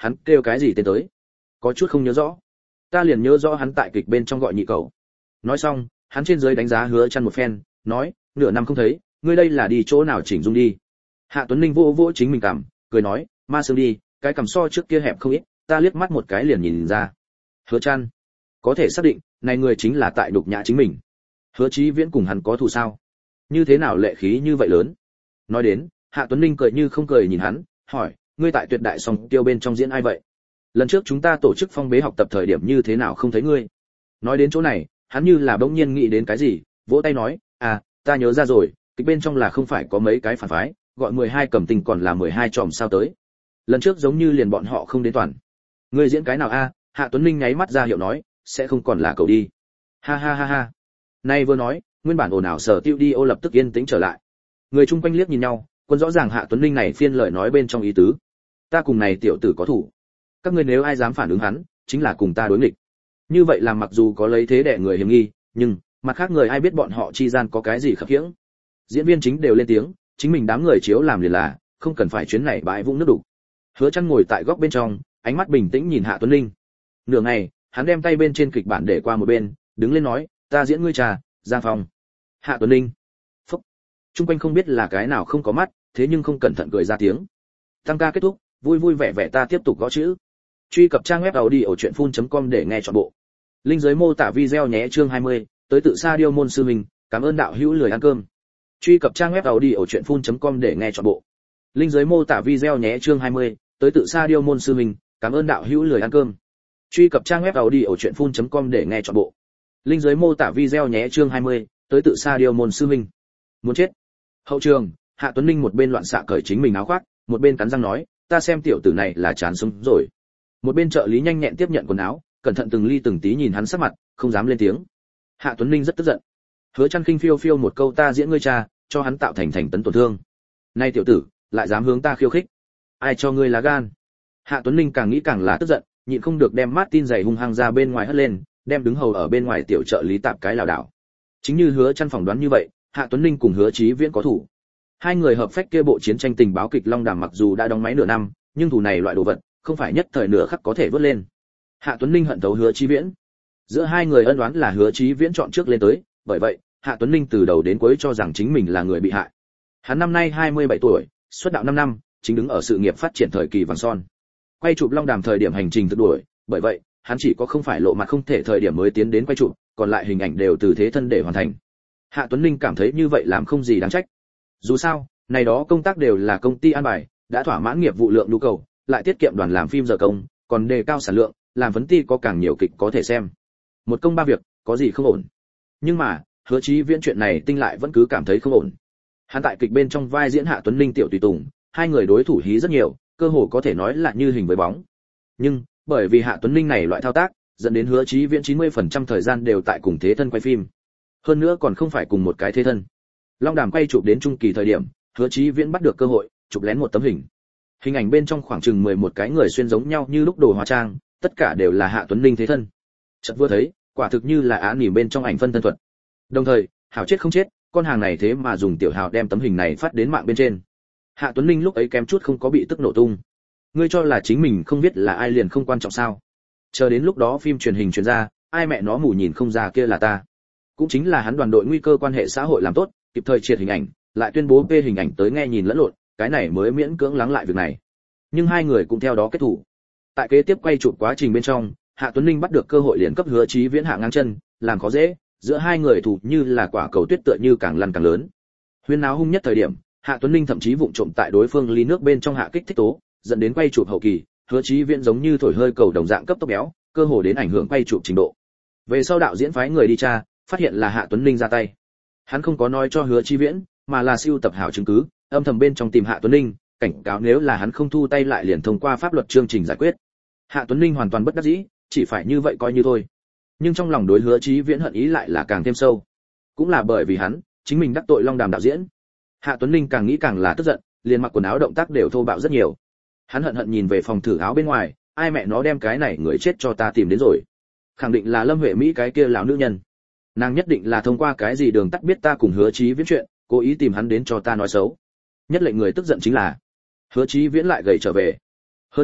[SPEAKER 1] hắn kêu cái gì tên tới? Có chút không nhớ rõ. Ta liền nhớ rõ hắn tại kịch bên trong gọi nhị cậu. Nói xong, hắn trên dưới đánh giá Hứa Chân một phen, nói, nửa năm không thấy, ngươi đây là đi chỗ nào chỉnh dung đi? Hạ Tuấn Ninh vỗ vỗ chính mình cằm, cười nói, ma sương đi, cái cằm so trước kia hẹp không ít, ta liếc mắt một cái liền nhìn ra. Hứa Chân, có thể xác định, này người chính là tại đục nhã chính mình. Hứa Chí Viễn cùng hắn có thù sao? Như thế nào lệ khí như vậy lớn? Nói đến, Hạ Tuấn Ninh cười như không cười nhìn hắn, hỏi, ngươi tại Tuyệt Đại Song Tiêu bên trong diễn ai vậy? Lần trước chúng ta tổ chức phong bế học tập thời điểm như thế nào không thấy ngươi? Nói đến chỗ này, hắn như là bỗng nhiên nghĩ đến cái gì, vỗ tay nói, à, ta nhớ ra rồi, kịch bên trong là không phải có mấy cái phản phái, gọi mười hai cầm tình còn là mười hai tròm sao tới. Lần trước giống như liền bọn họ không đến toàn. Ngươi diễn cái nào a? Hạ Tuấn Ninh nháy mắt ra hiệu nói, sẽ không còn là cậu đi. Ha ha ha ha. Nay vừa nói, nguyên bản ồn ào Sở Tiêu đi ô lập tức yên tĩnh trở lại. Người chung quanh liếc nhìn nhau, quân rõ ràng Hạ Tuấn Ninh này phiên lời nói bên trong ý tứ. Ta cùng này tiểu tử có thủ. Các ngươi nếu ai dám phản ứng hắn, chính là cùng ta đối nghịch. Như vậy làm mặc dù có lấy thế đẻ người hiểm nghi, nhưng mặt khác người ai biết bọn họ chi gian có cái gì khập khiễng. Diễn viên chính đều lên tiếng, chính mình đám người chiếu làm liền là, không cần phải chuyến này bãi vũng nước đủ. Hứa Chân ngồi tại góc bên trong, ánh mắt bình tĩnh nhìn Hạ Tuấn Ninh. Nửa ngày, hắn đem tay bên trên kịch bản để qua một bên, đứng lên nói, ta diễn ngươi trà, Giang Phong. Hạ Tuấn Ninh. Phúc. Trung quanh không biết là cái nào không có mắt, thế nhưng không cẩn thận cười ra tiếng. Tăng ca kết thúc, vui vui vẻ vẻ ta tiếp tục gõ chữ. Truy cập trang web audiochuyenphun chấm com để nghe trọn bộ. Link dưới mô tả video nhé chương hai mươi, tới tự xa điêu môn sư mình, cảm ơn đạo hữu lười ăn cơm. Truy cập trang web audiochuyenphun chấm com để nghe trọn bộ. Link dưới mô tả video nhé chương hai mươi, tới tự xa điêu môn sư mình, cảm ơn đạo hữu lười ăn cơm. Truy cập trang web audiochuyenphun chấm com để nghe trọn bộ. Link dưới mô tả video nhé chương hai mươi, tới tự xa điêu môn sư mình. Muốn chết. Hậu trường, Hạ Tuấn Ninh một bên loạn xạ cởi chính mình áo khoác, một bên cắn răng nói, ta xem tiểu tử này là chán sống rồi. Một bên trợ lý nhanh nhẹn tiếp nhận quần áo, cẩn thận từng ly từng tí nhìn hắn sắc mặt, không dám lên tiếng. Hạ Tuấn Ninh rất tức giận. Hứa Chân khinh phiêu phiêu một câu ta diễn ngươi cha, cho hắn tạo thành thành tấn tổn thương. Nay tiểu tử, lại dám hướng ta khiêu khích. Ai cho ngươi lá gan? Hạ Tuấn Ninh càng nghĩ càng là tức giận, nhịn không được đem Martin giày hung hăng ra bên ngoài hất lên, đem đứng hầu ở bên ngoài tiểu trợ lý tạp cái lảo đảo. Chính như Hứa Chân phỏng đoán như vậy, Hạ Tuấn Ninh cùng Hứa Chí Viễn có thủ. Hai người hợp phách kia bộ chiến tranh tình báo kịch Long Đàm mặc dù đã đóng máy nửa năm, nhưng thủ này loại đồ vật, không phải nhất thời nửa khắc có thể vớt lên. Hạ Tuấn Ninh hận thấu Hứa Chí Viễn. Giữa hai người ân oán là Hứa Chí Viễn chọn trước lên tới, bởi vậy, Hạ Tuấn Ninh từ đầu đến cuối cho rằng chính mình là người bị hại. Hắn năm nay hai mươi bảy tuổi, xuất đạo năm năm, chính đứng ở sự nghiệp phát triển thời kỳ vàng son. Quay chụp Long Đàm thời điểm hành trình thực đuổi, bởi vậy, hắn chỉ có không phải lộ mặt không thể thời điểm mới tiến đến quay chụp, còn lại hình ảnh đều từ thế thân để hoàn thành. Hạ Tuấn Ninh cảm thấy như vậy làm không gì đáng trách. Dù sao, này đó công tác đều là công ty an bài, đã thỏa mãn nghiệp vụ lượng nhu cầu, lại tiết kiệm đoàn làm phim giờ công, còn đề cao sản lượng, làm phấn ti có càng nhiều kịch có thể xem. Một công ba việc, có gì không ổn. Nhưng mà, Hứa Chí Viễn chuyện này tinh lại vẫn cứ cảm thấy không ổn. Hắn tại kịch bên trong vai diễn Hạ Tuấn Ninh tiểu tùy tùng, hai người đối thủ hí rất nhiều, cơ hồ có thể nói là như hình với bóng. Nhưng, bởi vì Hạ Tuấn Ninh này loại thao tác, dẫn đến Hứa Chí Viễn chín mươi phần trăm thời gian đều tại cùng thế thân quay phim. Hơn nữa còn không phải cùng một cái thế thân. Long Đàm quay chụp đến trung kỳ thời điểm, Hứa Chí Viễn bắt được cơ hội, chụp lén một tấm hình. Hình ảnh bên trong khoảng chừng mười một cái người xuyên giống nhau như lúc đồ hóa trang, tất cả đều là Hạ Tuấn Ninh thế thân. Chợt vừa thấy, quả thực như là án nỉm bên trong ảnh phân thân thuật. Đồng thời, hảo chết không chết, con hàng này thế mà dùng tiểu hào đem tấm hình này phát đến mạng bên trên. Hạ Tuấn Ninh lúc ấy kém chút không có bị tức nổ tung. Ngươi cho là chính mình không biết là ai liền không quan trọng sao? Chờ đến lúc đó phim truyền hình truyền ra, ai mẹ nó mù nhìn không ra kia là ta. Cũng chính là hắn đoàn đội nguy cơ quan hệ xã hội làm tốt, kịp thời triệt hình ảnh, lại tuyên bố p hình ảnh tới nghe nhìn lẫn lộn, cái này mới miễn cưỡng lắng lại việc này. Nhưng hai người cũng theo đó kết thủ. Tại kế tiếp quay chụp quá trình bên trong, Hạ Tuấn Ninh bắt được cơ hội liền cấp Hứa Chí Viễn hạ ngang chân, làm khó dễ, giữa hai người thủ như là quả cầu tuyết tựa như càng lăn càng lớn. Huyên náo hung nhất thời điểm, Hạ Tuấn Ninh thậm chí vụng trộm tại đối phương ly nước bên trong hạ kích thích tố, dẫn đến quay chụp hậu kỳ, Hứa Chí Viễn giống như thổi hơi cầu đồng dạng cấp tốc béo, cơ hồ đến ảnh hưởng quay chụp trình độ. Về sau đạo diễn phái người đi tra, phát hiện là Hạ Tuấn Ninh ra tay. Hắn không có nói cho Hứa Chí Viễn, mà là siêu tập hảo chứng cứ, âm thầm bên trong tìm Hạ Tuấn Ninh, cảnh cáo nếu là hắn không thu tay lại liền thông qua pháp luật chương trình giải quyết. Hạ Tuấn Ninh hoàn toàn bất đắc dĩ, chỉ phải như vậy coi như thôi. Nhưng trong lòng đối Hứa Chí Viễn hận ý lại là càng thêm sâu. Cũng là bởi vì hắn, chính mình đắc tội Long Đàm đạo diễn. Hạ Tuấn Ninh càng nghĩ càng là tức giận, liền mặc quần áo động tác đều thô bạo rất nhiều. Hắn hận hận nhìn về phòng thử áo bên ngoài, ai mẹ nó đem cái này người chết cho ta tìm đến rồi. Khẳng định là Lâm Huệ Mỹ cái kia lão nữ nhân. Nàng nhất định là thông qua cái gì đường tắt biết ta cùng Hứa Chí Viễn chuyện, cố ý tìm hắn đến cho ta nói xấu. Nhất lệnh người tức giận chính là Hứa Chí Viễn lại gầy trở về. Hơn nữa,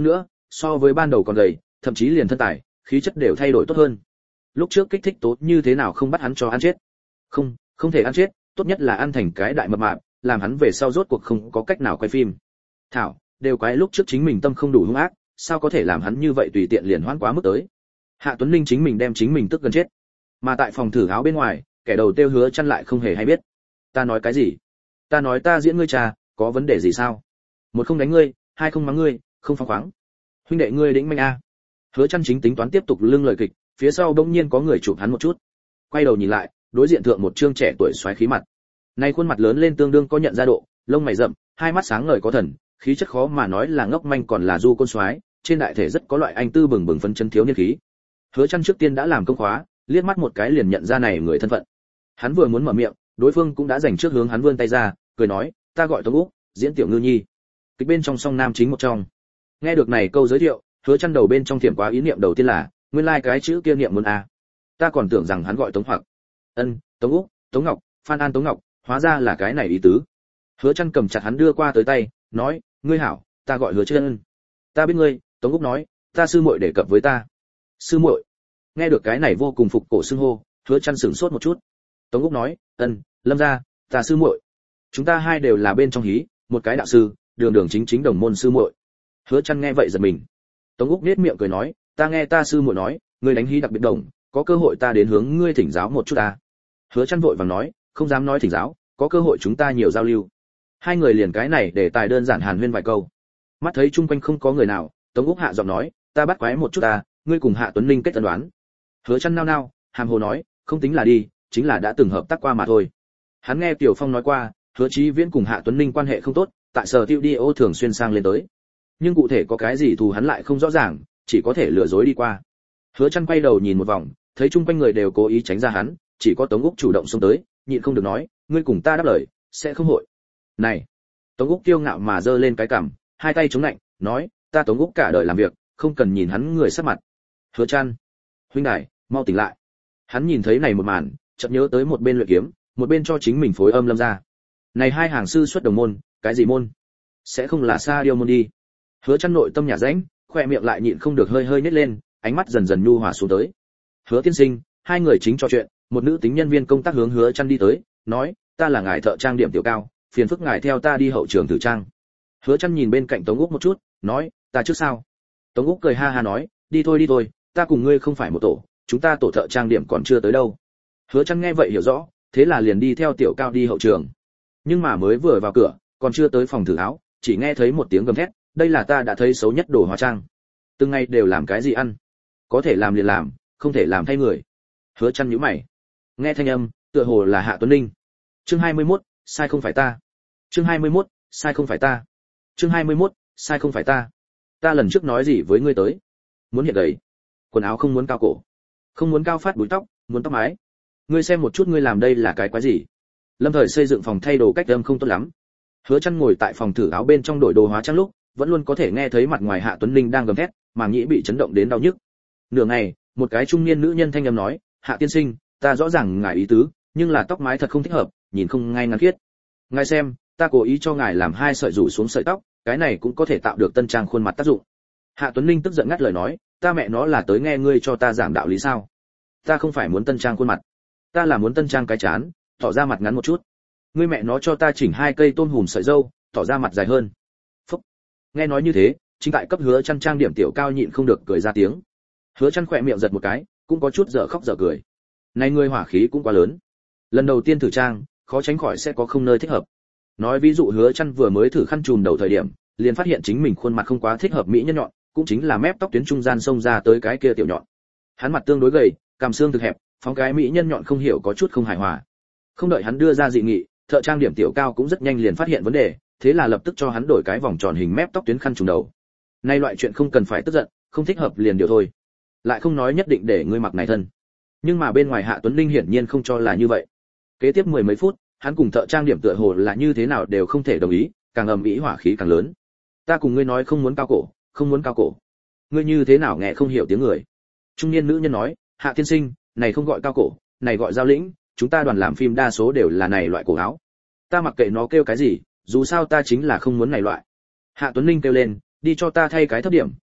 [SPEAKER 1] so với ban đầu còn gầy, thậm chí liền thân tài, khí chất đều thay đổi tốt hơn. Lúc trước kích thích tố như thế nào không bắt hắn cho ăn chết? Không, không thể ăn chết, tốt nhất là ăn thành cái đại mập mạp, làm hắn về sau rốt cuộc không có cách nào quay phim. Thảo, đều quái lúc trước chính mình tâm không đủ hung ác, sao có thể làm hắn như vậy tùy tiện liền hoãn quá mức tới. Hạ Tuấn Linh chính mình đem chính mình tức gần chết. Mà tại phòng thử áo bên ngoài, kẻ đầu tiêu Hứa Chân lại không hề hay biết. Ta nói cái gì? Ta nói ta diễn ngươi trà, có vấn đề gì sao? Một không đánh ngươi, hai không mắng ngươi, không phóng khoáng. Huynh đệ ngươi đĩnh manh a. Hứa Chân chính tính toán tiếp tục lưng lời kịch, phía sau bỗng nhiên có người chụp hắn một chút. Quay đầu nhìn lại, đối diện thượng một trương trẻ tuổi xoáy khí mặt. Nay khuôn mặt lớn lên tương đương có nhận ra độ, lông mày rậm, hai mắt sáng ngời có thần, khí chất khó mà nói là ngốc manh còn là du côn soái, trên đại thể rất có loại anh tư bừng bừng phấn chấn thiếu niên khí. Hứa Chân trước tiên đã làm công khóa, liếc mắt một cái liền nhận ra này người thân phận. Hắn vừa muốn mở miệng, đối phương cũng đã dành trước hướng hắn vươn tay ra, cười nói, ta gọi Tống Úc, diễn tiểu ngư nhi. Kịch bên trong song nam chính một trong. Nghe được này câu giới thiệu, Hứa Chân đầu bên trong thiểm quá ý niệm đầu tiên là, nguyên lai like cái chữ kia niệm muốn a. Ta còn tưởng rằng hắn gọi Tống Hoặc. Ân, Tống Úc, Tống Ngọc, Phan An Tống Ngọc, hóa ra là cái này ý tứ. Hứa Chân cầm chặt hắn đưa qua tới tay, nói, ngươi hảo, ta gọi Hứa Chân. Ta biết ngươi. Tống Úc nói, ta sư muội đề cập với ta. Sư muội? Nghe được cái này vô cùng phục cổ xưng hô, Hứa Chân sửng sốt một chút. Tống Úc nói, ân, Lâm gia, ta sư muội. Chúng ta hai đều là bên trong hí, một cái đạo sư, đường đường chính chính đồng môn sư muội. Hứa Chân nghe vậy giật mình. Tống Úc nhếch miệng cười nói, ta nghe ta sư muội nói, ngươi đánh hí đặc biệt đồng, có cơ hội ta đến hướng ngươi thỉnh giáo một chút ta. Hứa Chân vội vàng nói, không dám nói thỉnh giáo, có cơ hội chúng ta nhiều giao lưu. Hai người liền cái này để tài đơn giản hàn huyên vài câu. Mắt thấy chung quanh không có người nào, Tống Úc hạ giọng nói, ta bắt quái một chút ta, ngươi cùng Hạ Tuấn Linh kết tân đoán. Hứa Chân nao nao, hàm hồ nói, không tính là đi, chính là đã từng hợp tác qua mà thôi. Hắn nghe Tiểu Phong nói qua, Hứa Chí Viễn cùng Hạ Tuấn Linh quan hệ không tốt, tại sở tiêu đi ô thường xuyên sang lên tới. Nhưng cụ thể có cái gì thù hắn lại không rõ ràng, chỉ có thể lừa dối đi qua. Hứa Chân quay đầu nhìn một vòng, thấy chung quanh người đều cố ý tránh ra hắn, chỉ có Tống Úc chủ động xông tới, nhịn không được nói, ngươi cùng ta đáp lời, sẽ không hội. Này. Tống Úc kiêu ngạo mà giơ lên cái cằm, hai tay chống lạnh, nói, ta Tống Úc cả đời làm việc, không cần nhìn hắn người sắc mặt. Hứa Chân, huynh đài, mau tỉnh lại. Hắn nhìn thấy này một màn, chợt nhớ tới một bên luyện kiếm, một bên cho chính mình phối âm Lâm gia. Này hai hàng sư xuất đồng môn, cái gì môn? Sẽ không là Sa Điêu môn đi. Hứa Chân nội tâm nhả rãnh, khoe miệng lại nhịn không được hơi hơi nhếch lên, ánh mắt dần dần nhu hòa xuống tới. Hứa tiên sinh, hai người chính trò chuyện, một nữ tính nhân viên công tác hướng Hứa Chân đi tới, nói, ta là ngài thợ trang điểm Tiểu Cao, phiền phức ngài theo ta đi hậu trường thử trang. Hứa Chân nhìn bên cạnh Tống Úc một chút, nói, ta trước sao? Tống Úc cười ha ha nói, đi thôi đi thôi, ta cùng ngươi không phải một tổ, chúng ta tổ thợ trang điểm còn chưa tới đâu. Hứa Chân nghe vậy hiểu rõ, thế là liền đi theo Tiểu Cao đi hậu trường. Nhưng mà mới vừa vào cửa, còn chưa tới phòng thử áo, chỉ nghe thấy một tiếng gầm thét, đây là ta đã thấy xấu nhất đồ hóa trang. Từng ngày đều làm cái gì ăn? Có thể làm liền làm, không thể làm thay người. Hứa Chân nhíu mày. Nghe thanh âm, tựa hồ là Hạ Tuấn Linh. Chương hai mươi mốt, sai không phải ta. Chương hai mươi mốt, sai không phải ta. Chương hai mươi mốt, sai không phải ta. Ta lần trước nói gì với ngươi tới? Muốn hiện gầy, quần áo không muốn cao cổ, không muốn cao phát búi tóc, muốn tóc mái. Ngươi xem một chút ngươi làm đây là cái quái gì? Lâm Thời xây dựng phòng thay đồ cách âm không tốt lắm. Hứa Chân ngồi tại phòng thử áo bên trong đổi đồ hóa trang lúc, vẫn luôn có thể nghe thấy mặt ngoài Hạ Tuấn Linh đang gầm thét, màng nhĩ bị chấn động đến đau nhức. Nửa ngày, một cái trung niên nữ nhân thanh âm nói, "Hạ tiên sinh, ta rõ ràng ngài ý tứ, nhưng là tóc mái thật không thích hợp, nhìn không ngay ngắn khiết. Ngài xem, ta cố ý cho ngài làm hai sợi rủ xuống sợi tóc, cái này cũng có thể tạo được tân trang khuôn mặt tác dụng." Hạ Tuấn Linh tức giận ngắt lời nói, "Ta mẹ nó là tới nghe ngươi cho ta giảng đạo lý sao? Ta không phải muốn tân trang khuôn mặt, ta là muốn tân trang cái chán, tỏ ra mặt ngắn một chút. Ngươi mẹ nó cho ta chỉnh hai cây tôm hùm sợi râu, tỏ ra mặt dài hơn." Phúc. Nghe nói như thế, chính tại cấp Hứa Chân trang điểm Tiểu Cao nhịn không được cười ra tiếng. Hứa Chân khỏe miệng giật một cái, cũng có chút dở khóc dở cười. Này ngươi hỏa khí cũng quá lớn. Lần đầu tiên thử trang, khó tránh khỏi sẽ có không nơi thích hợp. Nói ví dụ Hứa Chân vừa mới thử khăn trùm đầu thời điểm, liền phát hiện chính mình khuôn mặt không quá thích hợp mỹ nhân nhọn, cũng chính là mép tóc tuyến trung gian xông ra tới cái kia tiểu nhọn. Hắn mặt tương đối gầy, cằm xương thực hẹp, phóng cái mỹ nhân nhọn không hiểu có chút không hài hòa. Không đợi hắn đưa ra dị nghị, thợ trang điểm Tiểu Cao cũng rất nhanh liền phát hiện vấn đề, thế là lập tức cho hắn đổi cái vòng tròn hình mép tóc tuyến khăn trùm đầu. Nay loại chuyện không cần phải tức giận, không thích hợp liền điều thôi. Lại không nói nhất định để ngươi mặc này thân. Nhưng mà bên ngoài Hạ Tuấn Linh hiển nhiên không cho là như vậy. Kế tiếp mười mấy phút, hắn cùng thợ trang điểm tựa hồ là như thế nào đều không thể đồng ý, càng ầm ĩ hỏa khí càng lớn. Ta cùng ngươi nói không muốn cao cổ, không muốn cao cổ. Ngươi như thế nào nghe không hiểu tiếng người. Trung niên nữ nhân nói, Hạ tiên sinh, này không gọi cao cổ, này gọi giao lĩnh, chúng ta đoàn làm phim đa số đều là này loại cổ áo. Ta mặc kệ nó kêu cái gì, dù sao ta chính là không muốn này loại. Hạ Tuấn Linh kêu lên, đi cho ta thay cái thấp điểm,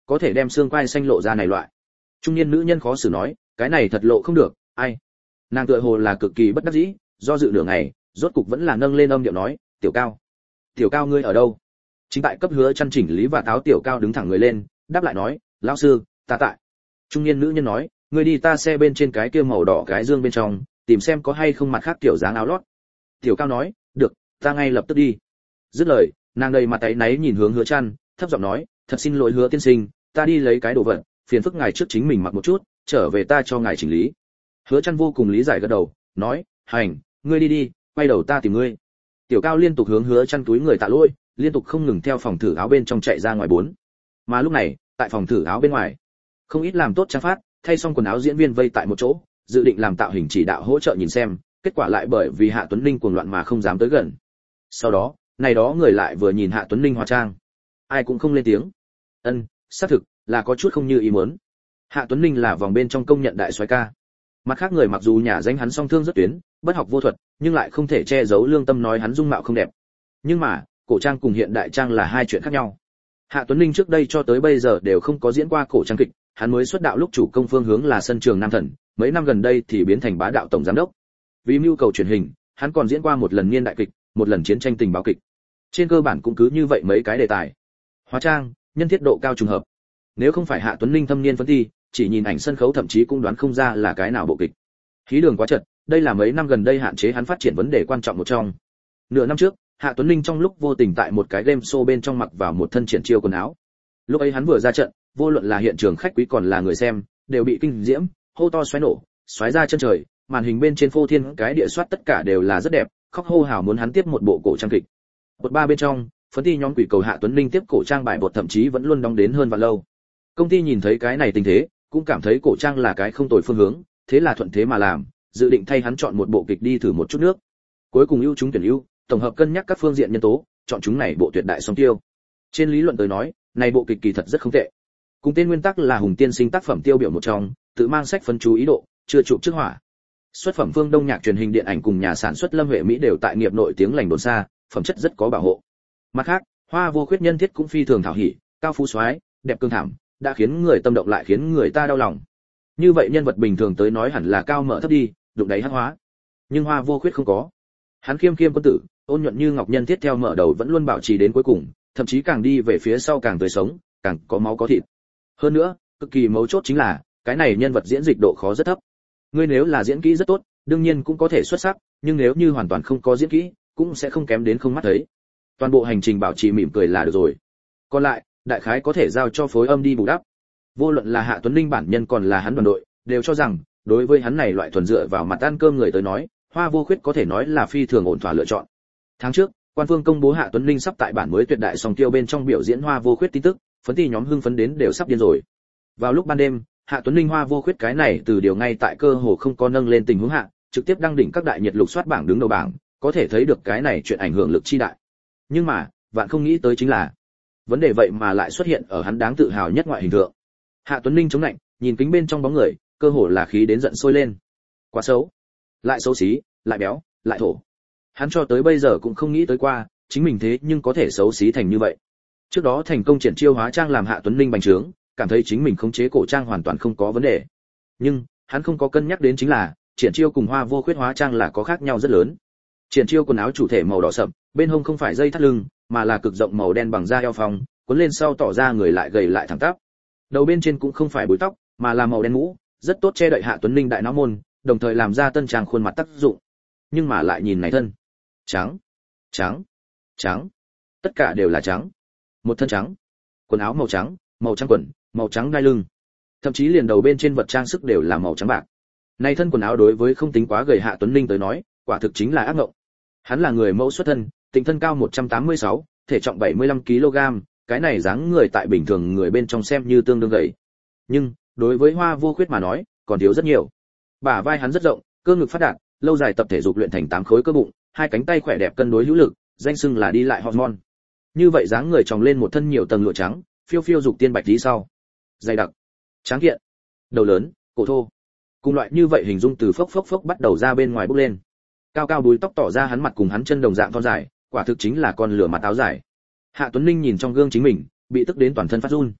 [SPEAKER 1] có thể đem xương quai xanh lộ ra này loại. Trung niên nữ nhân khó xử nói, cái này thật lộ không được, ai. Nàng tựa hồ là cực kỳ bất đắc dĩ, do dự nửa ngày, rốt cục vẫn là nâng lên âm điệu nói, tiểu cao. Tiểu cao ngươi ở đâu? Chính tại cấp Hứa Chân chỉnh lý và táo tiểu cao đứng thẳng người lên, đáp lại nói, lão sư, ta tại. Trung niên nữ nhân nói, ngươi đi ta xe bên trên cái kia màu đỏ cái dương bên trong, tìm xem có hay không mặt khác tiểu dáng áo lót. Tiểu cao nói, được, ta ngay lập tức đi. Dứt lời, nàng đầy mặt áy náy nhìn hướng Hứa Chân, thấp giọng nói, thật xin lỗi Hứa tiên sinh, ta đi lấy cái đồ vật, phiền phức ngài trước chính mình mặc một chút, trở về ta cho ngài chỉnh lý. Hứa Chân vô cùng lý giải gật đầu, nói, hành, ngươi đi đi, quay đầu ta tìm ngươi. Tiểu cao liên tục hướng Hứa Chân túi người tạ lỗi, liên tục không ngừng theo phòng thử áo bên trong chạy ra ngoài bốn. Mà lúc này, tại phòng thử áo bên ngoài, không ít làm tốt trang phát, thay xong quần áo diễn viên vây tại một chỗ, dự định làm tạo hình chỉ đạo hỗ trợ nhìn xem, kết quả lại bởi vì Hạ Tuấn Ninh cuồng loạn mà không dám tới gần. Sau đó, này đó người lại vừa nhìn Hạ Tuấn Ninh hóa trang, ai cũng không lên tiếng. Ân, xác thực là có chút không như ý muốn. Hạ Tuấn Ninh là vòng bên trong công nhận đại soái ca. Mặt khác người mặc dù nhà danh hắn song thương rất tuyến, bất học vô thuật, nhưng lại không thể che giấu lương tâm nói hắn dung mạo không đẹp. Nhưng mà, cổ trang cùng hiện đại trang là hai chuyện khác nhau. Hạ Tuấn Ninh trước đây cho tới bây giờ đều không có diễn qua cổ trang kịch, hắn mới xuất đạo lúc chủ công phương hướng là sân trường Nam Thần, mấy năm gần đây thì biến thành bá đạo tổng giám đốc. Vì mưu cầu truyền hình, hắn còn diễn qua một lần niên đại kịch, một lần chiến tranh tình báo kịch. Trên cơ bản cũng cứ như vậy mấy cái đề tài. Hóa trang, nhân thiết độ cao trùng hợp. Nếu không phải Hạ Tuấn Ninh thâm niên phân thi, chỉ nhìn ảnh sân khấu thậm chí cũng đoán không ra là cái nào bộ kịch. Khí đường quá chật, đây là mấy năm gần đây hạn chế hắn phát triển vấn đề quan trọng một trong. Nửa năm trước, Hạ Tuấn Ninh trong lúc vô tình tại một cái game show bên trong mặc vào một thân triển chiêu quần áo. Lúc ấy hắn vừa ra trận, vô luận là hiện trường khách quý còn là người xem, đều bị kinh diễm, hô to xoáy nổ, xoáy ra chân trời, màn hình bên trên phô thiên cái địa soát tất cả đều là rất đẹp, khóc hô hào muốn hắn tiếp một bộ cổ trang kịch. Bột ba bên trong, phấn ti nhóm quỷ cầu Hạ Tuấn Ninh tiếp cổ trang bài bột thậm chí vẫn luôn đóng đến hơn và lâu. Công ty nhìn thấy cái này tình thế, cũng cảm thấy cổ trang là cái không tồi phương hướng, thế là thuận thế mà làm, dự định thay hắn chọn một bộ kịch đi thử một chút nước. Cuối cùng ưu chúng tuyển ưu, tổng hợp cân nhắc các phương diện nhân tố, chọn chúng này bộ tuyệt đại song tiêu. Trên lý luận tới nói, này bộ kịch kỳ thật rất không tệ. Cùng tên nguyên tắc là Hùng tiên sinh tác phẩm tiêu biểu một trong, tự mang sách phân chú ý độ, chưa chụp trước hỏa. Xuất phẩm Phương Đông nhạc truyền hình điện ảnh cùng nhà sản xuất Lâm Huệ Mỹ đều tại nghiệp nội tiếng lành đồn xa, phẩm chất rất có bảo hộ. Mặt khác, Hoa Vô Khuyết nhân thiết cũng phi thường thảo hỉ, cao phú soái, đẹp cương thảm, đã khiến người tâm động lại khiến người ta đau lòng. Như vậy nhân vật bình thường tới nói hẳn là cao mở thấp đi, đụng đáy hắc hóa. Nhưng Hoa Vô Khuyết không có. Hắn khiêm khiêm quân tử, ôn nhuận như ngọc nhân thiết theo mở đầu vẫn luôn bảo trì đến cuối cùng, thậm chí càng đi về phía sau càng tươi sống, càng có máu có thịt. Hơn nữa, cực kỳ mấu chốt chính là, cái này nhân vật diễn dịch độ khó rất thấp. Ngươi nếu là diễn kỹ rất tốt, đương nhiên cũng có thể xuất sắc, nhưng nếu như hoàn toàn không có diễn kỹ, cũng sẽ không kém đến không mắt thấy. Toàn bộ hành trình bảo trì mỉm cười là được rồi. Còn lại, đại khái có thể giao cho phối âm đi bù đắp. Vô luận là Hạ Tuấn Ninh bản nhân còn là hắn đoàn đội, đều cho rằng, đối với hắn này loại thuần dựa vào mặt ăn cơm người tới nói, Hoa Vô Khuyết có thể nói là phi thường ổn thỏa lựa chọn. Tháng trước, quan phương công bố Hạ Tuấn Ninh sắp tại bản mới tuyệt đại song tiêu bên trong biểu diễn Hoa Vô Khuyết tin tức, phấn ti nhóm hưng phấn đến đều sắp điên rồi. Vào lúc ban đêm, Hạ Tuấn Ninh Hoa Vô Khuyết cái này từ điều ngay tại cơ hồ không có nâng lên tình huống hạ, trực tiếp đăng đỉnh các đại nhiệt lục soát bảng đứng đầu bảng, có thể thấy được cái này chuyện ảnh hưởng lực chi đại. Nhưng mà, vạn không nghĩ tới chính là, vấn đề vậy mà lại xuất hiện ở hắn đáng tự hào nhất ngoại hình tượng. Hạ Tuấn Ninh chống lạnh, nhìn kính bên trong bóng người, cơ hồ là khí đến giận sôi lên. Quá xấu, lại xấu xí, lại béo, lại thổ. Hắn cho tới bây giờ cũng không nghĩ tới qua, chính mình thế nhưng có thể xấu xí thành như vậy. Trước đó thành công triển chiêu hóa trang làm Hạ Tuấn Ninh bành trướng, cảm thấy chính mình khống chế cổ trang hoàn toàn không có vấn đề. Nhưng, hắn không có cân nhắc đến chính là, triển chiêu cùng Hoa Vô Khuyết hóa trang là có khác nhau rất lớn. Triển chiêu quần áo chủ thể màu đỏ sậm, bên hông không phải dây thắt lưng, mà là cực rộng màu đen bằng da eo phong, cuốn lên sau tỏ ra người lại gầy lại thẳng tắp. Đầu bên trên cũng không phải búi tóc, mà là màu đen mũ, rất tốt che đậy Hạ Tuấn Ninh đại não môn, đồng thời làm ra tân trang khuôn mặt tác dụng. Nhưng mà lại nhìn này thân, trắng, trắng, trắng, tất cả đều là trắng. Một thân trắng, quần áo màu trắng, màu trắng quần, màu trắng đai lưng, thậm chí liền đầu bên trên vật trang sức đều là màu trắng bạc. Này thân quần áo đối với không tính quá gầy Hạ Tuấn Ninh tới nói, quả thực chính là ác mộng. Hắn là người mẫu xuất thân, tính thân cao một trăm tám mươi sáu, thể trọng bảy mươi lăm ki lô gam, cái này dáng người tại bình thường người bên trong xem như tương đương gầy. Nhưng, đối với Hoa Vô Khuyết mà nói, còn thiếu rất nhiều. Bả vai hắn rất rộng, cơ ngực phát đạt, lâu dài tập thể dục luyện thành tám khối cơ bụng, hai cánh tay khỏe đẹp cân đối hữu lực, danh xưng là đi lại hormone. Như vậy dáng người tròng lên một thân nhiều tầng lụa trắng, phiêu phiêu dục tiên bạch tí sau. Dày đặc, tráng kiện, đầu lớn, cổ thô. Cùng loại như vậy hình dung từ phốc phốc phốc bắt đầu ra bên ngoài bốc lên. Cao cao búi tóc tỏ ra hắn mặt cùng hắn chân đồng dạng thon dài, quả thực chính là con lửa mặt áo dài. Hạ Tuấn Ninh nhìn trong gương chính mình, bị tức đến toàn thân phát run.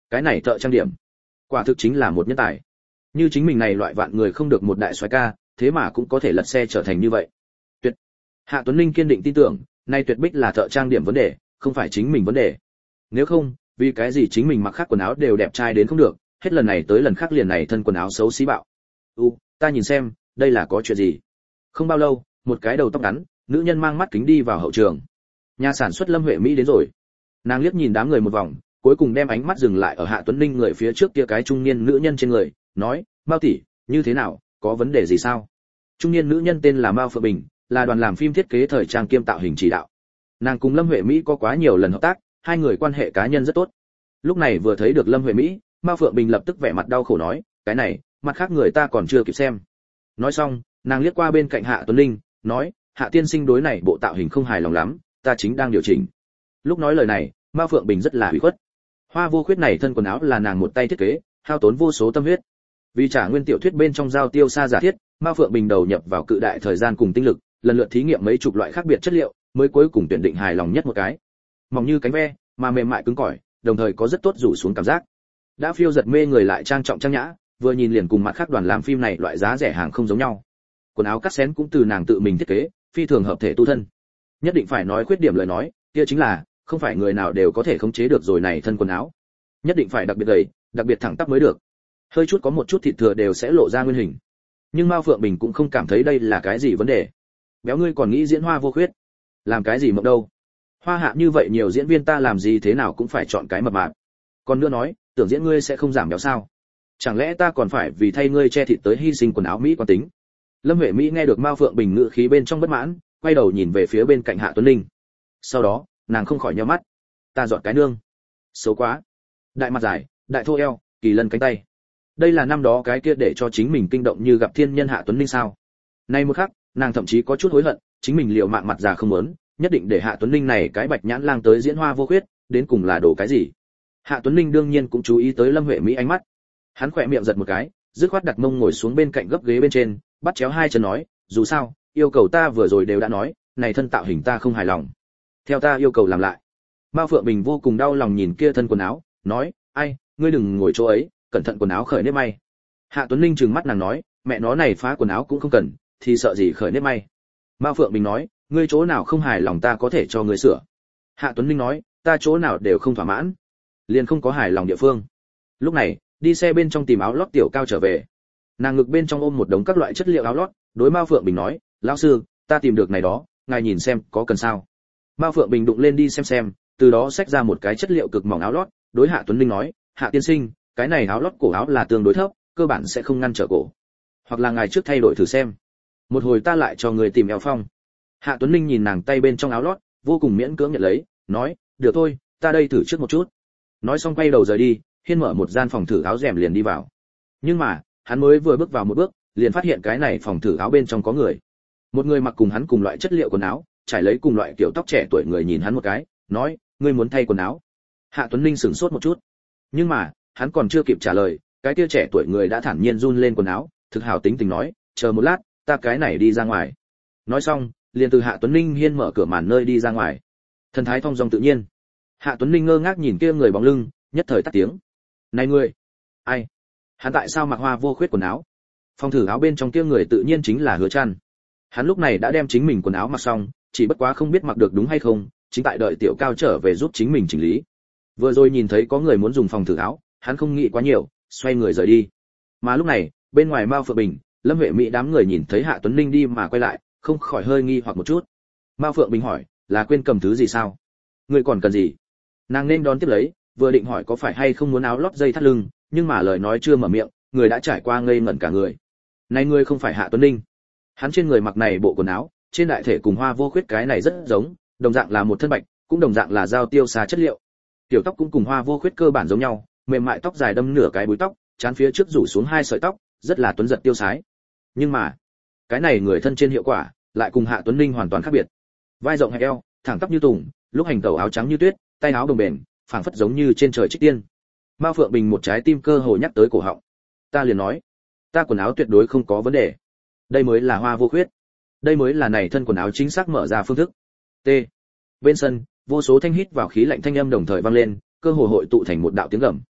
[SPEAKER 1] Cái này thợ trang điểm, quả thực chính là một nhân tài. Như chính mình này loại vạn người không được một đại soái ca, thế mà cũng có thể lật xe trở thành như vậy. Tuyệt. Hạ Tuấn Linh kiên định tin tưởng, nay tuyệt bích là thợ trang điểm vấn đề, không phải chính mình vấn đề. Nếu không, vì cái gì chính mình mặc khác quần áo đều đẹp trai đến không được, hết lần này tới lần khác liền này thân quần áo xấu xí bạo. U, ta nhìn xem, đây là có chuyện gì? Không bao lâu, một cái đầu tóc ngắn, nữ nhân mang mắt kính đi vào hậu trường. Nhà sản xuất Lâm Huệ Mỹ đến rồi. Nàng liếc nhìn đám người một vòng, cuối cùng đem ánh mắt dừng lại ở Hạ Tuấn Linh người phía trước kia cái trung niên nữ nhân trên người, nói: "Mao tỷ, như thế nào, có vấn đề gì sao?" Trung niên nữ nhân tên là Mao Phượng Bình, là đoàn làm phim thiết kế thời trang kiêm tạo hình chỉ đạo. Nàng cùng Lâm Huệ Mỹ có quá nhiều lần hợp tác, hai người quan hệ cá nhân rất tốt. Lúc này vừa thấy được Lâm Huệ Mỹ, Mao Phượng Bình lập tức vẻ mặt đau khổ nói: "Cái này, mặt khác người ta còn chưa kịp xem." Nói xong, nàng liếc qua bên cạnh Hạ Tuấn Linh, nói: "Hạ tiên sinh đối này bộ tạo hình không hài lòng lắm, ta chính đang điều chỉnh." Lúc nói lời này, Mao Phượng Bình rất là ủy khuất. Hoa Vô Khuyết này thân quần áo là nàng một tay thiết kế, hao tốn vô số tâm huyết. Vì trả nguyên tiểu thuyết bên trong giao tiêu xa giả thiết, Mao Phượng Bình đầu nhập vào cự đại thời gian cùng tinh lực, lần lượt thí nghiệm mấy chục loại khác biệt chất liệu, mới cuối cùng tuyển định hài lòng nhất một cái. Mỏng như cánh ve, mà mềm mại cứng cỏi, đồng thời có rất tốt rủ xuống cảm giác. Đã phiêu giật mê người lại trang trọng trang nhã, vừa nhìn liền cùng mặt khác đoàn làm phim này loại giá rẻ hàng không giống nhau. Quần áo cắt xén cũng từ nàng tự mình thiết kế, phi thường hợp thể tu thân. Nhất định phải nói khuyết điểm lời nói, kia chính là không phải người nào đều có thể khống chế được rồi này thân quần áo. Nhất định phải đặc biệt gầy, đặc biệt thẳng tắp mới được. Hơi chút có một chút thịt thừa đều sẽ lộ ra nguyên hình. Nhưng Mao Phượng Bình cũng không cảm thấy đây là cái gì vấn đề. Béo ngươi còn nghĩ diễn Hoa Vô Khuyết, làm cái gì mộng đâu? Hoa hạ như vậy nhiều diễn viên ta làm gì thế nào cũng phải chọn cái mập mạp. Còn nữa nói, tưởng diễn ngươi sẽ không giảm béo sao? Chẳng lẽ ta còn phải vì thay ngươi che thịt tới hy sinh quần áo mỹ quan tính? Lâm Huệ Mỹ nghe được Mao Phượng Bình ngữ khí bên trong bất mãn, quay đầu nhìn về phía bên cạnh Hạ Tuấn Linh. Sau đó, nàng không khỏi nhíu mắt. Ta dọn cái nương, xấu quá. Đại mặt dài, đại thô eo, kỳ lân cánh tay. Đây là năm đó cái kia để cho chính mình kinh động như gặp thiên nhân Hạ Tuấn Linh sao? Nay một khắc, nàng thậm chí có chút hối hận, chính mình liều mạng mặt già không muốn, nhất định để Hạ Tuấn Linh này cái bạch nhãn lang tới diễn Hoa Vô Khuyết, đến cùng là đồ cái gì? Hạ Tuấn Linh đương nhiên cũng chú ý tới Lâm Huệ Mỹ ánh mắt. Hắn khỏe miệng giật một cái, dứt khoát đặt mông ngồi xuống bên cạnh gấp ghế bên trên, bắt chéo hai chân nói, dù sao, yêu cầu ta vừa rồi đều đã nói, này thân tạo hình ta không hài lòng. Theo ta yêu cầu làm lại. Mao Phượng Bình vô cùng đau lòng nhìn kia thân quần áo, nói, ai, ngươi đừng ngồi chỗ ấy, cẩn thận quần áo khởi nếp may. Hạ Tuấn Linh trừng mắt nàng nói, mẹ nó này phá quần áo cũng không cần, thì sợ gì khởi nếp may. Mao Phượng Bình nói, ngươi chỗ nào không hài lòng ta có thể cho ngươi sửa. Hạ Tuấn Linh nói, ta chỗ nào đều không thỏa mãn, liền không có hài lòng địa phương. Lúc này, đi xe bên trong tìm áo lót tiểu cao trở về. Nàng ngực bên trong ôm một đống các loại chất liệu áo lót, đối Mao Phượng Bình nói, lão sư, ta tìm được này đó, ngài nhìn xem có cần sao. Mao Phượng Bình đụng lên đi xem xem, từ đó xách ra một cái chất liệu cực mỏng áo lót, đối Hạ Tuấn Linh nói, Hạ tiên sinh, cái này áo lót cổ áo là tương đối thấp, cơ bản sẽ không ngăn trở cổ. Hoặc là ngài trước thay đổi thử xem. Một hồi ta lại cho người tìm eo phong. Hạ Tuấn Linh nhìn nàng tay bên trong áo lót, vô cùng miễn cưỡng nhận lấy, nói, được thôi, ta đây thử trước một chút. Nói xong quay đầu rời đi, Hiên mở một gian phòng thử áo rèm liền đi vào. Nhưng mà, hắn mới vừa bước vào một bước, liền phát hiện cái này phòng thử áo bên trong có người. Một người mặc cùng hắn cùng loại chất liệu quần áo, trải lấy cùng loại kiểu tóc trẻ tuổi người nhìn hắn một cái, nói, ngươi muốn thay quần áo. Hạ Tuấn Linh sửng sốt một chút. Nhưng mà, hắn còn chưa kịp trả lời, cái kia trẻ tuổi người đã thản nhiên run lên quần áo, thực hào tính tình nói, chờ một lát, ta cái này đi ra ngoài. Nói xong, liền từ Hạ Tuấn Linh Hiên mở cửa màn nơi đi ra ngoài. Thần thái thong dong tự nhiên. Hạ Tuấn Linh ngơ ngác nhìn kia người bóng lưng, nhất thời tắt tiếng. Này người, ai? Hắn tại sao mặc Hoa Vô Khuyết quần áo? Phòng thử áo bên trong kia người tự nhiên chính là Hứa Trăn. Hắn lúc này đã đem chính mình quần áo mặc xong, chỉ bất quá không biết mặc được đúng hay không, chính tại đợi Tiểu Cao trở về giúp chính mình chỉnh lý. Vừa rồi nhìn thấy có người muốn dùng phòng thử áo, hắn không nghĩ quá nhiều, xoay người rời đi. Mà lúc này, bên ngoài Mao Phượng Bình, Lâm Huệ Mỹ đám người nhìn thấy Hạ Tuấn Linh đi mà quay lại, không khỏi hơi nghi hoặc một chút. Mao Phượng Bình hỏi, là quên cầm thứ gì sao? Người còn cần gì? Nàng nên đón tiếp lấy, vừa định hỏi có phải hay không muốn áo lót dây thắt lưng, nhưng mà lời nói chưa mở miệng, người đã trải qua ngây ngẩn cả người. Này ngươi không phải Hạ Tuấn Linh? Hắn trên người mặc này bộ quần áo, trên đại thể cùng Hoa Vô Khuyết cái này rất giống, đồng dạng là một thân bạch, cũng đồng dạng là giao tiêu xà chất liệu. Tiểu tóc cũng cùng Hoa Vô Khuyết cơ bản giống nhau, mềm mại tóc dài đâm nửa cái búi tóc, trán phía trước rủ xuống hai sợi tóc, rất là tuấn giật tiêu sái. Nhưng mà, cái này người thân trên hiệu quả lại cùng Hạ Tuấn Linh hoàn toàn khác biệt. Vai rộng hẹp eo, thẳng tắp như tùng, lúc hành tẩu áo trắng như tuyết, tay áo đồng bền, phảng phất giống như trên trời trích tiên. Mao Phượng Bình một trái tim cơ hồ nhắc tới cổ họng. Ta liền nói, ta quần áo tuyệt đối không có vấn đề. Đây mới là Hoa Vô Khuyết. Đây mới là này thân quần áo chính xác mở ra phương thức. T. Bên sân, vô số thanh hít vào khí lạnh thanh âm đồng thời vang lên, cơ hồ hội tụ thành một đạo tiếng gầm.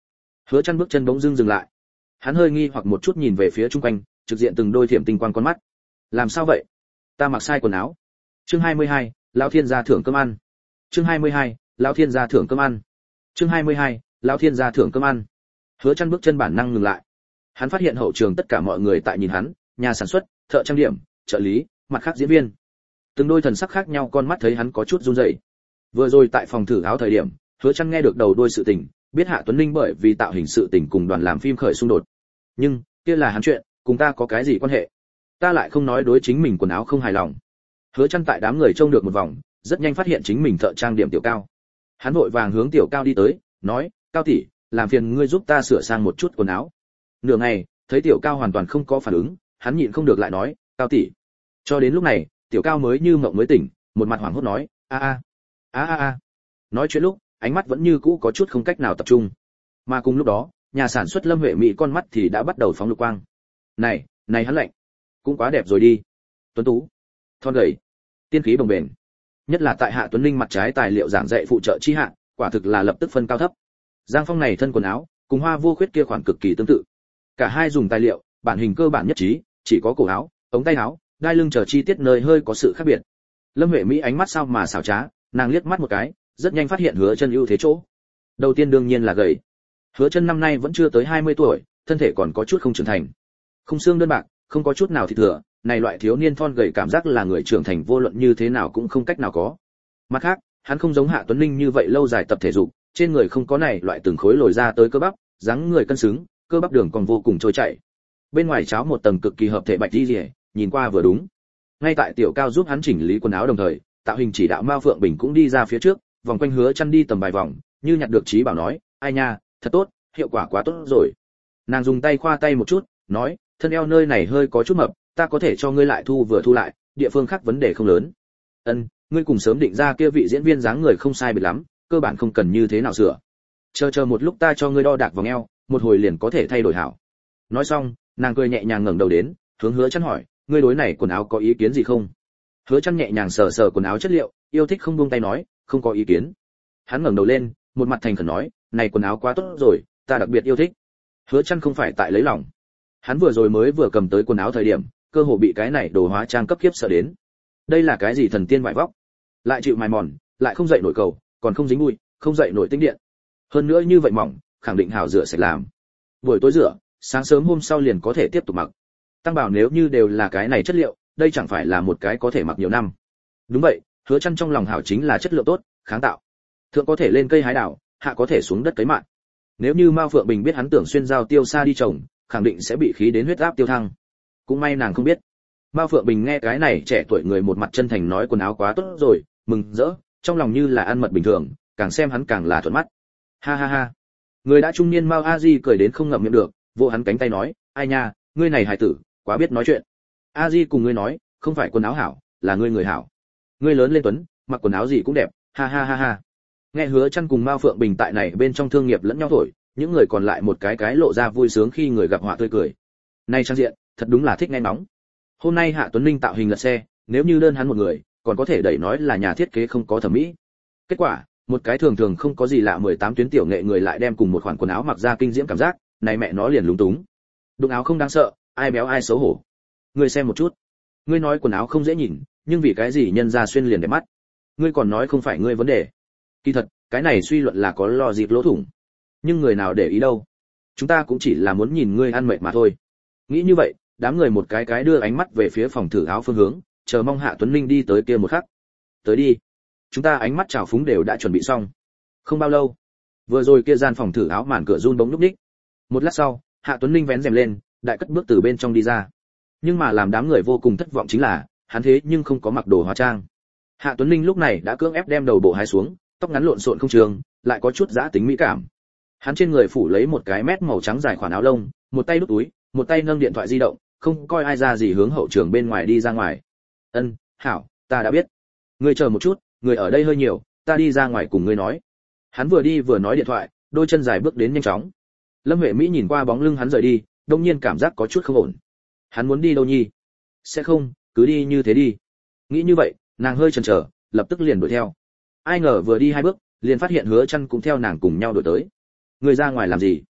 [SPEAKER 1] Hứa Chân bước chân bỗng dưng dừng lại. Hắn hơi nghi hoặc một chút nhìn về phía xung quanh, trực diện từng đôi thiểm tinh quang con mắt. Làm sao vậy? Ta mặc sai quần áo. Chương hai mươi hai, lão thiên gia thưởng cơm ăn. Chương hai mươi hai, lão thiên gia thưởng cơm ăn. Chương hai mươi hai, lão thiên gia thưởng cơm ăn. Hứa Chân bước chân bản năng ngừng lại. Hắn phát hiện hậu trường tất cả mọi người tại nhìn hắn, nhà sản xuất, thợ trang điểm, trợ lý, mặt khác diễn viên. Từng đôi thần sắc khác nhau con mắt thấy hắn có chút run rẩy. Vừa rồi tại phòng thử áo thời điểm, Hứa Chân nghe được đầu đuôi sự tình, biết Hạ Tuấn Ninh bởi vì tạo hình sự tình cùng đoàn làm phim khởi xung đột. Nhưng, kia là hắn chuyện, cùng ta có cái gì quan hệ? Ta lại không nói đối chính mình quần áo không hài lòng. Hứa Chân tại đám người trông được một vòng, rất nhanh phát hiện chính mình thợ trang điểm Tiểu Cao. Hắn vội vàng hướng Tiểu Cao đi tới, nói: "Cao tỷ, làm phiền ngươi giúp ta sửa sang một chút quần áo." Nửa ngày, thấy Tiểu Cao hoàn toàn không có phản ứng, hắn nhịn không được lại nói: "Cao tỷ." Cho đến lúc này, Tiểu Cao mới như mộng mới tỉnh, một mặt hoảng hốt nói: "A a, a a a." Nói chuyện lúc, ánh mắt vẫn như cũ có chút không cách nào tập trung. Mà cùng lúc đó, nhà sản xuất Lâm Huệ Mỹ con mắt thì đã bắt đầu phóng lục quang. "Này, này hắn lạnh, cũng quá đẹp rồi đi." Tuấn tú, thon gầy, tiên khí bồng bềnh. Nhất là tại Hạ Tuấn Ninh mặt trái tài liệu giảng dạy phụ trợ chi hạ, quả thực là lập tức phân cao thấp. Giang Phong này thân quần áo, cùng Hoa Vô Khuyết kia khoản cực kỳ tương tự. Cả hai dùng tài liệu, bản hình cơ bản nhất trí, chỉ có cổ áo, ống tay áo, đai lưng chờ chi tiết nơi hơi có sự khác biệt. Lâm Huệ Mỹ ánh mắt sao mà xảo trá, nàng liếc mắt một cái, rất nhanh phát hiện Hứa Chân ưu thế chỗ. Đầu tiên đương nhiên là gầy. Hứa Chân năm nay vẫn chưa tới hai mươi tuổi, thân thể còn có chút không trưởng thành. Không xương đơn bạc, không có chút nào thịt thừa, này loại thiếu niên thon gầy cảm giác là người trưởng thành vô luận như thế nào cũng không cách nào có. Mặt khác, hắn không giống Hạ Tuấn Ninh như vậy lâu dài tập thể dục, trên người không có này loại từng khối lồi ra tới cơ bắp, dáng người cân xứng, cơ bắp đường còn vô cùng trôi chảy. Bên ngoài cháo một tầng cực kỳ hợp thể bạch y liễu, nhìn qua vừa đúng. Ngay tại Tiểu Cao giúp hắn chỉnh lý quần áo đồng thời, tạo hình chỉ đạo Mao Phượng Bình cũng đi ra phía trước, vòng quanh Hứa Chân đi tầm vài vòng, như nhặt được trí bảo nói: "Ai nha, thật tốt, hiệu quả quá tốt rồi." Nàng dùng tay khoa tay một chút, nói: "Thân eo nơi này hơi có chút mập, ta có thể cho ngươi lại thu vừa thu lại, địa phương khác vấn đề không lớn." "Ân, ngươi cùng sớm định ra kia vị diễn viên dáng người không sai biệt lắm, cơ bản không cần như thế nào sửa. Chờ chờ một lúc ta cho ngươi đo đạc vòng eo, một hồi liền có thể thay đổi hảo." Nói xong, nàng cười nhẹ nhàng ngẩng đầu đến, hướng Hứa Chân hỏi: "Ngươi đối này quần áo có ý kiến gì không?" Hứa Chân nhẹ nhàng sờ sờ quần áo chất liệu, yêu thích không buông tay nói: "Không có ý kiến." Hắn ngẩng đầu lên, một mặt thành khẩn nói: "Này quần áo quá tốt rồi, ta đặc biệt yêu thích." Hứa Chân không phải tại lấy lòng. Hắn vừa rồi mới vừa cầm tới quần áo thời điểm, cơ hồ bị cái này đồ hóa trang cấp kiếp sợ đến. Đây là cái gì thần tiên vải vóc? Lại chịu mài mòn, lại không dậy nổi cầu, còn không dính bụi, không dậy nổi tĩnh điện. Hơn nữa như vậy mỏng, khẳng định hảo rửa sạch làm. Buổi tối rửa, sáng sớm hôm sau liền có thể tiếp tục mặc. Tăng bảo nếu như đều là cái này chất liệu, đây chẳng phải là một cái có thể mặc nhiều năm. Đúng vậy, Hứa Chân trong lòng hảo chính là chất lượng tốt, kháng tạo. Thượng có thể lên cây hái đào, hạ có thể xuống đất cấy mạn. Nếu như Mao Phượng Bình biết hắn tưởng xuyên giao tiêu xa đi trồng, khẳng định sẽ bị khí đến huyết áp tiêu thăng. Cũng may nàng không biết. Mao Phượng Bình nghe cái này trẻ tuổi người một mặt chân thành nói quần áo quá tốt rồi, mừng rỡ, trong lòng như là ăn mật bình thường, càng xem hắn càng là thuận mắt. Ha ha ha. Người đã trung niên Mao A Di cười đến không ngậm miệng được, vỗ hắn cánh tay nói: "Ai nha, ngươi này hài tử, quá biết nói chuyện. A Di cùng ngươi nói, không phải quần áo hảo, là ngươi người hảo. Ngươi lớn lên tuấn, mặc quần áo gì cũng đẹp, ha ha ha ha." Nghe Hứa Chân cùng Mao Phượng Bình tại này bên trong thương nghiệp lẫn nhau thổi, những người còn lại một cái cái lộ ra vui sướng khi người gặp họa tươi cười. Này trang diện, thật đúng là thích nghe nóng. Hôm nay Hạ Tuấn Ninh tạo hình lật xe, nếu như đơn hắn một người, còn có thể đẩy nói là nhà thiết kế không có thẩm mỹ. Kết quả, một cái thường thường không có gì lạ mười tám tuyến tiểu nghệ người lại đem cùng một khoản quần áo mặc ra kinh diễm cảm giác, này mẹ nó liền lúng túng. Đụng áo không đáng sợ, ai béo ai xấu hổ. Ngươi xem một chút. Ngươi nói quần áo không dễ nhìn, nhưng vì cái gì nhân ra xuyên liền đẹp mắt. Ngươi còn nói không phải ngươi vấn đề. Kỳ thật, cái này suy luận là có logic lỗ thủng. Nhưng người nào để ý đâu. Chúng ta cũng chỉ là muốn nhìn ngươi ăn mệt mà thôi. Nghĩ như vậy, đám người một cái cái đưa ánh mắt về phía phòng thử áo phương hướng, chờ mong Hạ Tuấn Ninh đi tới kia một khắc. Tới đi. Chúng ta ánh mắt chào phúng đều đã chuẩn bị xong. Không bao lâu, vừa rồi kia gian phòng thử áo màn cửa run bóng nhúc nhích. Một lát sau, Hạ Tuấn Ninh vén rèm lên, đại cất bước từ bên trong đi ra. Nhưng mà làm đám người vô cùng thất vọng chính là, hắn thế nhưng không có mặc đồ hóa trang. Hạ Tuấn Ninh lúc này đã cưỡng ép đem đầu bộ hai xuống, tóc ngắn lộn xộn không trường, lại có chút giã tính mỹ cảm. Hắn trên người phủ lấy một cái mét màu trắng dài khoản áo lông, một tay đút túi, một tay nâng điện thoại di động, không coi ai ra gì hướng hậu trường bên ngoài đi ra ngoài. "Ân, hảo, ta đã biết. Ngươi chờ một chút, người ở đây hơi nhiều, ta đi ra ngoài cùng ngươi nói." Hắn vừa đi vừa nói điện thoại, đôi chân dài bước đến nhanh chóng. Lâm Huệ Mỹ nhìn qua bóng lưng hắn rời đi, đột nhiên cảm giác có chút không ổn. Hắn muốn đi đâu nhi? Sẽ không, cứ đi như thế đi. Nghĩ như vậy, nàng hơi chần chờ, lập tức liền đuổi theo. Ai ngờ vừa đi hai bước, liền phát hiện Hứa Chân cũng theo nàng cùng nhau đuổi tới. Người ra ngoài làm gì?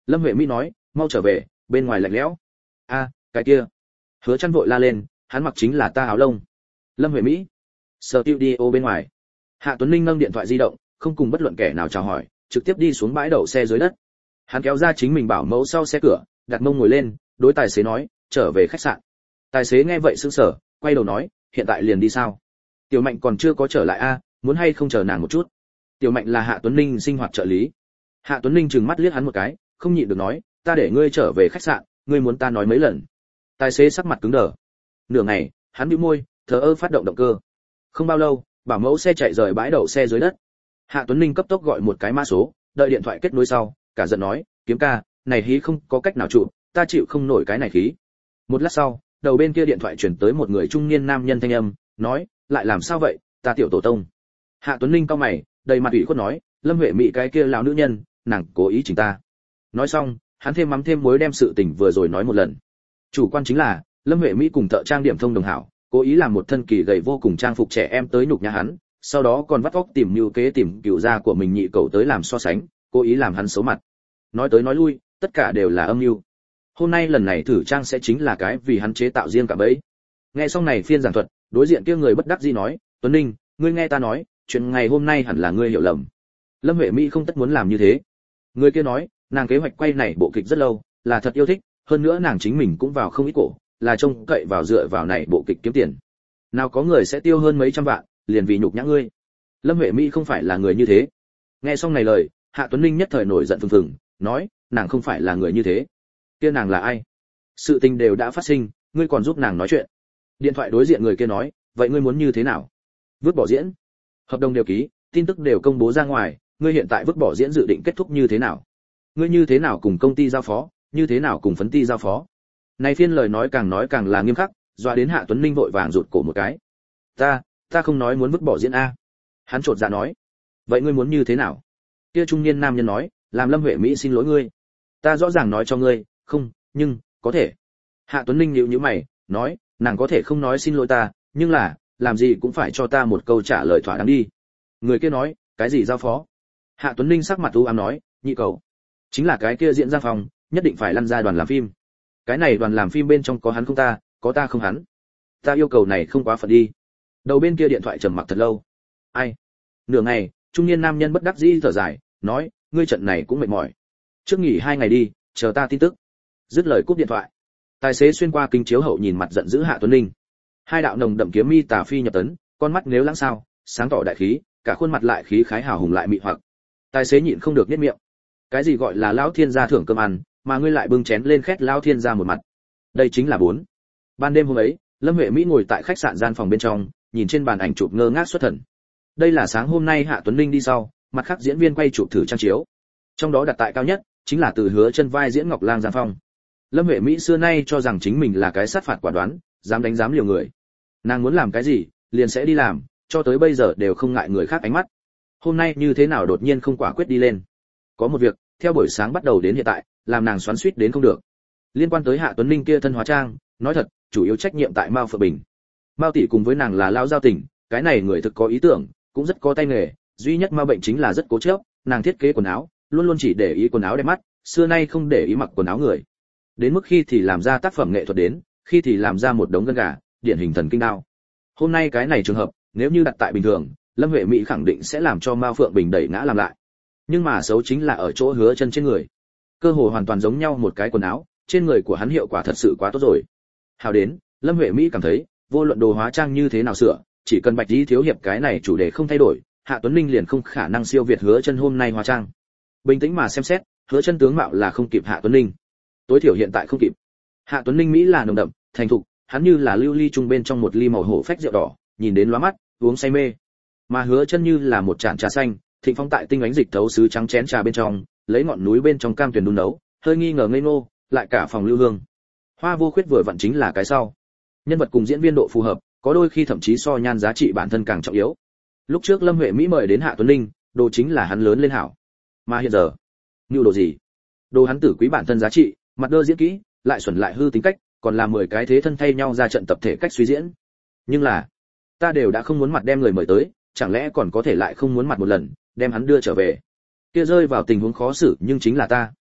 [SPEAKER 1] Lâm Huệ Mỹ nói, mau trở về, bên ngoài lạnh lẽo. A, cái kia. Hứa Chân vội la lên, hắn mặc chính là ta áo lông. Lâm Huệ Mỹ. Studio bên ngoài. Hạ Tuấn Ninh nâng điện thoại di động, không cùng bất luận kẻ nào chào hỏi, trực tiếp đi xuống bãi đậu xe dưới đất. Hắn kéo ra chính mình bảo mẫu sau xe cửa, đặt mông ngồi lên, đối tài xế nói, trở về khách sạn. Tài xế nghe vậy sững sờ, quay đầu nói, hiện tại liền đi sao? Tiểu Mạnh còn chưa có trở lại a, muốn hay không chờ nàng một chút? Tiểu Mạnh là Hạ Tuấn Ninh sinh hoạt trợ lý. Hạ Tuấn Ninh trừng mắt liếc hắn một cái, không nhịn được nói, ta để ngươi trở về khách sạn, ngươi muốn ta nói mấy lần? Tài xế sắc mặt cứng đờ. Nửa ngày, hắn bĩu môi, thờ ơ phát động động cơ. Không bao lâu, bảo mẫu xe chạy rời bãi đậu xe dưới đất. Hạ Tuấn Ninh cấp tốc gọi một cái mã số, đợi điện thoại kết nối sau, cả giận nói, Kiếm ca, này hí không có cách nào trụ, ta chịu không nổi cái này khí. Một lát sau, đầu bên kia điện thoại chuyển tới một người trung niên nam nhân thanh âm, nói, lại làm sao vậy, ta tiểu tổ tông. Hạ Tuấn Ninh cau mày, đầy mặt ủy khuất nói, Lâm Huệ Mỹ cái kia lão nữ nhân, nàng cố ý chỉnh ta. Nói xong, hắn thêm mắm thêm muối đem sự tình vừa rồi nói một lần. Chủ quan chính là, Lâm Huệ Mỹ cùng thợ trang điểm thông đồng hảo, cố ý làm một thân kỳ gầy vô cùng trang phục trẻ em tới nhục nhã hắn, sau đó còn vắt óc tìm mưu kế tìm cựu gia của mình nhị cậu tới làm so sánh, cố ý làm hắn xấu mặt. Nói tới nói lui, tất cả đều là âm mưu. Hôm nay lần này thử trang sẽ chính là cái vì hắn chế tạo riêng cả bấy. Nghe xong này phiên giảng thuật, đối diện kia người bất đắc dĩ nói, Tuấn Ninh, ngươi nghe ta nói, chuyện ngày hôm nay hẳn là ngươi hiểu lầm. Lâm Huệ Mỹ không tất muốn làm như thế. Người kia nói, nàng kế hoạch quay này bộ kịch rất lâu, là thật yêu thích, hơn nữa nàng chính mình cũng vào không ít cổ, là trông cậy vào dựa vào này bộ kịch kiếm tiền. Nào có người sẽ tiêu hơn mấy trăm vạn, liền vì nhục nhã ngươi. Lâm Huệ Mỹ không phải là người như thế. Nghe xong này lời, Hạ Tuấn Ninh nhất thời nổi giận phừng phừng, nói, nàng không phải là người như thế. Kia nàng là ai? Sự tình đều đã phát sinh, ngươi còn giúp nàng nói chuyện. Điện thoại đối diện người kia nói, vậy ngươi muốn như thế nào? Vứt bỏ diễn. Hợp đồng đều ký, tin tức đều công bố ra ngoài, ngươi hiện tại vứt bỏ diễn dự định kết thúc như thế nào? Ngươi như thế nào cùng công ty giao phó, như thế nào cùng phấn ty giao phó? Này phiên lời nói càng nói càng là nghiêm khắc, dọa đến Hạ Tuấn Ninh vội vàng rụt cổ một cái. Ta, ta không nói muốn vứt bỏ diễn a. Hắn chột dạ nói. Vậy ngươi muốn như thế nào? Kia trung niên nam nhân nói, làm Lâm Huệ Mỹ xin lỗi ngươi. Ta rõ ràng nói cho ngươi, không, nhưng có thể. Hạ Tuấn Ninh nhíu nhíu mày, nói, nàng có thể không nói xin lỗi ta, nhưng là, làm gì cũng phải cho ta một câu trả lời thỏa đáng đi. Người kia nói, cái gì giao phó? Hạ Tuấn Ninh sắc mặt u ám nói, nhị cầu, chính là cái kia diễn ra phòng, nhất định phải lăn ra đoàn làm phim. Cái này đoàn làm phim bên trong có hắn không ta, có ta không hắn. Ta yêu cầu này không quá phận đi. Đầu bên kia điện thoại trầm mặc thật lâu. Ai? Nửa ngày, trung niên nam nhân bất đắc dĩ thở dài, nói, ngươi trận này cũng mệt mỏi. Trước nghỉ hai ngày đi, chờ ta tin tức. Dứt lời cúp điện thoại. Tài xế xuyên qua kính chiếu hậu nhìn mặt giận dữ Hạ Tuấn Ninh. Hai đạo nồng đậm kiếm mi tà phi nhập tấn, con mắt nếu lãng sao, sáng tỏ đại khí, cả khuôn mặt lại khí khái hào hùng lại mị hoặc. Tài xế nhịn không được nhếch miệng. Cái gì gọi là lão thiên gia thưởng cơm ăn, mà ngươi lại bưng chén lên khét lão thiên gia một mặt. Đây chính là bốn. Ban đêm hôm ấy, Lâm Huệ Mỹ ngồi tại khách sạn gian phòng bên trong, nhìn trên bàn ảnh chụp ngơ ngác xuất thần. Đây là sáng hôm nay Hạ Tuấn Ninh đi sau, mặt khác diễn viên quay chụp thử trang chiếu. Trong đó đặt tại cao nhất, chính là từ Hứa Chân vai diễn Ngọc Lang Giang Phong. Lâm Huệ Mỹ xưa nay cho rằng chính mình là cái sát phạt quả đoán, dám đánh dám liều người. Nàng muốn làm cái gì, liền sẽ đi làm, cho tới bây giờ đều không ngại người khác ánh mắt. Hôm nay như thế nào đột nhiên không quả quyết đi lên. Có một việc, theo buổi sáng bắt đầu đến hiện tại, làm nàng xoắn xuýt đến không được. Liên quan tới Hạ Tuấn Ninh kia thân hóa trang, nói thật, chủ yếu trách nhiệm tại Mao Phượng Bình. Mao tỷ cùng với nàng là lao giao tình, cái này người thực có ý tưởng, cũng rất có tay nghề, duy nhất Mao bệnh chính là rất cố chấp, nàng thiết kế quần áo, luôn luôn chỉ để ý quần áo đẹp mắt, xưa nay không để ý mặc quần áo người. Đến mức khi thì làm ra tác phẩm nghệ thuật đến, khi thì làm ra một đống gân gà, điển hình thần kinh đao. Hôm nay cái này trường hợp, nếu như đặt tại bình thường, Lâm Huệ Mỹ khẳng định sẽ làm cho Mao Phượng Bình đẩy ngã làm lại. Nhưng mà xấu chính là ở chỗ Hứa Chân trên người. Cơ hồ hoàn toàn giống nhau một cái quần áo, trên người của hắn hiệu quả thật sự quá tốt rồi. Hào đến, Lâm Huệ Mỹ cảm thấy, vô luận đồ hóa trang như thế nào sửa, chỉ cần Bạch Lý thiếu hiệp cái này chủ đề không thay đổi, Hạ Tuấn Ninh liền không khả năng siêu việt Hứa Chân hôm nay hóa trang. Bình tĩnh mà xem xét, Hứa Chân tướng mạo là không kịp Hạ Tuấn Ninh. Tối thiểu hiện tại không kịp. Hạ Tuấn Ninh Mỹ là nồng đậm, thành thục, hắn như là lưu ly trung bên trong một ly màu hổ phách rượu đỏ, nhìn đến lóa mắt, uống say mê. Mà Hứa Chân như là một chản trà xanh, thịnh phong tại tinh ánh dịch thấu sứ trắng chén trà bên trong, lấy ngọn núi bên trong cam tuyền đun nấu, hơi nghi ngờ ngây ngô, lại cả phòng lưu hương. Hoa vô khuyết vừa vặn chính là cái sau. Nhân vật cùng diễn viên độ phù hợp, có đôi khi thậm chí so nhan giá trị bản thân càng trọng yếu. Lúc trước Lâm Huệ Mỹ mời đến Hạ Tuấn Ninh, đồ chính là hắn lớn lên hảo. Mà hiện giờ, nhu đồ gì? Đồ hắn tử quý bản thân giá trị, mặt đơ diễn kỹ, lại xuẩn lại hư tính cách, còn là mười cái thế thân thay nhau ra trận tập thể cách suy diễn. Nhưng là, ta đều đã không muốn mặt đem người mời tới, chẳng lẽ còn có thể lại không muốn mặt một lần, đem hắn đưa trở về. Kia rơi vào tình huống khó xử nhưng chính là ta.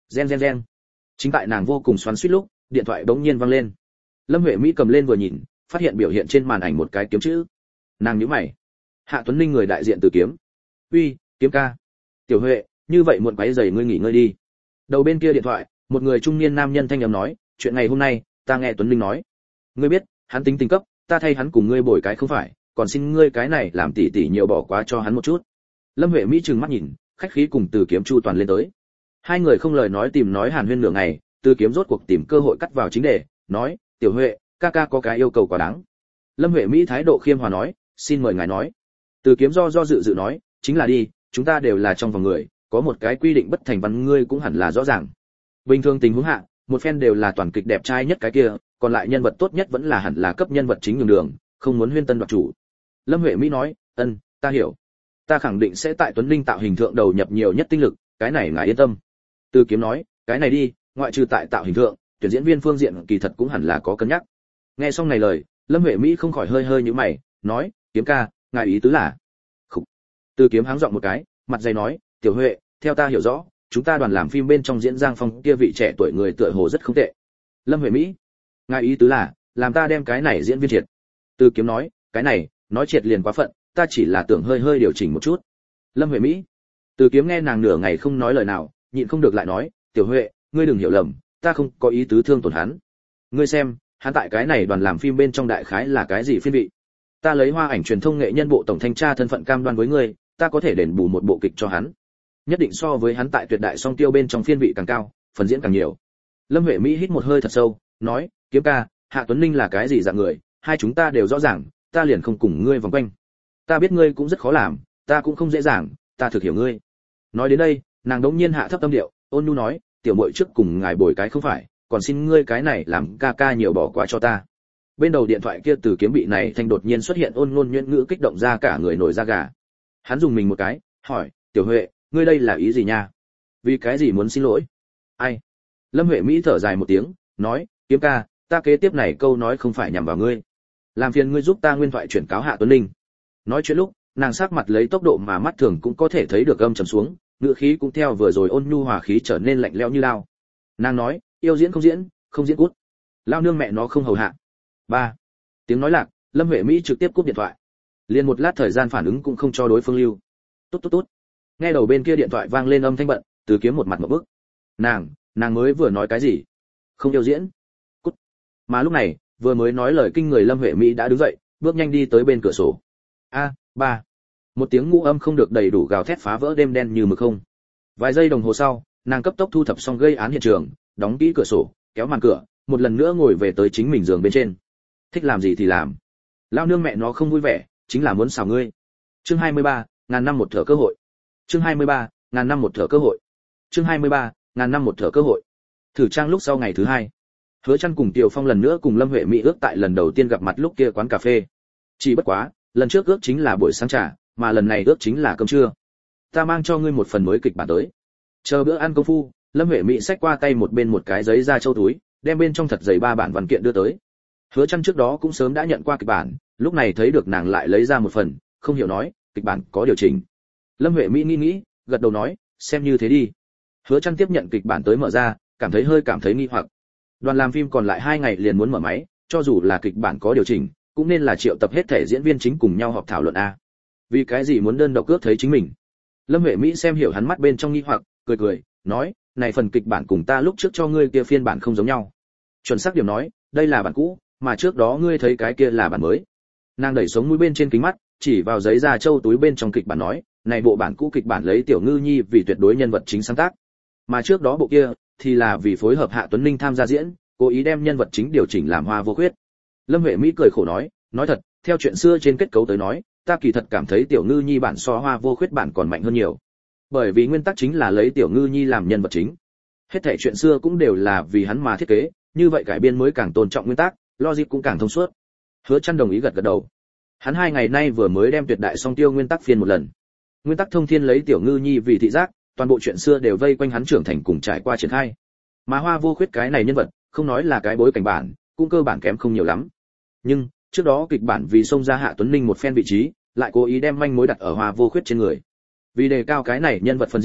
[SPEAKER 1] Gen gen gen. Chính tại nàng vô cùng xoắn xuýt lúc, điện thoại bỗng nhiên vang lên. Lâm Huệ Mỹ cầm lên vừa nhìn, phát hiện biểu hiện trên màn ảnh một cái kiếm chữ. Nàng nhíu mày. Hạ Tuấn Ninh người đại diện Từ Kiếm. "Uy, Kiếm ca." "Tiểu Huệ, như vậy muộn quấy rầy ngươi nghỉ ngơi đi." Đầu bên kia điện thoại, một người trung niên nam nhân thanh âm nói, "Chuyện ngày hôm nay, ta nghe Tuấn Ninh nói, ngươi biết, hắn tính tình cấp, ta thay hắn cùng ngươi bồi cái không phải, còn xin ngươi cái này làm tỷ tỷ nhiều bỏ quá cho hắn một chút." Lâm Huệ Mỹ trừng mắt nhìn, khách khí cùng Từ Kiếm chu toàn lên tới. Hai người không lời nói tìm nói hàn huyên nửa ngày, Từ Kiếm rốt cuộc tìm cơ hội cắt vào chính đề, nói, "Tiểu Huệ, ca ca có cái yêu cầu quá đáng." Lâm Huệ Mỹ thái độ khiêm hòa nói, "Xin mời ngài nói." Từ Kiếm do do dự dự nói, "Chính là đi, chúng ta đều là trong vòng người, có một cái quy định bất thành văn ngươi cũng hẳn là rõ ràng. Bình thường tình huống hạ, một phen đều là toàn kịch đẹp trai nhất cái kia, còn lại nhân vật tốt nhất vẫn là hẳn là cấp nhân vật chính nhường đường, không muốn huyên tân đoạt chủ." Lâm Huệ Mỹ nói, "Ân, ta hiểu. Ta khẳng định sẽ tại Tuấn Linh tạo hình thượng đầu nhập nhiều nhất tinh lực, cái này ngài yên tâm." Từ Kiếm nói, "Cái này đi, ngoại trừ tại tạo hình thượng, tuyển diễn viên phương diện kỳ thật cũng hẳn là có cân nhắc." Nghe xong này lời, Lâm Huệ Mỹ không khỏi hơi hơi nhíu mày, nói, "Kiếm ca, ngài ý tứ là?" Khục. Từ Kiếm háng giọng một cái, mặt dày nói, "Tiểu Huệ, theo ta hiểu rõ, chúng ta đoàn làm phim bên trong diễn Giang Phong kia vị trẻ tuổi người tựa hồ rất không tệ." Lâm Huệ Mỹ, "Ngài ý tứ là, làm ta đem cái này diễn viên triệt?" Từ Kiếm nói, "Cái này, nói triệt liền quá phận, ta chỉ là tưởng hơi hơi điều chỉnh một chút." Lâm Huệ Mỹ. Từ Kiếm nghe nàng nửa ngày không nói lời nào, nhịn không được lại nói, "Tiểu Huệ, ngươi đừng hiểu lầm, ta không có ý tứ thương tổn hắn. Ngươi xem, hắn tại cái này đoàn làm phim bên trong đại khái là cái gì phiên vị? Ta lấy Hoa Ảnh Truyền thông nghệ nhân bộ tổng thanh tra thân phận cam đoan với ngươi, ta có thể đền bù một bộ kịch cho hắn. Nhất định so với hắn tại Tuyệt Đại Song Tiêu bên trong phiên vị càng cao, phần diễn càng nhiều." Lâm Huệ Mỹ hít một hơi thật sâu, nói, "Kiếm ca, Hạ Tuấn Ninh là cái gì dạng người, hai chúng ta đều rõ ràng, ta liền không cùng ngươi vòng quanh. Ta biết ngươi cũng rất khó làm, ta cũng không dễ dàng, ta thực hiểu ngươi." Nói đến đây, nàng đống nhiên hạ thấp tâm điệu, ôn nhu nói, "Tiểu muội trước cùng ngài bồi cái không phải, còn xin ngươi cái này làm ca ca nhiều bỏ qua cho ta." Bên đầu điện thoại kia Từ Kiếm bị này thanh đột nhiên xuất hiện ôn ngôn nhuyễn ngữ kích động ra cả người nổi da gà. Hắn dùng mình một cái, hỏi, "Tiểu Huệ, ngươi đây là ý gì nha? Vì cái gì muốn xin lỗi?" "Ai?" Lâm Huệ Mỹ thở dài một tiếng, nói, "Kiếm ca, ta kế tiếp này câu nói không phải nhằm vào ngươi. Làm phiền ngươi giúp ta nguyên thoại chuyển cáo Hạ Tuấn Ninh." Nói chuyện lúc, nàng sắc mặt lấy tốc độ mà mắt thường cũng có thể thấy được âm trầm xuống, ngữ khí cũng theo vừa rồi ôn nhu hòa khí trở nên lạnh lẽo như lao. Nàng nói, "Yêu diễn không diễn, không diễn cút. Lao nương mẹ nó không hầu hạ." Ba. Tiếng nói lạc, Lâm Huệ Mỹ trực tiếp cúp điện thoại. Liền một lát thời gian phản ứng cũng không cho đối phương lưu. Tốt tốt tốt. Nghe đầu bên kia điện thoại vang lên âm thanh bận, Từ Kiếm một mặt ngộp bức. Nàng, nàng mới vừa nói cái gì? Không yêu diễn. Cút. Mà lúc này, vừa mới nói lời kinh người Lâm Huệ Mỹ đã đứng dậy, bước nhanh đi tới bên cửa sổ. A, ba. Một tiếng ngũ âm không được đầy đủ gào thét phá vỡ đêm đen như mực không. Vài giây đồng hồ sau, nàng cấp tốc thu thập xong gây án hiện trường, đóng kỹ cửa sổ, kéo màn cửa, một lần nữa ngồi về tới chính mình giường bên trên. Thích làm gì thì làm. Lao nương mẹ nó không vui vẻ, chính là muốn xào ngươi. Chương hai mươi ba, ngàn năm một thở cơ hội. Chương hai mươi ba, ngàn năm một thở cơ hội. Chương hai mươi ba, ngàn năm một thở cơ hội. Thử trang lúc sau ngày thứ hai, Hứa Chân cùng Tiểu Phong lần nữa cùng Lâm Huệ Mỹ ước tại lần đầu tiên gặp mặt lúc kia quán cà phê. Chỉ bất quá, lần trước ước chính là buổi sáng trà, mà lần này ước chính là cơm trưa. "Ta mang cho ngươi một phần mới kịch bản tới." Chờ bữa ăn công phu, Lâm Huệ Mỹ xách qua tay một bên một cái giấy da châu túi, đem bên trong thật dày ba bản văn kiện đưa tới. Hứa Chân trước đó cũng sớm đã nhận qua kịch bản, lúc này thấy được nàng lại lấy ra một phần, không hiểu nói, "Kịch bản có điều chỉnh." Lâm Huệ Mỹ nghĩ nghĩ, gật đầu nói, "Xem như thế đi." Hứa Chân tiếp nhận kịch bản tới mở ra, cảm thấy hơi cảm thấy nghi hoặc. Đoàn làm phim còn lại hai ngày liền muốn mở máy, cho dù là kịch bản có điều chỉnh, cũng nên là triệu tập hết thể diễn viên chính cùng nhau họp thảo luận a. Vì cái gì muốn đơn độc cướp thấy chính mình? Lâm Huệ Mỹ xem hiểu hắn mắt bên trong nghi hoặc, cười cười, nói, "Này phần kịch bản cùng ta lúc trước cho ngươi kia phiên bản không giống nhau." Chuẩn xác điểm nói, đây là bản cũ, mà trước đó ngươi thấy cái kia là bản mới. Nàng đẩy sống mũi bên trên kính mắt, chỉ vào giấy da châu túi bên trong kịch bản nói, "Này bộ bản cũ kịch bản lấy Tiểu Ngư Nhi vì tuyệt đối nhân vật chính sáng tác, mà trước đó bộ kia thì là vì phối hợp Hạ Tuấn Ninh tham gia diễn, cố ý đem nhân vật chính điều chỉnh làm Hoa Vô Khuyết." Lâm Huệ Mỹ cười khổ nói, "Nói thật, theo chuyện xưa trên kết cấu tới nói, ta kỳ thật cảm thấy Tiểu Ngư Nhi bản so Hoa Vô Khuyết bản còn mạnh hơn nhiều. Bởi vì nguyên tắc chính là lấy Tiểu Ngư Nhi làm nhân vật chính. Hết thảy chuyện xưa cũng đều là vì hắn mà thiết kế, như vậy cải biên mới càng tôn trọng nguyên tắc, logic cũng càng thông suốt." Hứa Chân đồng ý gật gật đầu. Hắn hai ngày nay vừa mới đem Tuyệt Đại Song Tiêu nguyên tắc phiên một lần. Nguyên tắc thông thiên lấy Tiểu Ngư Nhi vì thị giác, toàn bộ chuyện xưa đều vây quanh hắn trưởng thành cùng trải qua triển khai. Mà Hoa Vô Khuyết cái này nhân vật, không nói là cái bối cảnh bản, cũng cơ bản kém không nhiều lắm. Nhưng, trước đó kịch bản vì xông ra Hạ Tuấn Ninh một phen vị trí, lại cố ý đem manh mối đặt ở Hoa Vô Khuyết trên người. Vì đề cao cái này nhân vật phân diễn,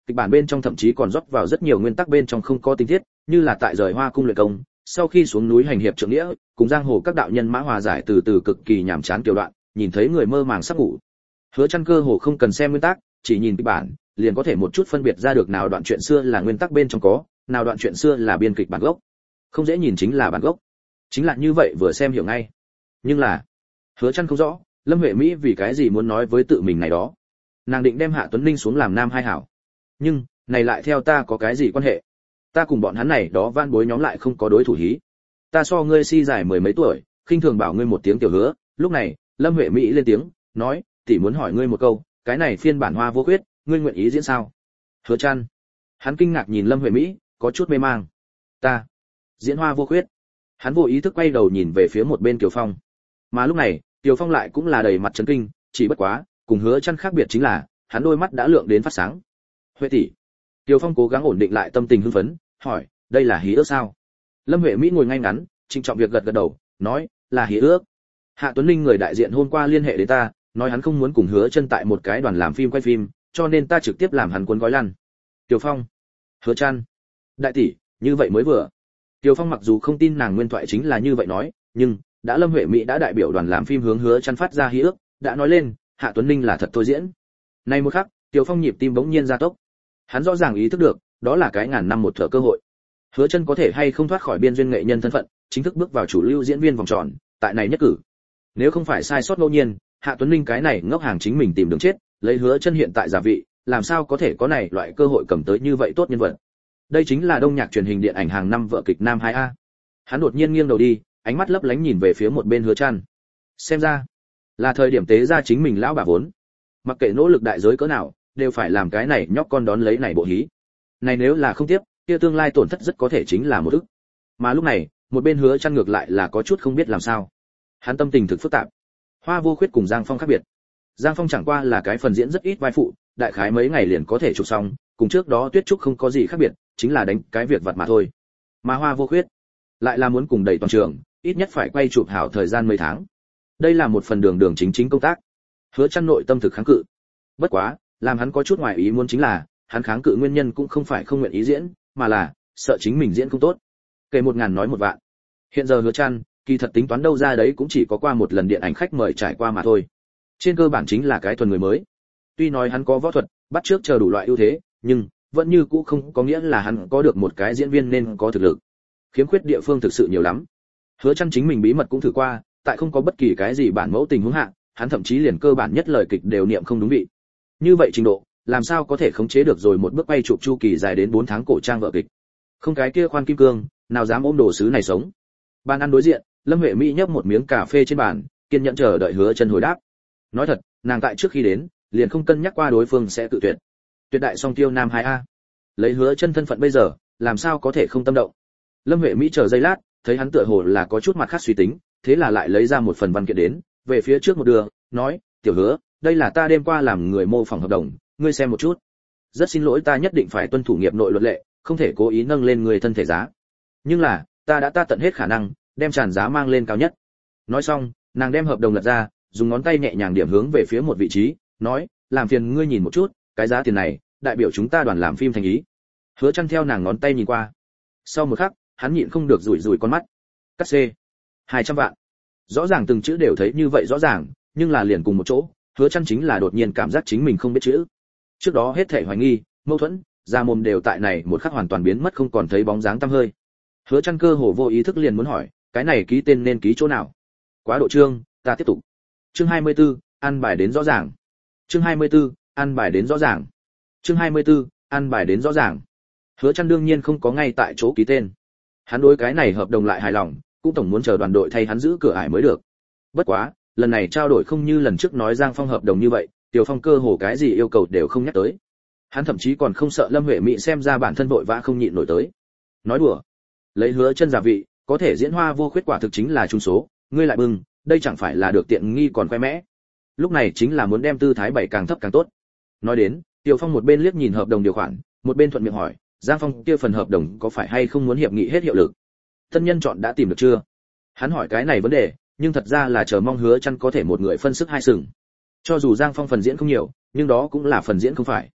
[SPEAKER 1] kịch bản bên trong thậm chí còn rót vào rất nhiều nguyên tắc bên trong không có tình tiết, như là tại rời Hoa cung luyện công, sau khi xuống núi hành hiệp trượng nghĩa, cùng giang hồ các đạo nhân mã hòa giải từ từ cực kỳ nhàm chán kiểu đoạn, nhìn thấy người mơ màng sắp ngủ. Hứa Chân cơ hồ không cần xem nguyên tắc, chỉ nhìn kịch bản, liền có thể một chút phân biệt ra được nào đoạn chuyện xưa là nguyên tắc bên trong có, nào đoạn chuyện xưa là biên kịch bản gốc. Không dễ nhìn chính là bản gốc. Chính là như vậy vừa xem hiểu ngay. Nhưng là, Hứa Chân không rõ, Lâm Huệ Mỹ vì cái gì muốn nói với tự mình này đó. Nàng định đem Hạ Tuấn Ninh xuống làm nam hai hảo. Nhưng, này lại theo ta có cái gì quan hệ? Ta cùng bọn hắn này đó van bối nhóm lại không có đối thủ hí. Ta so ngươi si dài mười mấy tuổi, khinh thường bảo ngươi một tiếng tiểu Hứa. Lúc này, Lâm Huệ Mỹ lên tiếng, nói, tỷ muốn hỏi ngươi một câu, cái này phiên bản Hoa Vô Khuyết, ngươi nguyện ý diễn sao? Hứa Chân, hắn kinh ngạc nhìn Lâm Huệ Mỹ, có chút mê mang. Ta diễn Hoa Vô Khuyết? Hắn vô ý thức quay đầu nhìn về phía một bên Kiều Phong. Mà lúc này, Kiều Phong lại cũng là đầy mặt chấn kinh, chỉ bất quá, cùng Hứa Chân khác biệt chính là, hắn đôi mắt đã lượng đến phát sáng. Huệ tỷ. Kiều Phong cố gắng ổn định lại tâm tình hưng phấn, hỏi, đây là hí ước sao? Lâm Huệ Mỹ ngồi ngay ngắn, trịnh trọng việc gật gật đầu, nói, là hí ước. Hạ Tuấn Linh người đại diện hôm qua liên hệ đến ta, nói hắn không muốn cùng Hứa Chân tại một cái đoàn làm phim quay phim, cho nên ta trực tiếp làm hắn cuốn gói lăn. Kiều Phong, Hứa Chân, đại tỷ, như vậy mới vừa. Kiều Phong mặc dù không tin nàng nguyên thoại chính là như vậy nói, nhưng đã Lâm Huệ Mỹ đã đại biểu đoàn làm phim hướng Hứa Chân phát ra hí ước, đã nói lên, Hạ Tuấn Linh là thật thôi diễn. Nay một khắc, Kiều Phong nhịp tim bỗng nhiên gia tốc. Hắn rõ ràng ý thức được, đó là cái ngàn năm một thở cơ hội. Hứa Chân có thể hay không thoát khỏi biên duyên nghệ nhân thân phận, chính thức bước vào chủ lưu diễn viên vòng tròn, tại này nhất cử. Nếu không phải sai sót ngẫu nhiên, Hạ Tuấn Linh cái này ngốc hàng chính mình tìm đường chết, lấy Hứa Chân hiện tại giả vị, làm sao có thể có này loại cơ hội cầm tới như vậy tốt nhân vật. Đây chính là đông nhạc truyền hình điện ảnh hàng năm vợ kịch nam hai a. Hắn đột nhiên nghiêng đầu đi, ánh mắt lấp lánh nhìn về phía một bên Hứa Chân. Xem ra, là thời điểm tế ra chính mình lão bà vốn. Mặc kệ nỗ lực đại giới cỡ nào, đều phải làm cái này nhóc con đón lấy này bộ hí. Này nếu là không tiếp, kia tương lai tổn thất rất có thể chính là một ức. Mà lúc này, một bên Hứa Chân ngược lại là có chút không biết làm sao. Hắn tâm tình thực phức tạp. Hoa Vô Khuyết cùng Giang Phong khác biệt. Giang Phong chẳng qua là cái phần diễn rất ít vai phụ, đại khái mấy ngày liền có thể chụp xong, cùng trước đó Tuyết Trúc không có gì khác biệt, chính là đánh cái việc vặt mà thôi. Mà Hoa Vô Khuyết lại là muốn cùng đẩy toàn trường, ít nhất phải quay chụp hảo thời gian mấy tháng. Đây là một phần đường đường chính chính công tác. Hứa Chân nội tâm thực kháng cự. Bất quá, làm hắn có chút ngoài ý muốn chính là, hắn kháng cự nguyên nhân cũng không phải không nguyện ý diễn, mà là sợ chính mình diễn không tốt. Kể một ngàn nói một vạn. Hiện giờ Hứa Chân, kỳ thật tính toán đâu ra đấy cũng chỉ có qua một lần điện ảnh khách mời trải qua mà thôi. Trên cơ bản chính là cái thuần người mới. Tuy nói hắn có võ thuật, bắt trước chờ đủ loại ưu thế, nhưng vẫn như cũ không có nghĩa là hắn có được một cái diễn viên nên có thực lực. Khiếm khuyết địa phương thực sự nhiều lắm. Hứa Chân chính mình bí mật cũng thử qua, tại không có bất kỳ cái gì bản mẫu tình huống hạ, hắn thậm chí liền cơ bản nhất lời kịch đều niệm không đúng vị. Như vậy trình độ, làm sao có thể khống chế được rồi một bước quay chụp chu kỳ dài đến bốn tháng cổ trang vở kịch. Không cái kia khoan kim cương, nào dám ôm đồ sứ này sống. Bàn ăn đối diện, Lâm Huệ Mỹ nhấp một miếng cà phê trên bàn, kiên nhẫn chờ đợi Hứa Chân hồi đáp. Nói thật, nàng tại trước khi đến, liền không cân nhắc qua đối phương sẽ tự tuyệt. Tuyệt đại song tiêu nam hai a. Lấy Hứa Chân thân phận bây giờ, làm sao có thể không tâm động. Lâm Huệ Mỹ chờ giây lát, thấy hắn tựa hồ là có chút mặt khác suy tính, thế là lại lấy ra một phần văn kiện đến, về phía trước một đường, nói, "Tiểu Hứa, đây là ta đêm qua làm người mô phỏng hợp đồng, ngươi xem một chút. Rất xin lỗi ta nhất định phải tuân thủ nghiệp nội luật lệ, không thể cố ý nâng lên người thân thể giá. Nhưng là, ta đã ta tận hết khả năng, đem tràn giá mang lên cao nhất." Nói xong, nàng đem hợp đồng lật ra, dùng ngón tay nhẹ nhàng điểm hướng về phía một vị trí, nói, "Làm phiền ngươi nhìn một chút, cái giá tiền này, đại biểu chúng ta đoàn làm phim thành ý." Hứa Chân theo nàng ngón tay nhìn qua. Sau một khắc, hắn nhịn không được rủi rủi con mắt. Cắt xê, hai trăm vạn. Rõ ràng từng chữ đều thấy như vậy rõ ràng, nhưng là liền cùng một chỗ, Hứa Chân chính là đột nhiên cảm giác chính mình không biết chữ. Trước đó hết thảy hoài nghi, mâu thuẫn, ra mồm đều tại này một khắc hoàn toàn biến mất không còn thấy bóng dáng tăm hơi. Hứa Chân cơ hồ vô ý thức liền muốn hỏi, cái này ký tên nên ký chỗ nào? Quá độ chương, ta tiếp tục. Chương hai mươi tư, ăn bài đến rõ ràng. Chương hai mươi tư, ăn bài đến rõ ràng. Chương hai mươi tư, ăn bài đến rõ ràng. Hứa Chân đương nhiên không có ngay tại chỗ ký tên. Hắn đối cái này hợp đồng lại hài lòng, cũng tổng muốn chờ đoàn đội thay hắn giữ cửa ải mới được. Bất quá, lần này trao đổi không như lần trước nói Giang Phong hợp đồng như vậy, Tiểu Phong cơ hồ cái gì yêu cầu đều không nhắc tới. Hắn thậm chí còn không sợ Lâm Huệ Mỹ xem ra bản thân vội vã không nhịn nổi tới. Nói đùa, lấy Hứa Chân giả vị, có thể diễn Hoa Vô Khuyết quả thực chính là trung số, ngươi lại bưng, đây chẳng phải là được tiện nghi còn khoe mẽ. Lúc này chính là muốn đem tư thái bảy càng thấp càng tốt. Nói đến, Tiểu Phong một bên liếc nhìn hợp đồng điều khoản, một bên thuận miệng hỏi, Giang Phong kia phần hợp đồng có phải hay không muốn hiệp nghị hết hiệu lực? Thân nhân chọn đã tìm được chưa? Hắn hỏi cái này vấn đề, nhưng thật ra là chờ mong Hứa Chân có thể một người phân sức hai sừng. Cho dù Giang Phong phần diễn không nhiều, nhưng đó cũng là phần diễn không phải.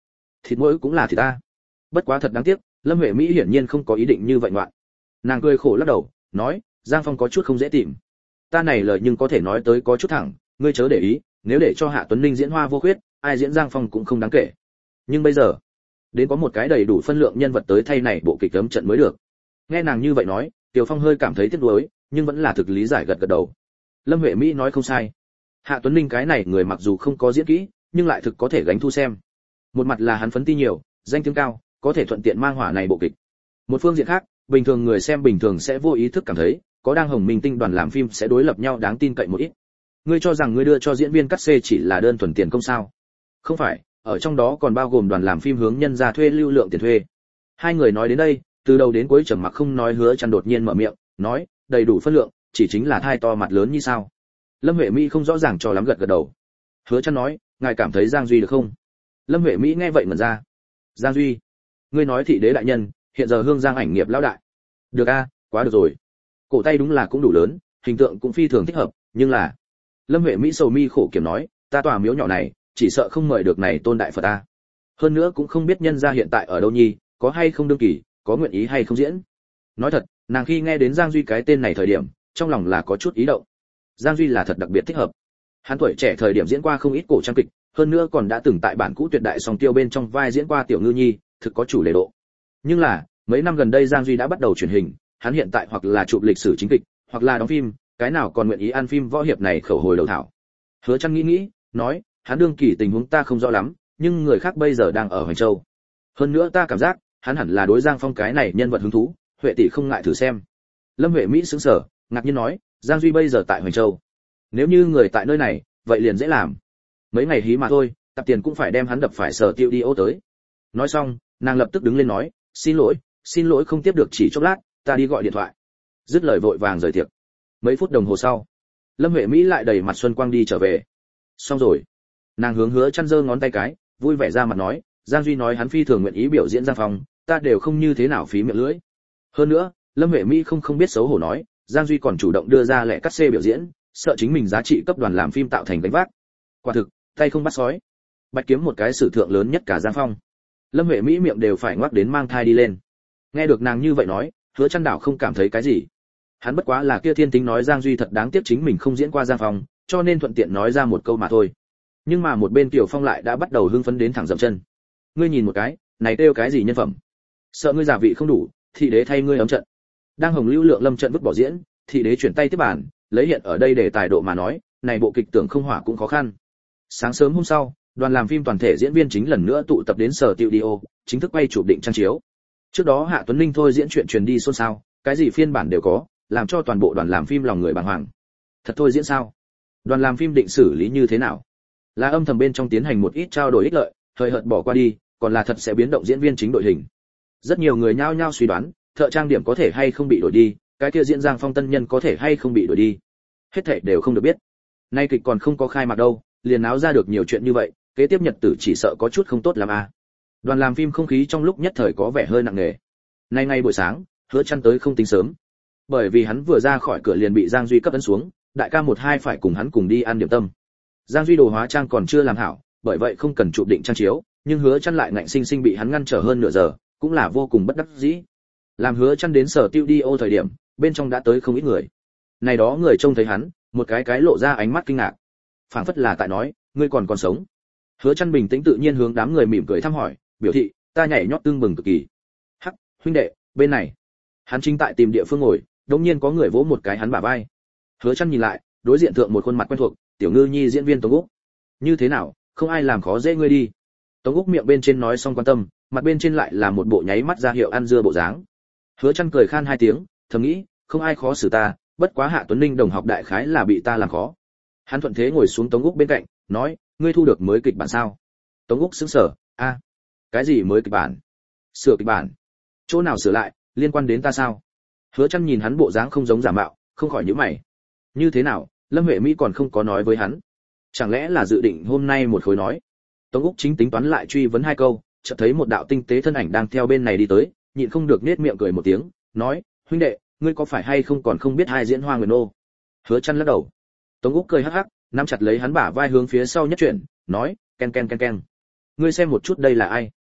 [SPEAKER 1] thịt mỗi cũng là thịt ta. Bất quá thật đáng tiếc, Lâm Huệ Mỹ hiển nhiên không có ý định như vậy ngoạn. Nàng cười khổ lắc đầu, nói, Giang Phong có chút không dễ tìm. Ta này lời nhưng có thể nói tới có chút thẳng, ngươi chớ để ý, nếu để cho Hạ Tuấn Ninh diễn Hoa Vô Khuyết, ai diễn Giang Phong cũng không đáng kể. Nhưng bây giờ, đến có một cái đầy đủ phân lượng nhân vật tới thay này bộ kịch cấm trận mới được. Nghe nàng như vậy nói, Tiểu Phong hơi cảm thấy tiếc nuối, nhưng vẫn là thực lý giải gật gật đầu. Lâm Huệ Mỹ nói không sai. Hạ Tuấn Ninh cái này người mặc dù không có diễn kỹ, nhưng lại thực có thể gánh thu xem. Một mặt là hắn phấn ti nhiều, danh tiếng cao, có thể thuận tiện mang hỏa này bộ kịch. Một phương diện khác, bình thường người xem bình thường sẽ vô ý thức cảm thấy, có đang hồng minh tinh đoàn làm phim sẽ đối lập nhau đáng tin cậy một ít. Ngươi cho rằng ngươi đưa cho diễn viên cắt xê chỉ là đơn thuần tiền công sao? Không phải, ở trong đó còn bao gồm đoàn làm phim hướng nhân ra thuê lưu lượng tiền thuê. Hai người nói đến đây, từ đầu đến cuối trầm mặc không nói. Hứa Chân đột nhiên mở miệng, nói, đầy đủ phân lượng, chỉ chính là thai to mặt lớn như sao? Lâm Huệ Mỹ không rõ ràng cho lắm gật gật đầu. Hứa Chân nói, ngài cảm thấy Giang Duy được không? Lâm Huệ Mỹ nghe vậy mẩn ra. Giang Duy? Ngươi nói thị đế đại nhân, hiện giờ hương giang ảnh nghiệp lão đại. Được a, quá được rồi. Cổ tay đúng là cũng đủ lớn, hình tượng cũng phi thường thích hợp, nhưng là Lâm Huệ Mỹ sầu mi khổ kiểm nói, ta tòa miếu nhỏ này, chỉ sợ không mời được này tôn đại Phật ta. Hơn nữa cũng không biết nhân gia hiện tại ở đâu nhi, có hay không đương kỳ, có nguyện ý hay không diễn. Nói thật, nàng khi nghe đến Giang Duy cái tên này thời điểm, trong lòng là có chút ý động. Giang Duy là thật đặc biệt thích hợp. Hắn tuổi trẻ thời điểm diễn qua không ít cổ trang kịch, hơn nữa còn đã từng tại bản cũ tuyệt đại song tiêu bên trong vai diễn qua tiểu ngư nhi, thực có chủ lệ độ. Nhưng là, mấy năm gần đây Giang Duy đã bắt đầu truyền hình, hắn hiện tại hoặc là chụp lịch sử chính kịch, hoặc là đóng phim, cái nào còn nguyện ý ăn phim võ hiệp này khẩu hồi đầu thảo. Hứa Chân nghĩ nghĩ, nói, hắn đương kỳ tình huống ta không rõ lắm, nhưng người khác bây giờ đang ở Hoành Châu. Hơn nữa ta cảm giác, hắn hẳn là đối Giang Phong cái này nhân vật hứng thú, Huệ tỷ không ngại thử xem. Lâm Huệ Mỹ sững sờ, ngạc nhiên nói, Giang Duy bây giờ tại Hoành Châu. Nếu như người tại nơi này, vậy liền dễ làm. Mấy ngày hí mà thôi, tập tiền cũng phải đem hắn đập phải sở tiêu đi ô tới. Nói xong, nàng lập tức đứng lên nói, xin lỗi, xin lỗi không tiếp được chỉ chốc lát, ta đi gọi điện thoại. Dứt lời vội vàng rời tiệc. Mấy phút đồng hồ sau, Lâm Huệ Mỹ lại đầy mặt xuân quang đi trở về. Xong rồi. Nàng hướng Hứa Chân giơ ngón tay cái, vui vẻ ra mặt nói, Giang Duy nói hắn phi thường nguyện ý biểu diễn Giang Phong, ta đều không như thế nào phí miệng lưỡi. Hơn nữa, Lâm Huệ Mỹ không không biết xấu hổ nói, Giang Duy còn chủ động đưa ra lẻ cắt xê biểu diễn, sợ chính mình giá trị cấp đoàn làm phim tạo thành gánh vác. Quả thực, tay không bắt sói. Bạch kiếm một cái sử thượng lớn nhất cả Giang Phong. Lâm Huệ Mỹ miệng đều phải ngoác đến mang thai đi lên. Nghe được nàng như vậy nói, Hứa Chân đảo không cảm thấy cái gì. Hắn bất quá là kia thiên tính nói Giang Duy thật đáng tiếc chính mình không diễn qua Giang Phong, cho nên thuận tiện nói ra một câu mà thôi. Nhưng mà một bên Tiểu Phong lại đã bắt đầu hưng phấn đến thẳng dậm chân. Ngươi nhìn một cái, này kêu cái gì nhân phẩm? Sợ ngươi giả vị không đủ, thị đế thay ngươi ấm trận. Đang hồng lưu lượng lâm trận vứt bỏ diễn, thị đế chuyển tay tiếp bàn, lấy hiện ở đây để tài độ mà nói, này bộ kịch tưởng không hỏa cũng khó khăn. Sáng sớm hôm sau, đoàn làm phim toàn thể diễn viên chính lần nữa tụ tập đến sở studio, chính thức quay chụp định trang chiếu. Trước đó Hạ Tuấn Ninh thôi diễn chuyện truyền đi xôn xao, cái gì phiên bản đều có, làm cho toàn bộ đoàn làm phim lòng người bàng hoàng. Thật thôi diễn sao? Đoàn làm phim định xử lý như thế nào? Là âm thầm bên trong tiến hành một ít trao đổi ích lợi, thời hợt bỏ qua đi, còn là thật sẽ biến động diễn viên chính đội hình. Rất nhiều người nhao nhao suy đoán, thợ trang điểm có thể hay không bị đổi đi, cái kia diễn Giang Phong tân nhân có thể hay không bị đổi đi. Hết thảy đều không được biết. Nay kịch còn không có khai mạc đâu, liền náo ra được nhiều chuyện như vậy, kế tiếp nhật tử chỉ sợ có chút không tốt lắm à. Đoàn làm phim không khí trong lúc nhất thời có vẻ hơi nặng nề. Nay ngay buổi sáng, Hứa Chân tới không tính sớm, bởi vì hắn vừa ra khỏi cửa liền bị Giang Duy cấp ấn xuống, đại ca một hai phải cùng hắn cùng đi ăn điểm tâm. Giang Duy đồ hóa trang còn chưa làm hảo, bởi vậy không cần chụp định trang chiếu, nhưng Hứa Chân lại ngạnh sinh sinh bị hắn ngăn trở hơn nửa giờ, cũng là vô cùng bất đắc dĩ. Làm Hứa Chân đến sở studio thời điểm, bên trong đã tới không ít người. Này đó người trông thấy hắn, một cái cái lộ ra ánh mắt kinh ngạc, phảng phất là tại nói, ngươi còn còn sống. Hứa Chân bình tĩnh tự nhiên hướng đám người mỉm cười thăm hỏi, biểu thị, ta nhảy nhót tương bừng cực kỳ. Hắc, huynh đệ, bên này. Hắn chính tại tìm địa phương ngồi, đột nhiên có người vỗ một cái hắn bả vai. Hứa Chân nhìn lại, đối diện thượng một khuôn mặt quen thuộc, Tiểu Ngư Nhi diễn viên Tống Úc. Như thế nào, không ai làm khó dễ ngươi đi. Tống Úc miệng bên trên nói xong quan tâm, mặt bên trên lại là một bộ nháy mắt ra hiệu ăn dưa bộ dáng. Hứa Chân cười khan hai tiếng, thầm nghĩ, không ai khó xử ta, bất quá Hạ Tuấn Ninh đồng học đại khái là bị ta làm khó. Hắn thuận thế ngồi xuống Tống Úc bên cạnh, nói, ngươi thu được mới kịch bản sao? Tống Úc sững sờ, a, cái gì mới kịch bản? Sửa kịch bản? Chỗ nào sửa lại, liên quan đến ta sao? Hứa Chân nhìn hắn bộ dáng không giống giả mạo, không khỏi nhíu mày. Như thế nào, Lâm Huệ Mỹ còn không có nói với hắn, chẳng lẽ là dự định hôm nay một khối nói? Tống Úc chính tính toán lại truy vấn hai câu, chợt thấy một đạo tinh tế thân ảnh đang theo bên này đi tới, nhịn không được nhếch miệng cười một tiếng, nói, huynh đệ, ngươi có phải hay không còn không biết hai diễn Hoa Nguyệt Nô? Hứa Chân lắc đầu. Tống Úc cười hắc hắc, nắm chặt lấy hắn bả vai hướng phía sau nhất chuyển, nói, ken ken ken ken. Ngươi xem một chút đây là ai?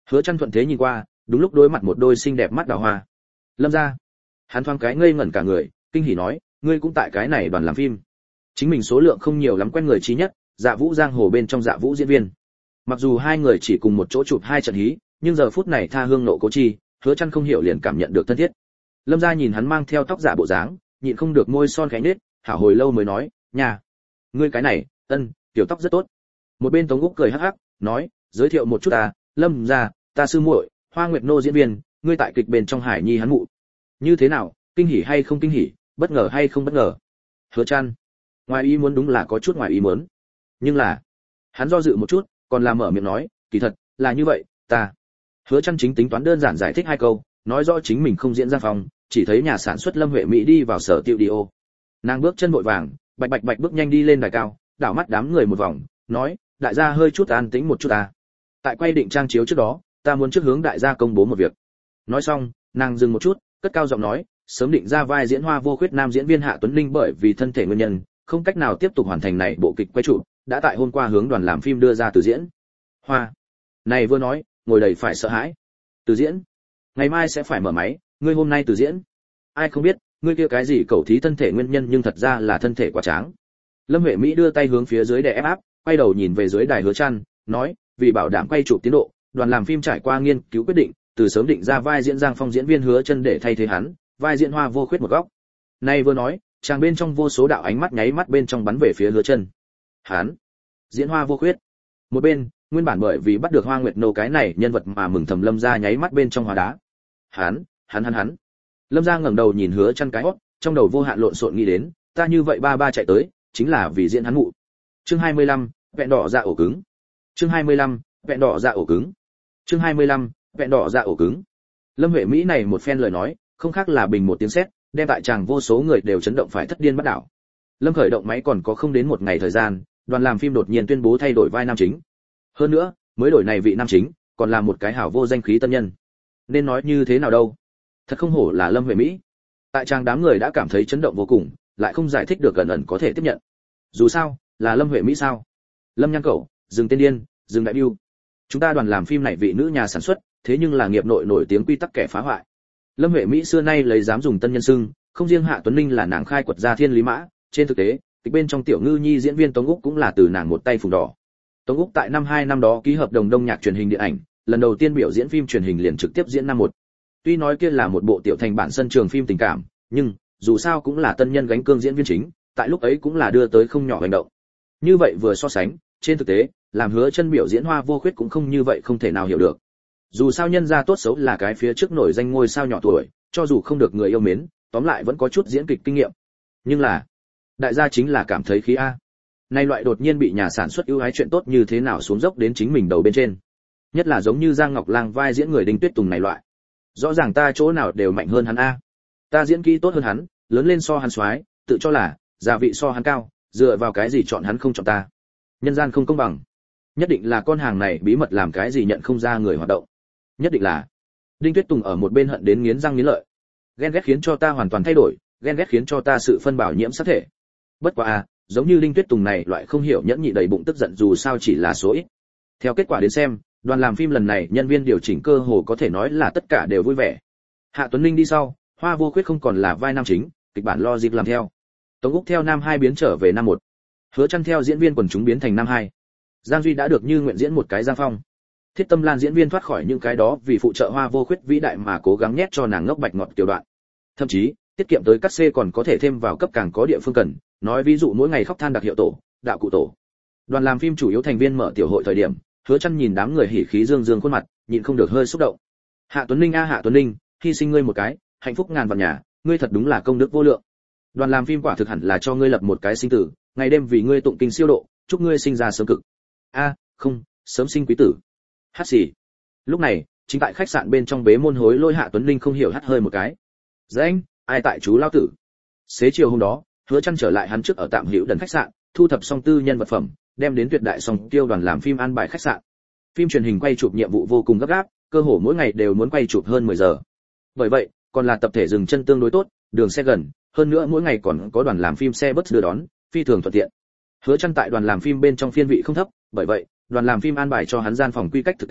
[SPEAKER 1] Hứa Chân thuận thế nhìn qua, đúng lúc đối mặt một đôi xinh đẹp mắt đào hoa. Lâm gia. Hắn thoáng cái ngây ngẩn cả người, kinh hỉ nói, ngươi cũng tại cái này đoàn làm phim. Chính mình số lượng không nhiều lắm quen người trí nhất, Dạ Vũ giang hồ bên trong Dạ Vũ diễn viên. Mặc dù hai người chỉ cùng một chỗ chụp hai trận hí, nhưng giờ phút này tha hương nộ cố chi, Hứa Chân không hiểu liền cảm nhận được thân thiết. Lâm gia nhìn hắn mang theo tóc giả bộ dáng, nhịn không được môi son khẽ nhếch, hảo hồi lâu mới nói, "Nhà, ngươi cái này, ân, tiểu tóc rất tốt." Một bên Tống Úc cười hắc hắc, nói, "Giới thiệu một chút ta, Lâm gia, ta sư muội, Hoa Nguyệt Nô diễn viên, ngươi tại kịch bên trong Hải Nhi hắn mụ. Như thế nào, kinh hỉ hay không kinh hỉ, bất ngờ hay không bất ngờ?" Hứa Chân, ngoài ý muốn đúng là có chút ngoài ý muốn. Nhưng là, hắn do dự một chút, còn là mở miệng nói, "Kỳ thật, là như vậy, ta." Hứa Chân chính tính toán đơn giản giải thích hai câu, nói rõ chính mình không diễn ra phòng, chỉ thấy nhà sản xuất Lâm Huệ Mỹ đi vào sở tiệu đi ô. Nàng bước chân vội vàng, bạch bạch bạch bước nhanh đi lên đài cao, đảo mắt đám người một vòng, nói, "Đại gia hơi chút an tĩnh một chút ta. Tại quay định trang chiếu trước đó, ta muốn trước hướng đại gia công bố một việc." Nói xong, nàng dừng một chút, cất cao giọng nói, "Sớm định ra vai diễn Hoa Vô Khuyết nam diễn viên Hạ Tuấn Linh bởi vì thân thể nguyên nhân, không cách nào tiếp tục hoàn thành này bộ kịch quay trụ, đã tại hôm qua hướng đoàn làm phim đưa ra từ diễn." Hoa. Này vừa nói, ngồi đầy phải sợ hãi. Từ diễn? Ngày mai sẽ phải mở máy, ngươi hôm nay từ diễn? Ai không biết, ngươi kia cái gì cầu thí thân thể nguyên nhân nhưng thật ra là thân thể quá tráng. Lâm Huệ Mỹ đưa tay hướng phía dưới để ép áp, quay đầu nhìn về dưới đài Hứa Chân, nói, "Vì bảo đảm quay chụp tiến độ, đoàn làm phim trải qua nghiên cứu quyết định, từ sớm định ra vai diễn Giang Phong diễn viên Hứa Chân để thay thế hắn, vai diễn Hoa Vô Khuyết một góc." Này vừa nói, chàng bên trong vô số đạo ánh mắt nháy mắt bên trong bắn về phía Hứa Chân. Hắn diễn Hoa Vô Khuyết. Một bên, nguyên bản bởi vì bắt được Hoa Nguyệt Nô cái này nhân vật mà mừng thầm Lâm gia nháy mắt bên trong hóa đá. Hắn, hắn hắn hắn. Lâm gia ngẩng đầu nhìn Hứa Chân cái hốc, trong đầu vô hạn lộn xộn nghĩ đến, ta như vậy ba ba chạy tới, chính là vì diễn hắn mụ. Chương hai mươi lăm, vẹn đỏ dạ ổ cứng. Chương hai mươi lăm, vẹn đỏ dạ ổ cứng. Chương hai mươi lăm, vẹn đỏ dạ ổ cứng. Lâm Huệ Mỹ này một phen lời nói, không khác là bình một tiếng sét, đem tại chàng vô số người đều chấn động phải thất điên bắt đảo. Lâm khởi động máy còn có không đến một ngày thời gian, đoàn làm phim đột nhiên tuyên bố thay đổi vai nam chính. Hơn nữa, mới đổi này vị nam chính, còn là một cái hảo vô danh khí tân nhân. Nên nói như thế nào đâu? Thật không hổ là Lâm Huệ Mỹ. Tại chàng đám người đã cảm thấy chấn động vô cùng, lại không giải thích được gần ẩn có thể tiếp nhận. Dù sao, là Lâm Huệ Mỹ sao? Lâm Nhan Cẩu, dừng tên điên, dừng đại biêu. Chúng ta đoàn làm phim này vị nữ nhà sản xuất, thế nhưng là nghiệp nội nổi tiếng quy tắc kẻ phá hoại. Lâm Huệ Mỹ xưa nay lấy dám dùng tân nhân xưng, không riêng Hạ Tuấn Linh là nàng khai quật ra thiên lý mã, trên thực tế, kịch bên trong tiểu ngư nhi diễn viên Tống Úc cũng là từ nàng một tay phùng đỏ. Tống Úc tại năm hai năm đó ký hợp đồng đông nhạc truyền hình điện ảnh, lần đầu tiên biểu diễn phim truyền hình liền trực tiếp diễn năm một. Tuy nói kia là một bộ tiểu thành bản sân trường phim tình cảm, nhưng dù sao cũng là tân nhân gánh cương diễn viên chính, tại lúc ấy cũng là đưa tới không nhỏ hành động. Như vậy vừa so sánh, trên thực tế, làm Hứa Chân biểu diễn Hoa Vô Khuyết cũng không như vậy không thể nào hiểu được. Dù sao nhân gia tốt xấu là cái phía trước nổi danh ngôi sao nhỏ tuổi, cho dù không được người yêu mến, tóm lại vẫn có chút diễn kịch kinh nghiệm. Nhưng là, đại gia chính là cảm thấy khí a. Nay loại đột nhiên bị nhà sản xuất ưu ái chuyện tốt như thế nào xuống dốc đến chính mình đầu bên trên. Nhất là giống như Giang Ngọc Lang vai diễn người Đinh Tuyết Tùng này loại. Rõ ràng ta chỗ nào đều mạnh hơn hắn a. Ta diễn kỹ tốt hơn hắn, lớn lên so hắn soái, tự cho là gia vị so hắn cao, dựa vào cái gì chọn hắn không chọn ta. Nhân gian không công bằng. Nhất định là con hàng này bí mật làm cái gì nhận không ra người hoạt động. Nhất định là Đinh Tuyết Tùng ở một bên hận đến nghiến răng nghiến lợi. Ghen ghét khiến cho ta hoàn toàn thay đổi, ghen ghét khiến cho ta sự phân bảo nhiễm sát thể. Bất quá a, giống như Đinh Tuyết Tùng này loại không hiểu nhẫn nhị đầy bụng tức giận dù sao chỉ là số ít. Theo kết quả đến xem, đoàn làm phim lần này nhân viên điều chỉnh cơ hồ có thể nói là tất cả đều vui vẻ. Hạ Tuấn Linh đi sau, Hoa Vô Khuyết không còn là vai nam chính, kịch bản lo dịp làm theo. Tống Úc theo nam hai biến trở về nam một. Hứa Chân theo diễn viên quần chúng biến thành nam hai. Giang Duy đã được như nguyện diễn một cái Giang Phong. Thiết Tâm Lan diễn viên thoát khỏi những cái đó vì phụ trợ Hoa Vô Khuyết vĩ đại mà cố gắng nhét cho nàng ngốc bạch ngọt tiểu đoạn. Thậm chí, tiết kiệm tới cắt xê còn có thể thêm vào cấp càng có địa phương cần, nói ví dụ mỗi ngày khóc than đặc hiệu tổ, đạo cụ tổ. Đoàn làm phim chủ yếu thành viên mở tiểu hội thời điểm, Hứa Chân nhìn đám người hỉ khí dương dương khuôn mặt, nhịn không được hơi xúc động. Hạ Tuấn Linh a Hạ Tuấn Linh, hy sinh ngươi một cái, hạnh phúc ngàn vạn nhà, ngươi thật đúng là công đức vô lượng. Đoàn làm phim quả thực hẳn là cho ngươi lập một cái sinh tử, ngày đêm vì ngươi tụng kinh siêu độ, chúc ngươi sinh ra sớm cực. A, không, sớm sinh quý tử. Hát xì. Lúc này, chính tại khách sạn bên trong bế môn hối lôi Hạ Tuấn Linh không hiểu hắt hơi một cái. Danh, ai tại chú lão tử? Xế chiều hôm đó, Hứa Chân trở lại hắn trước ở tạm hữu đần khách sạn, thu thập xong tư nhân vật phẩm, đem đến tuyệt đại song tiêu đoàn làm phim an bài khách sạn. Phim truyền hình quay chụp nhiệm vụ vô cùng gấp gáp, cơ hồ mỗi ngày đều muốn quay chụp hơn mười giờ. Bởi vậy, còn là tập thể dừng chân tương đối tốt, đường xe gần, hơn nữa mỗi ngày còn có đoàn làm phim xe bus đưa đón, phi thường thuận tiện. Hứa Chân tại đoàn làm phim bên trong phiên vị không thấp, bởi vậy, đoàn làm phim an bài cho hắn gian phòng quy cách thực cao,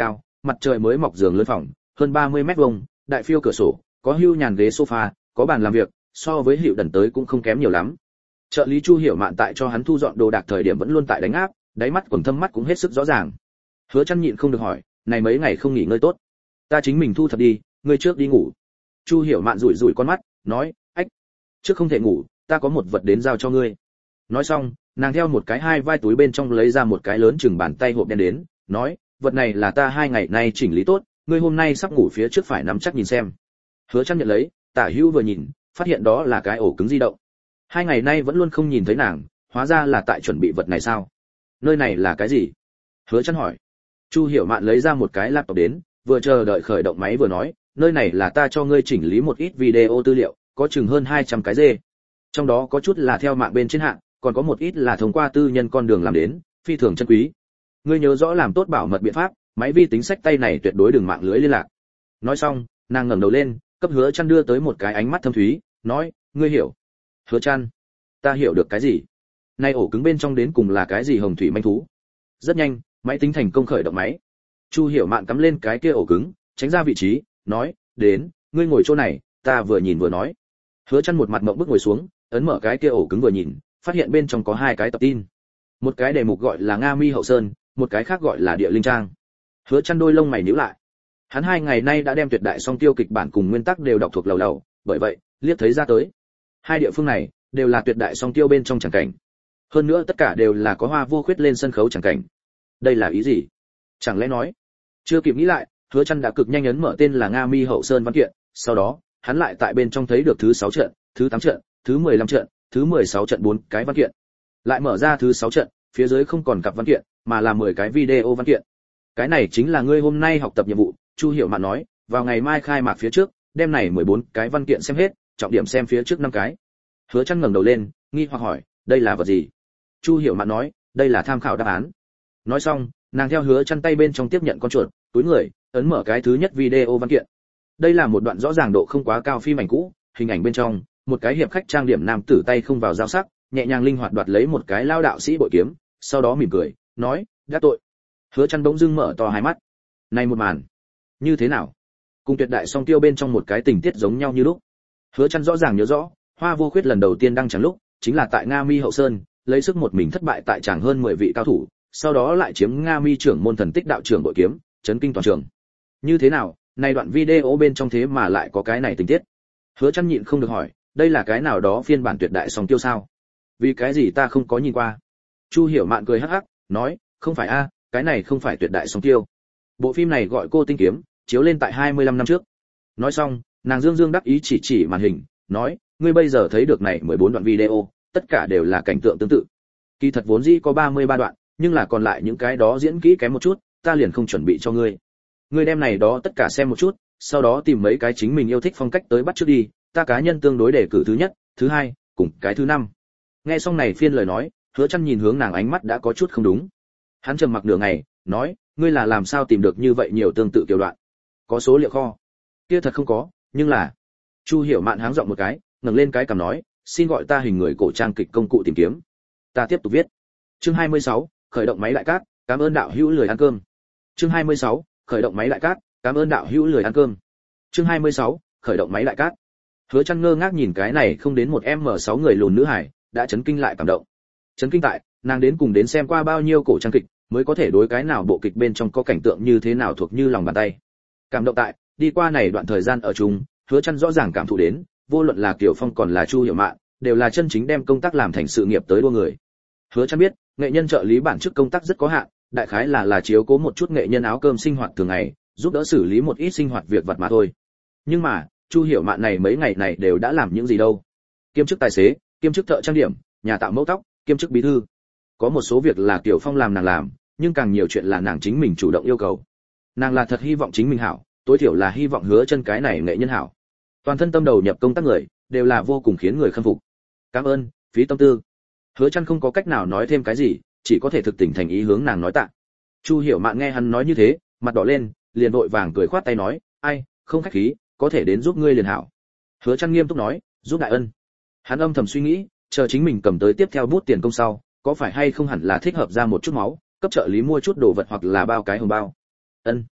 [SPEAKER 1] mặt trời mới mọc giường lớn phòng, hơn ba mươi mét vuông, đại phiêu cửa sổ, có hưu nhàn ghế sofa, có bàn làm việc, so với Hiệu Đần tới cũng không kém nhiều lắm. Trợ lý Chu Hiểu Mạn tại cho hắn thu dọn đồ đạc thời điểm vẫn luôn tại đánh áp, đáy mắt quầng thâm mắt cũng hết sức rõ ràng. Hứa Chân nhịn không được hỏi, này mấy ngày không nghỉ ngơi tốt? Ta chính mình thu thập đi, ngươi trước đi ngủ. Chu Hiểu Mạn rủi rủi con mắt, nói, ách, trước không thể ngủ, ta có một vật đến giao cho ngươi. Nói xong, nàng theo một cái hai vai túi bên trong lấy ra một cái lớn chừng bàn tay hộp đen đến, nói, vật này là ta hai ngày nay chỉnh lý tốt, ngươi hôm nay sắp ngủ phía trước phải nắm chắc nhìn xem. Hứa Chân nhận lấy, Tả Hữu vừa nhìn, phát hiện đó là cái ổ cứng di động. Hai ngày nay vẫn luôn không nhìn thấy nàng, hóa ra là tại chuẩn bị vật này sao? Nơi này là cái gì? Hứa Chân hỏi. Chu Hiểu Mạn lấy ra một cái laptop đến, vừa chờ đợi khởi động máy vừa nói, nơi này là ta cho ngươi chỉnh lý một ít video tư liệu, có chừng hơn hai trăm cái dê. Trong đó có chút là theo mạng bên trên hạng, còn có một ít là thông qua tư nhân con đường làm đến, phi thường chân quý. Ngươi nhớ rõ làm tốt bảo mật biện pháp, máy vi tính sách tay này tuyệt đối đừng mạng lưới liên lạc. Nói xong, nàng ngẩng đầu lên, cấp Hứa Chân đưa tới một cái ánh mắt thâm thúy, nói, ngươi hiểu. Hứa Chân, ta hiểu được cái gì? Nay ổ cứng bên trong đến cùng là cái gì hồng thủy manh thú? Rất nhanh, máy tính thành công khởi động máy. Chu Hiểu Mạn cắm lên cái kia ổ cứng, tránh ra vị trí, nói, đến, ngươi ngồi chỗ này, ta vừa nhìn vừa nói. Hứa Chân một mặt ngậm bức ngồi xuống, ấn mở cái kia ổ cứng vừa nhìn, phát hiện bên trong có hai cái tập tin. Một cái đề mục gọi là Nga Mi Hậu Sơn, một cái khác gọi là Địa Linh Trang. Hứa Chân đôi lông mày nhíu lại. Hắn hai ngày nay đã đem tuyệt đại song tiêu kịch bản cùng nguyên tắc đều đọc thuộc lầu lầu, bởi vậy, liếc thấy ra tới. Hai địa phương này đều là tuyệt đại song tiêu bên trong chẳng cảnh. Hơn nữa tất cả đều là có Hoa Vô Khuyết lên sân khấu chẳng cảnh. Đây là ý gì? Chẳng lẽ nói? Chưa kịp nghĩ lại, Hứa Chân đã cực nhanh ấn mở tên là Nga Mi Hậu Sơn văn kiện, sau đó, hắn lại tại bên trong thấy được thứ sáu trận, thứ tám trận, thứ mười lăm trận, thứ mười sáu trận bốn cái văn kiện. Lại mở ra thứ sáu trận, phía dưới không còn cặp văn kiện, mà là mười cái video văn kiện. Cái này chính là ngươi hôm nay học tập nhiệm vụ, Chu Hiểu Mạn nói, vào ngày mai khai mạc phía trước, đêm này mười bốn cái văn kiện xem hết, trọng điểm xem phía trước năm cái. Hứa Chân ngẩng đầu lên, nghi hoặc hỏi, đây là vật gì? Chu Hiểu Mạn nói, đây là tham khảo đáp án. Nói xong, nàng theo Hứa Chân tay bên trong tiếp nhận con chuột, túi người, ấn mở cái thứ nhất video văn kiện. Đây là một đoạn rõ ràng độ không quá cao phim ảnh cũ, hình ảnh bên trong, một cái hiệp khách trang điểm nam tử tay không vào dao sắc, nhẹ nhàng linh hoạt đoạt lấy một cái lao đạo sĩ bội kiếm, sau đó mỉm cười, nói, đã tội. Hứa Chân bỗng dưng mở to hai mắt. Này một màn, như thế nào? Cùng tuyệt đại song tiêu bên trong một cái tình tiết giống nhau như lúc. Hứa Chân rõ ràng nhớ rõ, Hoa Vô Khuyết lần đầu tiên đăng tràng lúc, chính là tại Nga Mi Hậu Sơn, lấy sức một mình thất bại tại tràng hơn mười vị cao thủ, sau đó lại chiếm Nga Mi trưởng môn thần tích đạo trưởng bội kiếm, chấn kinh toàn trường. Như thế nào, này đoạn video bên trong thế mà lại có cái này tình tiết? Hứa Chân nhịn không được hỏi, đây là cái nào đó phiên bản tuyệt đại song tiêu sao? Vì cái gì ta không có nhìn qua? Chu Hiểu Mạn cười hắc hắc, nói, không phải a, cái này không phải tuyệt đại song tiêu. Bộ phim này gọi Cô Tinh Kiếm, chiếu lên tại hai mươi lăm năm trước. Nói xong, nàng dương dương đắc ý chỉ chỉ màn hình, nói, ngươi bây giờ thấy được này mười bốn đoạn video, tất cả đều là cảnh tượng tương tự. Kỳ thật vốn dĩ có ba mươi ba đoạn, nhưng là còn lại những cái đó diễn kỹ kém một chút, ta liền không chuẩn bị cho ngươi. Ngươi đem này đó tất cả xem một chút, sau đó tìm mấy cái chính mình yêu thích phong cách tới bắt trước đi, ta cá nhân tương đối đề cử thứ nhất, thứ hai, cùng cái thứ năm. Nghe xong này phiên lời nói, Hứa Chân nhìn hướng nàng ánh mắt đã có chút không đúng. Hắn trầm mặc nửa ngày, nói, ngươi là làm sao tìm được như vậy nhiều tương tự kiểu đoạn? Có số liệu kho? Kia thật không có, nhưng là. Chu Hiểu Mạn háng giọng một cái, ngẩng lên cái cằm nói, xin gọi ta hình người cổ trang kịch công cụ tìm kiếm. Ta tiếp tục viết. Chương hai mươi sáu, khởi động máy đại cát, cảm ơn đạo hữu lười ăn cơm. Chương hai mươi sáu, khởi động máy đại cát, cảm ơn đạo hữu lười ăn cơm. Chương hai mươi sáu, khởi động máy đại cát. Hứa Chân ngơ ngác nhìn cái này không đến một em sáu người lùn nữ hải, đã chấn kinh lại cảm động. Chấn kinh tại, nàng đến cùng đến xem qua bao nhiêu cổ trang kịch, mới có thể đối cái nào bộ kịch bên trong có cảnh tượng như thế nào thuộc như lòng bàn tay. Cảm động tại, đi qua này đoạn thời gian ở chung, Hứa Chân rõ ràng cảm thụ đến, vô luận là Kiều Phong còn là Chu Hiểu Mạn, đều là chân chính đem công tác làm thành sự nghiệp tới đua người. Hứa Chân biết, nghệ nhân trợ lý bản chức công tác rất có hạn, đại khái là là chiếu cố một chút nghệ nhân áo cơm sinh hoạt thường ngày, giúp đỡ xử lý một ít sinh hoạt việc vặt mà thôi. Nhưng mà, Chu Hiểu Mạn này mấy ngày này đều đã làm những gì đâu? Kiêm chức tài xế, kiêm chức thợ trang điểm, nhà tạo mẫu tóc, kiêm chức bí thư. Có một số việc là Kiều Phong làm nàng làm, nhưng càng nhiều chuyện là nàng chính mình chủ động yêu cầu. Nàng là thật hy vọng chính mình hảo, tối thiểu là hy vọng Hứa Chân cái này nghệ nhân hảo. Toàn thân tâm đầu nhập công tác người, đều là vô cùng khiến người khâm phục. Cảm ơn, phí tâm tư. Hứa Chân không có cách nào nói thêm cái gì, chỉ có thể thực tình thành ý hướng nàng nói tạ. Chu Hiểu Mạn nghe hắn nói như thế, mặt đỏ lên, liền vội vàng cười khoát tay nói, ai, không khách khí, có thể đến giúp ngươi liền hảo. Hứa Chân nghiêm túc nói, giúp đại ân. Hắn âm thầm suy nghĩ, chờ chính mình cầm tới tiếp theo bút tiền công sau, có phải hay không hẳn là thích hợp ra một chút máu, cấp trợ lý mua chút đồ vật hoặc là bao cái hồng bao. Ân.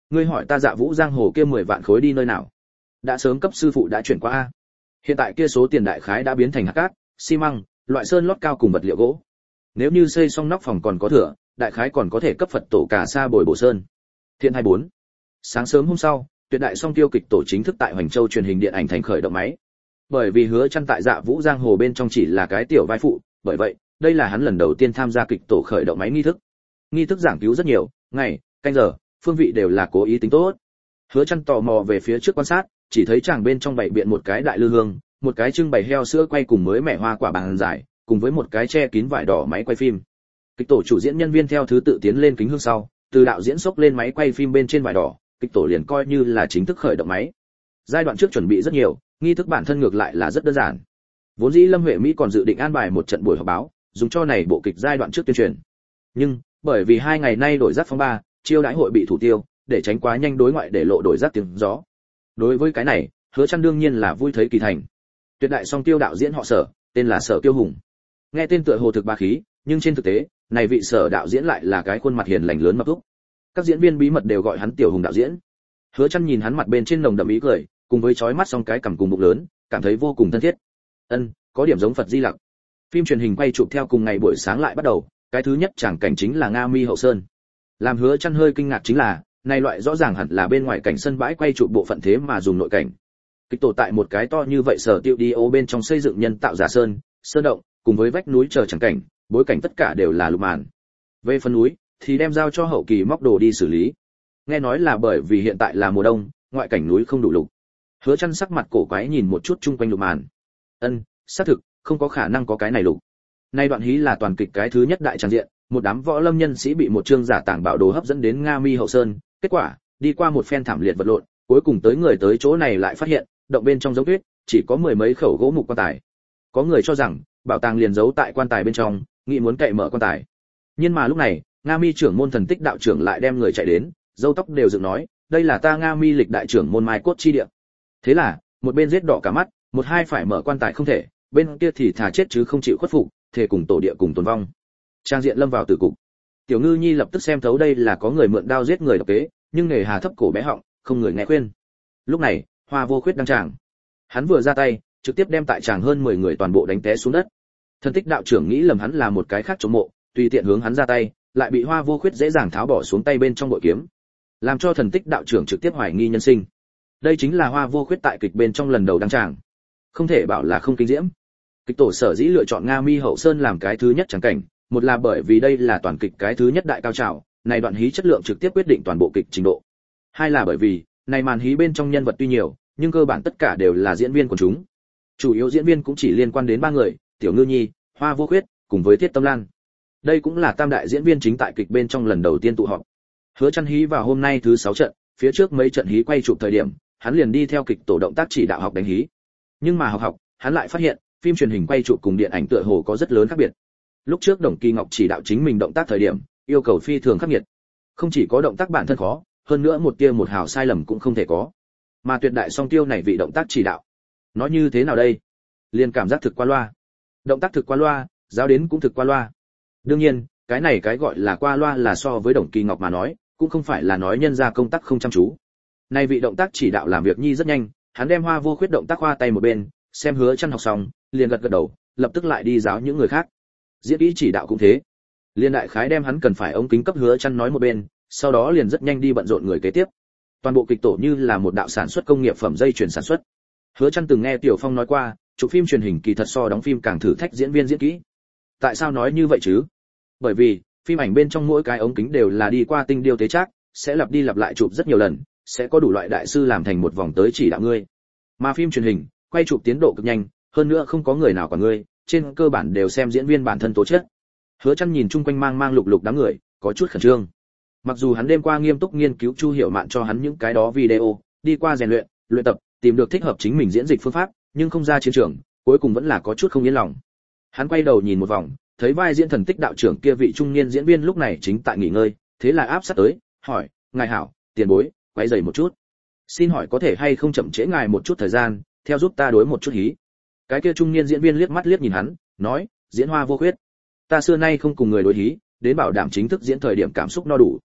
[SPEAKER 1] ngươi hỏi ta Dạ Vũ giang hồ kia mười vạn khối đi nơi nào? Đã sớm cấp sư phụ đã chuyển qua a. Hiện tại kia số tiền đại khái đã biến thành hạt cát, xi măng, loại sơn lót cao cùng vật liệu gỗ. Nếu như xây xong nóc phòng còn có thừa, đại khái còn có thể cấp Phật tổ cả sa bồi bổ sơn. Thiện hai bốn. Sáng sớm hôm sau, Tuyệt đại song tiêu kịch tổ chính thức tại Hoành Châu truyền hình điện ảnh thành khởi động máy. Bởi vì Hứa Chân tại Dạ Vũ giang hồ bên trong chỉ là cái tiểu vai phụ, bởi vậy, đây là hắn lần đầu tiên tham gia kịch tổ khởi động máy nghi thức. Nghi thức giảng cứu rất nhiều, ngày, canh giờ, phương vị đều là cố ý tính tốt. Hứa Chân tò mò về phía trước quan sát, chỉ thấy chàng bên trong bày biện một cái đại lư hương, một cái trưng bày heo sữa quay cùng mới mẻ hoa quả bàn dài, cùng với một cái che kín vải đỏ máy quay phim. Kịch tổ chủ diễn nhân viên theo thứ tự tiến lên kính hương sau, từ đạo diễn xốc lên máy quay phim bên trên vải đỏ, kịch tổ liền coi như là chính thức khởi động máy. Giai đoạn trước chuẩn bị rất nhiều, nghi thức bản thân ngược lại là rất đơn giản. Vốn dĩ Lâm Huệ Mỹ còn dự định an bài một trận buổi họp báo, dùng cho này bộ kịch giai đoạn trước tuyên truyền. Nhưng, bởi vì hai ngày nay đổi giác phong ba, chiêu đãi hội bị thủ tiêu, để tránh quá nhanh đối ngoại để lộ đổi giác tiếng gió. Đối với cái này, Hứa Chân đương nhiên là vui thấy kỳ thành. Tuyệt đại song tiêu đạo diễn họ Sở, tên là Sở Tiêu Hùng. Nghe tên tựa hồ thực ba khí, nhưng trên thực tế, này vị Sở đạo diễn lại là cái khuôn mặt hiền lành lớn mập thúc. Các diễn viên bí mật đều gọi hắn Tiểu Hùng đạo diễn. Hứa Chân nhìn hắn mặt bên trên nồng đậm ý cười, cùng với chói mắt song cái cằm cùng bụng lớn, cảm thấy vô cùng thân thiết. Ân, có điểm giống Phật Di Lặc. Phim truyền hình quay chụp theo cùng ngày buổi sáng lại bắt đầu, cái thứ nhất tràng cảnh chính là Nga Mi hậu sơn. Làm Hứa Chân hơi kinh ngạc chính là, này loại rõ ràng hẳn là bên ngoài cảnh sân bãi quay chụp bộ phận thế mà dùng nội cảnh. Kịch tổ tại một cái to như vậy sở tiêu đi ô bên trong xây dựng nhân tạo giả sơn, sơn động, cùng với vách núi chờ chẳng cảnh, bối cảnh tất cả đều là lục màn. Về phần núi thì đem giao cho hậu kỳ móc đồ đi xử lý. Nghe nói là bởi vì hiện tại là mùa đông, ngoại cảnh núi không đủ lục. Hứa Chân sắc mặt cổ quái nhìn một chút chung quanh lục màn. Ân, xác thực, không có khả năng có cái này lục. Nay đoạn hí là toàn kịch cái thứ nhất đại tràng diện, một đám võ lâm nhân sĩ bị một chương giả tàng bảo đồ hấp dẫn đến Nga Mi hậu sơn, kết quả, đi qua một phen thảm liệt vật lộn, cuối cùng tới người tới chỗ này lại phát hiện, động bên trong giống tuyết, chỉ có mười mấy khẩu gỗ mục quan tài. Có người cho rằng, bảo tàng liền giấu tại quan tài bên trong, nghĩ muốn cậy mở quan tài. Nhưng mà lúc này, Nga Mi trưởng môn Thần Tích đạo trưởng lại đem người chạy đến, râu tóc đều dựng nói, đây là ta Nga Mi lịch đại trưởng môn mai cốt chi địa. Thế là, một bên giết đỏ cả mắt, một hai phải mở quan tài không thể, bên kia thì thà chết chứ không chịu khuất phục, thề cùng tổ địa cùng tồn vong. Trang diện lâm vào tử cục. Tiểu Ngư Nhi lập tức xem thấu đây là có người mượn đao giết người độc kế, nhưng nghề hà thấp cổ bé họng, không người nghe khuyên. Lúc này, Hoa Vô Khuyết đang tràng. Hắn vừa ra tay, trực tiếp đem tại tràng hơn mười người toàn bộ đánh té xuống đất. Thần Tích đạo trưởng nghĩ lầm hắn là một cái khác chống mộ, tùy tiện hướng hắn ra tay, lại bị Hoa Vô Khuyết dễ dàng tháo bỏ xuống tay bên trong bội kiếm, làm cho Thần Tích đạo trưởng trực tiếp hoài nghi nhân sinh. Đây chính là Hoa Vô Khuyết tại kịch bên trong lần đầu đăng tràng, không thể bảo là không kinh diễm. Kịch tổ sở dĩ lựa chọn Nga Mi hậu sơn làm cái thứ nhất tràng cảnh, một là bởi vì đây là toàn kịch cái thứ nhất đại cao trào, này đoạn hí chất lượng trực tiếp quyết định toàn bộ kịch trình độ. Hai là bởi vì, này màn hí bên trong nhân vật tuy nhiều, nhưng cơ bản tất cả đều là diễn viên của chúng. Chủ yếu diễn viên cũng chỉ liên quan đến ba người, Tiểu Ngư Nhi, Hoa Vô Khuyết, cùng với Tiết Tâm Lan. Đây cũng là tam đại diễn viên chính tại kịch bên trong lần đầu tiên tụ họp. Hứa Chân hí vào hôm nay thứ sáu trận, phía trước mấy trận hí quay chụp thời điểm, hắn liền đi theo kịch tổ động tác chỉ đạo học đánh hí. Nhưng mà học học, hắn lại phát hiện, phim truyền hình quay chụp cùng điện ảnh tựa hồ có rất lớn khác biệt. Lúc trước Đồng Kỳ Ngọc chỉ đạo chính mình động tác thời điểm, yêu cầu phi thường khắc nghiệt. Không chỉ có động tác bản thân khó, hơn nữa một tia một hào sai lầm cũng không thể có. Mà Tuyệt đại song tiêu này vị động tác chỉ đạo, nói như thế nào đây? Liền cảm giác thực qua loa. Động tác thực qua loa, giáo đến cũng thực qua loa. Đương nhiên, cái này cái gọi là qua loa là so với Đồng Kỳ Ngọc mà nói, cũng không phải là nói nhân ra công tác không chăm chú. Này vị động tác chỉ đạo làm việc nhi rất nhanh, hắn đem Hoa Vô Khuyết động tác khoa tay một bên, xem Hứa Chân học xong, liền gật gật đầu, lập tức lại đi giáo những người khác. Diễn kỹ chỉ đạo cũng thế. Liên đại khái đem hắn cần phải ống kính cấp Hứa Chân nói một bên, sau đó liền rất nhanh đi bận rộn người kế tiếp. Toàn bộ kịch tổ như là một đạo sản xuất công nghiệp phẩm dây chuyển sản xuất. Hứa Chân từng nghe Tiểu Phong nói qua, chụp phim truyền hình kỳ thật so đóng phim càng thử thách diễn viên diễn kỹ. Tại sao nói như vậy chứ? Bởi vì, phim ảnh bên trong mỗi cái ống kính đều là đi qua tinh điêu tế trác, sẽ lặp đi lặp lại chụp rất nhiều lần, sẽ có đủ loại đại sư làm thành một vòng tới chỉ đạo ngươi. Mà phim truyền hình, quay chụp tiến độ cực nhanh, hơn nữa không có người nào quản ngươi, trên cơ bản đều xem diễn viên bản thân tố chất. Hứa Chân nhìn chung quanh mang mang lục lục đám người, có chút khẩn trương. Mặc dù hắn đêm qua nghiêm túc nghiên cứu Chu Hiểu Mạn cho hắn những cái đó video, đi qua rèn luyện, luyện tập, tìm được thích hợp chính mình diễn dịch phương pháp, nhưng không ra chiến trường, cuối cùng vẫn là có chút không yên lòng. Hắn quay đầu nhìn một vòng, thấy vai diễn Thần Tích đạo trưởng kia vị trung niên diễn viên lúc này chính tại nghỉ ngơi, thế là áp sát tới, hỏi: "Ngài hảo, tiền bối, quấy rầy một chút. Xin hỏi có thể hay không chậm trễ ngài một chút thời gian, theo giúp ta đối một chút hí." Cái kia trung niên diễn viên liếc mắt liếc nhìn hắn, nói: "Diễn Hoa Vô Khuyết, ta xưa nay không cùng người đối hí, đến bảo đảm chính thức diễn thời điểm cảm xúc no đủ."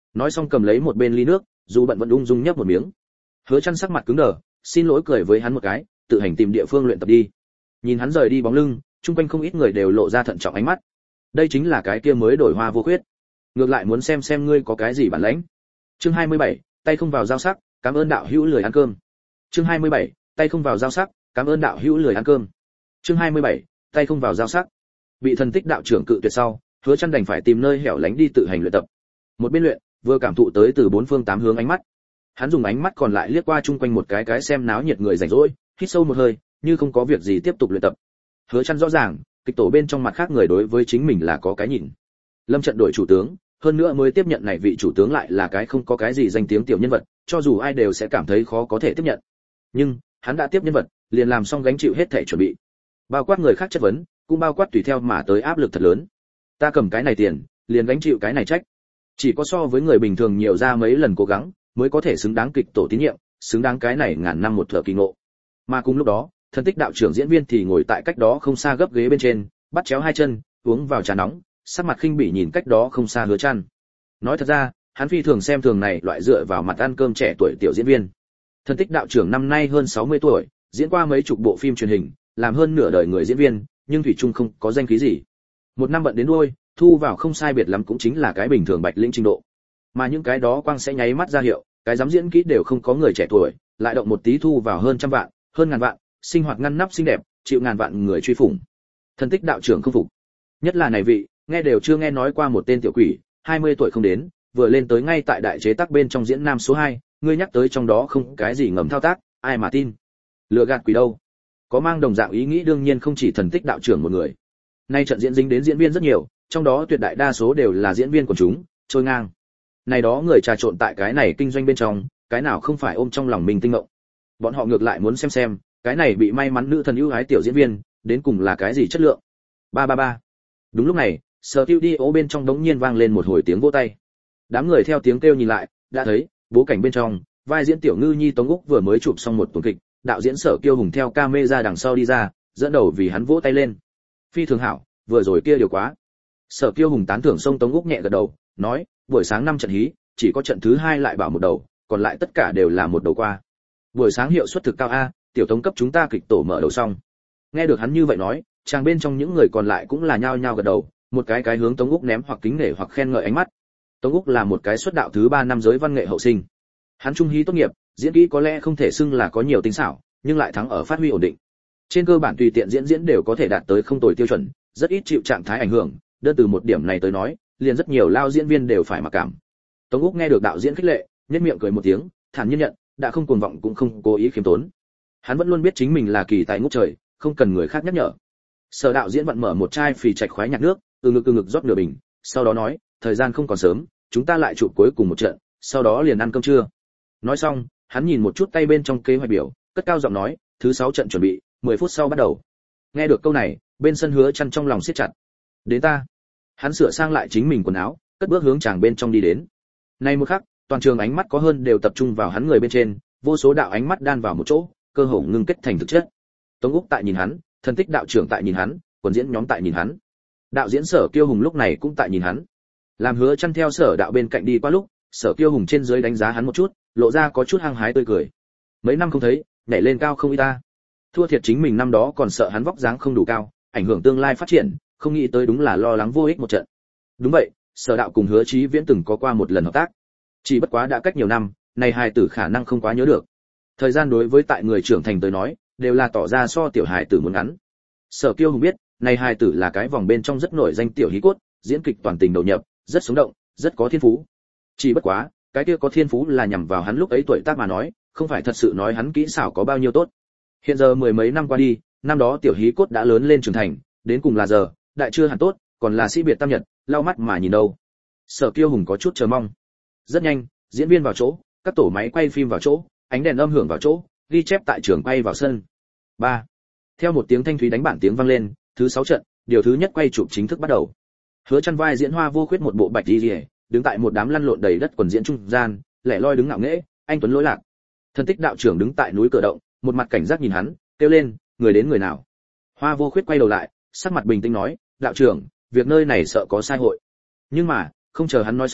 [SPEAKER 1] Nói xong cầm lấy một bên ly nước, dù bận vẫn ung dung nhấp một miếng. Hứa Chân sắc mặt cứng đờ, xin lỗi cười với hắn một cái, tự hành tìm địa phương luyện tập đi. Nhìn hắn rời đi bóng lưng, chung quanh không ít người đều lộ ra thận trọng ánh mắt. Đây chính là cái kia mới đổi Hoa Vô Khuyết. Ngược lại muốn xem xem ngươi có cái gì bản lĩnh. Chương hai mươi bảy, tay không vào dao sắc, cảm ơn đạo hữu lười ăn cơm. Chương hai mươi bảy, tay không vào dao sắc, cảm ơn đạo hữu lười ăn cơm. Chương hai mươi bảy, tay không vào dao sắc. Bị thần tích đạo trưởng cự tuyệt sau, Hứa Chân đành phải tìm nơi hẻo lánh đi tự hành luyện tập. Một bên luyện, vừa cảm thụ tới từ bốn phương tám hướng ánh mắt. Hắn dùng ánh mắt còn lại liếc qua chung quanh một cái cái xem náo nhiệt người rảnh rỗi, hít sâu một hơi, như không có việc gì tiếp tục luyện tập. Hứa Chân rõ ràng, kịch tổ bên trong mặt khác người đối với chính mình là có cái nhìn. Lâm trận đổi chủ tướng, hơn nữa mới tiếp nhận này vị chủ tướng lại là cái không có cái gì danh tiếng tiểu nhân vật, cho dù ai đều sẽ cảm thấy khó có thể tiếp nhận. Nhưng, hắn đã tiếp nhân vật, liền làm xong gánh chịu hết thảy chuẩn bị. Bao quát người khác chất vấn, cũng bao quát tùy theo mà tới áp lực thật lớn. Ta cầm cái này tiền, liền gánh chịu cái này trách. Chỉ có so với người bình thường nhiều ra mấy lần cố gắng, mới có thể xứng đáng kịch tổ tín nhiệm, xứng đáng cái này ngàn năm một thợ kỳ ngộ. Mà cùng lúc đó, thần tích đạo trưởng diễn viên thì ngồi tại cách đó không xa gấp ghế bên trên, bắt chéo hai chân, uống vào trà nóng, sắc mặt khinh bỉ nhìn cách đó không xa Hứa Chân. Nói thật ra, hắn phi thường xem thường này loại dựa vào mặt ăn cơm trẻ tuổi tiểu diễn viên. Thần tích đạo trưởng năm nay hơn sáu mươi tuổi, diễn qua mấy chục bộ phim truyền hình, làm hơn nửa đời người diễn viên, nhưng thủy chung không có danh khí gì. Một năm bận đến đuôi, thu vào không sai biệt lắm cũng chính là cái bình thường bạch lĩnh trình độ. Mà những cái đó quang sẽ nháy mắt ra hiệu, cái dám diễn kỹ đều không có người trẻ tuổi, lại động một tí thu vào hơn trăm vạn, hơn ngàn vạn, sinh hoạt ngăn nắp xinh đẹp, chịu ngàn vạn người truy phủng. Thần tích đạo trưởng không phục. Nhất là này vị, nghe đều chưa nghe nói qua một tên tiểu quỷ, hai mươi tuổi không đến, vừa lên tới ngay tại đại chế tác bên trong diễn nam số hai, ngươi nhắc tới trong đó không cái gì ngầm thao tác, ai mà tin. Lừa gạt quỷ đâu. Có mang đồng dạng ý nghĩ đương nhiên không chỉ thần tích đạo trưởng một người. Nay trận diễn dính đến diễn viên rất nhiều, trong đó tuyệt đại đa số đều là diễn viên của chúng, trôi ngang. Này đó người trà trộn tại cái này kinh doanh bên trong, cái nào không phải ôm trong lòng mình tinh ngộng. Bọn họ ngược lại muốn xem xem, cái này bị may mắn nữ thần ưu ái tiểu diễn viên, đến cùng là cái gì chất lượng. Ba ba ba. Đúng lúc này, studio bên trong đống nhiên vang lên một hồi tiếng vỗ tay. Đám người theo tiếng kêu nhìn lại, đã thấy, bố cảnh bên trong, vai diễn tiểu ngư nhi Tống Úc vừa mới chụp xong một tuần kịch, đạo diễn Sở Kiêu Hùng theo camera đằng sau đi ra, dẫn đầu vì hắn vỗ tay lên. Phi thường hảo, vừa rồi kia điều quá. Sở Kiêu Hùng tán thưởng xông Tống Úc nhẹ gật đầu, nói, buổi sáng năm trận hí, chỉ có trận thứ hai lại bảo một đầu, còn lại tất cả đều là một đầu qua. Buổi sáng hiệu suất thực cao a, tiểu Tống cấp chúng ta kịch tổ mở đầu xong. Nghe được hắn như vậy nói, chàng bên trong những người còn lại cũng là nhao nhao gật đầu, một cái cái hướng Tống Úc ném hoặc kính nể hoặc khen ngợi ánh mắt. Tống Úc là một cái xuất đạo thứ ba năm giới văn nghệ hậu sinh. Hắn trung hí tốt nghiệp, diễn kỹ có lẽ không thể xưng là có nhiều tinh xảo, nhưng lại thắng ở phát huy ổn định. Trên cơ bản tùy tiện diễn diễn đều có thể đạt tới không tồi tiêu chuẩn, rất ít chịu trạng thái ảnh hưởng, đơn từ một điểm này tới nói, liền rất nhiều lao diễn viên đều phải mặc cảm. Tống Úc nghe được đạo diễn khích lệ, nhếch miệng cười một tiếng, thản nhiên nhận, đã không cuồng vọng cũng không cố ý khiêm tốn. Hắn vẫn luôn biết chính mình là kỳ tài ngút trời, không cần người khác nhắc nhở. Sở đạo diễn vặn mở một chai phì trạch khoái nhạt nước, từ ngực từ ngực rót nửa bình, sau đó nói, thời gian không còn sớm, chúng ta lại chụp cuối cùng một trận, sau đó liền ăn cơm trưa. Nói xong, hắn nhìn một chút tay bên trong kế hoạch biểu, cất cao giọng nói, thứ sáu trận chuẩn bị, mười phút sau bắt đầu. Nghe được câu này, bên sân Hứa Chân trong lòng siết chặt. Đến ta. Hắn sửa sang lại chính mình quần áo, cất bước hướng chàng bên trong đi đến. Nay một khắc, toàn trường ánh mắt có hơn đều tập trung vào hắn người bên trên, vô số đạo ánh mắt đan vào một chỗ, cơ hồ ngưng kết thành thực chất. Tống Úc tại nhìn hắn, thần tích đạo trưởng tại nhìn hắn, quần diễn nhóm tại nhìn hắn. Đạo diễn Sở Kiêu Hùng lúc này cũng tại nhìn hắn. Làm Hứa Chân theo Sở đạo bên cạnh đi qua lúc, Sở Kiêu Hùng trên dưới đánh giá hắn một chút, lộ ra có chút hăng hái tươi cười. Mấy năm không thấy, nhảy lên cao không ít ta. Thua thiệt chính mình năm đó còn sợ hắn vóc dáng không đủ cao, ảnh hưởng tương lai phát triển, không nghĩ tới đúng là lo lắng vô ích một trận. Đúng vậy, Sở đạo cùng Hứa Chí Viễn từng có qua một lần hợp tác. Chỉ bất quá đã cách nhiều năm, này hài tử khả năng không quá nhớ được. Thời gian đối với tại người trưởng thành tới nói, đều là tỏ ra so tiểu hài tử muốn ngắn. Sở Kiêu Hùng biết, này hài tử là cái vòng bên trong rất nổi danh tiểu hí cốt, diễn kịch toàn tình đầu nhập, rất sống động, rất có thiên phú. Chỉ bất quá, cái kia có thiên phú là nhằm vào hắn lúc ấy tuổi tác mà nói, không phải thật sự nói hắn kỹ xảo có bao nhiêu tốt. Hiện giờ mười mấy năm qua đi, năm đó tiểu hí cốt đã lớn lên trưởng thành, đến cùng là giờ, đại chưa hẳn tốt, còn là sĩ biệt tam nhật, lau mắt mà nhìn đâu. Sở Kiêu Hùng có chút chờ mong. Rất nhanh, diễn viên vào chỗ, các tổ máy quay phim vào chỗ, ánh đèn âm hưởng vào chỗ, ghi chép tại trường quay vào sân. ba. Theo một tiếng thanh thúy đánh bản tiếng vang lên, thứ sáu trận, điều thứ nhất quay chụp chính thức bắt đầu. Hứa Chân vai diễn Hoa Vô Khuyết một bộ bạch y liễu, đứng tại một đám lăn lộn đầy đất quần diễn trung gian, lẻ loi đứng ngạo nghễ, anh tuấn lỗi lạc. Thần tích đạo trưởng đứng tại núi cửa động, một mặt cảnh giác nhìn hắn, kêu lên, người đến người nào. Hoa Vô Khuyết quay đầu lại, sắc mặt bình tĩnh nói, đạo trưởng, việc nơi này sợ có sai hội. Nhưng mà, không chờ hắn nói xong,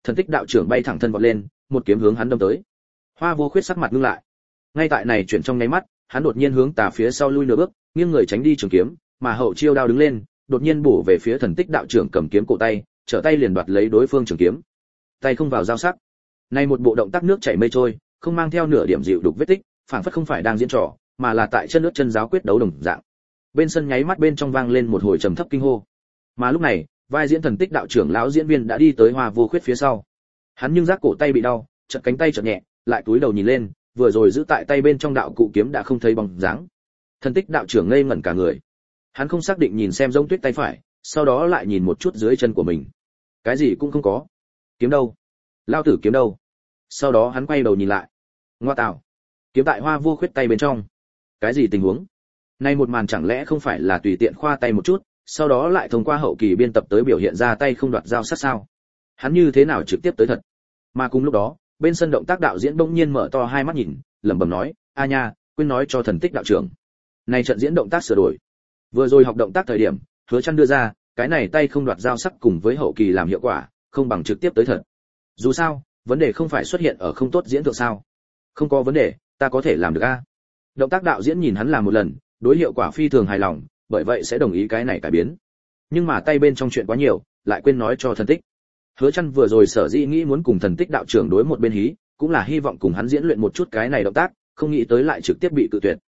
[SPEAKER 1] Thần Tích đạo trưởng bay thẳng thân vọt lên, một kiếm hướng hắn đâm tới. Hoa Vô Khuyết sắc mặt ngưng lại. Ngay tại này chuyển trong nháy mắt, hắn đột nhiên hướng tà phía sau lui nửa bước, nghiêng người tránh đi trường kiếm, mà hậu chiêu đao đứng lên, đột nhiên bổ về phía Thần Tích đạo trưởng cầm kiếm cổ tay, trở tay liền đoạt lấy đối phương trường kiếm. Tay không vào giao sắc. Này một bộ động tác nước chảy mây trôi, không mang theo nửa điểm dịu đục vết tích, phảng phất không phải đang diễn trò, mà là tại chân nước chân giáo quyết đấu đồng dạng. Bên sân nháy mắt bên trong vang lên một hồi trầm thấp kinh hô. Mà lúc này, vai diễn Thần Tích đạo trưởng lão diễn viên đã đi tới Hoa Vô Khuyết phía sau. Hắn nhưng giác cổ tay bị đau, chợt cánh tay chợt nhẹ, lại túi đầu nhìn lên, vừa rồi giữ tại tay bên trong đạo cụ kiếm đã không thấy bóng dáng. Thần Tích đạo trưởng ngây ngẩn cả người. Hắn không xác định nhìn xem Giống Tuyết tay phải, sau đó lại nhìn một chút dưới chân của mình. Cái gì cũng không có. Kiếm đâu? Lao tử kiếm đâu? Sau đó hắn quay đầu nhìn lại. Ngoa tạo, kiếm tại Hoa Vô Khuyết tay bên trong. Cái gì tình huống? Nay một màn chẳng lẽ không phải là tùy tiện khoa tay một chút, sau đó lại thông qua hậu kỳ biên tập tới biểu hiện ra tay không đoạt dao sát sao? Hắn như thế nào trực tiếp tới thật? Mà cùng lúc đó, bên sân động tác đạo diễn bỗng nhiên mở to hai mắt nhìn, lẩm bẩm nói, a nha, quên nói cho Thần Tích đạo trưởng. Này trận diễn động tác sửa đổi. Vừa rồi học động tác thời điểm, Hứa Chân đưa ra, cái này tay không đoạt dao sắc cùng với hậu kỳ làm hiệu quả, không bằng trực tiếp tới thật. Dù sao, vấn đề không phải xuất hiện ở không tốt diễn thượng sao? Không có vấn đề, ta có thể làm được a. Động tác đạo diễn nhìn hắn làm một lần, đối hiệu quả phi thường hài lòng, bởi vậy sẽ đồng ý cái này cải biến. Nhưng mà tay bên trong chuyện quá nhiều, lại quên nói cho Thần Tích. Hứa Chân vừa rồi sở dĩ nghĩ muốn cùng Thần Tích đạo trưởng đối một bên hí, cũng là hy vọng cùng hắn diễn luyện một chút cái này động tác, không nghĩ tới lại trực tiếp bị cự tuyệt.